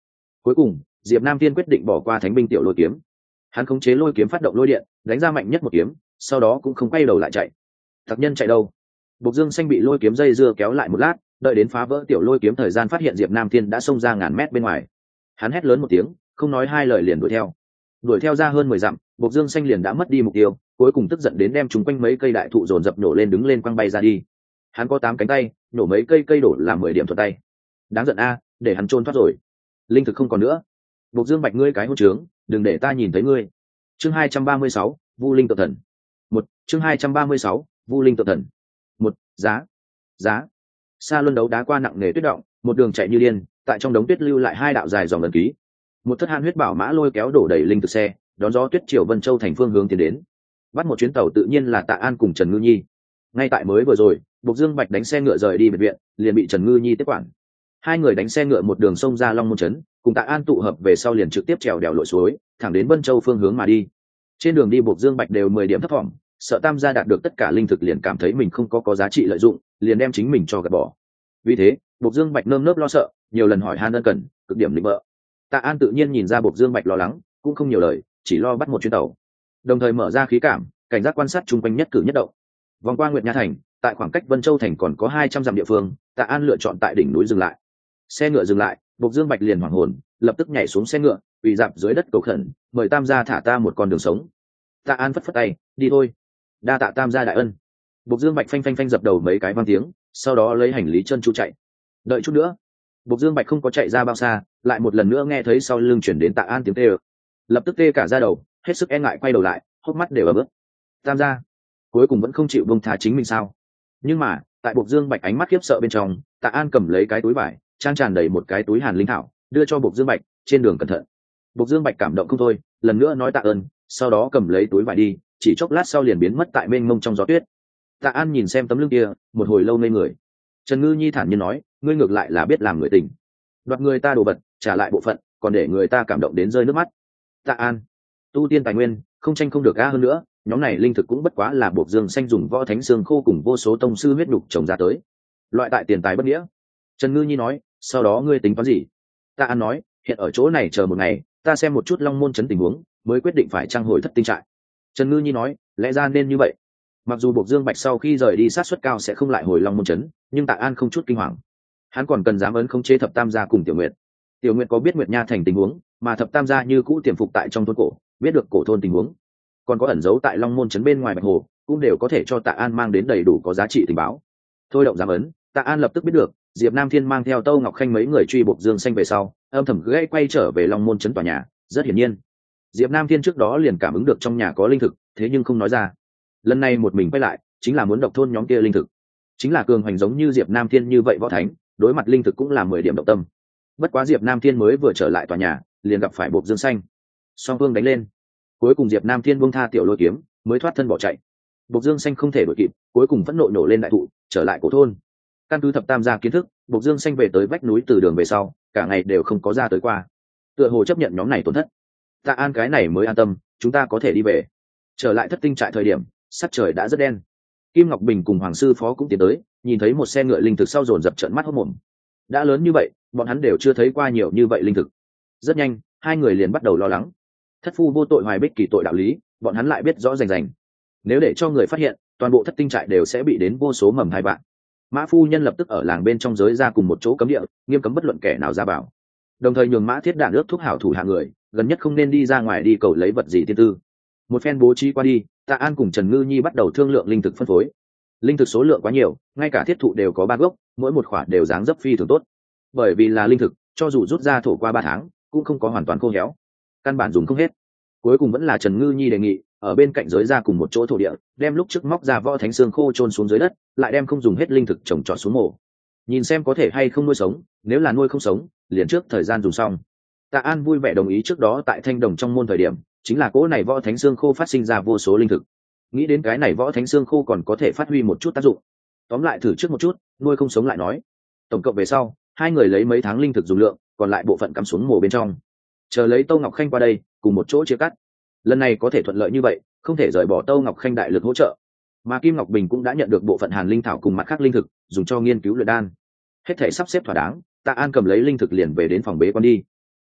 Cuối cùng Diệp Nam Thiên quyết định bỏ qua thánh binh tiểu lôi kiếm, hắn khống chế lôi kiếm phát động lôi điện đánh ra mạnh nhất một kiếm, sau đó cũng không quay đầu lại chạy. Tặc nhân chạy đâu? Bộc Dương Xanh bị lôi kiếm dây dưa kéo lại một lát, đợi đến phá vỡ tiểu lôi kiếm thời gian phát hiện Diệp Nam Thiên đã xông ra ngàn mét bên ngoài. Hắn hét lớn một tiếng, không nói hai lời liền đuổi theo. Đuổi theo ra hơn mười dặm, Bộc Dương Xanh liền đã mất đi mục tiêu, cuối cùng tức giận đến đem chúng quanh mấy cây đại thụ dồn dập nổ lên đứng lên quăng bay ra đi. Hắn có tám cánh tay, nổ mấy cây cây đổ làm mười điểm thuận tay. Đáng giận a, để hắn trôn thoát rồi. Linh thực không còn nữa. Bộc Dương Bạch ngươi cái hỗn trướng, đừng để ta nhìn thấy ngươi. Chương hai trăm ba mươi sáu, Vu Linh tự thần. Một, chương hai trăm ba mươi sáu, Vu Linh tự thần. Một, giá, giá. Sa luân đấu đá qua nặng nề tuyết động, một đường chạy như điên, tại trong đống tuyết lưu lại hai đạo dài dòng ấn ký. Một thất han huyết bảo mã lôi kéo đổ đầy linh thực xe, đón gió tuyết triều Vân Châu thành phương hướng tiến đến. Bắt một chuyến tàu tự nhiên là Tạ An cùng Trần Ngư Nhi. Ngay tại mới vừa rồi, Bộc Dương Bạch đánh xe ngựa rời đi biệt viện, liền bị Trần Ngư Nhi tiếp quản. Hai người đánh xe ngựa một đường sông ra Long Môn trấn, cùng Tạ An tụ hợp về sau liền trực tiếp trèo đèo lội suối, thẳng đến Vân Châu phương hướng mà đi. Trên đường đi Bộc Dương Bạch đều mười điểm thấp vọng, sợ Tam gia đạt được tất cả linh thực liền cảm thấy mình không có có giá trị lợi dụng, liền đem chính mình cho gạt bỏ. Vì thế, Bộc Dương Bạch nơm nớp lo sợ, nhiều lần hỏi han ân cần, cực điểm định bợ. Tạ An tự nhiên nhìn ra Bộc Dương Bạch lo lắng, cũng không nhiều lời, chỉ lo bắt một chuyến tàu, đồng thời mở ra khí cảm, cảnh giác quan sát chung quanh nhất cử nhất động. Vòng qua Nguyệt Nha thành, tại khoảng cách Vân Châu thành còn có hai trăm dặm địa phương, Tạ An lựa chọn tại đỉnh núi dừng lại. Xe ngựa dừng lại, Bộc Dương Bạch liền hoảng hồn, lập tức nhảy xuống xe ngựa, quỳ dạp dưới đất cầu khẩn, mời Tam gia thả ta một con đường sống. Tạ An phất phất tay, đi thôi. Đa tạ Tam gia đại ân. Bộc Dương Bạch phanh phanh phanh dập đầu mấy cái vang tiếng, sau đó lấy hành lý chân chu chạy. Đợi chút nữa. Bộc Dương Bạch không có chạy ra bao xa, lại một lần nữa nghe thấy sau lưng chuyển đến Tạ An tiếng tê ơ. Lập tức tê cả da đầu, hết sức e ngại quay đầu lại, hốc mắt đều ẩm ướt. Tam gia, cuối cùng vẫn không chịu buông tha chính mình sao? Nhưng mà, tại Bộc Dương Bạch ánh mắt khiếp sợ bên trong, Tạ An cầm lấy cái túi vải, trang tràn đầy một cái túi hàn linh thảo, đưa cho Bộc Dương Bạch, trên đường cẩn thận. Bộc Dương Bạch cảm động không thôi, lần nữa nói tạ ơn, sau đó cầm lấy túi vải đi, chỉ chốc lát sau liền biến mất tại mênh mông trong gió tuyết. Tạ An nhìn xem tấm lưng kia, một hồi lâu ngây người. Trần Ngư Nhi thản nhiên nói, ngươi ngược lại là biết làm người tình, đoạt người ta đồ vật, trả lại bộ phận, còn để người ta cảm động đến rơi nước mắt. Tạ An, tu tiên tài nguyên, không tranh không được ga hơn nữa, nhóm này linh thực cũng bất quá là Bộc Dương Xanh dùng võ thánh xương khô cùng vô số tông sư huyết đục trồng ra tới, loại tại tiền tài bất nghĩa. Trần Ngư Nhi nói, sau đó ngươi tính toán gì? Tạ An nói, hiện ở chỗ này chờ một ngày, ta xem một chút Long Môn trấn tình huống, mới quyết định phải trang hồi thất tinh trại. Trần Ngư Nhi nói, lẽ ra nên như vậy. Mặc dù Bộc Dương Bạch sau khi rời đi sát suất cao sẽ không lại hồi Long Môn trấn, nhưng Tạ An không chút kinh hoàng. Hắn còn cần dám ấn khống chế Thập Tam gia cùng Tiểu Nguyệt. Tiểu Nguyệt có biết Nguyệt Nha thành tình huống, mà Thập Tam gia như cũ tiềm phục tại trong thôn cổ, biết được cổ thôn tình huống, còn có ẩn giấu tại Long Môn trấn bên ngoài Bạch Hồ, cũng đều có thể cho Tạ An mang đến đầy đủ có giá trị tình báo. Thôi động dám ấn, Tạ An lập tức biết được, Diệp Nam Thiên mang theo Tâu Ngọc Khanh mấy người truy Bộc Dương Xanh về sau, âm thầm gãy quay trở về Long Môn trấn tòa nhà. Rất hiển nhiên, Diệp Nam Thiên trước đó liền cảm ứng được trong nhà có linh thực, thế nhưng không nói ra. Lần này một mình quay lại, chính là muốn độc thôn nhóm kia linh thực. Chính là cường hành giống như Diệp Nam Thiên như vậy võ thánh, đối mặt linh thực cũng là mười điểm động tâm. Bất quá Diệp Nam Thiên mới vừa trở lại tòa nhà, liền gặp phải Bộc Dương Xanh. Song phương đánh lên. Cuối cùng Diệp Nam Thiên buông tha tiểu lôi kiếm, mới thoát thân bỏ chạy. Bộc Dương Xanh không thể đuổi kịp, cuối cùng vẫn nộ nổ lên đại thụ, trở lại cổ thôn. Căn cứ Thập Tam gia kiến thức, Bộc Dương Xanh về tới vách núi từ đường về sau, cả ngày đều không có ra tới qua. Tựa hồ chấp nhận nhóm này tổn thất. Tạ An cái này mới an tâm, chúng ta có thể đi về. Trở lại thất tinh trại thời điểm, sắc trời đã rất đen. Kim Ngọc Bình cùng Hoàng sư phó cũng tiến tới, nhìn thấy một xe ngựa linh thực sau dồn dập trợn mắt hốt mồm. Đã lớn như vậy, bọn hắn đều chưa thấy qua nhiều như vậy linh thực. Rất nhanh, hai người liền bắt đầu lo lắng. Thất phu vô tội hoài bích kỳ tội đạo lý, bọn hắn lại biết rõ rành rành. Nếu để cho người phát hiện, toàn bộ thất tinh trại đều sẽ bị đến vô số mầm hai bạn. Mã phu nhân lập tức ở làng bên trong giới ra cùng một chỗ cấm địa, nghiêm cấm bất luận kẻ nào ra bảo. Đồng thời nhường Mã Thiết Đản ước thúc hảo thủ hạ người, gần nhất không nên đi ra ngoài đi cầu lấy vật gì tiên tư. Một phen bố trí qua đi, Tạ An cùng Trần Ngư Nhi bắt đầu thương lượng linh thực phân phối. Linh thực số lượng quá nhiều, ngay cả thiết thụ đều có ba gốc, mỗi một khoả đều dáng dấp phi thường tốt. Bởi vì là linh thực, cho dù rút ra thổ qua ba tháng, cũng không có hoàn toàn khô héo, căn bản dùng không hết. Cuối cùng vẫn là Trần Ngư Nhi đề nghị, ở bên cạnh giới ra cùng một chỗ thổ địa, đem lúc trước móc ra võ thánh xương khô chôn xuống dưới đất, lại đem không dùng hết linh thực trồng trọt xuống mổ. Nhìn xem có thể hay không nuôi sống, nếu là nuôi không sống, liền trước thời gian dùng xong. Tạ An vui vẻ đồng ý trước đó tại Thanh Đồng trong môn thời điểm, chính là cỗ này võ thánh xương khô phát sinh ra vô số linh thực. Nghĩ đến cái này võ thánh xương khô còn có thể phát huy một chút tác dụng. Tóm lại thử trước một chút, nuôi không sống lại nói. Tổng cộng về sau, hai người lấy mấy tháng linh thực dùng lượng, còn lại bộ phận cắm xuống mồ bên trong. Chờ lấy Tô Ngọc Khanh qua đây, cùng một chỗ chia cắt. Lần này có thể thuận lợi như vậy, không thể rời bỏ Tô Ngọc Khanh đại lực hỗ trợ. Mà Kim Ngọc Bình cũng đã nhận được bộ phận hàn linh thảo cùng mặt khác linh thực, dùng cho nghiên cứu luyện đan. Hết thể sắp xếp thỏa đáng, Tạ An cầm lấy linh thực liền về đến phòng bế quan đi.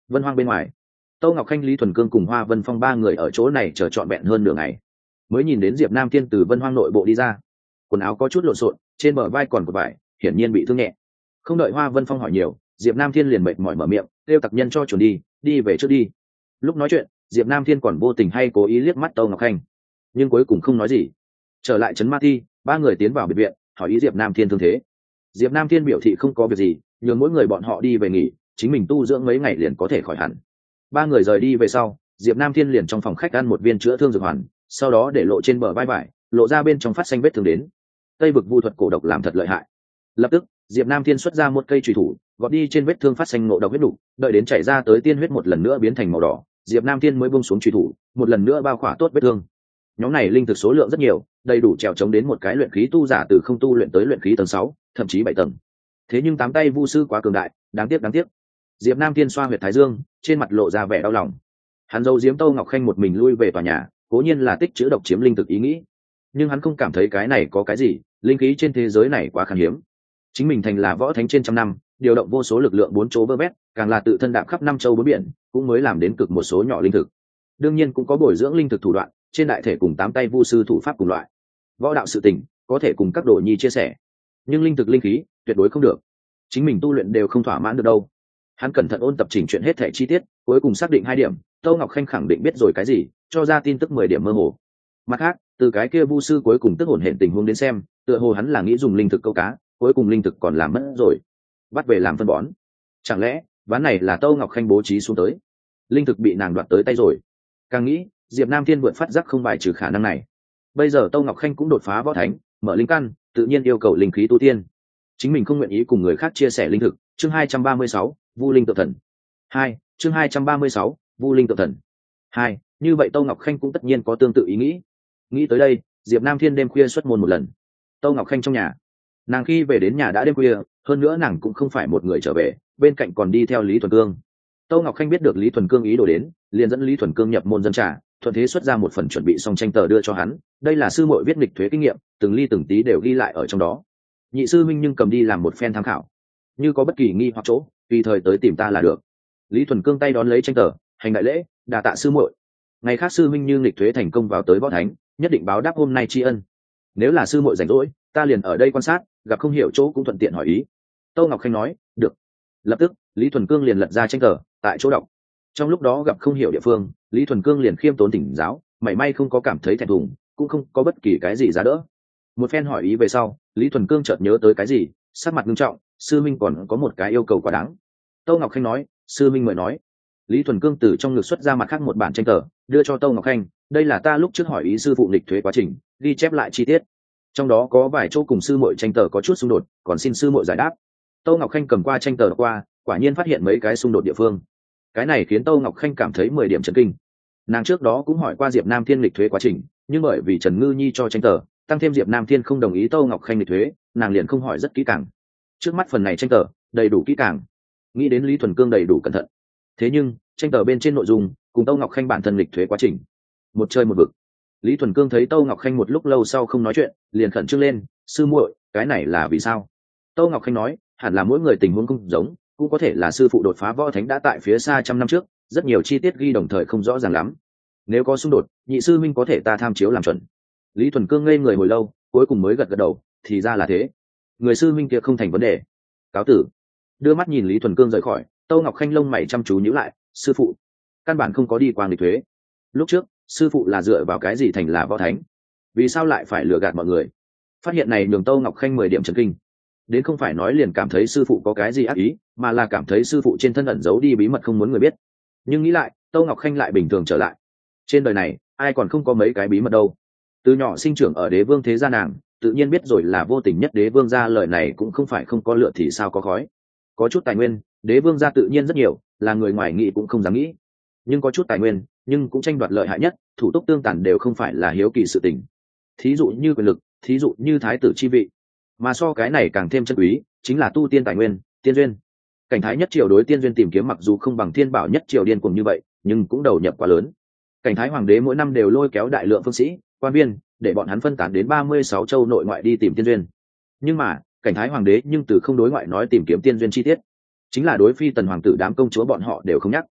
Vân Hoang bên ngoài, Tô Ngọc Khanh, Lý Thuần Cương cùng Hoa Vân Phong ba người ở chỗ này chờ trọn vẹn hơn nửa ngày mới nhìn đến Diệp Nam Thiên từ Vân Hoang nội bộ đi ra. Quần áo có chút lộn xộn, trên bờ vai còn cột vải, hiển nhiên bị thương nhẹ. Không đợi Hoa Vân Phong hỏi nhiều, Diệp Nam Thiên liền mệt mỏi mở miệng, kêu tặc nhân cho chuẩn đi, đi về trước đi. Lúc nói chuyện, Diệp Nam Thiên còn vô tình hay cố ý liếc mắt Tô Ngọc Khanh, nhưng cuối cùng không nói gì. Trở lại trấn Ma Thi, ba người tiến vào biệt viện, hỏi ý Diệp Nam Thiên thương thế. Diệp Nam Thiên biểu thị không có việc gì, nhường mỗi người bọn họ đi về nghỉ, chính mình tu dưỡng mấy ngày liền có thể khỏi hẳn. Ba người rời đi về sau, Diệp Nam Thiên liền trong phòng khách ăn một viên chữa thương dược hoàn, sau đó để lộ trên bờ vai vải, lộ ra bên trong phát xanh vết thương đến. Tây vực vu thuật cổ độc làm thật lợi hại. Lập tức, Diệp Nam Thiên xuất ra một cây chùy thủ, gọt đi trên vết thương phát xanh ngộ độc huyết đủ, đợi đến chảy ra tới tiên huyết một lần nữa biến thành màu đỏ, Diệp Nam Thiên mới buông xuống chùy thủ, một lần nữa bao khỏa tốt vết thương. Nhóm này linh thực số lượng rất nhiều, đầy đủ trèo chống đến một cái luyện khí tu giả từ không tu luyện tới luyện khí tầng sáu, thậm chí bảy tầng. Thế nhưng tám tay vu sư quá cường đại, đáng tiếc đáng tiếc. Diệp Nam Thiên xoa huyệt thái dương, trên mặt lộ ra vẻ đau lòng. Hắn giấu giếm Tô Ngọc Khanh một mình lui về tòa nhà, cố nhiên là tích trữ độc chiếm linh thực ý nghĩ, nhưng hắn không cảm thấy cái này có cái gì, linh khí trên thế giới này quá khan hiếm. Chính mình thành là võ thánh trên trăm năm, điều động vô số lực lượng bốn chỗ vơ vét, càng là tự thân đạp khắp năm châu bốn biển, cũng mới làm đến cực một số nhỏ linh thực. Đương nhiên cũng có bồi dưỡng linh thực thủ đoạn, trên đại thể cùng tám tay vu sư thủ pháp cùng loại. Võ đạo sự tình có thể cùng các đồ nhi chia sẻ, nhưng linh thực linh khí tuyệt đối không được. Chính mình tu luyện đều không thỏa mãn được đâu. Hắn cẩn thận ôn tập chỉnh chuyện hết thảy chi tiết, cuối cùng xác định hai điểm, Tô Ngọc Khanh khẳng định biết rồi cái gì, cho ra tin tức mười điểm mơ hồ. Mặt khác, từ cái kia vu sư cuối cùng tức hồn hển tình huống đến xem, tựa hồ hắn là nghĩ dùng linh thực câu cá, cuối cùng linh thực còn làm mất rồi, bắt về làm phân bón. Chẳng lẽ ván này là Tô Ngọc Khanh bố trí xuống tới, linh thực bị nàng đoạt tới tay rồi? Càng nghĩ, Diệp Nam Thiên vượt phát giác không bài trừ khả năng này. Bây giờ Tô Ngọc Khanh cũng đột phá võ thánh, mở linh căn, tự nhiên yêu cầu linh khí tu tiên. Chính mình không nguyện ý cùng người khác chia sẻ linh thực. Chương hai trăm ba mươi sáu, Vu Linh Tự Thần. Hai, chương hai trăm ba mươi sáu, Vu Linh Tự Thần. Hai, như vậy Tô Ngọc Khanh cũng tất nhiên có tương tự ý nghĩ. Nghĩ tới đây, Diệp Nam Thiên đêm khuya xuất môn một lần. Tô Ngọc Khanh trong nhà. Nàng khi về đến nhà đã đêm khuya, hơn nữa nàng cũng không phải một người trở về, bên cạnh còn đi theo Lý Thuần Cương. Tô Ngọc Khanh biết được Lý Thuần Cương ý đồ đến, liền dẫn Lý Thuần Cương nhập môn dân trà, thuận thế xuất ra một phần chuẩn bị xong tranh tờ đưa cho hắn. Đây là sư muội viết nghịch thuế kinh nghiệm, từng ly từng tí đều ghi lại ở trong đó. Nhị sư minh nhưng cầm đi làm một phen tham khảo, như có bất kỳ nghi hoặc chỗ, tùy thời tới tìm ta là được. Lý Thuần Cương tay đón lấy tranh tờ, hành đại lễ, đà tạ sư muội. Ngày khác sư minh như nghịch thuế thành công vào tới võ thánh, nhất định báo đáp hôm nay tri ân. Nếu là sư muội rảnh rỗi, ta liền ở đây quan sát, gặp không hiểu chỗ cũng thuận tiện hỏi ý. Tô Ngọc Khanh nói, được. Lập tức, Lý Thuần Cương liền lật ra tranh tờ, tại chỗ đọc. Trong lúc đó gặp không hiểu địa phương, Lý Thuần Cương liền khiêm tốn tỉnh giáo, mảy may không có cảm thấy thẹn thùng, cũng không có bất kỳ cái gì giá đỡ. Một phen hỏi ý về sau, Lý Thuần Cương chợt nhớ tới cái gì, sắc mặt nghiêm trọng, sư minh còn có một cái yêu cầu quá đáng. Tô Ngọc Khanh nói, sư minh mời nói. Lý Thuần Cương từ trong ngực xuất ra mặt khác một bản tranh tờ, đưa cho Tô Ngọc Khanh. Đây là ta lúc trước hỏi ý sư phụ nghịch thuế quá trình, ghi chép lại chi tiết. Trong đó có vài chỗ cùng sư muội tranh tờ có chút xung đột, còn xin sư muội giải đáp. Tô Ngọc Khanh cầm qua tranh tờ qua, quả nhiên phát hiện mấy cái xung đột địa phương. Cái này khiến Tô Ngọc Khanh cảm thấy mười điểm chấn kinh. Nàng trước đó cũng hỏi qua Diệp Nam Thiên nghịch thuế quá trình, nhưng bởi vì Trần Ngư Nhi cho tranh tờ, tăng thêm Diệp Nam Thiên không đồng ý Tô Ngọc Khanh nghịch thuế, nàng liền không hỏi rất kỹ càng. Trước mắt phần này tranh tờ đầy đủ kỹ càng, nghĩ đến Lý Thuần Cương đầy đủ cẩn thận. Thế nhưng tranh tờ bên trên nội dung cùng Tô Ngọc Khanh bản thân nghịch thuế quá trình một chơi một vực. Lý Thuần Cương thấy Tô Ngọc Khanh một lúc lâu sau không nói chuyện, liền khẩn trương lên, sư muội, cái này là vì sao? Tô Ngọc Khanh nói, hẳn là mỗi người tình huống không giống, cũng có thể là sư phụ đột phá võ thánh đã tại phía xa trăm năm trước, rất nhiều chi tiết ghi đồng thời không rõ ràng lắm. Nếu có xung đột, nhị sư minh có thể ta tham chiếu làm chuẩn. Lý Thuần Cương ngây người hồi lâu, cuối cùng mới gật gật đầu, thì ra là thế. Người sư minh kia không thành vấn đề. Cáo tử. Đưa mắt nhìn Lý Thuần Cương rời khỏi, Tô Ngọc Khanh lông mày chăm chú nhíu lại, sư phụ căn bản không có đi qua nghịch thuế. Lúc trước sư phụ là dựa vào cái gì thành là võ thánh, vì sao lại phải lừa gạt mọi người? Phát hiện này nhường Tô Ngọc Khanh mười điểm chấn kinh. Đến không phải nói liền cảm thấy sư phụ có cái gì ác ý, mà là cảm thấy sư phụ trên thân ẩn giấu đi bí mật không muốn người biết. Nhưng nghĩ lại, Tô Ngọc Khanh lại bình thường trở lại. Trên đời này ai còn không có mấy cái bí mật đâu. Từ nhỏ sinh trưởng ở đế vương thế gia nàng, tự nhiên biết rồi là vô tình nhất đế vương gia lời này cũng không phải không có lửa thì sao có khói. Có chút tài nguyên, đế vương gia tự nhiên rất nhiều, là người ngoài nghĩ cũng không dám nghĩ. Nhưng có chút tài nguyên, nhưng cũng tranh đoạt lợi hại nhất, thủ tục tương tàn đều không phải là hiếu kỳ sự tình. Thí dụ như quyền lực, thí dụ như thái tử chi vị. Mà so cái này càng thêm chân quý, chính là tu tiên tài nguyên, tiên duyên. Cảnh Thái nhất triều đối tiên duyên tìm kiếm mặc dù không bằng Thiên Bảo nhất triều điên cuồng như vậy, nhưng cũng đầu nhập quá lớn. Cảnh Thái hoàng đế mỗi năm đều lôi kéo đại lượng phương sĩ, quan viên, để bọn hắn phân tán đến ba mươi sáu châu nội ngoại đi tìm tiên duyên. Nhưng mà, Cảnh Thái hoàng đế nhưng từ không đối ngoại nói tìm kiếm tiên duyên chi tiết, chính là đối phi tần hoàng tử đám công chúa bọn họ đều không nhắc.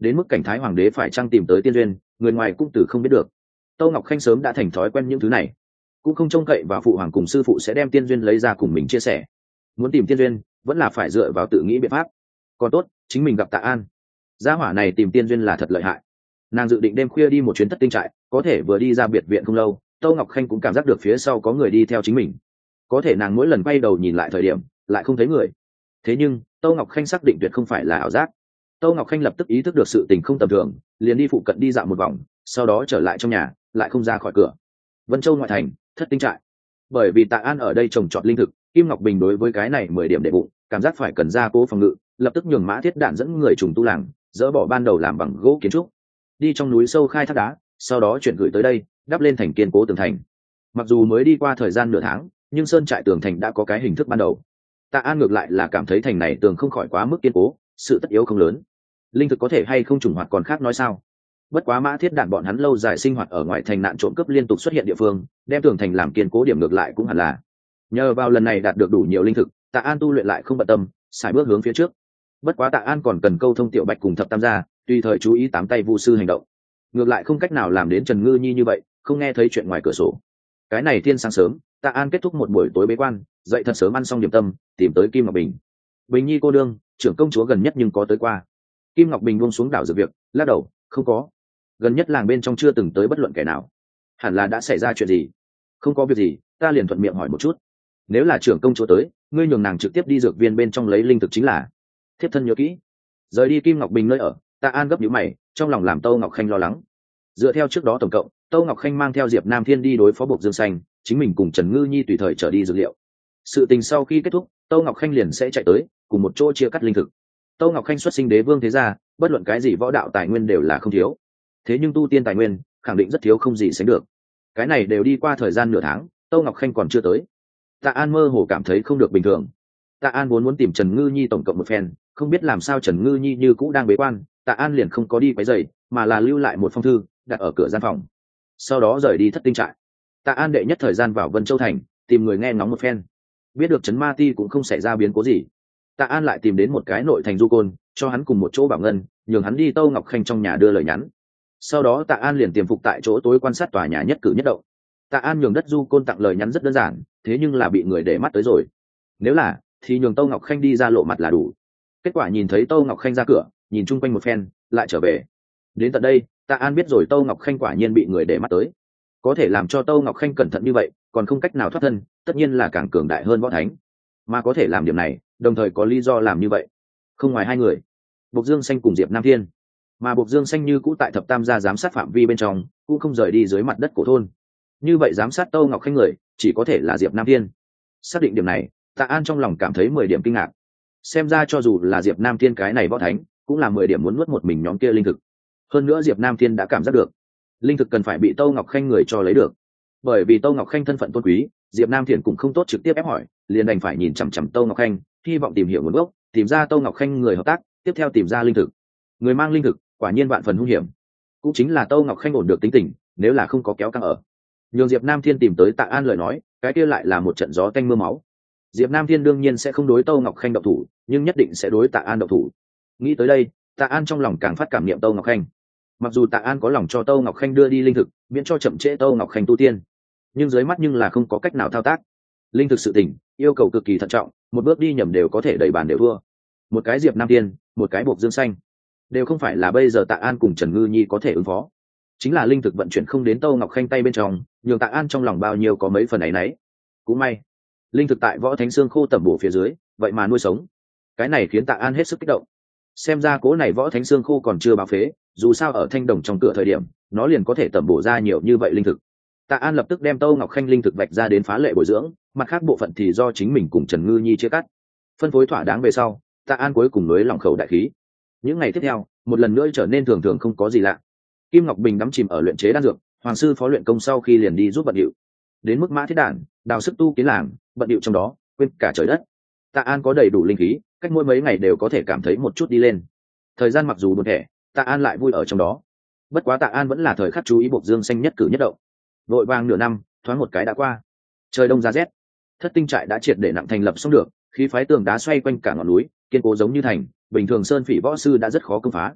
đến mức cảnh thái hoàng đế phải chăng tìm tới tiên duyên, người ngoài cũng từ không biết được. Tô Ngọc Khanh sớm đã thành thói quen những thứ này, cũng không trông cậy vào phụ hoàng cùng sư phụ sẽ đem tiên duyên lấy ra cùng mình chia sẻ. Muốn tìm tiên duyên vẫn là phải dựa vào tự nghĩ biện pháp. Còn tốt chính mình gặp Tạ An, gia hỏa này tìm tiên duyên là thật lợi hại. Nàng dự định đêm khuya đi một chuyến thất tinh trại, có thể vừa đi ra biệt viện không lâu, Tô Ngọc Khanh cũng cảm giác được phía sau có người đi theo chính mình. Có thể nàng mỗi lần quay đầu nhìn lại thời điểm lại không thấy người. Thế nhưng Tô Ngọc Khanh xác định tuyệt không phải là ảo giác. Tô Ngọc Khanh lập tức ý thức được sự tình không tầm thường, liền đi phụ cận đi dạo một vòng, sau đó trở lại trong nhà, lại không ra khỏi cửa. Vân Châu ngoại thành, thất tinh trại. Bởi vì Tạ An ở đây trồng trọt linh thực, Kim Ngọc Bình đối với cái này mười điểm để bụng, cảm giác phải cần ra cố phòng ngự, lập tức nhường Mã Thiết Đản dẫn người trùng tu làng, dỡ bỏ ban đầu làm bằng gỗ kiến trúc, đi trong núi sâu khai thác đá, sau đó chuyển gửi tới đây, đắp lên thành kiên cố tường thành. Mặc dù mới đi qua thời gian nửa tháng, nhưng sơn trại tường thành đã có cái hình thức ban đầu. Tạ An ngược lại là cảm thấy thành này tường không khỏi quá mức kiên cố, sự tất yếu không lớn. Linh thực có thể hay không trùng hoạt còn khác nói sao. Bất quá Mã Thiết Đản bọn hắn lâu dài sinh hoạt ở ngoài thành, nạn trộm cướp liên tục xuất hiện địa phương, đem tường thành làm kiên cố điểm ngược lại cũng hẳn là. Nhờ vào lần này đạt được đủ nhiều linh thực, Tạ An tu luyện lại không bận tâm, xài bước hướng phía trước. Bất quá Tạ An còn cần câu thông Tiểu Bạch cùng Thập Tam gia, tùy thời chú ý tám tay vu sư hành động. Ngược lại không cách nào làm đến Trần Ngư Nhi như vậy, không nghe thấy chuyện ngoài cửa sổ. Cái này thiên sáng sớm, Tạ An kết thúc một buổi tối bế quan, dậy thật sớm ăn xong điểm tâm, tìm tới Kim Ngọc Bình. Bình Nhi cô đương, trưởng công chúa gần nhất nhưng có tới qua. Kim Ngọc Bình buông xuống đảo dược việc, lắc đầu, không có. Gần nhất làng bên trong chưa từng tới bất luận kẻ nào. Hẳn là đã xảy ra chuyện gì. Không có việc gì, ta liền thuận miệng hỏi một chút. Nếu là trưởng công chúa tới, ngươi nhường nàng trực tiếp đi dược viên bên trong lấy linh thực chính là. Thiếp thân nhớ kỹ. Rời đi Kim Ngọc Bình nơi ở, Tạ An gấp nhíu mày, trong lòng làm Tô Ngọc Khanh lo lắng. Dựa theo trước đó tổng cộng, Tô Ngọc Khanh mang theo Diệp Nam Thiên đi đối phó Bộc Dương Xanh, chính mình cùng Trần Ngư Nhi tùy thời trở đi dược liệu. Sự tình sau khi kết thúc, Tô Ngọc Khanh liền sẽ chạy tới, cùng một chỗ chia cắt linh thực. Tô Ngọc Khanh xuất sinh đế vương thế gia, bất luận cái gì võ đạo tài nguyên đều là không thiếu. Thế nhưng tu tiên tài nguyên, khẳng định rất thiếu không gì sánh được. Cái này đều đi qua thời gian nửa tháng, Tô Ngọc Khanh còn chưa tới. Tạ An mơ hồ cảm thấy không được bình thường. Tạ An vốn muốn tìm Trần Ngư Nhi tổng cộng một phen, không biết làm sao Trần Ngư Nhi như cũ đang bế quan, Tạ An liền không có đi quấy rầy, mà là lưu lại một phong thư, đặt ở cửa gian phòng. Sau đó rời đi thất tinh trại. Tạ An đệ nhất thời gian vào Vân Châu thành, tìm người nghe ngóng một phen. Biết được Trấn Ma Ti cũng không xảy ra biến cố gì. Tạ An lại tìm đến một cái nội thành du côn, cho hắn cùng một chỗ bảo ngân, nhường hắn đi Tô Ngọc Khanh trong nhà đưa lời nhắn. Sau đó Tạ An liền tiềm phục tại chỗ tối quan sát tòa nhà nhất cử nhất động. Tạ An nhường đất du côn tặng lời nhắn rất đơn giản, thế nhưng là bị người để mắt tới rồi. Nếu là, thì nhường Tô Ngọc Khanh đi ra lộ mặt là đủ. Kết quả nhìn thấy Tô Ngọc Khanh ra cửa, nhìn chung quanh một phen, lại trở về. Đến tận đây, Tạ An biết rồi Tô Ngọc Khanh quả nhiên bị người để mắt tới. Có thể làm cho Tô Ngọc Khanh cẩn thận như vậy, còn không cách nào thoát thân, tất nhiên là càng cường đại hơn võ thánh. Mà có thể làm điểm này, đồng thời có lý do làm như vậy. Không ngoài hai người, Bộc Dương Xanh cùng Diệp Nam Thiên. Mà Bộc Dương Xanh như cũ tại Thập Tam gia giám sát phạm vi bên trong, cũng không rời đi dưới mặt đất cổ thôn. Như vậy giám sát Tô Ngọc Khanh người, chỉ có thể là Diệp Nam Thiên. Xác định điểm này, Tạ An trong lòng cảm thấy mười điểm kinh ngạc. Xem ra cho dù là Diệp Nam Thiên cái này võ thánh, cũng là mười điểm muốn nuốt một mình nhóm kia linh thực. Hơn nữa Diệp Nam Thiên đã cảm giác được, linh thực cần phải bị Tô Ngọc Khanh người cho lấy được. Bởi vì Tô Ngọc Khanh thân phận tôn quý, Diệp Nam Thiên cũng không tốt trực tiếp ép hỏi, liền đành phải nhìn chằm chằm Tô Ngọc Khanh, hy vọng tìm hiểu nguồn gốc, tìm ra Tô Ngọc Khanh người hợp tác, tiếp theo tìm ra linh thực. Người mang linh thực, quả nhiên vạn phần hung hiểm. Cũng chính là Tô Ngọc Khanh ổn được tính tình, nếu là không có kéo căng ở. Nhường Diệp Nam Thiên tìm tới Tạ An lời nói, cái kia lại là một trận gió tanh mưa máu. Diệp Nam Thiên đương nhiên sẽ không đối Tô Ngọc Khanh động thủ, nhưng nhất định sẽ đối Tạ An động thủ. Nghĩ tới đây, Tạ An trong lòng càng phát cảm niệm Tô Ngọc Khanh. Mặc dù Tạ An có lòng cho Tô Ngọc Khanh đưa đi linh thực, miễn cho chậm trễ Tô Ngọc Khanh tu tiên, nhưng dưới mắt nhưng là không có cách nào thao tác. Linh thực sự tình, yêu cầu cực kỳ thận trọng, một bước đi nhầm đều có thể đẩy bàn đều thua. Một cái Diệp Nam Thiên, một cái Bộc Dương Xanh, đều không phải là bây giờ Tạ An cùng Trần Ngư Nhi có thể ứng phó. Chính là linh thực vận chuyển không đến Tô Ngọc Khanh tay bên trong, nhường Tạ An trong lòng bao nhiêu có mấy phần ấy nấy. Cũng may, linh thực tại Võ Thánh Xương khô tẩm bổ phía dưới, vậy mà nuôi sống. Cái này khiến Tạ An hết sức kích động. Xem ra cố này Võ Thánh Xương khô còn chưa báo phế, dù sao ở Thanh Đồng trong cửa thời điểm, nó liền có thể tẩm bổ ra nhiều như vậy linh thực. Tạ An lập tức đem Tô Ngọc Khanh linh thực vạch ra đến phá lệ bồi dưỡng, mặt khác bộ phận thì do chính mình cùng Trần Ngư Nhi chia cắt. Phân phối thỏa đáng về sau, Tạ An cuối cùng nối lòng khẩu đại khí. Những ngày tiếp theo, một lần nữa trở nên thường thường không có gì lạ. Kim Ngọc Bình đắm chìm ở luyện chế đan dược, hoàng sư phó luyện công sau khi liền đi giúp bận điệu. Đến mức Mã Thiết Đản, đào sức tu kiến làng, bận điệu trong đó, quên cả trời đất. Tạ An có đầy đủ linh khí, cách mỗi mấy ngày đều có thể cảm thấy một chút đi lên. Thời gian mặc dù buồn thẻ, Tạ An lại vui ở trong đó. Bất quá Tạ An vẫn là thời khắc chú ý Bộc Dương Xanh nhất cử nhất động. Vội vàng nửa năm, thoáng một cái đã qua. Trời đông giá rét, thất tinh trại đã triệt để nặng thành lập xong được, khí phái tường đá xoay quanh cả ngọn núi, kiên cố giống như thành, bình thường sơn phỉ võ sư đã rất khó công phá.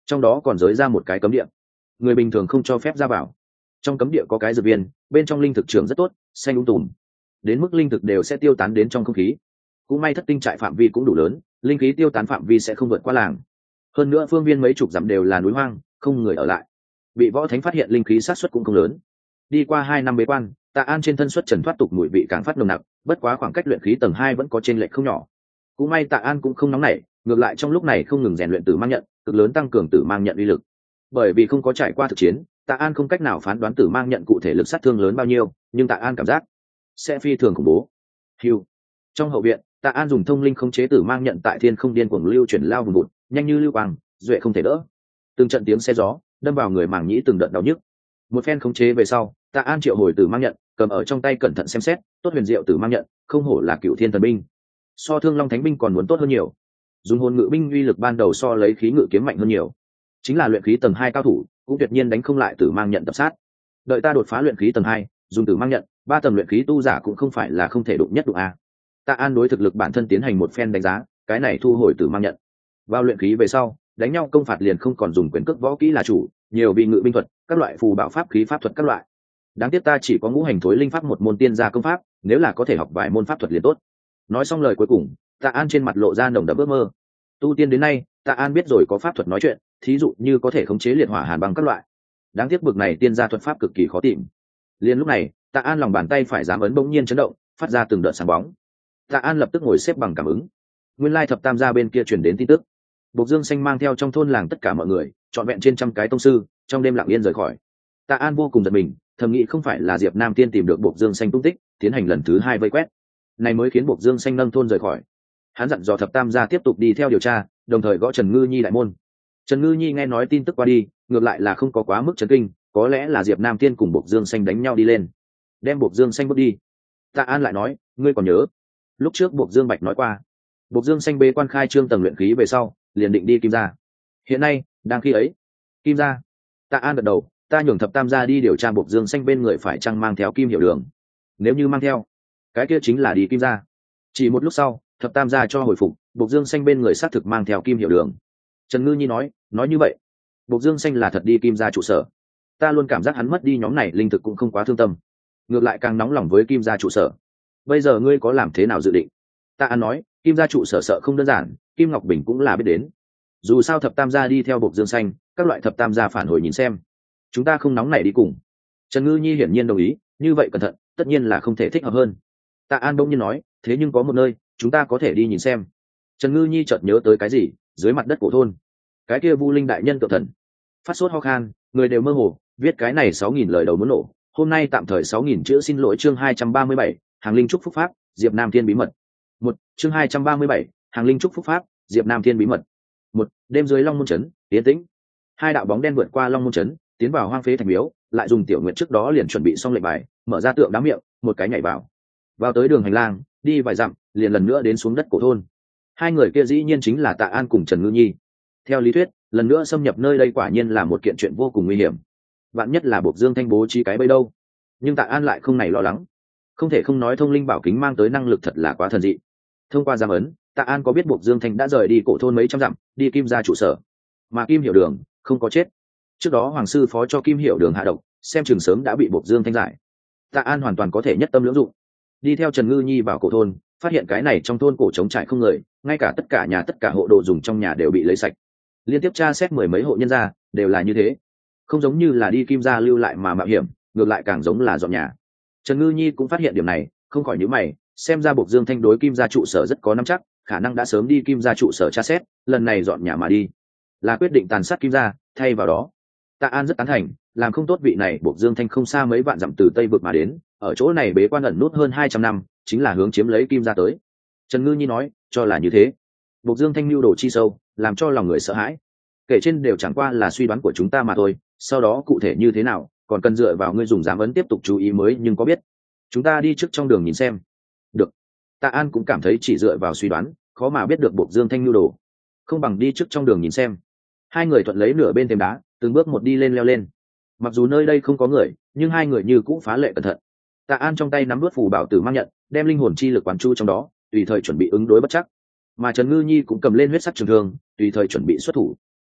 trong đó còn giới ra một cái cấm địa, người bình thường không cho phép ra vào. Trong cấm địa có cái dược viên, bên trong linh thực trường rất tốt, xanh um tùm, đến mức linh thực đều sẽ tiêu tán đến trong không khí. Cũng may thất tinh trại phạm vi cũng đủ lớn, linh khí tiêu tán phạm vi sẽ không vượt qua làng. Hơn nữa phương viên mấy chục dặm đều là núi hoang, không người ở lại, bị võ thánh phát hiện linh khí sát xuất cũng không lớn. Đi qua hai năm bế quan, Tạ An trên thân xuất trần thoát tục mùi vị càng phát nồng nặc, bất quá khoảng cách luyện khí tầng hai vẫn có chênh lệch không nhỏ. Cũng may Tạ An cũng không nóng nảy, ngược lại trong lúc này không ngừng rèn luyện tử mang nhận, cực lớn tăng cường tử mang nhận uy lực. Bởi vì không có trải qua thực chiến, Tạ An không cách nào phán đoán tử mang nhận cụ thể lực sát thương lớn bao nhiêu, nhưng Tạ An cảm giác sẽ phi thường khủng bố. Hưu. Trong hậu viện, Tạ An dùng thông linh khống chế tử mang nhận tại thiên không điên cuồng lưu chuyển lao vùng vụt, nhanh như lưu quang, duệ không thể đỡ. Từng trận tiếng xe gió đâm vào người màng nhĩ từng đợt đau nhức. Một phen khống chế về sau, Tạ An triệu hồi tử mang nhận, cầm ở trong tay cẩn thận xem xét, tốt huyền diệu tử mang nhận, không hổ là cựu thiên thần binh, so Thương Long Thánh binh còn muốn tốt hơn nhiều. Dùng hồn ngự binh uy lực ban đầu so lấy khí ngự kiếm mạnh hơn nhiều, chính là luyện khí tầng hai cao thủ cũng tuyệt nhiên đánh không lại tử mang nhận tập sát. Đợi ta đột phá luyện khí tầng hai, dùng tử mang nhận, ba tầng luyện khí tu giả cũng không phải là không thể đụng nhất đụng a. Tạ An đối thực lực bản thân tiến hành một phen đánh giá, cái này thu hồi tử mang nhận. Vào luyện khí về sau, đánh nhau công phạt liền không còn dùng quyền cước võ kỹ là chủ, nhiều bị ngự binh thuật, các loại phù bảo pháp khí pháp thuật các loại. Đáng tiếc ta chỉ có ngũ hành thối linh pháp một môn tiên gia công pháp, nếu là có thể học vài môn pháp thuật liền tốt. Nói xong lời cuối cùng, Tạ An trên mặt lộ ra nồng đậm ước mơ. Tu tiên đến nay, Tạ An biết rồi có pháp thuật nói chuyện, thí dụ như có thể khống chế liệt hỏa hàn băng các loại. Đáng tiếc bực này tiên gia thuật pháp cực kỳ khó tìm. Liên lúc này, Tạ An lòng bàn tay phải giám ấn bỗng nhiên chấn động, phát ra từng đợt sáng bóng. Tạ An lập tức ngồi xếp bằng cảm ứng. Nguyên lai thập tam gia bên kia truyền đến tin tức. Bộc Dương Xanh mang theo trong thôn làng tất cả mọi người, trọn vẹn trên trăm cái tông sư, trong đêm lặng yên rời khỏi. Tạ An vô cùng giật mình, thầm nghĩ không phải là Diệp Nam Tiên tìm được Bộc Dương Xanh tung tích, tiến hành lần thứ hai vây quét. Này mới khiến Bộc Dương Xanh nâng thôn rời khỏi. Hắn dặn dò thập tam gia tiếp tục đi theo điều tra, đồng thời gõ Trần Ngư Nhi đại môn. Trần Ngư Nhi nghe nói tin tức qua đi, ngược lại là không có quá mức chấn kinh, có lẽ là Diệp Nam Tiên cùng Bộc Dương Xanh đánh nhau đi lên, đem Bộc Dương Xanh bước đi. Tạ An lại nói, ngươi còn nhớ lúc trước Bộc Dương Bạch nói qua, Bộc Dương Xanh bế quan khai trương tầng luyện khí về sau, liền định đi Kim gia. Hiện nay, đang khi ấy, Kim gia. Tạ An gật đầu, ta nhường thập tam gia đi điều tra Bộc Dương Xanh bên người phải chăng mang theo Kim Hiểu Đường. Nếu như mang theo, cái kia chính là đi Kim gia. Chỉ một lúc sau, thập tam gia cho hồi phục, Bộc Dương Xanh bên người xác thực mang theo Kim Hiểu Đường. Trần Ngư Nhi nói, nói như vậy, Bộc Dương Xanh là thật đi Kim gia trụ sở. Ta luôn cảm giác hắn mất đi nhóm này linh thực cũng không quá thương tâm, ngược lại càng nóng lòng với Kim gia trụ sở. Bây giờ ngươi có làm thế nào dự định? Tạ An nói, Kim gia trụ sở sợ không đơn giản, Kim Ngọc Bình cũng là biết đến. Dù sao thập tam gia đi theo Bộc Dương Xanh, các loại thập tam gia phản hồi nhìn xem, chúng ta không nóng này đi cùng. Trần Ngư Nhi hiển nhiên đồng ý, như vậy cẩn thận, tất nhiên là không thể thích hợp hơn. Tạ An bỗng nhiên nói, thế nhưng có một nơi, chúng ta có thể đi nhìn xem. Trần Ngư Nhi chợt nhớ tới cái gì, dưới mặt đất cổ thôn, cái kia Vu Linh đại nhân tự thần, phát sốt ho khan, người đều mơ hồ, viết cái này sáu nghìn lời đầu muốn nổ. Hôm nay tạm thời sáu nghìn chữ xin lỗi chương hai trăm ba mươi bảy, Hàng Linh Trúc Phúc Pháp, Diệp Nam Thiên bí mật. Một chương hai trăm ba mươi bảy, Hàng Linh Trúc Phúc Pháp, Diệp Nam Thiên bí mật. Một đêm dưới Long Môn trấn, tiến tĩnh. Hai đạo bóng đen vượt qua Long Môn trấn, tiến vào hoang phế thành miếu, lại dùng tiểu nguyện trước đó liền chuẩn bị xong lệnh bài, mở ra tượng đá miệng, một cái nhảy vào. Vào tới đường hành lang, đi vài dặm, liền lần nữa đến xuống đất cổ thôn. Hai người kia dĩ nhiên chính là Tạ An cùng Trần Ngư Nhi. Theo lý thuyết, lần nữa xâm nhập nơi đây quả nhiên là một kiện chuyện vô cùng nguy hiểm. Vạn nhất là Bộc Dương Thanh bố trí cái bẫy đâu. Nhưng Tạ An lại không này lo lắng. Không thể không nói thông linh bảo kính mang tới năng lực thật là quá thần dị. Thông qua giám ấn, Tạ An có biết Bộc Dương Thanh đã rời đi cổ thôn mấy trăm dặm, đi Kim gia trụ sở. Mà Kim Hiểu Đường không có chết. Trước đó hoàng sư phó cho Kim Hiểu Đường hạ độc, xem chừng sớm đã bị Bộc Dương Thanh giải. Tạ An hoàn toàn có thể nhất tâm lưỡng dụng. Đi theo Trần Ngư Nhi vào cổ thôn, phát hiện cái này trong thôn cổ trống trải không người, ngay cả tất cả nhà tất cả hộ đồ dùng trong nhà đều bị lấy sạch. Liên tiếp tra xét mười mấy hộ nhân gia, đều là như thế. Không giống như là đi Kim gia lưu lại mà mạo hiểm, ngược lại càng giống là dọn nhà. Trần Ngư Nhi cũng phát hiện điểm này, không khỏi nhíu mày, xem ra Bộc Dương Thanh đối Kim gia trụ sở rất có nắm chắc, khả năng đã sớm đi Kim gia trụ sở tra xét, lần này dọn nhà mà đi, là quyết định tàn sát Kim gia, thay vào đó. Tạ An rất tán thành, làm không tốt vị này Bộc Dương Thanh không xa mấy vạn dặm từ Tây vực mà đến, ở chỗ này bế quan ẩn nút hơn hai trăm năm, chính là hướng chiếm lấy Kim gia tới. Trần Ngư Nhi nói, cho là như thế. Bộc Dương Thanh mưu đồ chi sâu, làm cho lòng người sợ hãi. Kể trên đều chẳng qua là suy đoán của chúng ta mà thôi, sau đó cụ thể như thế nào, còn cần dựa vào ngươi dùng giám ấn tiếp tục chú ý mới, nhưng có biết. Chúng ta đi trước trong đường nhìn xem. Được. Tạ An cũng cảm thấy chỉ dựa vào suy đoán, khó mà biết được Bộc Dương Thanh mưu đồ. Không bằng đi trước trong đường nhìn xem. Hai người thuận lấy nửa bên thềm đá, từng bước một đi lên leo lên. Mặc dù nơi đây không có người, nhưng hai người như cũng phá lệ cẩn thận. Tạ An trong tay nắm đuốt phù bảo tử mang nhận, đem linh hồn chi lực quán chu trong đó, tùy thời chuẩn bị ứng đối bất chắc. Mà Trần Ngư Nhi cũng cầm lên huyết sắc trường thương, tùy thời chuẩn bị xuất thủ.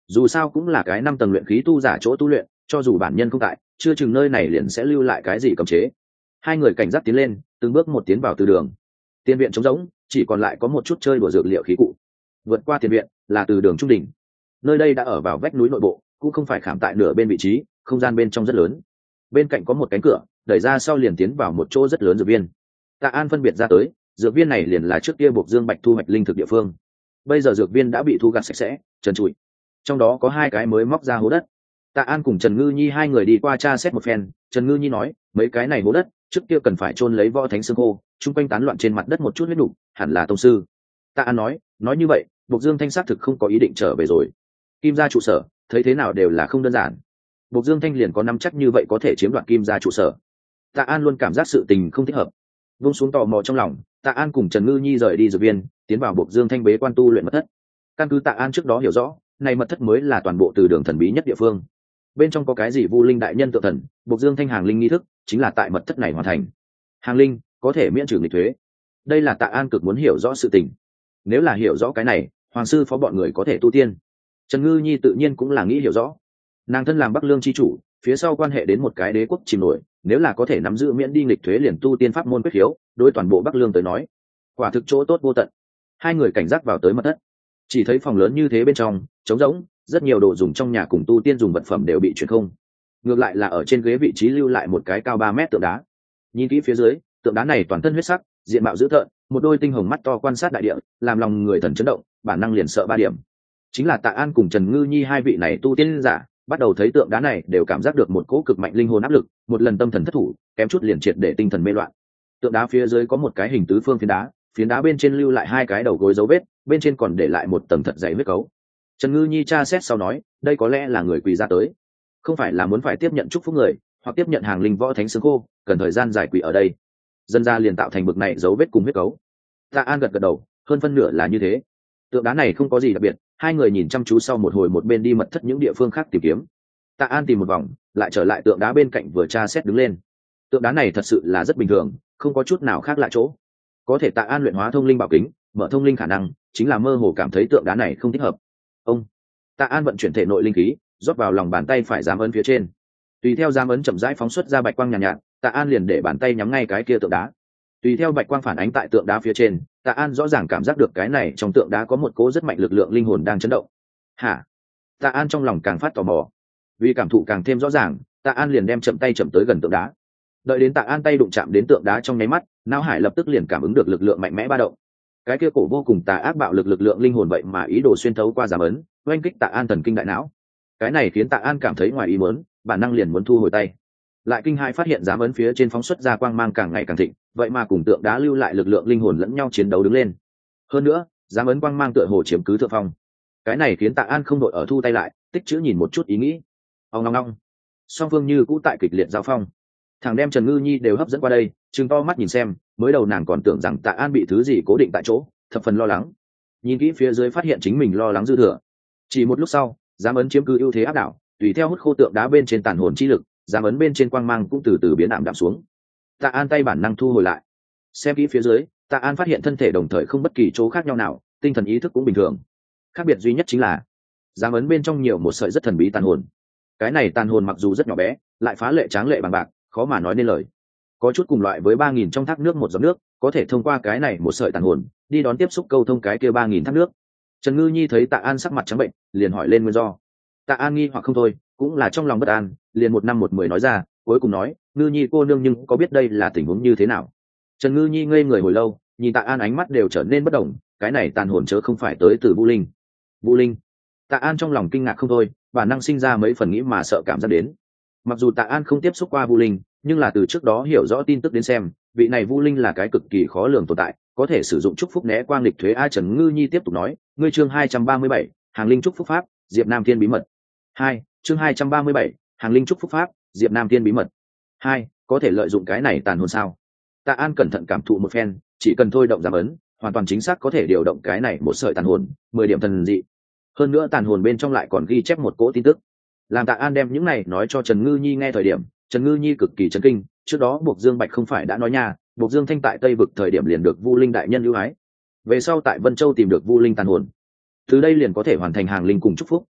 dù sao cũng là cái năm tầng luyện khí tu giả chỗ tu luyện, cho dù bản nhân không tại, chưa chừng nơi này liền sẽ lưu lại cái gì cấm chế. Hai người cảnh giác tiến lên, từng bước một tiến vào từ đường. Tiền viện trống rỗng, chỉ còn lại có một chút chơi đùa dược liệu khí cụ. Vượt qua tiền viện là từ đường trung đỉnh. Nơi đây đã ở vào vách núi nội bộ, cũng không phải khảm tại nửa bên vị trí, không gian bên trong rất lớn. Bên cạnh có một cánh cửa, đẩy ra sau liền tiến vào một chỗ rất lớn dược viên. Tạ An phân biệt ra tới, dược viên này liền là trước kia buộc Dương Bạch thu hoạch linh thực địa phương. Bây giờ dược viên đã bị thu gặt sạch sẽ, trần trụi. Trong đó có hai cái mới móc ra hố đất. Tạ An cùng Trần Ngư Nhi hai người đi qua tra xét một phen, Trần Ngư Nhi nói, mấy cái này hố đất, trước kia cần phải chôn lấy võ thánh xương khô, chung quanh tán loạn trên mặt đất một chút huyết đủ, hẳn là tông sư. Tạ An nói, nói như vậy, Bộc Dương Thanh xác thực không có ý định trở về rồi. Kim gia trụ sở, thấy thế nào đều là không đơn giản. Bộc Dương Thanh liền có nắm chắc như vậy có thể chiếm đoạt Kim gia trụ sở. Tạ An luôn cảm giác sự tình không thích hợp. Vung xuống tò mò trong lòng, Tạ An cùng Trần Ngư Nhi rời đi dược viên, tiến vào Bộc Dương Thanh bế quan tu luyện mật thất. Căn cứ Tạ An trước đó hiểu rõ, này mật thất mới là toàn bộ từ đường thần bí nhất địa phương. Bên trong có cái gì Vu Linh đại nhân tự thần, Bộc Dương Thanh hàng linh nghi thức, chính là tại mật thất này hoàn thành. Hàng linh có thể miễn trừ nghịch thuế. Đây là Tạ An cực muốn hiểu rõ sự tình. Nếu là hiểu rõ cái này, hoàng sư phó bọn người có thể tu tiên. Trần Ngư Nhi tự nhiên cũng là nghĩ hiểu rõ. Nàng thân làm Bắc Lương chi chủ, phía sau quan hệ đến một cái đế quốc chìm nổi, nếu là có thể nắm giữ miễn đi nghịch thuế liền tu tiên pháp môn quyết khiếu, đối toàn bộ Bắc Lương tới nói, quả thực chỗ tốt vô tận. Hai người cảnh giác vào tới mật thất, chỉ thấy phòng lớn như thế bên trong trống rỗng, rất nhiều đồ dùng trong nhà cùng tu tiên dùng vật phẩm đều bị chuyển không. Ngược lại là ở trên ghế vị trí lưu lại một cái cao ba mét tượng đá. Nhìn kỹ phía dưới, tượng đá này toàn thân huyết sắc, diện mạo dữ tợn, một đôi tinh hồng mắt to quan sát đại địa, làm lòng người thần chấn động, bản năng liền sợ ba điểm. Chính là Tạ An cùng Trần Ngư Nhi hai vị này tu tiên giả, bắt đầu thấy tượng đá này đều cảm giác được một cỗ cực mạnh linh hồn áp lực, một lần tâm thần thất thủ, kém chút liền triệt để tinh thần mê loạn. Tượng đá phía dưới có một cái hình tứ phương phiến đá, phiến đá bên trên lưu lại hai cái đầu gối dấu vết, bên trên còn để lại một tầng thật dày huyết cấu. Trần Ngư Nhi tra xét sau nói, đây có lẽ là người quỳ ra tới, không phải là muốn phải tiếp nhận chúc phúc người, hoặc tiếp nhận hàng linh võ thánh xương khô, cần thời gian dài quỳ ở đây. Dân ra liền tạo thành bực này dấu vết cùng huyết cấu. Tạ An gật gật đầu, hơn phân nửa là như thế. Tượng đá này không có gì đặc biệt, hai người nhìn chăm chú sau một hồi một bên đi mật thất những địa phương khác tìm kiếm. Tạ An tìm một vòng, lại trở lại tượng đá bên cạnh vừa tra xét đứng lên. Tượng đá này thật sự là rất bình thường, không có chút nào khác lạ chỗ. Có thể Tạ An luyện hóa thông linh bảo kính, mở thông linh khả năng, chính là mơ hồ cảm thấy tượng đá này không thích hợp. Ông Tạ An vận chuyển thể nội linh khí, rót vào lòng bàn tay phải giám ấn phía trên. Tùy theo giám ấn chậm rãi phóng xuất ra bạch quang nhàn nhạt, nhạt, Tạ An liền để bàn tay nhắm ngay cái kia tượng đá. Tùy theo bạch quang phản ánh tại tượng đá phía trên, Tạ An rõ ràng cảm giác được cái này trong tượng đá có một cỗ rất mạnh lực lượng linh hồn đang chấn động. Hả? Tạ An trong lòng càng phát tò mò. Vì cảm thụ càng thêm rõ ràng, Tạ An liền đem chậm tay chậm tới gần tượng đá. Đợi đến Tạ An tay đụng chạm đến tượng đá trong nháy mắt, não hải lập tức liền cảm ứng được lực lượng mạnh mẽ ba động. Cái kia cổ vô cùng tà ác bạo lực lực lượng linh hồn vậy mà ý đồ xuyên thấu qua giám ấn, oanh kích Tạ An thần kinh đại não. Cái này khiến Tạ An cảm thấy ngoài ý muốn, bản năng liền muốn thu hồi tay. Lại kinh hãi phát hiện giám ấn phía trên phóng xuất ra quang mang càng ngày càng thịnh, vậy mà cùng tượng đá lưu lại lực lượng linh hồn lẫn nhau chiến đấu đứng lên. Hơn nữa, giám ấn quang mang tựa hồ chiếm cứ thượng phong. Cái này khiến Tạ An không đội ở thu tay lại, tích chữ nhìn một chút ý nghĩ. Ông long long, song phương như cũ tại kịch liệt giao phong. Thằng đem Trần Ngư Nhi đều hấp dẫn qua đây, trừng to mắt nhìn xem, mới đầu nàng còn tưởng rằng Tạ An bị thứ gì cố định tại chỗ, thập phần lo lắng. Nhìn kỹ phía dưới phát hiện chính mình lo lắng dư thừa. Chỉ một lúc sau, giám ấn chiếm cứ ưu thế áp đảo, tùy theo hút khô tượng đá bên trên tàn hồn chi lực, giám ấn bên trên quang mang cũng từ từ biến ảm đạm xuống. Tạ An tay bản năng thu hồi lại. Xem kỹ phía dưới, Tạ An phát hiện thân thể đồng thời không bất kỳ chỗ khác nhau nào, tinh thần ý thức cũng bình thường. Khác biệt duy nhất chính là giám ấn bên trong nhiều một sợi rất thần bí tàn hồn. Cái này tàn hồn mặc dù rất nhỏ bé, lại phá lệ tráng lệ bằng bạc, khó mà nói nên lời. Có chút cùng loại với ba nghìn trong thác nước một giọt nước, có thể thông qua cái này một sợi tàn hồn, đi đón tiếp xúc câu thông cái kia ba nghìn thác nước. Trần Ngư Nhi thấy Tạ An sắc mặt trắng bệnh, liền hỏi lên nguyên do. Tạ An nghi hoặc không thôi, cũng là trong lòng bất an, liền một năm một mười nói ra, cuối cùng nói, Ngư Nhi cô nương nhưng có biết đây là tình huống như thế nào? Trần Ngư Nhi ngây người hồi lâu, nhìn Tạ An ánh mắt đều trở nên bất động, cái này tàn hồn chớ không phải tới từ Vu Linh. Vu Linh? Tạ An trong lòng kinh ngạc không thôi, bản năng sinh ra mấy phần nghĩ mà sợ cảm giác đến. Mặc dù Tạ An không tiếp xúc qua Vu Linh, nhưng là từ trước đó hiểu rõ tin tức đến xem, vị này Vu Linh là cái cực kỳ khó lường tồn tại, có thể sử dụng chúc phúc né quang lịch thuế. A Trần Ngư Nhi tiếp tục nói, ngươi chương hai trăm ba mươi bảy, hàng linh chúc phúc pháp, Diệp Nam Thiên bí mật. Hai, chương hai trăm ba mươi bảy, hàng linh chúc phúc pháp, Diệp Nam Thiên bí mật. Hai, có thể lợi dụng cái này tàn hồn sao? Tạ An cẩn thận cảm thụ một phen, chỉ cần thôi động giám ấn, hoàn toàn chính xác có thể điều động cái này một sợi tàn hồn, mười điểm thần dị. Hơn nữa tàn hồn bên trong lại còn ghi chép một cỗ tin tức. Làm Tạ An đem những này nói cho Trần Ngư Nhi nghe thời điểm, Trần Ngư Nhi cực kỳ chấn kinh, trước đó Bộc Dương Bạch không phải đã nói nha, Bộc Dương Thanh tại Tây vực thời điểm liền được Vu Linh đại nhân ưu ái. Về sau tại Vân Châu tìm được Vu Linh tàn hồn, từ đây liền có thể hoàn thành hàng linh cùng chúc phúc.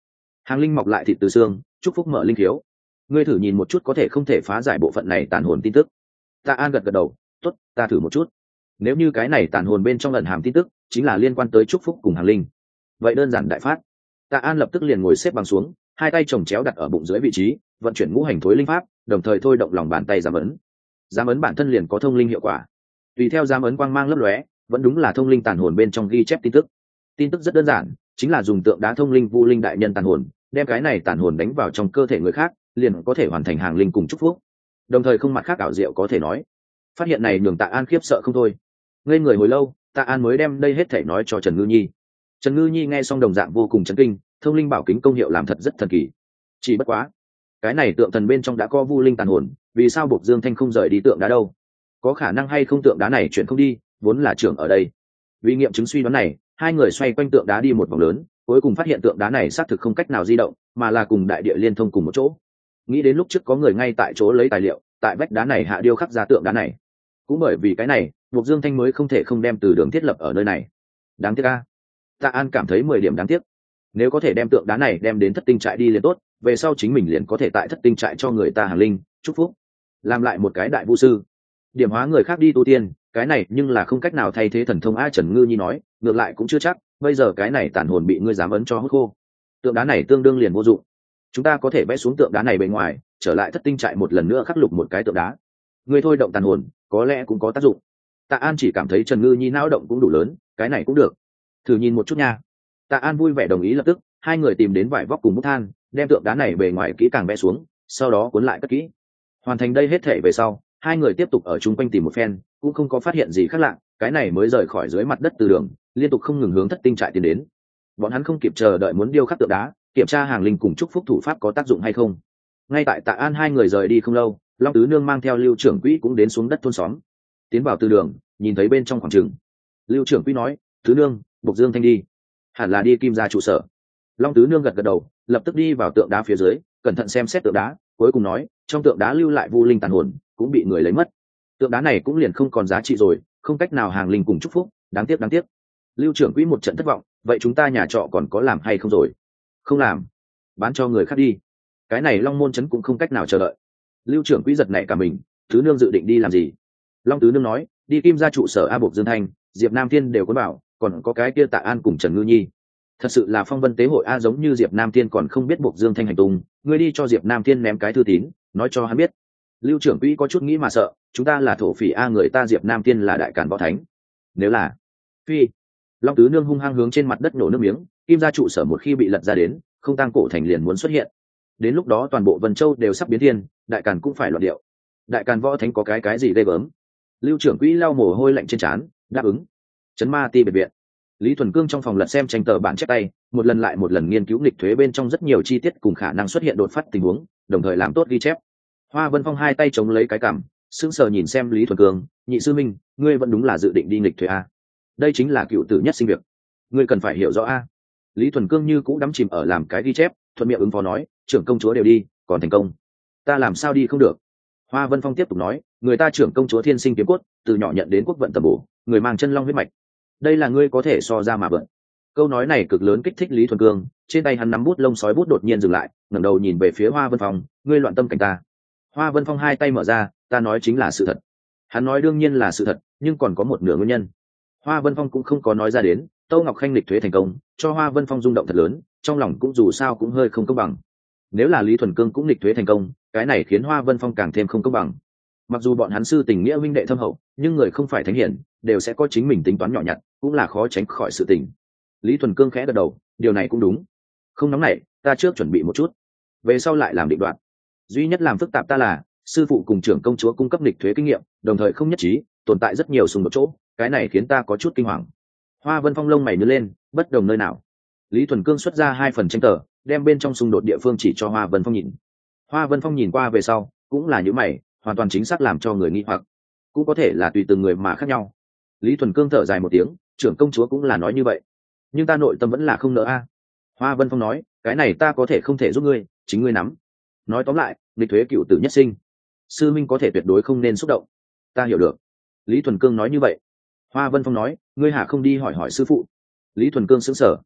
Hàng linh mọc lại thịt từ xương, chúc phúc mở linh khiếu. Ngươi thử nhìn một chút có thể không thể phá giải bộ phận này tàn hồn tin tức. Tạ An gật gật đầu, tốt, ta thử một chút. Nếu như cái này tàn hồn bên trong ẩn hàm tin tức chính là liên quan tới chúc phúc cùng hàng linh, vậy đơn giản đại phát. Tạ An lập tức liền ngồi xếp bằng xuống, hai tay chồng chéo đặt ở bụng dưới vị trí, vận chuyển ngũ hành thối linh pháp, đồng thời thôi động lòng bàn tay giám ấn. Giám ấn bản thân liền có thông linh hiệu quả. Tùy theo giám ấn quang mang lấp lóe, vẫn đúng là thông linh tàn hồn bên trong ghi chép tin tức. Tin tức rất đơn giản, chính là dùng tượng đá thông linh vu linh đại nhân tàn hồn, đem cái này tàn hồn đánh vào trong cơ thể người khác, liền có thể hoàn thành hàng linh cùng chúc phúc. Đồng thời không mặt khác ảo diệu có thể nói. Phát hiện này nhường Tạ An khiếp sợ không thôi. Ngây người hồi lâu, Tạ An mới đem đây hết thể nói cho Trần Ngư Nhi. Trần Ngư Nhi nghe xong đồng dạng vô cùng chấn kinh, thông linh bảo kính công hiệu làm thật rất thần kỳ. Chỉ bất quá, cái này tượng thần bên trong đã có vu linh tàn hồn, vì sao Bộc Dương Thanh không rời đi tượng đá đâu? Có khả năng hay không tượng đá này chuyển không đi, vốn là trưởng ở đây. Vì nghiệm chứng suy đoán này, hai người xoay quanh tượng đá đi một vòng lớn, cuối cùng phát hiện tượng đá này xác thực không cách nào di động, mà là cùng đại địa liên thông cùng một chỗ. Nghĩ đến lúc trước có người ngay tại chỗ lấy tài liệu, tại vách đá này hạ điêu khắc ra tượng đá này. Cũng bởi vì cái này, Bộc Dương Thanh mới không thể không đem từ đường thiết lập ở nơi này. Đáng tiếc a. Tạ An cảm thấy mười điểm đáng tiếc. Nếu có thể đem tượng đá này đem đến thất tinh trại đi liền tốt, về sau chính mình liền có thể tại thất tinh trại cho người ta hàng linh, chúc phúc, làm lại một cái đại vũ sư, điểm hóa người khác đi tu tiên. Cái này nhưng là không cách nào thay thế thần thông. A Trần Ngư Nhi nói, ngược lại cũng chưa chắc, bây giờ cái này tàn hồn bị ngươi dám ấn cho hút khô, tượng đá này tương đương liền vô dụng. Chúng ta có thể vẽ xuống tượng đá này bề ngoài, trở lại thất tinh trại một lần nữa khắc lục một cái tượng đá. Ngươi thôi động tàn hồn, có lẽ cũng có tác dụng. Tạ An chỉ cảm thấy Trần Ngư Nhi não động cũng đủ lớn, cái này cũng được, thử nhìn một chút nha. Tạ An vui vẻ đồng ý lập tức, hai người tìm đến vải vóc cùng bút than, đem tượng đá này bề ngoài kỹ càng vẽ xuống, sau đó cuốn lại cất kỹ. Hoàn thành đây hết thể về sau, hai người tiếp tục ở chung quanh tìm một phen, cũng không có phát hiện gì khác lạ, cái này mới rời khỏi dưới mặt đất từ đường, liên tục không ngừng hướng thất tinh trại tiến đến. Bọn hắn không kịp chờ đợi muốn điêu khắc tượng đá, kiểm tra hàng linh cùng chúc phúc thủ pháp có tác dụng hay không. Ngay tại Tạ An hai người rời đi không lâu, Long Tứ Nương mang theo Lưu trưởng quỹ cũng đến xuống đất thôn xóm, tiến vào từ đường, nhìn thấy bên trong khoảng trường. Lưu trưởng quỹ nói, Tứ Nương, Bộc Dương Thanh đi, hẳn là đi Kim gia trụ sở. Long Tứ Nương gật gật đầu, lập tức đi vào tượng đá phía dưới, cẩn thận xem xét tượng đá, cuối cùng nói, trong tượng đá lưu lại vu linh tàn hồn cũng bị người lấy mất, tượng đá này cũng liền không còn giá trị rồi, không cách nào hàng linh cùng chúc phúc, đáng tiếc đáng tiếc. Lưu trưởng quỹ một trận thất vọng, vậy chúng ta nhà trọ còn có làm hay không rồi? Không làm, bán cho người khác đi, cái này Long Môn trấn cũng không cách nào chờ đợi. Lưu trưởng quỹ giật nảy cả mình, Tứ Nương dự định đi làm gì? Long Tứ Nương nói, đi Kim gia trụ sở. A Bộc Dương Thanh, Diệp Nam Thiên đều có bảo, còn có cái kia Tạ An cùng Trần Ngư Nhi. Thật sự là phong vân tế hội a, giống như Diệp Nam Thiên còn không biết Bộc Dương Thanh hành tung, ngươi đi cho Diệp Nam Thiên ném cái thư tín, nói cho hắn biết. Lưu trưởng quỹ có chút nghĩ mà sợ, chúng ta là thổ phỉ a, người ta Diệp Nam Thiên là đại càn võ thánh, nếu là phi. Long Tứ Nương hung hăng hướng trên mặt đất nổ nước miếng, Kim gia trụ sở một khi bị lật ra đến, không tăng cổ thành liền muốn xuất hiện, đến lúc đó toàn bộ Vân Châu đều sắp biến thiên, đại càn cũng phải loạn điệu. Đại càn võ thánh có cái cái gì ghê gớm? Lưu trưởng quỹ lau mồ hôi lạnh trên trán, đáp ứng. Trấn Ma Ti biệt viện, Lý Thuần Cương trong phòng lật xem tranh tờ bản chép tay, một lần lại một lần nghiên cứu nghịch thuế bên trong rất nhiều chi tiết cùng khả năng xuất hiện đột phát tình huống, đồng thời làm tốt ghi chép. Hoa Vân Phong hai tay chống lấy cái cằm, sững sờ nhìn xem Lý Thuần Cương, nhị sư minh, ngươi vẫn đúng là dự định đi nghịch thuế a? Đây chính là cựu tử nhất sinh việc, ngươi cần phải hiểu rõ a. Lý Thuần Cương như cũng đắm chìm ở làm cái ghi chép, thuận miệng ứng phó nói, trưởng công chúa đều đi, còn thành công, ta làm sao đi không được? Hoa Vân Phong tiếp tục nói, người ta trưởng công chúa thiên sinh kiếm cốt, từ nhỏ nhận đến quốc vận tầm bổ, người mang chân long huyết mạch, đây là ngươi có thể so ra mà bận. Câu nói này cực lớn kích thích Lý Thuần Cương, trên tay hắn nắm bút lông sói bút đột nhiên dừng lại, ngẩng đầu nhìn về phía Hoa Vân Phong, ngươi loạn tâm cảnh ta. Hoa Vân Phong hai tay mở ra, ta nói chính là sự thật. Hắn nói đương nhiên là sự thật, nhưng còn có một nửa nguyên nhân. Hoa Vân Phong cũng không có nói ra đến. Tâu Ngọc Khanh lịch thuế thành công, cho Hoa Vân Phong rung động thật lớn, trong lòng cũng dù sao cũng hơi không công bằng. Nếu là Lý Thuần Cương cũng lịch thuế thành công, cái này khiến Hoa Vân Phong càng thêm không công bằng. Mặc dù bọn hắn sư tình nghĩa huynh đệ thâm hậu, nhưng người không phải thánh hiển, đều sẽ có chính mình tính toán nhỏ nhặt, cũng là khó tránh khỏi sự tình. Lý Thuần Cương khẽ gật đầu, điều này cũng đúng. Không nóng nảy, ta trước chuẩn bị một chút, về sau lại làm định đoạt. Duy nhất làm phức tạp ta là sư phụ cùng trưởng công chúa cung cấp lịch thuế kinh nghiệm, đồng thời không nhất trí, tồn tại rất nhiều xung đột chỗ, cái này khiến ta có chút kinh hoàng. Hoa Vân Phong lông mày nhướng lên, bất đồng nơi nào? Lý Thuần Cương xuất ra hai phần tranh tờ, đem bên trong xung đột địa phương chỉ cho Hoa Vân Phong nhìn. Hoa Vân Phong nhìn qua về sau, cũng là những mày, hoàn toàn chính xác làm cho người nghi hoặc, cũng có thể là tùy từng người mà khác nhau. Lý Thuần Cương thở dài một tiếng, trưởng công chúa cũng là nói như vậy, nhưng ta nội tâm vẫn là không nỡ a. Hoa Vân Phong nói, cái này ta có thể không thể giúp ngươi, chính ngươi nắm. Nói tóm lại, lịch thuế cựu tử nhất sinh, sư minh có thể tuyệt đối không nên xúc động. Ta hiểu được. Lý Thuần Cương nói như vậy. Hoa Vân Phong nói, ngươi hả không đi hỏi hỏi sư phụ? Lý Thuần Cương sững sờ.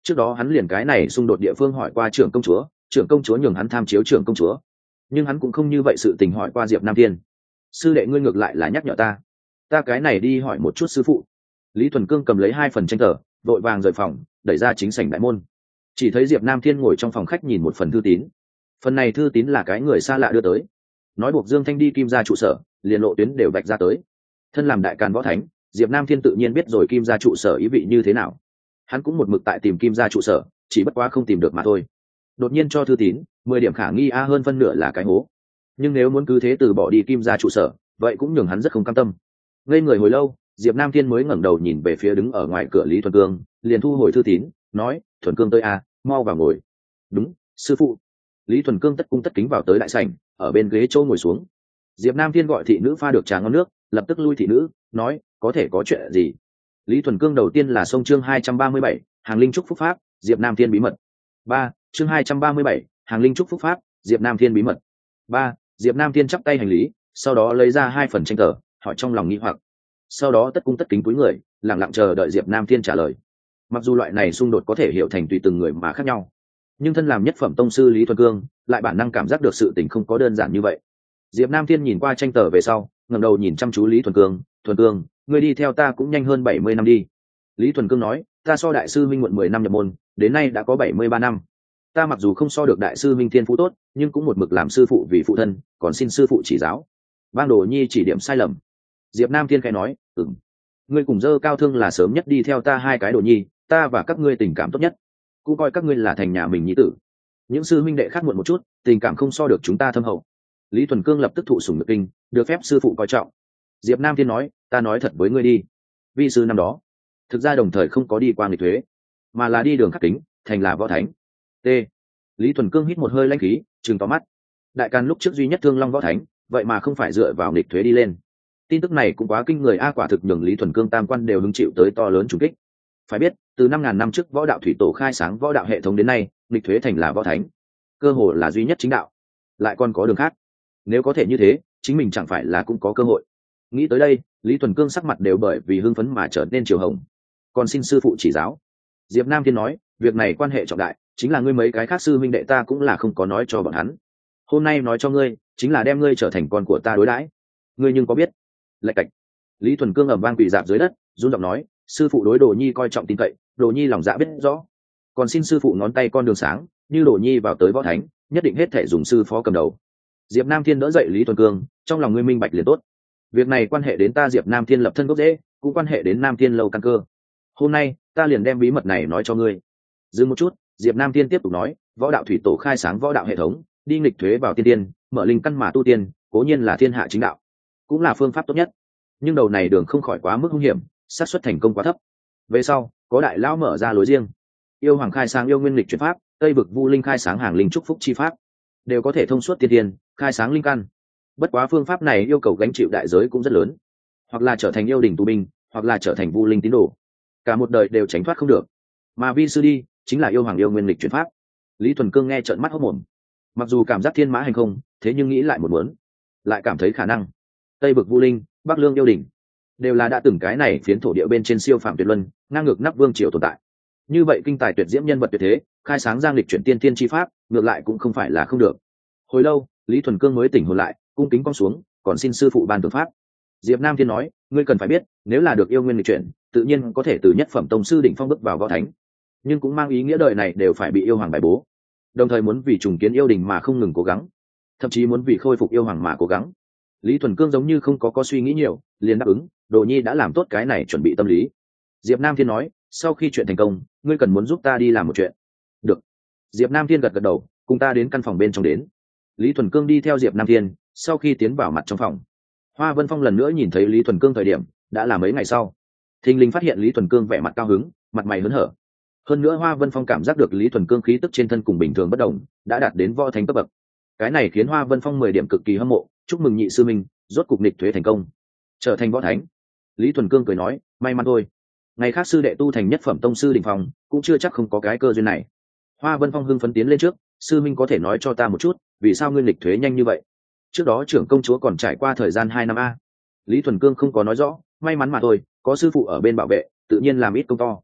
trước đó hắn liền cái này xung đột địa phương hỏi qua trưởng công chúa, trưởng công chúa nhường hắn tham chiếu trưởng công chúa, nhưng hắn cũng không như vậy sự tình hỏi qua Diệp Nam Thiên. Sư đệ ngươi ngược lại là nhắc nhở ta, ta cái này đi hỏi một chút sư phụ. Lý Thuần Cương cầm lấy hai phần tranh tờ, vội vàng rời phòng, đẩy ra chính sảnh đại môn. Chỉ thấy Diệp Nam Thiên ngồi trong phòng khách nhìn một phần thư tín. Phần này thư tín là cái người xa lạ đưa tới, nói buộc Dương Thanh đi Kim gia trụ sở, liền lộ tuyến đều vạch ra tới. Thân làm đại càn võ thánh, Diệp Nam Thiên tự nhiên biết rồi Kim gia trụ sở ý vị như thế nào. Hắn cũng một mực tại tìm Kim gia trụ sở, chỉ bất quá không tìm được mà thôi. Đột nhiên cho thư tín, mười điểm khả nghi a hơn phân nửa là cái hố. Nhưng nếu muốn cứ thế từ bỏ đi Kim gia trụ sở, vậy cũng nhường hắn rất không cam tâm. Ngây người hồi lâu, Diệp Nam Thiên mới ngẩng đầu nhìn về phía đứng ở ngoài cửa Lý Thuần Cương, liền thu hồi thư tín, nói: "Thuần Cương tới a, mau vào ngồi." "Đúng, sư phụ." Lý Thuần Cương tất cung tất kính vào tới đại sảnh, ở bên ghế chỗ ngồi xuống. Diệp Nam Thiên gọi thị nữ pha được trà ngon nước, lập tức lui thị nữ, nói: "Có thể có chuyện gì?" Lý Thuần Cương đầu tiên là xông chương hai trăm ba mươi bảy, hàng linh trúc phúc pháp, Diệp Nam Thiên bí mật. ba, chương hai trăm ba mươi bảy, hàng linh trúc phúc pháp, Diệp Nam Thiên bí mật. ba, Diệp Nam Thiên chắp tay hành lý, sau đó lấy ra hai phần tranh tờ, hỏi trong lòng nghi hoặc. Sau đó tất cung tất kính cúi người, lặng lặng chờ đợi Diệp Nam Thiên trả lời. Mặc dù loại này xung đột có thể hiểu thành tùy từng người mà khác nhau, nhưng thân làm nhất phẩm tông sư Lý Thuần Cương lại bản năng cảm giác được sự tình không có đơn giản như vậy. Diệp Nam Thiên nhìn qua tranh tờ về sau, ngẩng đầu nhìn chăm chú Lý Thuần Cương, "Thuần Cương, ngươi đi theo ta cũng nhanh hơn bảy mươi năm đi." Lý Thuần Cương nói: "Ta so đại sư minh muộn mười năm nhập môn, đến nay đã có bảy mươi ba năm. Ta mặc dù không so được đại sư minh thiên phú tốt, nhưng cũng một mực làm sư phụ vì phụ thân, còn xin sư phụ chỉ giáo. Bang Đồ Nhi chỉ điểm sai lầm." Diệp Nam Thiên khẽ nói: "Ừm, ngươi cùng Dơ Cao Thương là sớm nhất đi theo ta hai cái Đồ Nhi, ta và các ngươi tình cảm tốt nhất, cũng coi các ngươi là thành nhà mình nhi tử. Những sư huynh đệ khác muộn một chút, tình cảm không so được chúng ta thâm hậu." Lý Thuần Cương lập tức thụ sủng nhược kinh, được phép sư phụ coi trọng. Diệp Nam Thiên nói: "Ta nói thật với ngươi đi, vi sư năm đó thực ra đồng thời không có đi qua nghịch thuế, mà là đi đường khắc kính, thành là võ thánh." T. Lý Thuần Cương hít một hơi lãnh khí, trừng to mắt. Đại Càn lúc trước duy nhất thương long võ thánh, vậy mà không phải dựa vào nghịch thuế đi lên. Tin tức này cũng quá kinh người a, quả thực nhường Lý Thuần Cương tam quan đều hứng chịu tới to lớn trùng kích. Phải biết, từ năm ngàn năm trước võ đạo thủy tổ khai sáng võ đạo hệ thống đến nay, nghịch thuế thành là võ thánh, cơ hội là duy nhất chính đạo, lại còn có đường khác. Nếu có thể như thế, chính mình chẳng phải là cũng có cơ hội. Nghĩ tới đây, Lý Thuần Cương sắc mặt đều bởi vì hưng phấn mà trở nên chiều hồng. "Còn xin sư phụ chỉ giáo." Diệp Nam Thiên nói: "Việc này quan hệ trọng đại, chính là ngươi mấy cái khác sư minh đệ ta cũng là không có nói cho bọn hắn. Hôm nay nói cho ngươi, chính là đem ngươi trở thành con của ta đối đãi. Ngươi nhưng có biết?" Lạch cạch. Lý Thuần Cương ầm vang quỳ dạp dưới đất, run giọng nói: "Sư phụ đối Đồ Nhi coi trọng tin cậy, Đồ Nhi lòng dạ biết rõ. Còn xin sư phụ ngón tay con đường sáng, như Đồ Nhi vào tới võ thánh, nhất định hết thể dùng sư phó cầm đầu." Diệp Nam Thiên đỡ dậy Lý Thuần Cương, trong lòng ngươi minh bạch liền tốt. Việc này quan hệ đến ta Diệp Nam Thiên lập thân gốc rễ, cũng quan hệ đến Nam Thiên lâu căn cơ. Hôm nay ta liền đem bí mật này nói cho ngươi. Dừng một chút, Diệp Nam Thiên tiếp tục nói: "Võ đạo thủy tổ khai sáng võ đạo hệ thống, đi nghịch thuế vào tiên tiên, mở linh căn mà tu tiên, cố nhiên là thiên hạ chính đạo, cũng là phương pháp tốt nhất. Nhưng đầu này đường không khỏi quá mức hung hiểm, xác suất thành công quá thấp. Về sau, có đại lão mở ra lối riêng. Yêu Hoàng khai sáng yêu nguyên lịch chuyển pháp, Tây vực Vu Linh khai sáng hàng linh trúc phúc chi pháp, đều có thể thông suốt tiên tiên, khai sáng linh căn. Bất quá phương pháp này yêu cầu gánh chịu đại giới cũng rất lớn, hoặc là trở thành yêu đình tù binh, hoặc là trở thành Vu Linh tín đồ, cả một đời đều tránh thoát không được. Mà vi sư đi, chính là yêu Hoàng yêu nguyên lịch chuyển pháp." Lý Thuần Cương nghe trợn mắt hốt mồm. Mặc dù cảm giác thiên mã hành không, thế nhưng nghĩ lại một muốn, lại cảm thấy khả năng. Tây vực Vu Linh, Bắc Lương yêu đình, đều là đã từng cái này phiến thổ địa bên trên siêu phàm tuyệt luân, ngang ngược nắp vương triều tồn tại. Như vậy kinh tài tuyệt diễm nhân vật tuyệt thế, khai sáng giang lịch chuyển tiên tiên chi pháp, ngược lại cũng không phải là không được. Hồi lâu, Lý Thuần Cương mới tỉnh hồn lại, cung kính cong xuống, "Còn xin sư phụ ban thượng pháp." Diệp Nam Thiên nói: "Ngươi cần phải biết, nếu là được yêu nguyên lịch chuyển, tự nhiên có thể từ nhất phẩm tông sư đỉnh phong bước vào võ thánh, nhưng cũng mang ý nghĩa đời này đều phải bị yêu hoàng bài bố, đồng thời muốn vì trùng kiến yêu đình mà không ngừng cố gắng, thậm chí muốn vì khôi phục yêu hoàng mà cố gắng." Lý Thuần Cương giống như không có có suy nghĩ nhiều, liền đáp ứng: "Đồ Nhi đã làm tốt cái này chuẩn bị tâm lý." Diệp Nam Thiên nói: "Sau khi chuyện thành công, ngươi cần muốn giúp ta đi làm một chuyện." "Được." Diệp Nam Thiên gật gật đầu, "Cùng ta đến căn phòng bên trong đến." Lý Thuần Cương đi theo Diệp Nam Thiên, sau khi tiến vào mặt trong phòng, Hoa Vân Phong lần nữa nhìn thấy Lý Thuần Cương thời điểm, đã là mấy ngày sau. Thình lình phát hiện Lý Thuần Cương vẻ mặt cao hứng, mặt mày hớn hở. Hơn nữa Hoa Vân Phong cảm giác được Lý Thuần Cương khí tức trên thân cùng bình thường bất đồng, đã đạt đến võ thánh cấp bậc. Cái này khiến Hoa Vân Phong mười điểm cực kỳ hâm mộ, chúc mừng nhị sư minh, rốt cục nghịch thuế thành công, trở thành võ thánh. Lý Thuần Cương cười nói: "May mắn thôi, ngày khác sư đệ tu thành nhất phẩm tông sư đỉnh phong, cũng chưa chắc không có cái cơ duyên này." Hoa Vân Phong hưng phấn tiến lên trước: "Sư minh có thể nói cho ta một chút, vì sao ngươi nghịch thuế nhanh như vậy? Trước đó trưởng công chúa còn trải qua thời gian hai năm a." Lý Thuần Cương không có nói rõ: "May mắn mà thôi, có sư phụ ở bên bảo vệ, tự nhiên làm ít công to."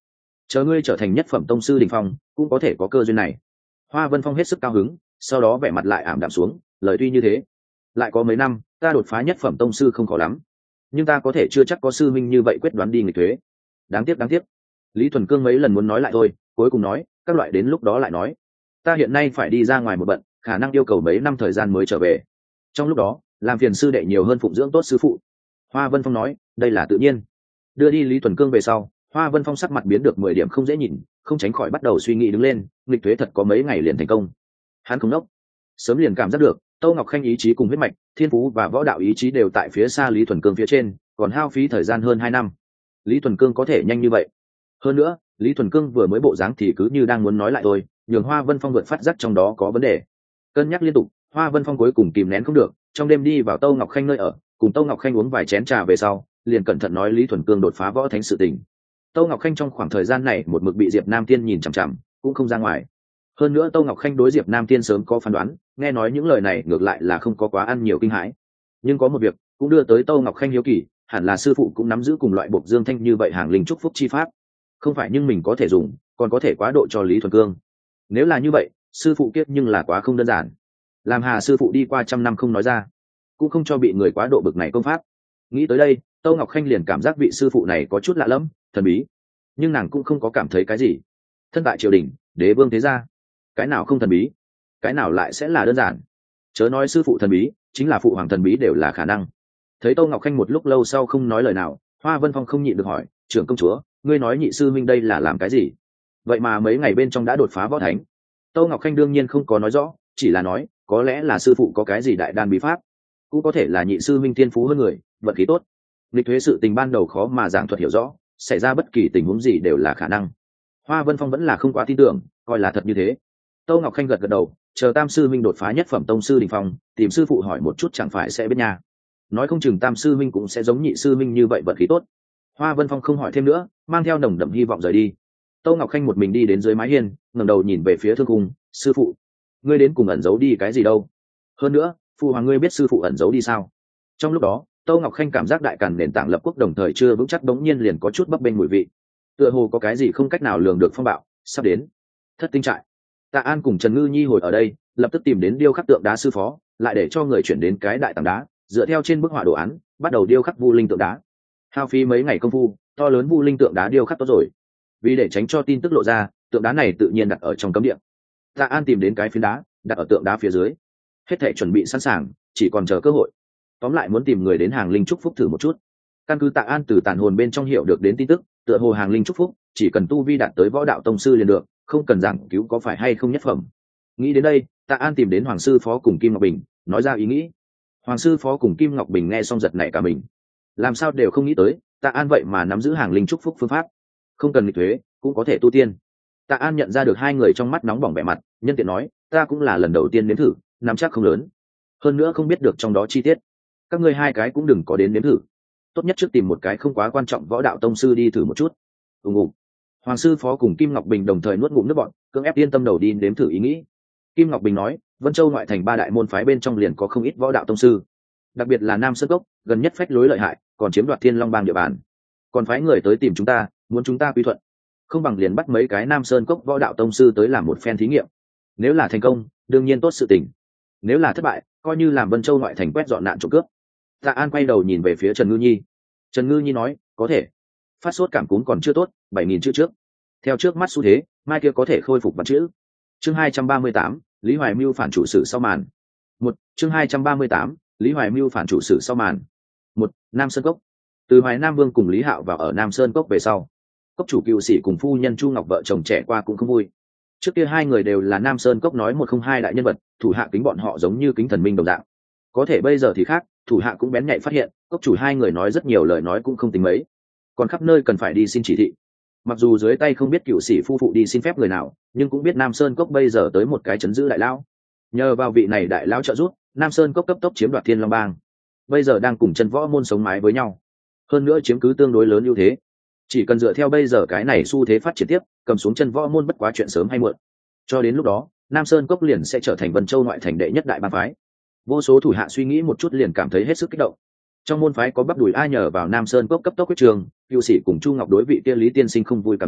chờ ngươi trở thành nhất phẩm tông sư đình phong cũng có thể có cơ duyên này. Hoa Vân Phong hết sức cao hứng, sau đó vẻ mặt lại ảm đạm xuống, lời tuy như thế, lại có mấy năm ta đột phá nhất phẩm tông sư không khó lắm, nhưng ta có thể chưa chắc có sư minh như vậy quyết đoán đi nghịch thuế. Đáng tiếc đáng tiếc. Lý Thuần Cương mấy lần muốn nói lại thôi, cuối cùng nói các loại đến lúc đó lại nói, ta hiện nay phải đi ra ngoài một bận, khả năng yêu cầu mấy năm thời gian mới trở về, trong lúc đó làm phiền sư đệ nhiều hơn phụng dưỡng tốt sư phụ. Hoa Vân Phong nói đây là tự nhiên. Đưa đi Lý Thuần Cương về sau, Hoa Vân Phong sắc mặt biến được mười điểm không dễ nhìn, không tránh khỏi bắt đầu suy nghĩ đứng lên, nghịch thuế thật có mấy ngày liền thành công. Hắn không nốc, sớm liền cảm giác được Tô Ngọc Khanh ý chí cùng huyết mạch, thiên phú và võ đạo ý chí đều tại phía xa Lý Thuần Cương phía trên, còn hao phí thời gian hơn hai năm. Lý Thuần Cương có thể nhanh như vậy? Hơn nữa, Lý Thuần Cương vừa mới bộ dáng thì cứ như đang muốn nói lại thôi, nhường Hoa Vân Phong vượt phát giác trong đó có vấn đề. Cân nhắc liên tục, Hoa Vân Phong cuối cùng kìm nén không được, trong đêm đi vào Tô Ngọc Khanh nơi ở, cùng Tô Ngọc Khanh uống vài chén trà về sau, liền cẩn thận nói Lý Thuần Cương đột phá võ thánh sự tình. Tô Ngọc Khanh trong khoảng thời gian này một mực bị Diệp Nam Tiên nhìn chằm chằm, cũng không ra ngoài. Hơn nữa Tô Ngọc Khanh đối Diệp Nam Tiên sớm có phán đoán, nghe nói những lời này ngược lại là không có quá ăn nhiều kinh hãi. Nhưng có một việc cũng đưa tới Tô Ngọc Khanh hiếu kỳ, hẳn là sư phụ cũng nắm giữ cùng loại bộc dương thanh như vậy hàng linh trúc phúc chi pháp, không phải nhưng mình có thể dùng, còn có thể quá độ cho Lý Thuần Cương. Nếu là như vậy, sư phụ kiếp nhưng là quá không đơn giản. Làm hà sư phụ đi qua trăm năm không nói ra, cũng không cho bị người quá độ bực này công pháp. Nghĩ tới đây, Tô Ngọc Khanh liền cảm giác vị sư phụ này có chút lạ lẫm, thần bí, nhưng nàng cũng không có cảm thấy cái gì. Thân tại triều đình, đế vương thế gia, cái nào không thần bí, cái nào lại sẽ là đơn giản. Chớ nói sư phụ thần bí, chính là phụ hoàng thần bí đều là khả năng. Thấy Tô Ngọc Khanh một lúc lâu sau không nói lời nào, Hoa Vân Phong không nhịn được hỏi, trưởng công chúa, ngươi nói nhị sư minh đây là làm cái gì? Vậy mà mấy ngày bên trong đã đột phá võ thánh. Tô Ngọc Khanh đương nhiên không có nói rõ, chỉ là nói có lẽ là sư phụ có cái gì đại đan bí pháp, cũng có thể là nhị sư minh tiên phú hơn người, vận khí tốt. Nghịch thuế sự tình ban đầu khó mà giảng thuật hiểu rõ, xảy ra bất kỳ tình huống gì đều là khả năng. Hoa Vân Phong vẫn là không quá tin tưởng, coi là thật như thế. Tô Ngọc Khanh gật gật đầu, chờ tam sư minh đột phá nhất phẩm tông sư đỉnh phong, tìm sư phụ hỏi một chút chẳng phải sẽ biết nha. Nói không chừng tam sư minh cũng sẽ giống nhị sư minh như vậy vận khí tốt. Hoa Vân Phong không hỏi thêm nữa, mang theo nồng đậm hy vọng rời đi. Tô Ngọc Khanh một mình đi đến dưới mái hiên, ngẩng đầu nhìn về phía thương cung, sư phụ, ngươi đến cùng ẩn giấu đi cái gì đâu? Hơn nữa, phụ hoàng ngươi biết sư phụ ẩn giấu đi sao? Trong lúc đó, Tô Ngọc Khanh cảm giác đại càn nền tảng lập quốc đồng thời chưa vững chắc, đống nhiên liền có chút bấp bênh mùi vị. Tựa hồ có cái gì không cách nào lường được phong bạo sắp đến. Thất tinh trại, Tạ An cùng Trần Ngư Nhi hồi ở đây, lập tức tìm đến điêu khắc tượng đá sư phó, lại để cho người chuyển đến cái đại tảng đá, dựa theo trên bức họa đồ án, bắt đầu điêu khắc vu linh tượng đá. Hao phí mấy ngày công phu, to lớn vu linh tượng đá điêu khắc tốt rồi. Vì để tránh cho tin tức lộ ra, tượng đá này tự nhiên đặt ở trong cấm địa. Tạ An tìm đến cái phiến đá, đặt ở tượng đá phía dưới. Hết thảy chuẩn bị sẵn sàng, chỉ còn chờ cơ hội. Tóm lại muốn tìm người đến hàng linh trúc phúc thử một chút. Căn cứ Tạ An từ tàn hồn bên trong hiểu được đến tin tức, tựa hồ hàng linh trúc phúc chỉ cần tu vi đạt tới võ đạo tông sư liền được, không cần giảng cứu có phải hay không nhất phẩm. Nghĩ đến đây, Tạ An tìm đến Hoàng sư phó cùng Kim Ngọc Bình, nói ra ý nghĩ. Hoàng sư phó cùng Kim Ngọc Bình nghe xong giật nảy cả mình. Làm sao đều không nghĩ tới, Tạ An vậy mà nắm giữ hàng linh trúc phúc phương pháp, không cần nghịch thuế cũng có thể tu tiên. Tạ An nhận ra được hai người trong mắt nóng bỏng vẻ mặt, nhân tiện nói, ta cũng là lần đầu tiên nếm thử, nắm chắc không lớn, hơn nữa không biết được trong đó chi tiết, các ngươi hai cái cũng đừng có đến nếm thử, tốt nhất trước tìm một cái không quá quan trọng võ đạo tông sư đi thử một chút. ùng ùng Hoàng sư phó cùng Kim Ngọc Bình đồng thời nuốt ngụm nước bọt, cưỡng ép yên tâm đầu đi nếm thử ý nghĩ. Kim Ngọc Bình nói, Vân Châu ngoại thành ba đại môn phái bên trong liền có không ít võ đạo tông sư, đặc biệt là Nam Sơn Cốc, gần nhất phách lối lợi hại, còn chiếm đoạt Thiên Long Bang địa bàn, còn phái người tới tìm chúng ta, muốn chúng ta quy thuận, không bằng liền bắt mấy cái Nam Sơn Cốc võ đạo tông sư tới làm một phen thí nghiệm. Nếu là thành công, đương nhiên tốt sự tình; nếu là thất bại, coi như làm Vân Châu ngoại thành quét dọn nạn trộm cướp. Tạ An quay đầu nhìn về phía Trần Ngư Nhi. Trần Ngư Nhi nói, có thể. Phát sốt cảm cúm còn chưa tốt, bảy nghìn chữ trước. Theo trước mắt xu thế, mai kia có thể khôi phục bản chữ. Chương hai trăm ba mươi tám, Lý Hoài Mưu phản chủ sử sau màn. Một, chương hai trăm ba mươi tám, Lý Hoài Mưu phản chủ sử sau màn. Một, Nam Sơn Cốc. Từ Hoài Nam Vương cùng Lý Hạo vào ở Nam Sơn Cốc về sau, cốc chủ Cựu Sĩ cùng phu nhân Chu Ngọc vợ chồng trẻ qua cũng không vui. Trước kia hai người đều là Nam Sơn Cốc nói một không hai đại nhân vật, thủ hạ kính bọn họ giống như kính thần minh đồng dạng. Có thể bây giờ thì khác, thủ hạ cũng bén nhạy phát hiện, cốc chủ hai người nói rất nhiều lời nói cũng không tính mấy, còn khắp nơi cần phải đi xin chỉ thị. Mặc dù dưới tay không biết Cựu Sĩ phu phụ đi xin phép người nào, nhưng cũng biết Nam Sơn Cốc bây giờ tới một cái chấn giữ đại lão. Nhờ vào vị này đại lão trợ giúp, Nam Sơn Cốc cấp tốc chiếm đoạt Thiên Long Bang, bây giờ đang cùng chân võ môn sống mái với nhau, hơn nữa chiếm cứ tương đối lớn ưu thế. Chỉ cần dựa theo bây giờ cái này xu thế phát triển tiếp, cầm xuống chân võ môn bất quá chuyện sớm hay muộn. Cho đến lúc đó, Nam Sơn Cốc liền sẽ trở thành Vân Châu ngoại thành đệ nhất đại bang phái. Vô số thủ hạ suy nghĩ một chút liền cảm thấy hết sức kích động. Trong môn phái có bắp đùi ai nhờ vào Nam Sơn Cốc cấp tốc quyết trường, Cựu Sĩ cùng Chu Ngọc đối vị kia Lý tiên sinh không vui cảm giác,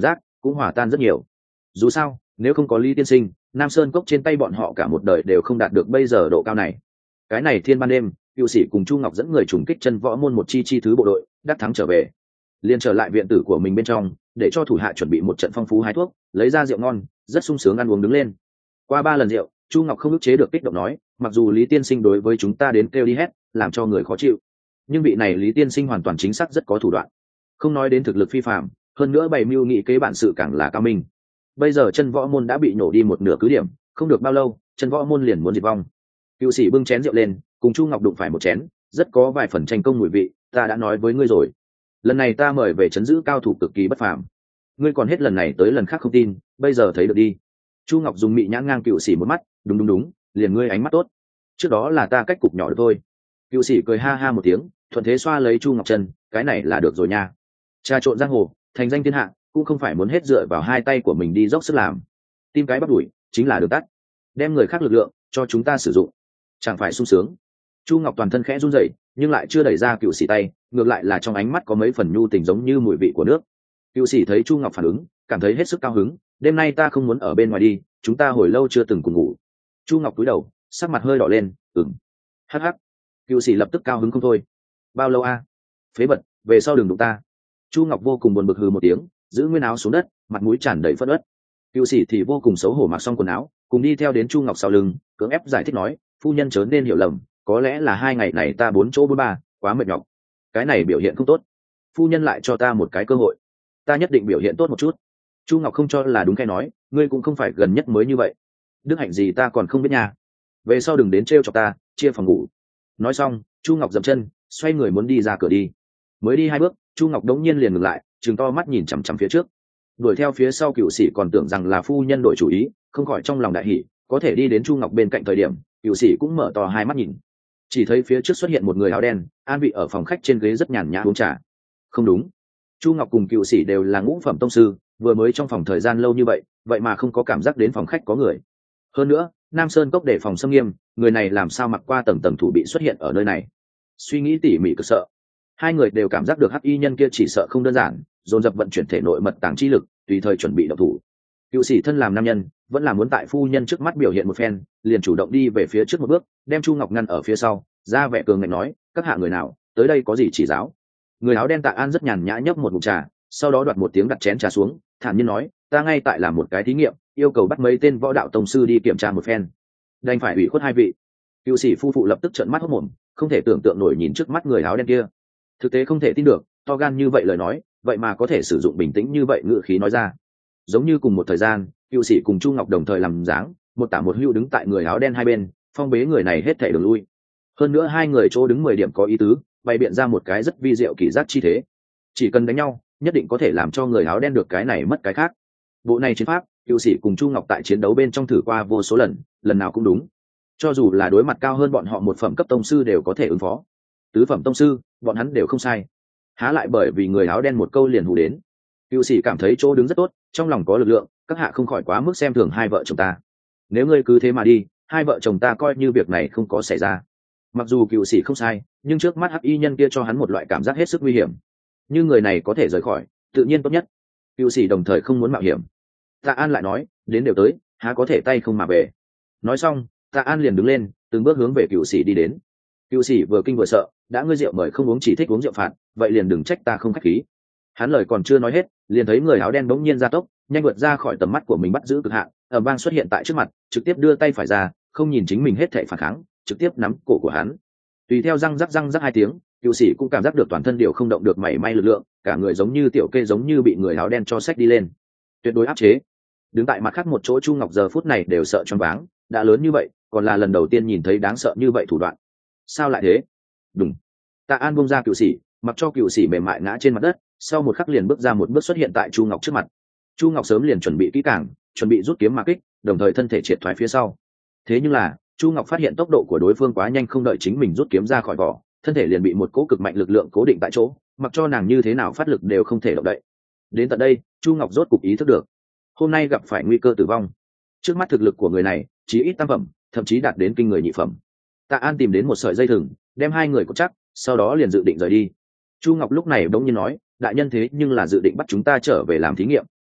cũng hòa tan rất nhiều. Dù sao nếu không có Lý tiên sinh, Nam Sơn Cốc trên tay bọn họ cả một đời đều không đạt được bây giờ độ cao này. Cái này thiên ban đêm, cựu sĩ cùng Chu Ngọc dẫn người trùng kích chân võ môn một chi chi thứ bộ đội, đắc thắng trở về, liền trở lại viện tử của mình bên trong, để cho thủ hạ chuẩn bị một trận phong phú hái thuốc, lấy ra rượu ngon, rất sung sướng ăn uống đứng lên. Qua ba lần rượu, Chu Ngọc không ức chế được kích động nói, mặc dù Lý tiên sinh đối với chúng ta đến kêu đi hét, làm cho người khó chịu, nhưng vị này Lý tiên sinh hoàn toàn chính xác rất có thủ đoạn, không nói đến thực lực phi phàm, hơn nữa bày mưu nghị kế bản sự càng là cao minh. Bây giờ chân võ môn đã bị nổ đi một nửa cứ điểm, không được bao lâu chân võ môn liền muốn diệt vong. Cựu sĩ bưng chén rượu lên, cùng Chu Ngọc đụng phải một chén, rất có vài phần tranh công mùi vị. Ta đã nói với ngươi rồi, lần này ta mời về trấn giữ cao thủ cực kỳ bất phàm, ngươi còn hết lần này tới lần khác không tin, bây giờ thấy được đi. Chu Ngọc dùng mị nhãn ngang cựu sĩ một mắt, đúng đúng đúng, liền ngươi ánh mắt tốt, trước đó là ta cách cục nhỏ được thôi. Cựu sĩ cười ha ha một tiếng, thuận thế xoa lấy Chu Ngọc chân, cái này là được rồi nha. Trà trộn giang hồ, thành danh thiên hạ, cũng không phải muốn hết dựa vào hai tay của mình đi dốc sức làm. Tim cái bắt đuổi chính là đường tắt, đem người khác lực lượng cho chúng ta sử dụng, chẳng phải sung sướng. Chu Ngọc toàn thân khẽ run rẩy, nhưng lại chưa đẩy ra cựu sĩ tay, ngược lại là trong ánh mắt có mấy phần nhu tình giống như mùi vị của nước. Cựu sĩ thấy Chu Ngọc phản ứng, cảm thấy hết sức cao hứng. Đêm nay ta không muốn ở bên ngoài đi, chúng ta hồi lâu chưa từng cùng ngủ. Chu Ngọc cúi đầu, sắc mặt hơi đỏ lên, ừm. Hắc hắc. Cựu sĩ lập tức cao hứng không thôi. Bao lâu a? Phế bật, về sau đừng đụng ta. Chu Ngọc vô cùng buồn bực hừ một tiếng, giữ nguyên áo xuống đất, mặt mũi tràn đầy phẫn uất. Cựu sĩ thì vô cùng xấu hổ mặc xong quần áo, cùng đi theo đến Chu Ngọc sau lưng, cưỡng ép giải thích nói, phu nhân chớ nên hiểu lầm, có lẽ là hai ngày này ta bốn chỗ bốn ba, quá mệt nhọc, cái này biểu hiện không tốt, phu nhân lại cho ta một cái cơ hội, ta nhất định biểu hiện tốt một chút. Chu Ngọc không cho là đúng, cái nói, ngươi cũng không phải gần nhất mới như vậy, đức hạnh gì ta còn không biết nha, về sau đừng đến trêu chọc ta, chia phòng ngủ. Nói xong, Chu Ngọc dậm chân, xoay người muốn đi ra cửa đi. Mới đi hai bước, Chu Ngọc đống nhiên liền ngừng lại, trừng to mắt nhìn chằm chằm phía trước. Đuổi theo phía sau cựu sĩ còn tưởng rằng là phu nhân đổi chủ ý, không khỏi trong lòng đại hỉ, có thể đi đến Chu Ngọc bên cạnh thời điểm, cựu sĩ cũng mở to hai mắt nhìn, chỉ thấy phía trước xuất hiện một người áo đen, an vị ở phòng khách trên ghế rất nhàn nhã uống trà. Không đúng, Chu Ngọc cùng cựu sĩ đều là ngũ phẩm tông sư, vừa mới trong phòng thời gian lâu như vậy, vậy mà không có cảm giác đến phòng khách có người. Hơn nữa, Nam Sơn Cốc để phòng xâm nghiêm, người này làm sao mặc qua tầng tầng thủ bị xuất hiện ở nơi này? Suy nghĩ tỉ mỉ cực sợ, hai người đều cảm giác được hắc y nhân kia chỉ sợ không đơn giản, dồn dập vận chuyển thể nội mật tàng chi lực, tùy thời chuẩn bị động thủ. Cựu sĩ thân làm nam nhân, vẫn là muốn tại phu nhân trước mắt biểu hiện một phen, liền chủ động đi về phía trước một bước, đem Chu Ngọc ngăn ở phía sau, ra vẻ cường ngạnh nói, các hạ người nào, tới đây có gì chỉ giáo. Người áo đen Tạ An rất nhàn nhã nhấp một ngụm trà, sau đó đoạt một tiếng đặt chén trà xuống, thản nhiên nói, ta ngay tại làm một cái thí nghiệm, yêu cầu bắt mấy tên võ đạo tông sư đi kiểm tra một phen, đành phải ủy khuất hai vị. Cựu sĩ phu phụ lập tức trợn mắt hốt mồm, không thể tưởng tượng nổi nhìn trước mắt người áo đen kia, thực tế không thể tin được, to gan như vậy lời nói, vậy mà có thể sử dụng bình tĩnh như vậy ngữ khí nói ra. Giống như cùng một thời gian, cựu sĩ cùng Chu Ngọc đồng thời làm dáng, một tả một hữu đứng tại người áo đen hai bên, phong bế người này hết thảy đường lui. Hơn nữa hai người chỗ đứng mười điểm có ý tứ, bày biện ra một cái rất vi diệu kỳ giác chi thế, chỉ cần đánh nhau, nhất định có thể làm cho người áo đen được cái này mất cái khác. Bộ này chiến pháp, cựu sĩ cùng Chu Ngọc tại chiến đấu bên trong thử qua vô số lần, lần nào cũng đúng. Cho dù là đối mặt cao hơn bọn họ một phẩm cấp tông sư đều có thể ứng phó. Tứ phẩm tông sư, bọn hắn đều không sai. Há lại bởi vì người áo đen một câu liền hù đến. Cựu sĩ cảm thấy chỗ đứng rất tốt, trong lòng có lực lượng, các hạ không khỏi quá mức xem thường hai vợ chồng ta. Nếu ngươi cứ thế mà đi, hai vợ chồng ta coi như việc này không có xảy ra. Mặc dù cựu sĩ không sai, nhưng trước mắt hắc y nhân kia cho hắn một loại cảm giác hết sức nguy hiểm. Như người này có thể rời khỏi, tự nhiên tốt nhất. Cựu sĩ đồng thời không muốn mạo hiểm. Tạ An lại nói, đến đều tới, há có thể tay không mà về. Nói xong, Tạ An liền đứng lên, từng bước hướng về cựu sĩ đi đến. Cựu sĩ vừa kinh vừa sợ, đã ngươi rượu mời không uống chỉ thích uống rượu phạt, vậy liền đừng trách ta không khách khí. Hắn lời còn chưa nói hết, liền thấy người áo đen bỗng nhiên ra tốc, nhanh vượt ra khỏi tầm mắt của mình, bắt giữ cực hạn, ở bang xuất hiện tại trước mặt, trực tiếp đưa tay phải ra, không nhìn chính mình hết thảy phản kháng, trực tiếp nắm cổ của hắn. Tùy theo răng rắc răng rắc hai tiếng, cựu sĩ cũng cảm giác được toàn thân đều không động được mảy may lực lượng, cả người giống như tiểu kê giống như bị người áo đen cho xách đi lên, tuyệt đối áp chế. Đứng tại mặt khác một chỗ Chu Ngọc giờ phút này đều sợ choáng váng, đã lớn như vậy, còn là lần đầu tiên nhìn thấy đáng sợ như vậy thủ đoạn. Sao lại thế? Đùng. Tạ An buông ra cựu sĩ, mặc cho cựu sĩ mềm mại ngã trên mặt đất, sau một khắc liền bước ra một bước xuất hiện tại Chu Ngọc trước mặt. Chu Ngọc sớm liền chuẩn bị kỹ càng, chuẩn bị rút kiếm mà kích, đồng thời thân thể triệt thoái phía sau. Thế nhưng là, Chu Ngọc phát hiện tốc độ của đối phương quá nhanh, không đợi chính mình rút kiếm ra khỏi vỏ, thân thể liền bị một cỗ cực mạnh lực lượng cố định tại chỗ, mặc cho nàng như thế nào phát lực đều không thể động đậy. Đến tận đây, Chu Ngọc rốt cục ý thức được, hôm nay gặp phải nguy cơ tử vong. Trước mắt thực lực của người này, chí ít tam phẩm, thậm chí đạt đến kinh người nhị phẩm. Tạ An tìm đến một sợi dây thừng, đem hai người cột chắc, sau đó liền dự định rời đi. Chu Ngọc lúc này bỗng nhiên nói, đại nhân thế nhưng là dự định bắt chúng ta trở về làm thí nghiệm.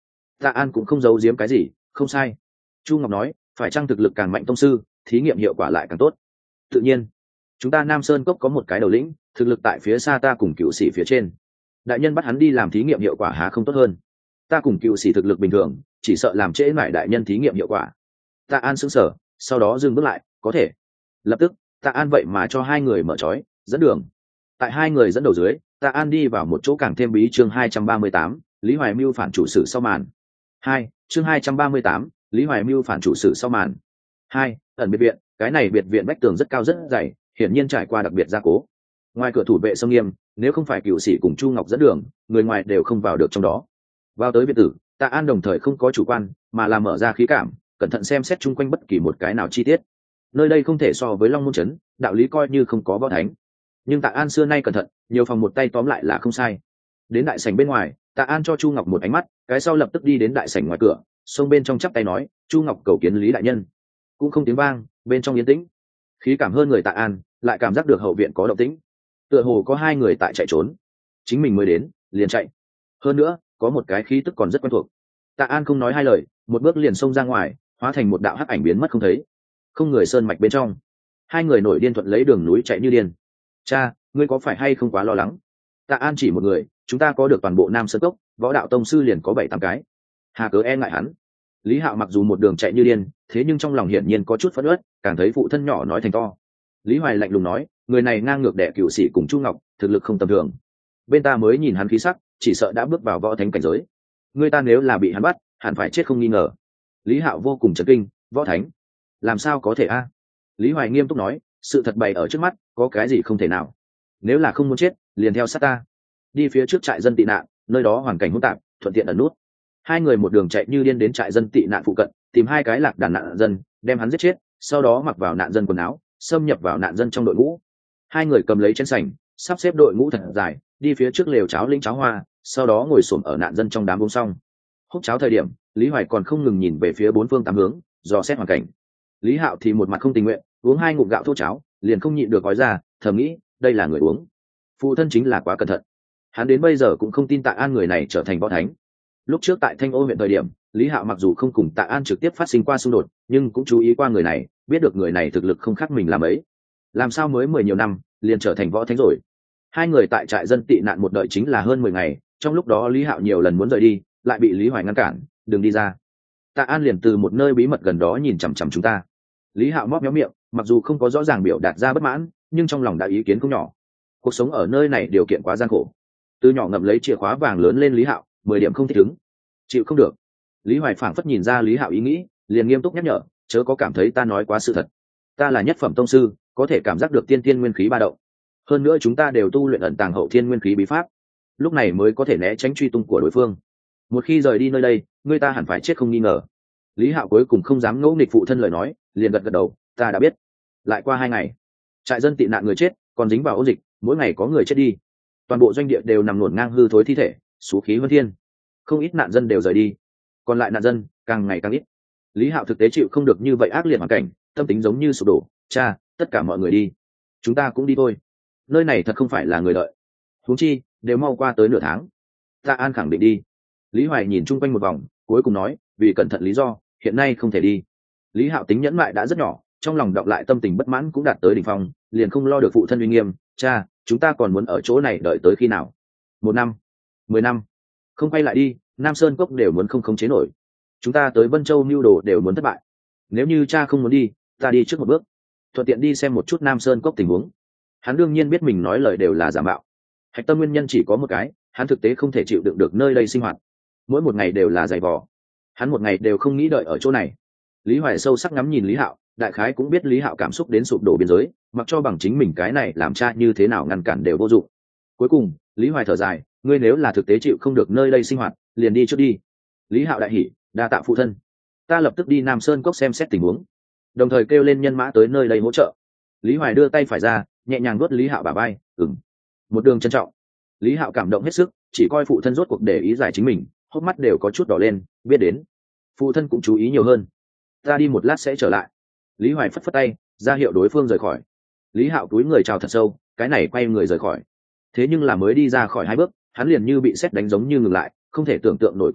Tạ An cũng không giấu giếm cái gì, không sai. Chu Ngọc nói, phải chăng thực lực càng mạnh tông sư, thí nghiệm hiệu quả lại càng tốt. Tự nhiên, chúng ta Nam Sơn Cốc có một cái đầu lĩnh, thực lực tại phía xa ta cùng cựu sĩ phía trên. Đại nhân bắt hắn đi làm thí nghiệm hiệu quả há không tốt hơn? Ta cùng cựu sĩ thực lực bình thường, chỉ sợ làm trễ mãi đại nhân thí nghiệm hiệu quả. Tạ An sững sờ, sau đó dừng bước lại, có thể. Lập tức, Tạ An vậy mà cho hai người mở trói, dẫn đường. Tại hai người dẫn đầu dưới, Tạ An đi vào một chỗ càng thêm bí. Chương hai trăm ba mươi tám, Lý Hoài Mưu phản chủ sử sau màn. Hai, chương hai trăm ba mươi tám, Lý Hoài Mưu phản chủ sử sau màn. Hai, ẩn biệt viện, cái này biệt viện vách tường rất cao rất dày, hiển nhiên trải qua đặc biệt gia cố. Ngoài cửa thủ vệ sông nghiêm, nếu không phải cựu sĩ cùng Chu Ngọc dẫn đường, người ngoài đều không vào được trong đó. Vào tới biệt tử, Tạ An đồng thời không có chủ quan, mà là mở ra khí cảm, cẩn thận xem xét chung quanh bất kỳ một cái nào chi tiết. Nơi đây không thể so với Long Môn trấn, đạo lý coi như không có võ thánh. Nhưng Tạ An xưa nay cẩn thận, nhiều phòng một tay tóm lại là không sai. Đến đại sảnh bên ngoài, Tạ An cho Chu Ngọc một ánh mắt, cái sau lập tức đi đến đại sảnh ngoài cửa, xông bên trong chắp tay nói, Chu Ngọc cầu kiến Lý đại nhân. Cũng không tiếng vang, bên trong yên tĩnh. Khí cảm hơn người Tạ An, lại cảm giác được hậu viện có động tĩnh. Tựa hồ có hai người tại chạy trốn. Chính mình mới đến, liền chạy. Hơn nữa, có một cái khí tức còn rất quen thuộc. Tạ An không nói hai lời, một bước liền xông ra ngoài, hóa thành một đạo hắc ảnh biến mất không thấy. Không người sơn mạch bên trong, hai người nổi điên thuận lấy đường núi chạy như điên. Cha, ngươi có phải hay không quá lo lắng? Tạ An chỉ một người, chúng ta có được toàn bộ Nam Sơn Cốc, võ đạo tông sư liền có bảy tám cái. Hà cớ e ngại hắn. Lý Hạo mặc dù một đường chạy như điên, thế nhưng trong lòng hiển nhiên có chút phẫn uất, càng thấy phụ thân nhỏ nói thành to. Lý Hoài lạnh lùng nói, người này ngang ngược đẻ cựu sĩ cùng Chu Ngọc, thực lực không tầm thường. Bên ta mới nhìn hắn khí sắc, chỉ sợ đã bước vào võ thánh cảnh giới. Người ta nếu là bị hắn bắt, hẳn phải chết không nghi ngờ. Lý Hạo vô cùng chấn kinh, võ thánh? Làm sao có thể a? Lý Hoài nghiêm túc nói, sự thật bày ở trước mắt, có cái gì không thể nào. Nếu là không muốn chết, liền theo sát ta. Đi phía trước trại dân tị nạn, nơi đó hoàn cảnh hỗn tạp, thuận tiện ẩn nút. Hai người một đường chạy như điên đến trại dân tị nạn phụ cận, tìm hai cái lạc đàn nạn dân, đem hắn giết chết, sau đó mặc vào nạn dân quần áo, xâm nhập vào nạn dân trong đội ngũ. Hai người cầm lấy chén sành, sắp xếp đội ngũ thật dài, đi phía trước lều cháo linh cháo hoa, sau đó ngồi xổm ở nạn dân trong đám uống xong. Hút cháo thời điểm, Lý Hoài còn không ngừng nhìn về phía bốn phương tám hướng, dò xét hoàn cảnh. Lý Hạo thì một mặt không tình nguyện, uống hai ngụm gạo thô cháo, liền không nhịn được gói ra, thầm nghĩ, đây là người uống. Phụ thân chính là quá cẩn thận. Hắn đến bây giờ cũng không tin Tạ An người này trở thành võ thánh. Lúc trước tại Thanh Ô huyện thời điểm, Lý Hạo mặc dù không cùng Tạ An trực tiếp phát sinh qua xung đột, nhưng cũng chú ý qua người này, biết được người này thực lực không khác mình làm ấy. Làm sao mới mười nhiều năm, liền trở thành võ thánh rồi. Hai người tại trại dân tị nạn một đợi chính là hơn mười ngày, trong lúc đó Lý Hạo nhiều lần muốn rời đi, lại bị Lý Hoài ngăn cản, đừng đi ra. Tạ An liền từ một nơi bí mật gần đó nhìn chằm chằm chúng ta. Lý Hạo móc méo miệng, mặc dù không có rõ ràng biểu đạt ra bất mãn, nhưng trong lòng đã ý kiến không nhỏ. Cuộc sống ở nơi này điều kiện quá gian khổ. Từ nhỏ ngậm lấy chìa khóa vàng lớn lên Lý Hạo, mười điểm không thích ứng, chịu không được. Lý Hoài phảng phất nhìn ra Lý Hạo ý nghĩ, liền nghiêm túc nhắc nhở, chớ có cảm thấy ta nói quá sự thật. Ta là nhất phẩm tông sư, có thể cảm giác được tiên thiên nguyên khí ba động. Hơn nữa chúng ta đều tu luyện ẩn tàng hậu thiên nguyên khí bí pháp, lúc này mới có thể né tránh truy tung của đối phương. Một khi rời đi nơi đây, người ta hẳn phải chết không nghi ngờ. Lý Hạo cuối cùng không dám ngẫu nghịch phụ thân lời nói, liền gật gật đầu, ta đã biết. Lại qua hai ngày, trại dân tị nạn người chết, còn dính vào ổ dịch, mỗi ngày có người chết đi. Toàn bộ doanh địa đều nằm luồn ngang hư thối thi thể, xú khí hơn thiên. Không ít nạn dân đều rời đi, còn lại nạn dân càng ngày càng ít. Lý Hạo thực tế chịu không được như vậy ác liệt hoàn cảnh, tâm tính giống như sụp đổ. Cha, tất cả mọi người đi, chúng ta cũng đi thôi. Nơi này thật không phải là người đợi. Huống chi đều mau qua tới nửa tháng. Tạ An khẳng định đi. Lý Hoài nhìn chung quanh một vòng, cuối cùng nói, vì cẩn thận lý do, hiện nay không thể đi. Lý Hạo tính nhẫn mại đã rất nhỏ, trong lòng đọng lại tâm tình bất mãn cũng đạt tới đỉnh phong, liền không lo được phụ thân uy nghiêm. Cha, chúng ta còn muốn ở chỗ này đợi tới khi nào? Một năm, mười năm, không quay lại đi, Nam Sơn Cốc đều muốn không khống chế nổi. Chúng ta tới Vân Châu mưu đồ đều muốn thất bại. Nếu như cha không muốn đi, ta đi trước một bước, thuận tiện đi xem một chút Nam Sơn Cốc tình huống. Hắn đương nhiên biết mình nói lời đều là giả mạo. Hạch tâm nguyên nhân chỉ có một cái, hắn thực tế không thể chịu đựng được nơi đây sinh hoạt. Mỗi một ngày đều là dày vò, hắn một ngày đều không nghĩ đợi ở chỗ này. Lý Hoài sâu sắc ngắm nhìn Lý Hạo, đại khái cũng biết Lý Hạo cảm xúc đến sụp đổ biên giới, mặc cho bằng chính mình cái này làm cha như thế nào ngăn cản đều vô dụng. Cuối cùng Lý Hoài thở dài, ngươi nếu là thực tế chịu không được nơi đây sinh hoạt, liền đi trước đi. Lý Hạo đại hỉ, đa tạ phụ thân, ta lập tức đi Nam Sơn Cốc xem xét tình huống, đồng thời kêu lên nhân mã tới nơi đây hỗ trợ. Lý Hoài đưa tay phải ra, nhẹ nhàng vuốt Lý Hạo bả vai, ừm. Một đường trân trọng. Lý Hạo cảm động hết sức, chỉ coi phụ thân rốt cuộc để ý giải chính mình, hốc mắt đều có chút đỏ lên, biết đến phụ thân cũng chú ý nhiều hơn. Ta đi một lát sẽ trở lại. Lý Hoài phất phất tay, ra hiệu đối phương rời khỏi. Lý Hạo cúi người chào thật sâu, cái này quay người rời khỏi. Thế nhưng là mới đi ra khỏi hai bước, hắn liền như bị sét đánh giống như ngừng lại, không thể tưởng tượng nổi cúi đầu,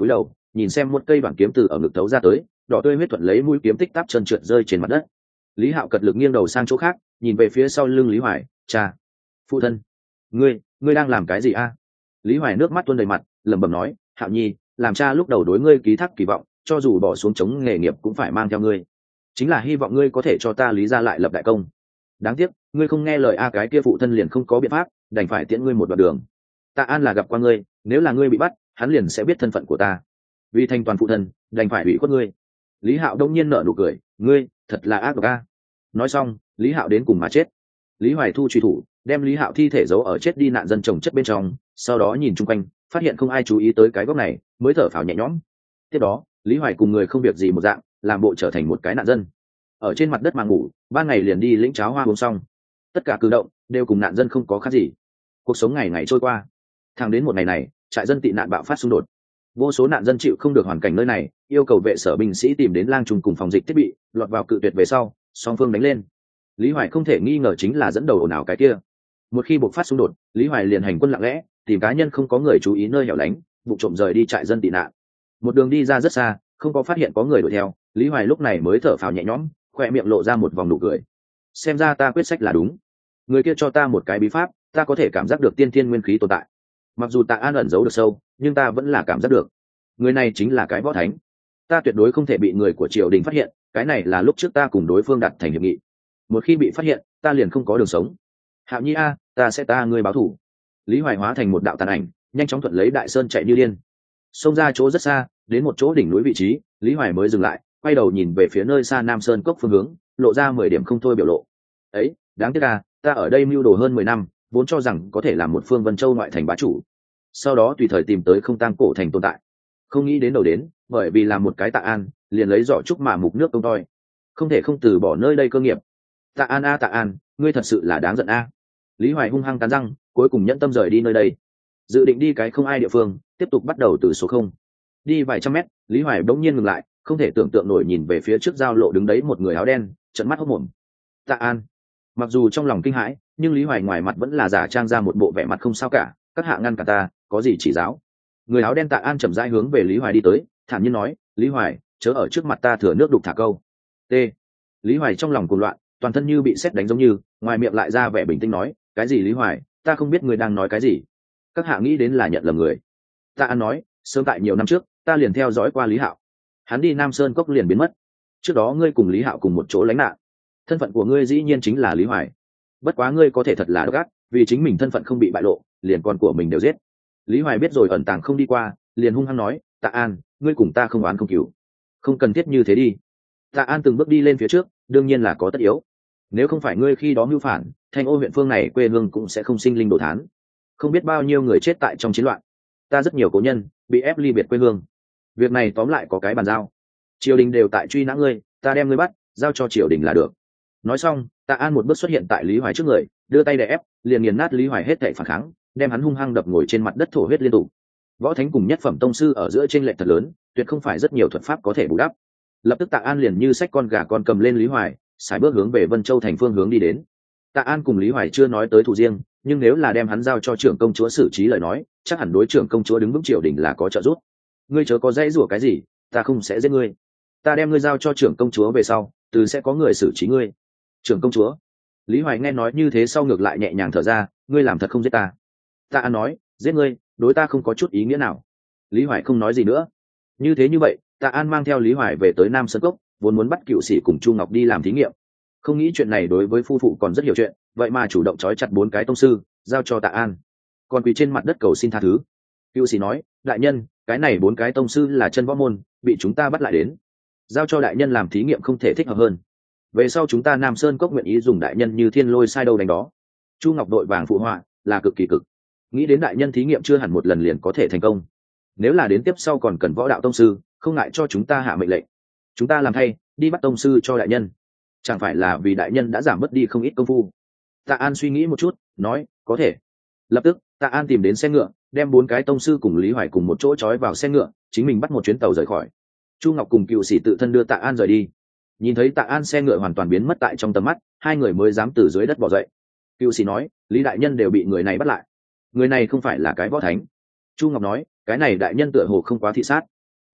nhìn xem một cây đoạn kiếm từ ở ngực thấu ra tới, đỏ tươi huyết thuận lấy mũi kiếm tích tắp chân trượt rơi trên mặt đất. Lý Hạo cật lực nghiêng đầu sang chỗ khác, nhìn về phía sau lưng Lý Hoài. Cha, phụ thân, ngươi ngươi đang làm cái gì a? Lý Hoài nước mắt tuôn đầy mặt, lẩm bẩm nói, Hạo Nhi, làm cha lúc đầu đối ngươi ký thác kỳ vọng, cho dù bỏ xuống chống nghề nghiệp cũng phải mang theo ngươi, chính là hy vọng ngươi có thể cho ta Lý gia lại lập đại công. Đáng tiếc ngươi không nghe lời a, cái kia phụ thân liền không có biện pháp, đành phải tiễn ngươi một đoạn đường. Tạ An là gặp qua ngươi, nếu là ngươi bị bắt, hắn liền sẽ biết thân phận của ta. Vì thành toàn phụ thân, đành phải ủy khuất ngươi. Lý Hạo đông nhiên nở nụ cười, ngươi thật là ác độc a. Nói xong, Lý Hạo đến cùng mà chết. Lý Hoài thu truy thủ, đem Lý Hạo thi thể giấu ở chết đi nạn dân trồng chất bên trong, sau đó nhìn chung quanh, phát hiện không ai chú ý tới cái góc này, mới thở phào nhẹ nhõm. Tiếp đó, Lý Hoài cùng người không việc gì một dạng, làm bộ trở thành một cái nạn dân, ở trên mặt đất mà ngủ, ban ngày liền đi lĩnh cháo hoa uống xong. Tất cả cử động đều cùng nạn dân không có khác gì. Cuộc sống ngày ngày trôi qua, thẳng đến một ngày này, trại dân tị nạn bạo phát xung đột. Vô số nạn dân chịu không được hoàn cảnh nơi này, yêu cầu vệ sở binh sĩ tìm đến lang trùng cùng phòng dịch thiết bị, lọt vào cự tuyệt về sau, song phương đánh lên. Lý Hoài không thể nghi ngờ chính là dẫn đầu ồn ào cái kia. Một khi bộc phát xung đột, Lý Hoài liền hành quân lặng lẽ, tìm cá nhân không có người chú ý nơi hẻo lánh, vụ trộm rời đi trại dân tị nạn. Một đường đi ra rất xa, không có phát hiện có người đuổi theo, Lý Hoài lúc này mới thở phào nhẹ nhõm, khoe miệng lộ ra một vòng nụ cười. Xem ra ta quyết sách là đúng. Người kia cho ta một cái bí pháp, ta có thể cảm giác được tiên thiên nguyên khí tồn tại. Mặc dù Tạ An ẩn giấu được sâu, nhưng ta vẫn là cảm giác được. Người này chính là cái võ thánh. Ta tuyệt đối không thể bị người của triều đình phát hiện, cái này là lúc trước ta cùng đối phương đặt thành hiệp nghị. Một khi bị phát hiện, ta liền không có đường sống. Hạo Nhi a, ta sẽ ta ngươi báo thủ. Lý Hoài hóa thành một đạo tàn ảnh, nhanh chóng thuận lấy đại sơn chạy như điên. Xông ra chỗ rất xa, đến một chỗ đỉnh núi vị trí, Lý Hoài mới dừng lại, quay đầu nhìn về phía nơi xa Nam Sơn cốc phương hướng, lộ ra mười điểm không thôi biểu lộ. Ấy, đáng tiếc à, ta ở đây mưu đồ hơn mười năm, vốn cho rằng có thể làm một phương Vân Châu ngoại thành bá chủ, sau đó tùy thời tìm tới không tang cổ thành tồn tại. Không nghĩ đến đầu đến, bởi vì làm một cái Tạ An, liền lấy giỏ trúc mà mục nước công toi, không thể không từ bỏ nơi đây cơ nghiệp. Tạ An a Tạ An, ngươi thật sự là đáng giận a. Lý Hoài hung hăng cắn răng, cuối cùng nhẫn tâm rời đi nơi đây, dự định đi cái không ai địa phương, tiếp tục bắt đầu từ số không. Đi vài trăm mét, Lý Hoài bỗng nhiên ngừng lại, không thể tưởng tượng nổi nhìn về phía trước giao lộ đứng đấy một người áo đen, trợn mắt hốt mồm. Tạ An. Mặc dù trong lòng kinh hãi, nhưng Lý Hoài ngoài mặt vẫn là giả trang ra một bộ vẻ mặt không sao cả, các hạ ngăn cả ta, có gì chỉ giáo. Người áo đen Tạ An chậm rãi hướng về Lý Hoài đi tới, thản nhiên nói, Lý Hoài, chớ ở trước mặt ta thừa nước đục thả câu. T. Lý Hoài trong lòng cuồng loạn, toàn thân như bị sét đánh giống như, ngoài miệng lại ra vẻ bình tĩnh nói, cái gì Lý Hoài, ta không biết người đang nói cái gì. Các hạ nghĩ đến là nhận lầm người. Tạ An nói, sớm tại nhiều năm trước, ta liền theo dõi qua Lý Hạo, hắn đi Nam Sơn cốc liền biến mất. Trước đó ngươi cùng Lý Hạo cùng một chỗ lánh nạn, thân phận của ngươi dĩ nhiên chính là Lý Hoài. Bất quá ngươi có thể thật là độc ác, vì chính mình thân phận không bị bại lộ, liền con của mình đều giết. Lý Hoài biết rồi ẩn tàng không đi qua, liền hung hăng nói, Tạ An, ngươi cùng ta không oán không cừu, không cần thiết như thế đi. Tạ An từng bước đi lên phía trước, đương nhiên là có tất yếu. Nếu không phải ngươi khi đó mưu phản, Thanh Ô huyện phương này quê hương cũng sẽ không sinh linh đồ thán, không biết bao nhiêu người chết tại trong chiến loạn. Ta rất nhiều cố nhân bị ép ly biệt quê hương. Việc này tóm lại có cái bàn giao, triều đình đều tại truy nã ngươi, ta đem ngươi bắt, giao cho triều đình là được. Nói xong, Tạ An một bước xuất hiện tại Lý Hoài trước người, đưa tay đè ép, liền nghiền nát Lý Hoài hết thảy phản kháng, đem hắn hung hăng đập ngồi trên mặt đất thổ huyết liên tục. Võ thánh cùng nhất phẩm tông sư ở giữa chênh lệch thật lớn, tuyệt không phải rất nhiều thuật pháp có thể bù đắp. Lập tức Tạ An liền như xách con gà con cầm lên Lý Hoài, sải bước hướng về Vân Châu thành phương hướng đi đến. Tạ An cùng Lý Hoài chưa nói tới thủ riêng, nhưng nếu là đem hắn giao cho trưởng công chúa xử trí lời nói, chắc hẳn đối trưởng công chúa đứng vững triều đình là có trợ giúp. Ngươi chớ có dãy rủa cái gì, ta không sẽ giết ngươi. Ta đem ngươi giao cho trưởng công chúa về sau, từ sẽ có người xử trí ngươi. Trưởng công chúa. Lý Hoài nghe nói như thế sau ngược lại nhẹ nhàng thở ra, ngươi làm thật không giết ta. Tạ An nói, giết ngươi, đối ta không có chút ý nghĩa nào. Lý Hoài không nói gì nữa. Như thế như vậy, Tạ An mang theo Lý Hoài về tới Nam Sơn Cốc, vốn muốn bắt cựu sĩ cùng Chu Ngọc đi làm thí nghiệm. Không nghĩ chuyện này đối với phu phụ còn rất hiểu chuyện, vậy mà chủ động trói chặt bốn cái tông sư, giao cho Tạ An. Còn quỳ trên mặt đất cầu xin tha thứ. Cựu sĩ nói, đại nhân, cái này bốn cái tông sư là chân võ môn, bị chúng ta bắt lại đến, giao cho đại nhân làm thí nghiệm không thể thích hợp hơn. Về sau chúng ta Nam Sơn Cốc nguyện ý dùng đại nhân như thiên lôi sai đâu đánh đó. Chu Ngọc đội vàng phụ họa, là cực kỳ cực. Nghĩ đến đại nhân thí nghiệm chưa hẳn một lần liền có thể thành công, nếu là đến tiếp sau còn cần võ đạo tông sư, không ngại cho chúng ta hạ mệnh lệnh, chúng ta làm thay, đi bắt tông sư cho đại nhân. Chẳng phải là vì đại nhân đã giảm bớt đi không ít công phu. Tạ An suy nghĩ một chút, nói, có thể. Lập tức, Tạ An tìm đến xe ngựa, đem bốn cái tông sư cùng Lý Hoài cùng một chỗ trói vào xe ngựa, chính mình bắt một chuyến tàu rời khỏi. Chu Ngọc cùng cựu sĩ tự thân đưa Tạ An rời đi. Nhìn thấy Tạ An xe ngựa hoàn toàn biến mất tại trong tầm mắt, hai người mới dám từ dưới đất bỏ dậy. Cựu sĩ nói, Lý đại nhân đều bị người này bắt lại, người này không phải là cái võ thánh. Chu Ngọc nói, cái này đại nhân tựa hồ không quá thị sát.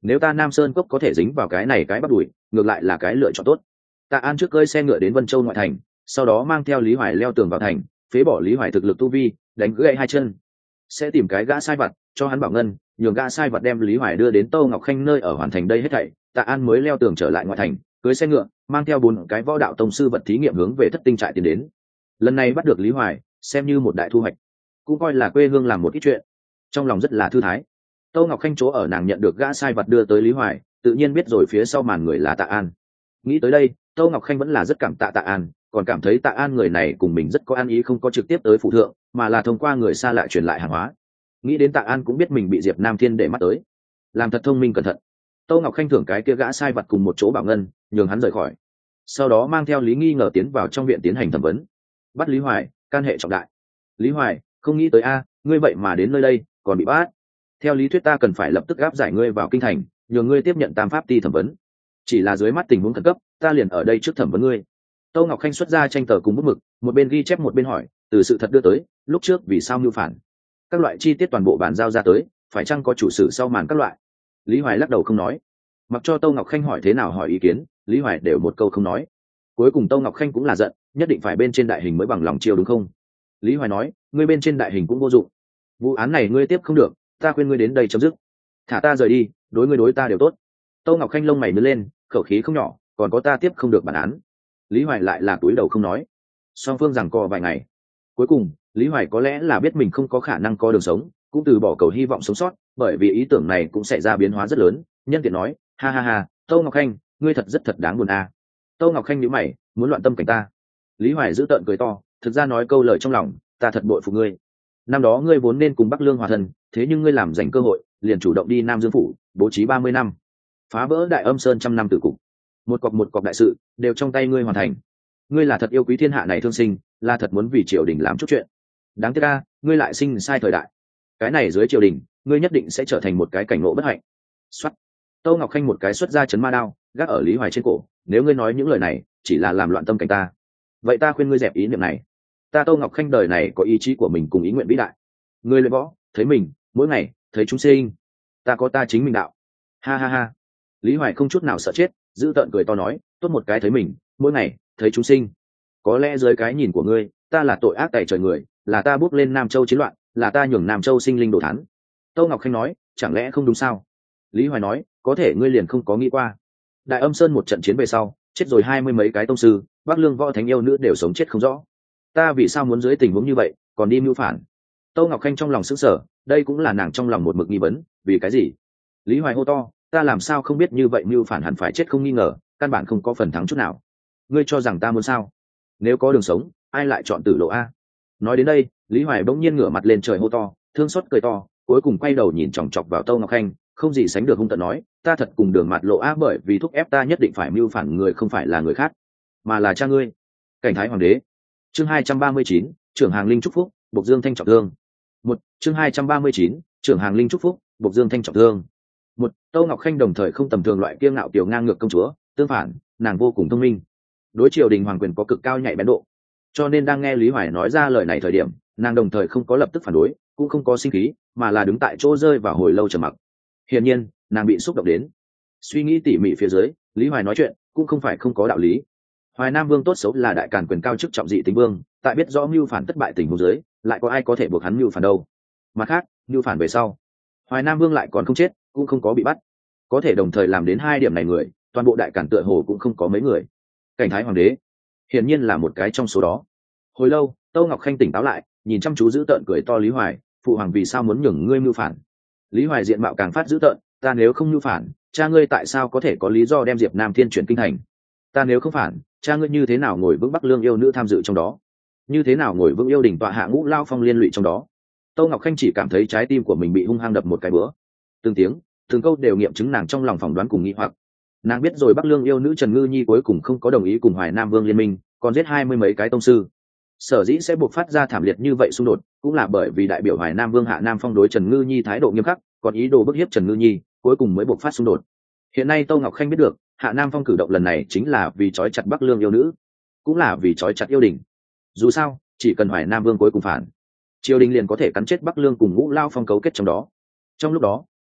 nếu ta Nam Sơn Cốc có thể dính vào cái này cái bắt đùi, ngược lại là cái lựa chọn tốt. Tạ An trước cơi xe ngựa đến Vân Châu ngoại thành, sau đó mang theo Lý Hoài leo tường vào thành, phế bỏ Lý Hoài thực lực tu vi, đánh gãy hai chân, sẽ tìm cái gã sai vặt cho hắn bảo ngân, nhường gã sai vặt đem Lý Hoài đưa đến Tô Ngọc Khanh nơi ở hoàn thành đây hết thảy. Tạ An mới leo tường trở lại ngoại thành, cưới xe ngựa, mang theo bốn cái võ đạo tông sư vật thí nghiệm hướng về Thất Tinh trại tiến đến. Lần này bắt được Lý Hoài, xem như một đại thu hoạch, cũng coi là quê hương làm một ít chuyện, trong lòng rất là thư thái. Tô Ngọc Khanh chỗ ở nàng nhận được gã sai vật đưa tới Lý Hoài, tự nhiên biết rồi phía sau màn người là Tạ An. Nghĩ tới đây, Tô Ngọc Khanh vẫn là rất cảm tạ Tạ An, còn cảm thấy Tạ An người này cùng mình rất có ăn ý, không có trực tiếp tới phụ thượng, mà là thông qua người xa lạ truyền lại hàng hóa. Nghĩ đến Tạ An cũng biết mình bị Diệp Nam Thiên để mắt tới, làm thật thông minh cẩn thận. Tô Ngọc Khanh thưởng cái kia gã sai vật cùng một chỗ bảo ngân, nhường hắn rời khỏi. Sau đó mang theo Lý Nghi Ngờ tiến vào trong viện tiến hành thẩm vấn. Bắt Lý Hoài, can hệ trọng đại. Lý Hoài, không nghĩ tới a, ngươi vậy mà đến nơi đây, còn bị bắt. Theo lý thuyết ta cần phải lập tức áp giải ngươi vào kinh thành, nhường ngươi tiếp nhận Tam Pháp Ti thẩm vấn. Chỉ là dưới mắt tình huống khẩn cấp, ta liền ở đây trước thẩm vấn ngươi. Tô Ngọc Khanh xuất ra tranh tờ cùng bút mực, một bên ghi chép một bên hỏi, từ sự thật đưa tới, lúc trước vì sao mưu phản, các loại chi tiết toàn bộ bàn giao ra tới, phải chăng có chủ sử sau màn các loại. Lý Hoài lắc đầu không nói. Mặc cho Tô Ngọc Khanh hỏi thế nào hỏi ý kiến, Lý Hoài đều một câu không nói. Cuối cùng Tô Ngọc Khanh cũng là giận, nhất định phải bên trên đại hình mới bằng lòng chiêu đúng không? Lý Hoài nói, ngươi bên trên đại hình cũng vô dụng, vụ án này ngươi tiếp không được, ta khuyên ngươi đến đây chấm dứt, thả ta rời đi, đối ngươi đối ta đều tốt. Tô Ngọc Khanh lông mày nứt lên, khẩu khí không nhỏ, còn có ta tiếp không được bản án. Lý Hoài lại là túi đầu không nói. Song phương giằng co vài ngày, cuối cùng Lý Hoài có lẽ là biết mình không có khả năng có đường sống, cũng từ bỏ cầu hy vọng sống sót, bởi vì ý tưởng này cũng sẽ ra biến hóa rất lớn. Nhân tiện nói, ha ha ha, Tô Ngọc Khanh, ngươi thật rất thật đáng buồn à. Tô Ngọc Khanh nhíu mày, muốn loạn tâm cảnh ta. Lý Hoài giữ tợn cười to, thực ra nói câu lời trong lòng, ta thật bội phục ngươi. Năm đó ngươi vốn nên cùng Bắc Lương hòa thân, thế nhưng ngươi làm giành cơ hội, liền chủ động đi Nam Dương phủ, bố trí ba mươi năm, phá vỡ Đại Âm Sơn trăm năm tử cục, một cọc một cọc đại sự đều trong tay ngươi hoàn thành. Ngươi là thật yêu quý thiên hạ này thương sinh, là thật muốn vì triều đình làm chút chuyện. Đáng tiếc a, ngươi lại sinh sai thời đại. Cái này dưới triều đình, ngươi nhất định sẽ trở thành một cái cảnh ngộ bất hạnh. Soát. Tô Ngọc Khanh một cái xuất ra chấn ma đao, gác ở Lý Hoài trên cổ. Nếu ngươi nói những lời này, chỉ là làm loạn tâm cảnh ta, vậy ta khuyên ngươi dẹp ý niệm này. Ta Tô Ngọc Khanh đời này có ý chí của mình cùng ý nguyện vĩ đại. Ngươi luyện võ, thấy mình, mỗi ngày thấy chúng sinh. Ta có ta chính mình đạo. Ha ha ha. Lý Hoài không chút nào sợ chết, giữ tợn cười to nói, tốt một cái thấy mình, mỗi ngày thấy chúng sinh. Có lẽ dưới cái nhìn của ngươi, ta là tội ác tày trời người, là ta bước lên Nam Châu chiến loạn, là ta nhường Nam Châu sinh linh đồ thán. Tô Ngọc Khanh nói, chẳng lẽ không đúng sao? Lý Hoài nói, có thể ngươi liền không có nghĩ qua. Đại Âm Sơn một trận chiến về sau, chết rồi hai mươi mấy cái tông sư, Bắc Lương võ thánh yêu nữ đều sống chết không rõ. Ta vì sao muốn dưới tình huống như vậy, còn đi mưu phản? Tô Ngọc Khanh trong lòng sững sờ, đây cũng là nàng trong lòng một mực nghi vấn, vì cái gì? Lý Hoài hô to, ta làm sao không biết như vậy mưu phản hẳn phải chết không nghi ngờ, căn bản không có phần thắng chút nào. Ngươi cho rằng ta muốn sao? Nếu có đường sống, ai lại chọn tử lộ a? Nói đến đây, Lý Hoài bỗng nhiên ngửa mặt lên trời hô to, thương xót cười to, cuối cùng quay đầu nhìn chòng chọc vào Tô Ngọc Khanh, không gì sánh được hung tợn nói, ta thật cùng đường mặt lộ a, bởi vì thúc ép ta nhất định phải mưu phản người không phải là người khác, mà là cha ngươi, Cảnh Thái Hoàng đế. Chương hai trăm ba mươi chín, trưởng hàng linh chúc phúc, Bộc Dương Thanh trọng thương. Một, chương hai trăm ba mươi chín, trưởng hàng linh chúc phúc, Bộc Dương Thanh trọng thương. Một, Tô Ngọc Khanh đồng thời không tầm thường loại kiêu ngạo kiều ngang ngược công chúa, tương phản, nàng vô cùng thông minh, đối triều đình hoàng quyền có cực cao nhạy bén độ, cho nên đang nghe Lý Hoài nói ra lời này thời điểm, nàng đồng thời không có lập tức phản đối, cũng không có sinh khí, mà là đứng tại chỗ rơi vào hồi lâu trầm mặc. Hiển nhiên, nàng bị xúc động đến. Suy nghĩ tỉ mỉ phía dưới, Lý Hoài nói chuyện cũng không phải không có đạo lý. Hoài Nam Vương tốt xấu là đại càn quyền cao chức trọng dị tính vương, tại biết rõ mưu phản thất bại tình huống dưới, lại có ai có thể buộc hắn mưu phản đâu? Mặt khác, mưu phản về sau, Hoài Nam Vương lại còn không chết, cũng không có bị bắt, có thể đồng thời làm đến hai điểm này người, toàn bộ đại càn tựa hồ cũng không có mấy người. Cảnh Thái Hoàng đế, hiển nhiên là một cái trong số đó. Hồi lâu, Tô Ngọc Khanh tỉnh táo lại, nhìn chăm chú giữ tợn cười to Lý Hoài, phụ hoàng vì sao muốn nhường ngươi mưu phản? Lý Hoài diện mạo càng phát dữ tợn, ta nếu không mưu phản, cha ngươi tại sao có thể có lý do đem Diệp Nam Thiên chuyển kinh thành? Ta nếu không phản, cha ngươi như thế nào ngồi vững Bắc Lương yêu nữ tham dự trong đó? Như thế nào ngồi vững yêu đình tọa hạ Ngũ Lao Phong liên lụy trong đó? Tô Ngọc Khanh chỉ cảm thấy trái tim của mình bị hung hăng đập một cái bữa. Từng tiếng, từng câu đều nghiệm chứng nàng trong lòng phỏng đoán cùng nghi hoặc. Nàng biết rồi Bắc Lương yêu nữ Trần Ngư Nhi cuối cùng không có đồng ý cùng Hoài Nam Vương liên minh, còn giết hai mươi mấy cái tông sư. Sở dĩ sẽ buộc phát ra thảm liệt như vậy xung đột, cũng là bởi vì đại biểu Hoài Nam Vương Hạ Nam Phong đối Trần Ngư Nhi thái độ nghiêm khắc, còn ý đồ bức hiếp Trần Ngư Nhi, cuối cùng mới buộc phát xung đột. Hiện nay Tô Ngọc Khanh biết được, Hạ Nam Phong cử động lần này chính là vì trói chặt Bắc Lương yêu nữ, cũng là vì trói chặt yêu đình. Dù sao, chỉ cần Hoài Nam Vương cuối cùng phản, triều đình liền có thể cắn chết Bắc Lương cùng Ngũ Lao Phong cấu kết trong đó. Trong lúc đó,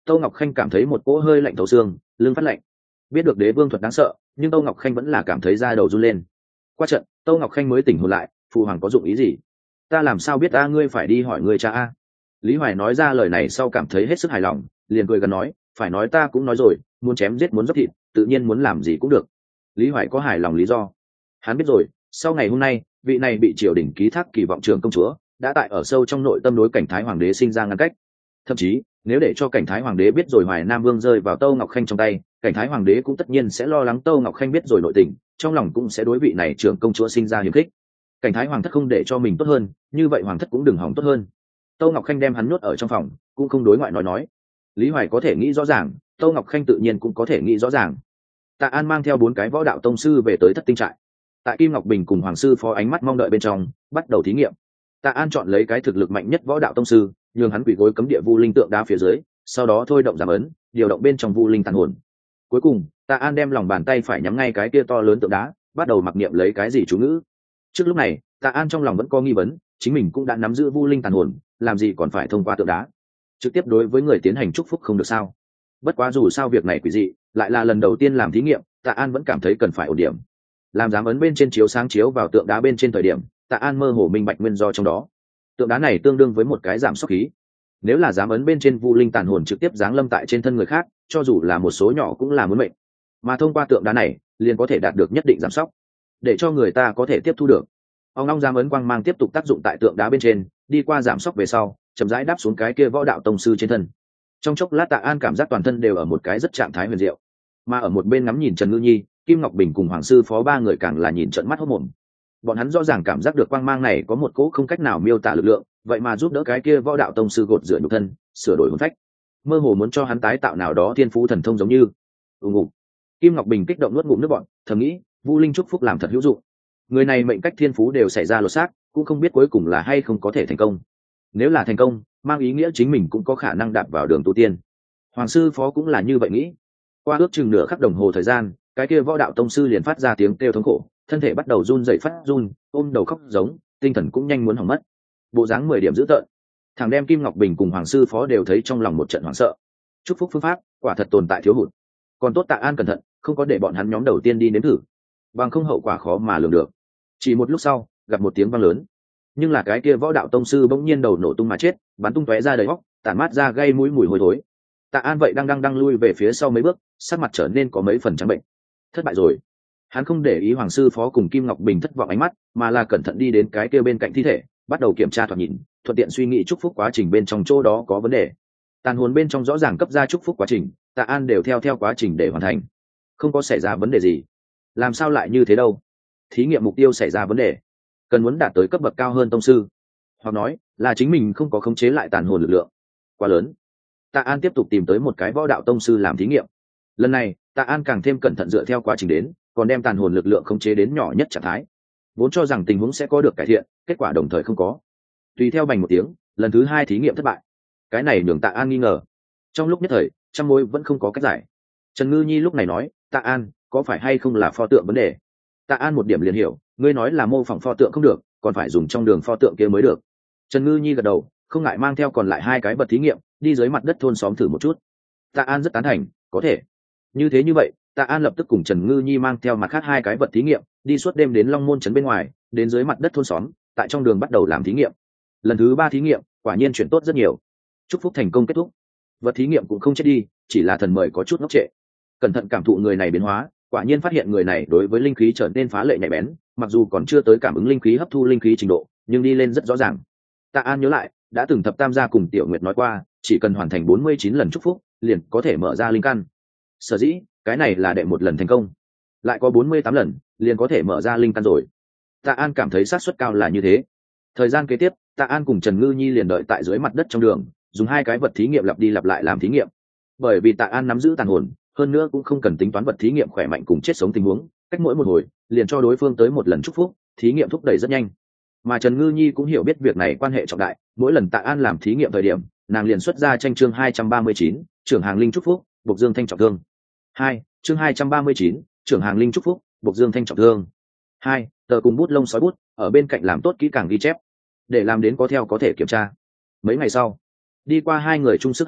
Tô Ngọc Khanh cảm thấy một cỗ hơi lạnh thấu xương, lưng phát lạnh. Biết được đế vương thuật đáng sợ, nhưng Tô Ngọc Khanh vẫn là cảm thấy da đầu run lên. Qua trận, Tô Ngọc Khanh mới tỉnh hồn lại, phụ hoàng có dụng ý gì? Ta làm sao biết a, ngươi phải đi hỏi người cha a. Lý Hoài nói ra lời này sau cảm thấy hết sức hài lòng, liền cười gần nói, phải nói ta cũng nói rồi, muốn chém giết muốn dốc thịt, tự nhiên muốn làm gì cũng được. Lý Hoài có hài lòng lý do. Hắn biết rồi, sau ngày hôm nay, vị này bị triều đình ký thác kỳ vọng trường công chúa, đã tại ở sâu trong nội tâm đối cảnh thái hoàng đế sinh ra ngăn cách. Thậm chí, nếu để cho cảnh thái hoàng đế biết rồi Hoài Nam Vương rơi vào Tô Ngọc Khanh trong tay, cảnh thái hoàng đế cũng tất nhiên sẽ lo lắng Tô Ngọc Khanh biết rồi nội tình, trong lòng cũng sẽ đối vị này trưởng công chúa sinh ra hiềm khích. Cảnh thái hoàng thất không để cho mình tốt hơn, như vậy hoàng thất cũng đừng hỏng tốt hơn. Tô Ngọc Khanh đem hắn nhốt ở trong phòng, cũng không đối ngoại nói nói. Lý Hoài có thể nghĩ rõ ràng, Tô Ngọc Khanh tự nhiên cũng có thể nghĩ rõ ràng. Tạ An mang theo bốn cái võ đạo tông sư về tới thất tinh trại. Tại Kim Ngọc Bình cùng hoàng sư phó ánh mắt mong đợi bên trong, bắt đầu thí nghiệm. Tạ An chọn lấy cái thực lực mạnh nhất võ đạo tông sư, nhường hắn quỳ gối cấm địa vu linh tượng đá phía dưới, sau đó thôi động giảm ấn, điều động bên trong vu linh tàn hồn. Cuối cùng, Tạ An đem lòng bàn tay phải nhắm ngay cái kia to lớn tượng đá, bắt đầu mặc niệm lấy cái gì chú ngữ. Trước lúc này, Tạ An trong lòng vẫn có nghi vấn, chính mình cũng đã nắm giữ vu linh tàn hồn, làm gì còn phải thông qua tượng đá, trực tiếp đối với người tiến hành chúc phúc không được sao? Bất quá dù sao việc này quỷ dị, lại là lần đầu tiên làm thí nghiệm, Tạ An vẫn cảm thấy cần phải ổn điểm. Làm dám ấn bên trên chiếu sáng chiếu vào tượng đá bên trên thời điểm, Tạ An mơ hồ minh bạch nguyên do trong đó. Tượng đá này tương đương với một cái giảm sốc khí. Nếu là dám ấn bên trên vu linh tàn hồn trực tiếp giáng lâm tại trên thân người khác, cho dù là một số nhỏ cũng là muốn mệnh. Mà thông qua tượng đá này, liền có thể đạt được nhất định giảm sốc, để cho người ta có thể tiếp thu được. Ông long dám ấn quang mang tiếp tục tác dụng tại tượng đá bên trên, đi qua giảm sốc về sau, chậm rãi đáp xuống cái kia võ đạo tông sư trên thân. Trong chốc lát Tạ An cảm giác toàn thân đều ở một cái rất trạng thái huyền diệu. Mà ở một bên ngắm nhìn Trần Ngư Nhi, Kim Ngọc Bình cùng hoàng sư phó ba người càng là nhìn trợn mắt hốt mồm. Bọn hắn rõ ràng cảm giác được quang mang này có một cỗ không cách nào miêu tả lực lượng, vậy mà giúp đỡ cái kia võ đạo tông sư gột rửa nhục thân, sửa đổi hồn phách, mơ hồ muốn cho hắn tái tạo nào đó thiên phú thần thông giống như. Ùng ục. Kim Ngọc Bình kích động nuốt ngụm nước bọt, thầm nghĩ, Vu Linh chúc phúc làm thật hữu dụng. Người này mệnh cách thiên phú đều xảy ra lột xác, cũng không biết cuối cùng là hay không có thể thành công. Nếu là thành công, mang ý nghĩa chính mình cũng có khả năng đạp vào đường tu tiên. Hoàng sư phó cũng là như vậy nghĩ. Qua ước chừng nửa khắc đồng hồ thời gian, cái kia võ đạo tông sư liền phát ra tiếng kêu thống khổ, thân thể bắt đầu run rẩy phát run, ôm đầu khóc giống, tinh thần cũng nhanh muốn hỏng mất. Bộ dáng mười điểm dữ tợn. Thằng đem Kim Ngọc Bình cùng hoàng sư phó đều thấy trong lòng một trận hoảng sợ. Chúc phúc phương pháp, quả thật tồn tại thiếu hụt. Còn tốt Tạ An cẩn thận, không có để bọn hắn nhóm đầu tiên đi nếm thử, bằng không hậu quả khó mà lường được. Chỉ một lúc sau, gặp một tiếng vang lớn, nhưng là cái kia võ đạo tông sư bỗng nhiên đầu nổ tung mà chết, bắn tung tóe ra đầy hốc, tản mát ra gây mũi mùi hôi thối. Tạ An vậy đang đang đang lui về phía sau mấy bước, sắc mặt trở nên có mấy phần trắng bệnh. Thất bại rồi. Hắn không để ý hoàng sư phó cùng Kim Ngọc Bình thất vọng ánh mắt, mà là cẩn thận đi đến cái kia bên cạnh thi thể, bắt đầu kiểm tra thoạt nhìn, thuận tiện suy nghĩ chúc phúc quá trình bên trong chỗ đó có vấn đề. Tàn hồn bên trong rõ ràng cấp ra chúc phúc quá trình, Tạ An đều theo theo quá trình để hoàn thành, không có xảy ra vấn đề gì. Làm sao lại như thế đâu? Thí nghiệm mục tiêu xảy ra vấn đề, cần muốn đạt tới cấp bậc cao hơn tông sư, hoặc nói là chính mình không có khống chế lại tàn hồn lực lượng quá lớn. Tạ An tiếp tục tìm tới một cái võ đạo tông sư làm thí nghiệm. Lần này Tạ An càng thêm cẩn thận dựa theo quá trình đến, còn đem tàn hồn lực lượng khống chế đến nhỏ nhất trạng thái. Vốn cho rằng tình huống sẽ có được cải thiện, kết quả đồng thời không có. Tùy theo bành một tiếng, lần thứ hai thí nghiệm thất bại. Cái này nhường Tạ An nghi ngờ. Trong lúc nhất thời, trăm mối vẫn không có cách giải. Trần Ngư Nhi lúc này nói, Tạ An, có phải hay không là pho tượng vấn đề? Tạ An một điểm liền hiểu, ngươi nói là mô phỏng pho tượng không được, còn phải dùng trong đường pho tượng kia mới được. Trần Ngư Nhi gật đầu, không ngại mang theo còn lại hai cái vật thí nghiệm, đi dưới mặt đất thôn xóm thử một chút. Tạ An rất tán thành, có thể. Như thế như vậy, Tạ An lập tức cùng Trần Ngư Nhi mang theo mặt khác hai cái vật thí nghiệm, đi suốt đêm đến Long Môn trấn bên ngoài, đến dưới mặt đất thôn xóm, tại trong đường bắt đầu làm thí nghiệm. Lần thứ ba thí nghiệm, quả nhiên chuyển tốt rất nhiều. Chúc phúc thành công kết thúc. Vật thí nghiệm cũng không chết đi, chỉ là thần mời có chút ngốc trệ. Cẩn thận cảm thụ người này biến hóa, quả nhiên phát hiện người này đối với linh khí trở nên phá lệ nhạy bén, mặc dù còn chưa tới cảm ứng linh khí hấp thu linh khí trình độ, nhưng đi lên rất rõ ràng. Tạ An nhớ lại, đã từng thập tam gia cùng Tiểu Nguyệt nói qua, chỉ cần hoàn thành bốn mươi chín lần chúc phúc, liền có thể mở ra linh căn. Sở dĩ, cái này là đệ một lần thành công, lại có bốn mươi tám lần, liền có thể mở ra linh căn rồi. Tạ An cảm thấy xác suất cao là như thế. Thời gian kế tiếp, Tạ An cùng Trần Ngư Nhi liền đợi tại dưới mặt đất trong đường, dùng hai cái vật thí nghiệm lặp đi lặp lại làm thí nghiệm. Bởi vì Tạ An nắm giữ tàn hồn, hơn nữa cũng không cần tính toán vật thí nghiệm khỏe mạnh cùng chết sống tình huống, cách mỗi một hồi liền cho đối phương tới một lần chúc phúc, thí nghiệm thúc đẩy rất nhanh. Mà Trần Ngư Nhi cũng hiểu biết việc này quan hệ trọng đại, mỗi lần Tạ An làm thí nghiệm thời điểm, nàng liền xuất ra tranh chương hai trăm ba mươi chín, trưởng hàng linh chúc phúc, Bộc Dương Thanh trọng thương. Hai, chương hai trăm ba mươi chín, trưởng hàng linh chúc phúc, Bộc Dương Thanh trọng thương. Hai, tờ cùng bút lông sói bút, ở bên cạnh làm tốt kỹ càng ghi chép, để làm đến có theo có thể kiểm tra. Mấy ngày sau, đi qua hai người chung sức hợp tác,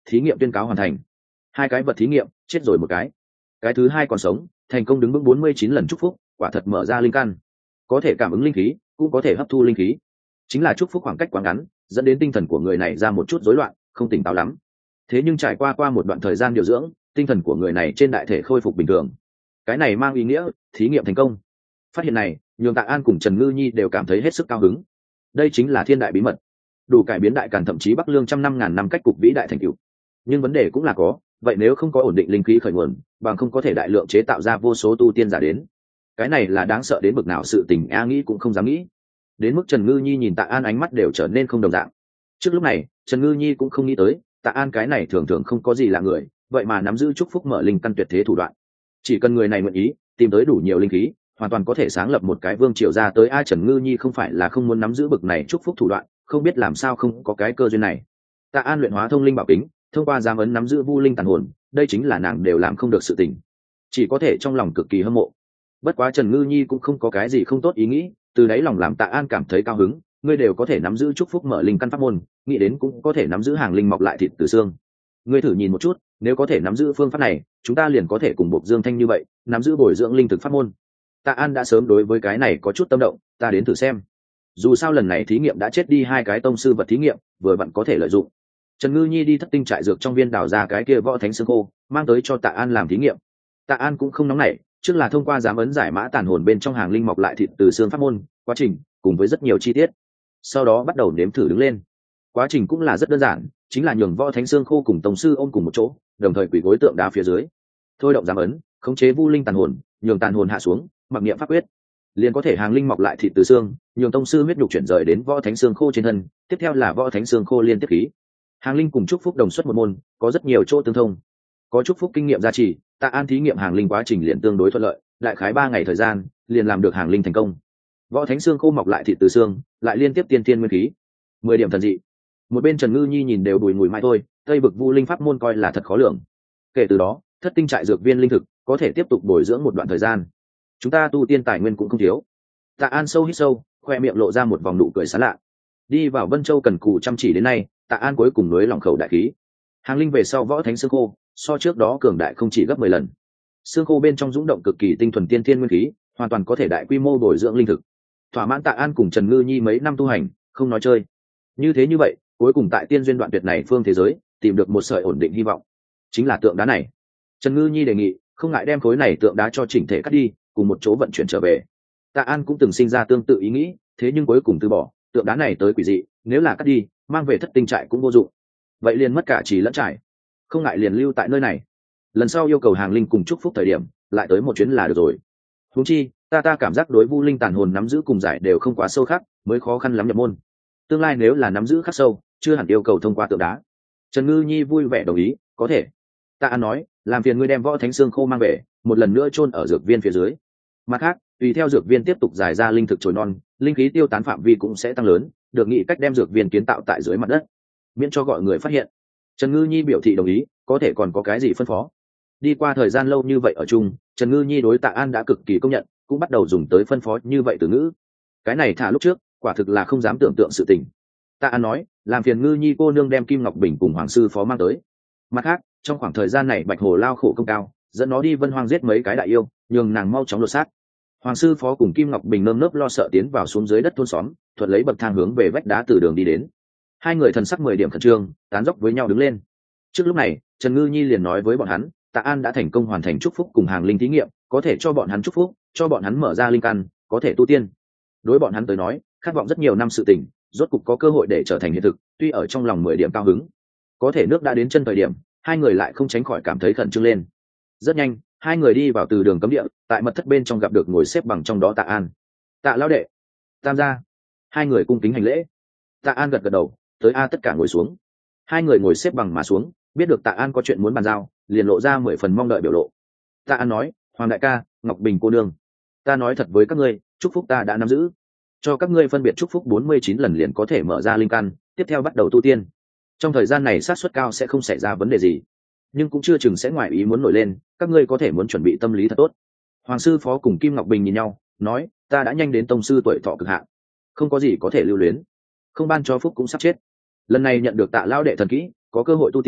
thí nghiệm tuyên cáo hoàn thành. Hai cái vật thí nghiệm chết rồi một cái, cái thứ hai còn sống, thành công đứng vững bốn mươi chín lần chúc phúc, quả thật mở ra linh căn, có thể cảm ứng linh khí, cũng có thể hấp thu linh khí. Chính là chúc phúc khoảng cách quá ngắn, dẫn đến tinh thần của người này ra một chút rối loạn, không tỉnh táo lắm. Thế nhưng trải qua qua một đoạn thời gian điều dưỡng, tinh thần của người này trên đại thể khôi phục bình thường. Cái này mang ý nghĩa thí nghiệm thành công. Phát hiện này nhường Tạ An cùng Trần Ngư Nhi đều cảm thấy hết sức cao hứng. Đây chính là thiên đại bí mật, đủ cải biến đại càn thậm chí Bắc Lương trăm năm ngàn năm cách cục vĩ đại thành tựu. Nhưng vấn đề cũng là có, vậy nếu không có ổn định linh khí khởi nguồn, bằng không có thể đại lượng chế tạo ra vô số tu tiên giả đến. Cái này là đáng sợ đến bực nào, sự tình a nghĩ cũng không dám nghĩ. Đến mức Trần Ngư Nhi nhìn Tạ An ánh mắt đều trở nên không đồng dạng. Trước lúc này Trần Ngư Nhi cũng không nghĩ tới Tạ An cái này thường thường không có gì là người, vậy mà nắm giữ chúc phúc mở linh căn tuyệt thế thủ đoạn. Chỉ cần người này nguyện ý tìm tới đủ nhiều linh khí, hoàn toàn có thể sáng lập một cái vương triều ra tới. Ai Trần Ngư Nhi không phải là không muốn nắm giữ bực này chúc phúc thủ đoạn, không biết làm sao không có cái cơ duyên này. Tạ An luyện hóa thông linh bảo kính, thông qua giám ấn nắm giữ vu linh tàn hồn, đây chính là nàng đều làm không được sự tình, chỉ có thể trong lòng cực kỳ hâm mộ. Bất quá Trần Ngư Nhi cũng không có cái gì không tốt ý nghĩ, từ đáy lòng làm Tạ An cảm thấy cao hứng. Ngươi đều có thể nắm giữ chúc phúc mở linh căn pháp môn, nghĩ đến cũng có thể nắm giữ hàng linh mọc lại thịt từ xương. Ngươi thử nhìn một chút, nếu có thể nắm giữ phương pháp này, chúng ta liền có thể cùng Bộc Dương Thanh như vậy nắm giữ bồi dưỡng linh thực pháp môn. Tạ An đã sớm đối với cái này có chút tâm động, ta đến thử xem. Dù sao lần này thí nghiệm đã chết đi hai cái tông sư vật thí nghiệm, vừa vặn có thể lợi dụng. Trần Ngư Nhi đi thất tinh trại dược trong viên đào ra cái kia võ thánh xương khô, mang tới cho Tạ An làm thí nghiệm. Tạ An cũng không nóng nảy, trước là thông qua giám ấn giải mã tàn hồn bên trong hàng linh mọc lại thịt từ xương pháp môn quá trình, cùng với rất nhiều chi tiết. Sau đó bắt đầu nếm thử đứng lên. Quá trình cũng là rất đơn giản, chính là nhường võ thánh xương khô cùng tông sư ôm cùng một chỗ, đồng thời quỳ gối tượng đá phía dưới, thôi động giám ấn, khống chế vu linh tàn hồn, nhường tàn hồn hạ xuống, mặc niệm pháp quyết, liền có thể hàng linh mọc lại thịt từ xương, nhường tông sư huyết nhục chuyển rời đến võ thánh xương khô trên thân. Tiếp theo là võ thánh xương khô liên tiếp khí, hàng linh cùng chúc phúc đồng xuất một môn, có rất nhiều chỗ tương thông. Có chúc phúc kinh nghiệm gia trì, Tạ An thí nghiệm hàng linh quá trình liền tương đối thuận lợi, đại khái ba ngày thời gian liền làm được hàng linh thành công. Võ thánh xương khô mọc lại thịt từ xương, lại liên tiếp tiên tiên nguyên khí, mười điểm thần dị. Một bên Trần Ngư Nhi nhìn đều đùi ngùi mãi thôi, tây bực vu linh pháp môn coi là thật khó lường. Kể từ đó thất tinh trại dược viên linh thực có thể tiếp tục bồi dưỡng một đoạn thời gian, chúng ta tu tiên tài nguyên cũng không thiếu. Tạ An sâu hít sâu, khoe miệng lộ ra một vòng nụ cười sán lạ. Đi vào Vân Châu cần cù chăm chỉ đến nay, Tạ An cuối cùng nối lòng khẩu đại khí. Hàng linh về sau võ thánh xương khô so trước đó cường đại không chỉ gấp mười lần. Xương khô bên trong dũng động cực kỳ tinh thuần tiên thiên nguyên khí, hoàn toàn có thể đại quy mô bồi dưỡng linh thực. Thỏa mãn Tạ An cùng Trần Ngư Nhi mấy năm tu hành, không nói chơi. Như thế như vậy, cuối cùng tại tiên duyên đoạn tuyệt này phương thế giới, tìm được một sợi ổn định hy vọng, chính là tượng đá này. Trần Ngư Nhi đề nghị, không ngại đem khối này tượng đá cho chỉnh thể cắt đi, cùng một chỗ vận chuyển trở về. Tạ An cũng từng sinh ra tương tự ý nghĩ, thế nhưng cuối cùng từ bỏ, tượng đá này tới quỷ dị, nếu là cắt đi, mang về thất tinh trại cũng vô dụng. Vậy liền mất cả trì lẫn trải, không ngại liền lưu tại nơi này. Lần sau yêu cầu hàng linh cùng chúc phúc thời điểm, lại tới một chuyến là được rồi. Huống chi, ta ta cảm giác đối vu linh tàn hồn nắm giữ cùng giải đều không quá sâu khắc, mới khó khăn lắm nhập môn. Tương lai nếu là nắm giữ khắc sâu, chưa hẳn yêu cầu thông qua tượng đá. Trần Ngư Nhi vui vẻ đồng ý, có thể. Tạ An nói, làm phiền ngươi đem võ thánh xương khô mang về, một lần nữa chôn ở dược viên phía dưới. Mặt khác, tùy theo dược viên tiếp tục giải ra linh thực trồi non, linh khí tiêu tán phạm vi cũng sẽ tăng lớn, được nghĩ cách đem dược viên kiến tạo tại dưới mặt đất, miễn cho gọi người phát hiện. Trần Ngư Nhi biểu thị đồng ý, có thể còn có cái gì phân phó. Đi qua thời gian lâu như vậy ở chung, Trần Ngư Nhi đối Tạ An đã cực kỳ công nhận, cũng bắt đầu dùng tới phân phó như vậy từ ngữ. Cái này thả lúc trước, quả thực là không dám tưởng tượng sự tình. Tạ An nói, làm phiền Ngư Nhi cô nương đem Kim Ngọc Bình cùng Hoàng sư phó mang tới. Mặt khác, trong khoảng thời gian này Bạch Hồ lao khổ công cao, dẫn nó đi Vân Hoang giết mấy cái đại yêu, nhường nàng mau chóng lột xác. Hoàng sư phó cùng Kim Ngọc Bình nơm nớp lo sợ tiến vào xuống dưới đất thôn xóm, thuận lấy bậc thang hướng về vách đá từ đường đi đến. Hai người thần sắc mười điểm khẩn trương, tán dốc với nhau đứng lên. Trước lúc này, Trần Ngư Nhi liền nói với bọn hắn, Tạ An đã thành công hoàn thành chúc phúc cùng hàng linh thí nghiệm, có thể cho bọn hắn chúc phúc, cho bọn hắn mở ra linh căn, có thể tu tiên. Đối bọn hắn tới nói, khát vọng rất nhiều năm sự tình, rốt cục có cơ hội để trở thành hiện thực, tuy ở trong lòng mười điểm cao hứng. Có thể nước đã đến chân thời điểm, hai người lại không tránh khỏi cảm thấy khẩn trương lên. Rất nhanh, hai người đi vào từ đường cấm địa, tại mật thất bên trong gặp được ngồi xếp bằng trong đó Tạ An. Tạ lão đệ, Tam gia. Hai người cung kính hành lễ. Tạ An gật gật đầu, tới a tất cả ngồi xuống. Hai người ngồi xếp bằng mà xuống, biết được Tạ An có chuyện muốn bàn giao, liền lộ ra mười phần mong đợi biểu lộ. Tạ An nói, Hoàng đại ca, Ngọc Bình cô nương, ta nói thật với các ngươi, chúc phúc ta đã nắm giữ, cho các ngươi phân biệt chúc phúc bốn mươi chín lần liền có thể mở ra linh căn, tiếp theo bắt đầu tu tiên. Trong thời gian này xác suất cao sẽ không xảy ra vấn đề gì, nhưng cũng chưa chừng sẽ ngoài ý muốn nổi lên, các ngươi có thể muốn chuẩn bị tâm lý thật tốt. Hoàng sư phó cùng Kim Ngọc Bình nhìn nhau, nói, ta đã nhanh đến tông sư tuổi thọ cực hạn, không có gì có thể lưu luyến, không ban cho phúc cũng sắp chết. Lần này nhận được Tạ lão đệ thần kỹ, có cơ hội tu tiên,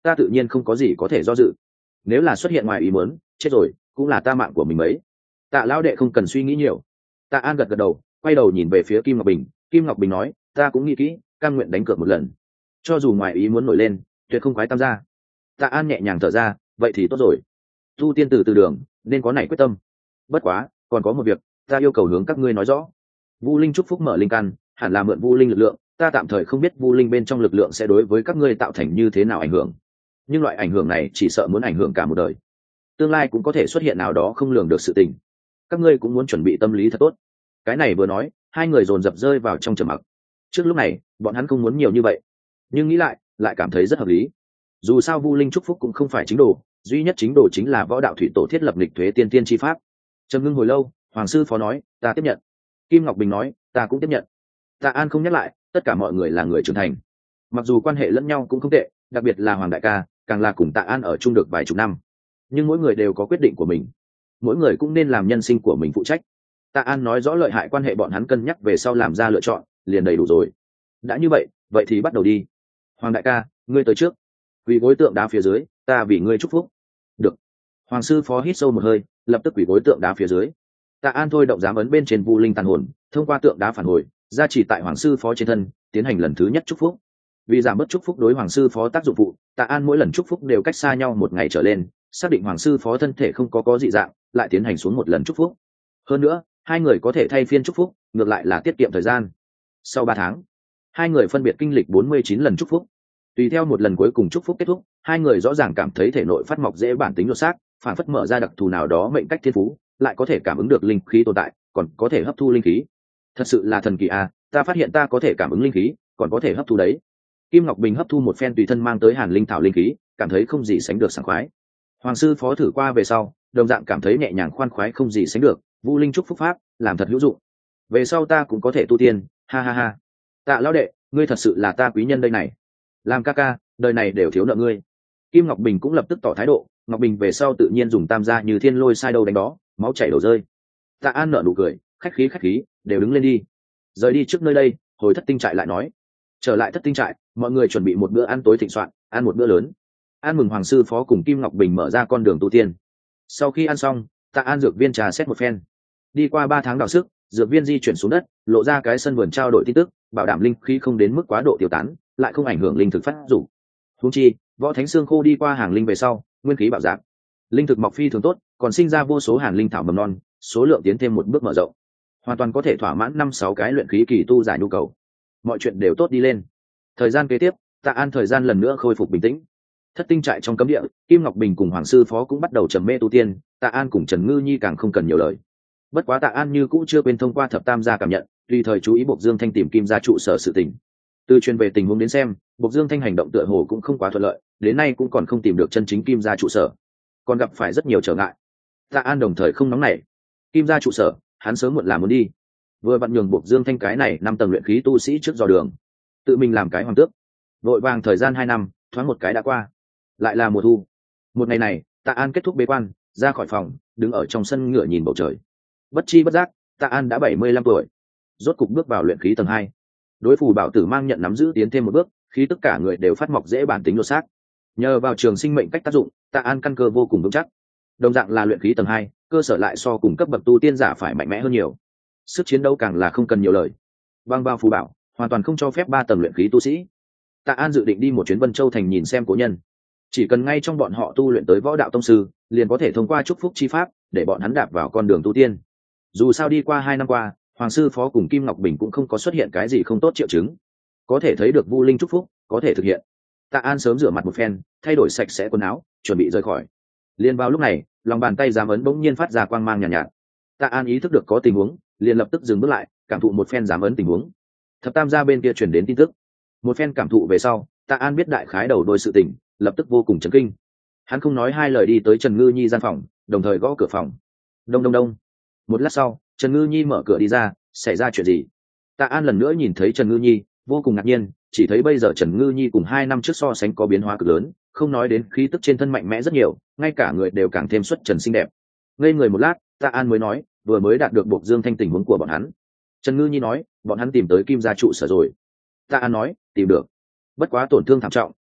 ta tự nhiên không có gì có thể do dự. Nếu là xuất hiện ngoài ý muốn, chết rồi cũng là ta mạng của mình mấy. Tạ lão đệ không cần suy nghĩ nhiều. Tạ An gật gật đầu, quay đầu nhìn về phía Kim Ngọc Bình. Kim Ngọc Bình nói, ta cũng nghĩ kỹ, cam nguyện đánh cược một lần, cho dù ngoài ý muốn nổi lên, tuyệt không quái tam gia. Tạ An nhẹ nhàng thở ra, vậy thì tốt rồi. Tu tiên từ từ đường, nên có này quyết tâm. Bất quá, còn có một việc, ta yêu cầu hướng các ngươi nói rõ. Vu Linh chúc phúc mở linh căn, hẳn là mượn Vu Linh lực lượng, ta tạm thời không biết Vu Linh bên trong lực lượng sẽ đối với các ngươi tạo thành như thế nào ảnh hưởng. Nhưng loại ảnh hưởng này chỉ sợ muốn ảnh hưởng cả một đời. Tương lai cũng có thể xuất hiện nào đó không lường được sự tình. Các ngươi cũng muốn chuẩn bị tâm lý thật tốt. Cái này vừa nói, hai người dồn dập rơi vào trong trầm mặc. Trước lúc này, bọn hắn không muốn nhiều như vậy, nhưng nghĩ lại, lại cảm thấy rất hợp lý. Dù sao Vu Linh chúc phúc cũng không phải chính đồ, duy nhất chính đồ chính là võ đạo thủy tổ thiết lập lịch thuế tiên tiên chi pháp. Trầm ngưng hồi lâu, Hoàng sư phó nói, ta tiếp nhận. Kim Ngọc Bình nói, ta cũng tiếp nhận. Tạ An không nhắc lại, tất cả mọi người là người trưởng thành, mặc dù quan hệ lẫn nhau cũng không tệ, đặc biệt là Hoàng đại ca, càng là cùng Tạ An ở chung được vài chục năm. Nhưng mỗi người đều có quyết định của mình, mỗi người cũng nên làm nhân sinh của mình phụ trách. Tạ An nói rõ lợi hại quan hệ bọn hắn cân nhắc về sau làm ra lựa chọn, liền đầy đủ rồi. Đã như vậy, vậy thì bắt đầu đi. Hoàng đại ca, ngươi tới trước. Quỳ gối tượng đá phía dưới, ta vì ngươi chúc phúc. Được. Hoàng sư phó hít sâu một hơi, lập tức quỳ gối tượng đá phía dưới. Tạ An thôi động giám ấn bên trên Vu Linh tàn hồn, thông qua tượng đá phản hồi, gia trì tại Hoàng sư phó trên thân, tiến hành lần thứ nhất chúc phúc. Vì giảm bớt chúc phúc đối Hoàng sư phó tác dụng phụ, Tạ An mỗi lần chúc phúc đều cách xa nhau một ngày trở lên, xác định Hoàng sư phó thân thể không có có dị dạng, lại tiến hành xuống một lần chúc phúc. Hơn nữa, hai người có thể thay phiên chúc phúc, ngược lại là tiết kiệm thời gian. Sau ba tháng, hai người phân biệt kinh lịch bốn mươi chín lần chúc phúc. Tùy theo một lần cuối cùng chúc phúc kết thúc, hai người rõ ràng cảm thấy thể nội phát mọc dễ bản tính lột xác, phản phất mở ra đặc thù nào đó mệnh cách thiên phú, lại có thể cảm ứng được linh khí tồn tại, còn có thể hấp thu linh khí. Thật sự là thần kỳ à, ta phát hiện ta có thể cảm ứng linh khí, còn có thể hấp thu đấy. Kim Ngọc Bình hấp thu một phen tùy thân mang tới Hàn Linh thảo linh khí, cảm thấy không gì sánh được sảng khoái. Hoàng sư phó thử qua về sau, đồng dạng cảm thấy nhẹ nhàng khoan khoái không gì sánh được, Vu Linh chúc phúc pháp, làm thật hữu dụng. Về sau ta cũng có thể tu tiên, ha ha ha. Tạ lão đệ, ngươi thật sự là ta quý nhân đây này. Làm ca ca, đời này đều thiếu nợ ngươi. Kim Ngọc Bình cũng lập tức tỏ thái độ, Ngọc Bình về sau tự nhiên dùng tam gia như thiên lôi sai đâu đánh đó, máu chảy đổ rơi. Tạ An nở nụ cười, khách khí khách khí, đều đứng lên đi. Rời đi trước nơi đây, hồi thất tinh trại lại nói. Trở lại thất tinh trại, mọi người chuẩn bị một bữa ăn tối thịnh soạn, ăn một bữa lớn. Ăn mừng Hoàng sư phó cùng Kim Ngọc Bình mở ra con đường tu tiên. Sau khi ăn xong, Tạ An dược viên trà xét một phen. Đi qua ba tháng đào sức, dược viên di chuyển xuống đất, lộ ra cái sân vườn trao đổi tin tức, bảo đảm linh khí không đến mức quá độ tiêu tán, lại không ảnh hưởng linh thực phát dục. Huống chi, võ thánh xương khô đi qua hàng linh về sau, nguyên khí bảo giảm, linh thực mọc phi thường tốt, còn sinh ra vô số hàn linh thảo mầm non, số lượng tiến thêm một bước mở rộng, hoàn toàn có thể thỏa mãn năm sáu cái luyện khí kỳ tu giải nhu cầu. Mọi chuyện đều tốt đi lên. Thời gian kế tiếp, Tạ An thời gian lần nữa khôi phục bình tĩnh. Thất tinh trại trong cấm địa, Kim Ngọc Bình cùng Hoàng sư phó cũng bắt đầu trầm mê tu tiên, Tạ An cùng Trần Ngư Nhi càng không cần nhiều lời. Bất quá Tạ An như cũ chưa quên thông qua thập tam gia cảm nhận, tùy thời chú ý Bộc Dương Thanh tìm Kim gia trụ sở sự tình. Từ truyền về tình huống đến xem, Bộc Dương Thanh hành động tựa hồ cũng không quá thuận lợi, đến nay cũng còn không tìm được chân chính Kim gia trụ sở, còn gặp phải rất nhiều trở ngại. Tạ An đồng thời không nóng nảy. Kim gia trụ sở, hắn sớm muộn là muốn đi. Vừa vặn nhường Bộc Dương Thanh cái này năm tầng luyện khí tu sĩ trước dò đường, tự mình làm cái hoàng tước. Vội vàng thời gian hai năm, thoáng một cái đã qua. Lại là mùa thu. Một ngày này, Tạ An kết thúc bế quan, ra khỏi phòng, đứng ở trong sân ngựa nhìn bầu trời. Bất chi bất giác, Tạ An đã bảy mươi lăm tuổi, rốt cục bước vào luyện khí tầng hai. Đối phù bảo tử mang nhận nắm giữ tiến thêm một bước, khí tất cả người đều phát mọc dễ bản tính lột xác. Nhờ vào trường sinh mệnh cách tác dụng, Tạ An căn cơ vô cùng vững chắc. Đồng dạng là luyện khí tầng hai, cơ sở lại so cùng cấp bậc tu tiên giả phải mạnh mẽ hơn nhiều. Sức chiến đấu càng là không cần nhiều lời. Bang bao phù bảo, hoàn toàn không cho phép ba tầng luyện khí tu sĩ. Tạ An dự định đi một chuyến Vân Châu thành nhìn xem cố nhân. Chỉ cần ngay trong bọn họ tu luyện tới võ đạo tông sư, liền có thể thông qua chúc phúc chi pháp, để bọn hắn đạp vào con đường tu tiên. Dù sao đi qua hai năm qua, Hoàng sư phó cùng Kim Ngọc Bình cũng không có xuất hiện cái gì không tốt triệu chứng, có thể thấy được Vu Linh chúc phúc có thể thực hiện. Tạ An sớm rửa mặt một phen, thay đổi sạch sẽ quần áo, chuẩn bị rời khỏi. Liên vào lúc này, lòng bàn tay giám ấn bỗng nhiên phát ra quang mang nhàn nhạt, nhạt. Tạ An ý thức được có tình huống, liền lập tức dừng bước lại, cảm thụ một phen giám ấn tình huống. Thập tam gia bên kia truyền đến tin tức. Một phen cảm thụ về sau, Tạ An biết đại khái đầu đuôi sự tình, lập tức vô cùng chấn kinh. Hắn không nói hai lời đi tới Trần Ngư Nhi gian phòng, đồng thời gõ cửa phòng. Đông đông đông. Một lát sau, Trần Ngư Nhi mở cửa đi ra, xảy ra chuyện gì? Tạ An lần nữa nhìn thấy Trần Ngư Nhi, vô cùng ngạc nhiên, chỉ thấy bây giờ Trần Ngư Nhi cùng hai năm trước so sánh có biến hóa cực lớn, không nói đến khí tức trên thân mạnh mẽ rất nhiều, ngay cả người đều càng thêm xuất trần xinh đẹp. Ngây người một lát, Tạ An mới nói, vừa mới đạt được Bộc Dương Thanh tình huống của bọn hắn. Trần Ngư Nhi nói, bọn hắn tìm tới Kim gia trụ sở rồi. Tạ An nói, tìm được, bất quá tổn thương thảm trọng,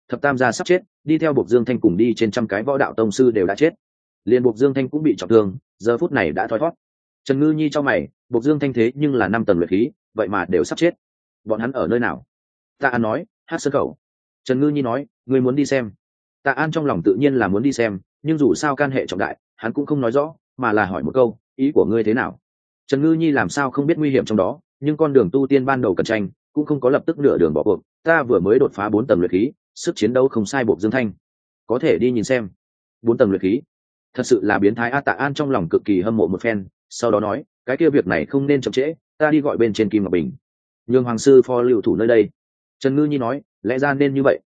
thập tam gia sắp chết, đi theo Bộc Dương Thanh cùng đi trên trăm cái võ đạo tông sư đều đã chết, liền Bộc Dương Thanh cũng bị trọng thương, giờ phút này đã thoi thoát. Trần Ngư Nhi cho mày, Bộc Dương Thanh thế nhưng là năm tầng luyện khí, vậy mà đều sắp chết, bọn hắn ở nơi nào? Tạ An nói, Hát Sơn Khẩu. Trần Ngư Nhi nói, ngươi muốn đi xem? Tạ An trong lòng tự nhiên là muốn đi xem, nhưng dù sao can hệ trọng đại, hắn cũng không nói rõ, mà là hỏi một câu, ý của ngươi thế nào? Trần Ngư Nhi làm sao không biết nguy hiểm trong đó, nhưng con đường tu tiên ban đầu cần tranh, cũng không có lập tức nửa đường bỏ cuộc, ta vừa mới đột phá bốn tầng luyện khí, sức chiến đấu không sai Bộc Dương Thanh, có thể đi nhìn xem. Bốn tầng luyện khí, thật sự là biến thái a. Tạ An trong lòng cực kỳ hâm mộ một phen, sau đó nói, cái kia việc này không nên chậm trễ, ta đi gọi bên trên Kim Ngọc Bình, nhường hoàng sư phó lưu thủ nơi đây. Trần Ngư Nhi nói, lẽ ra nên như vậy.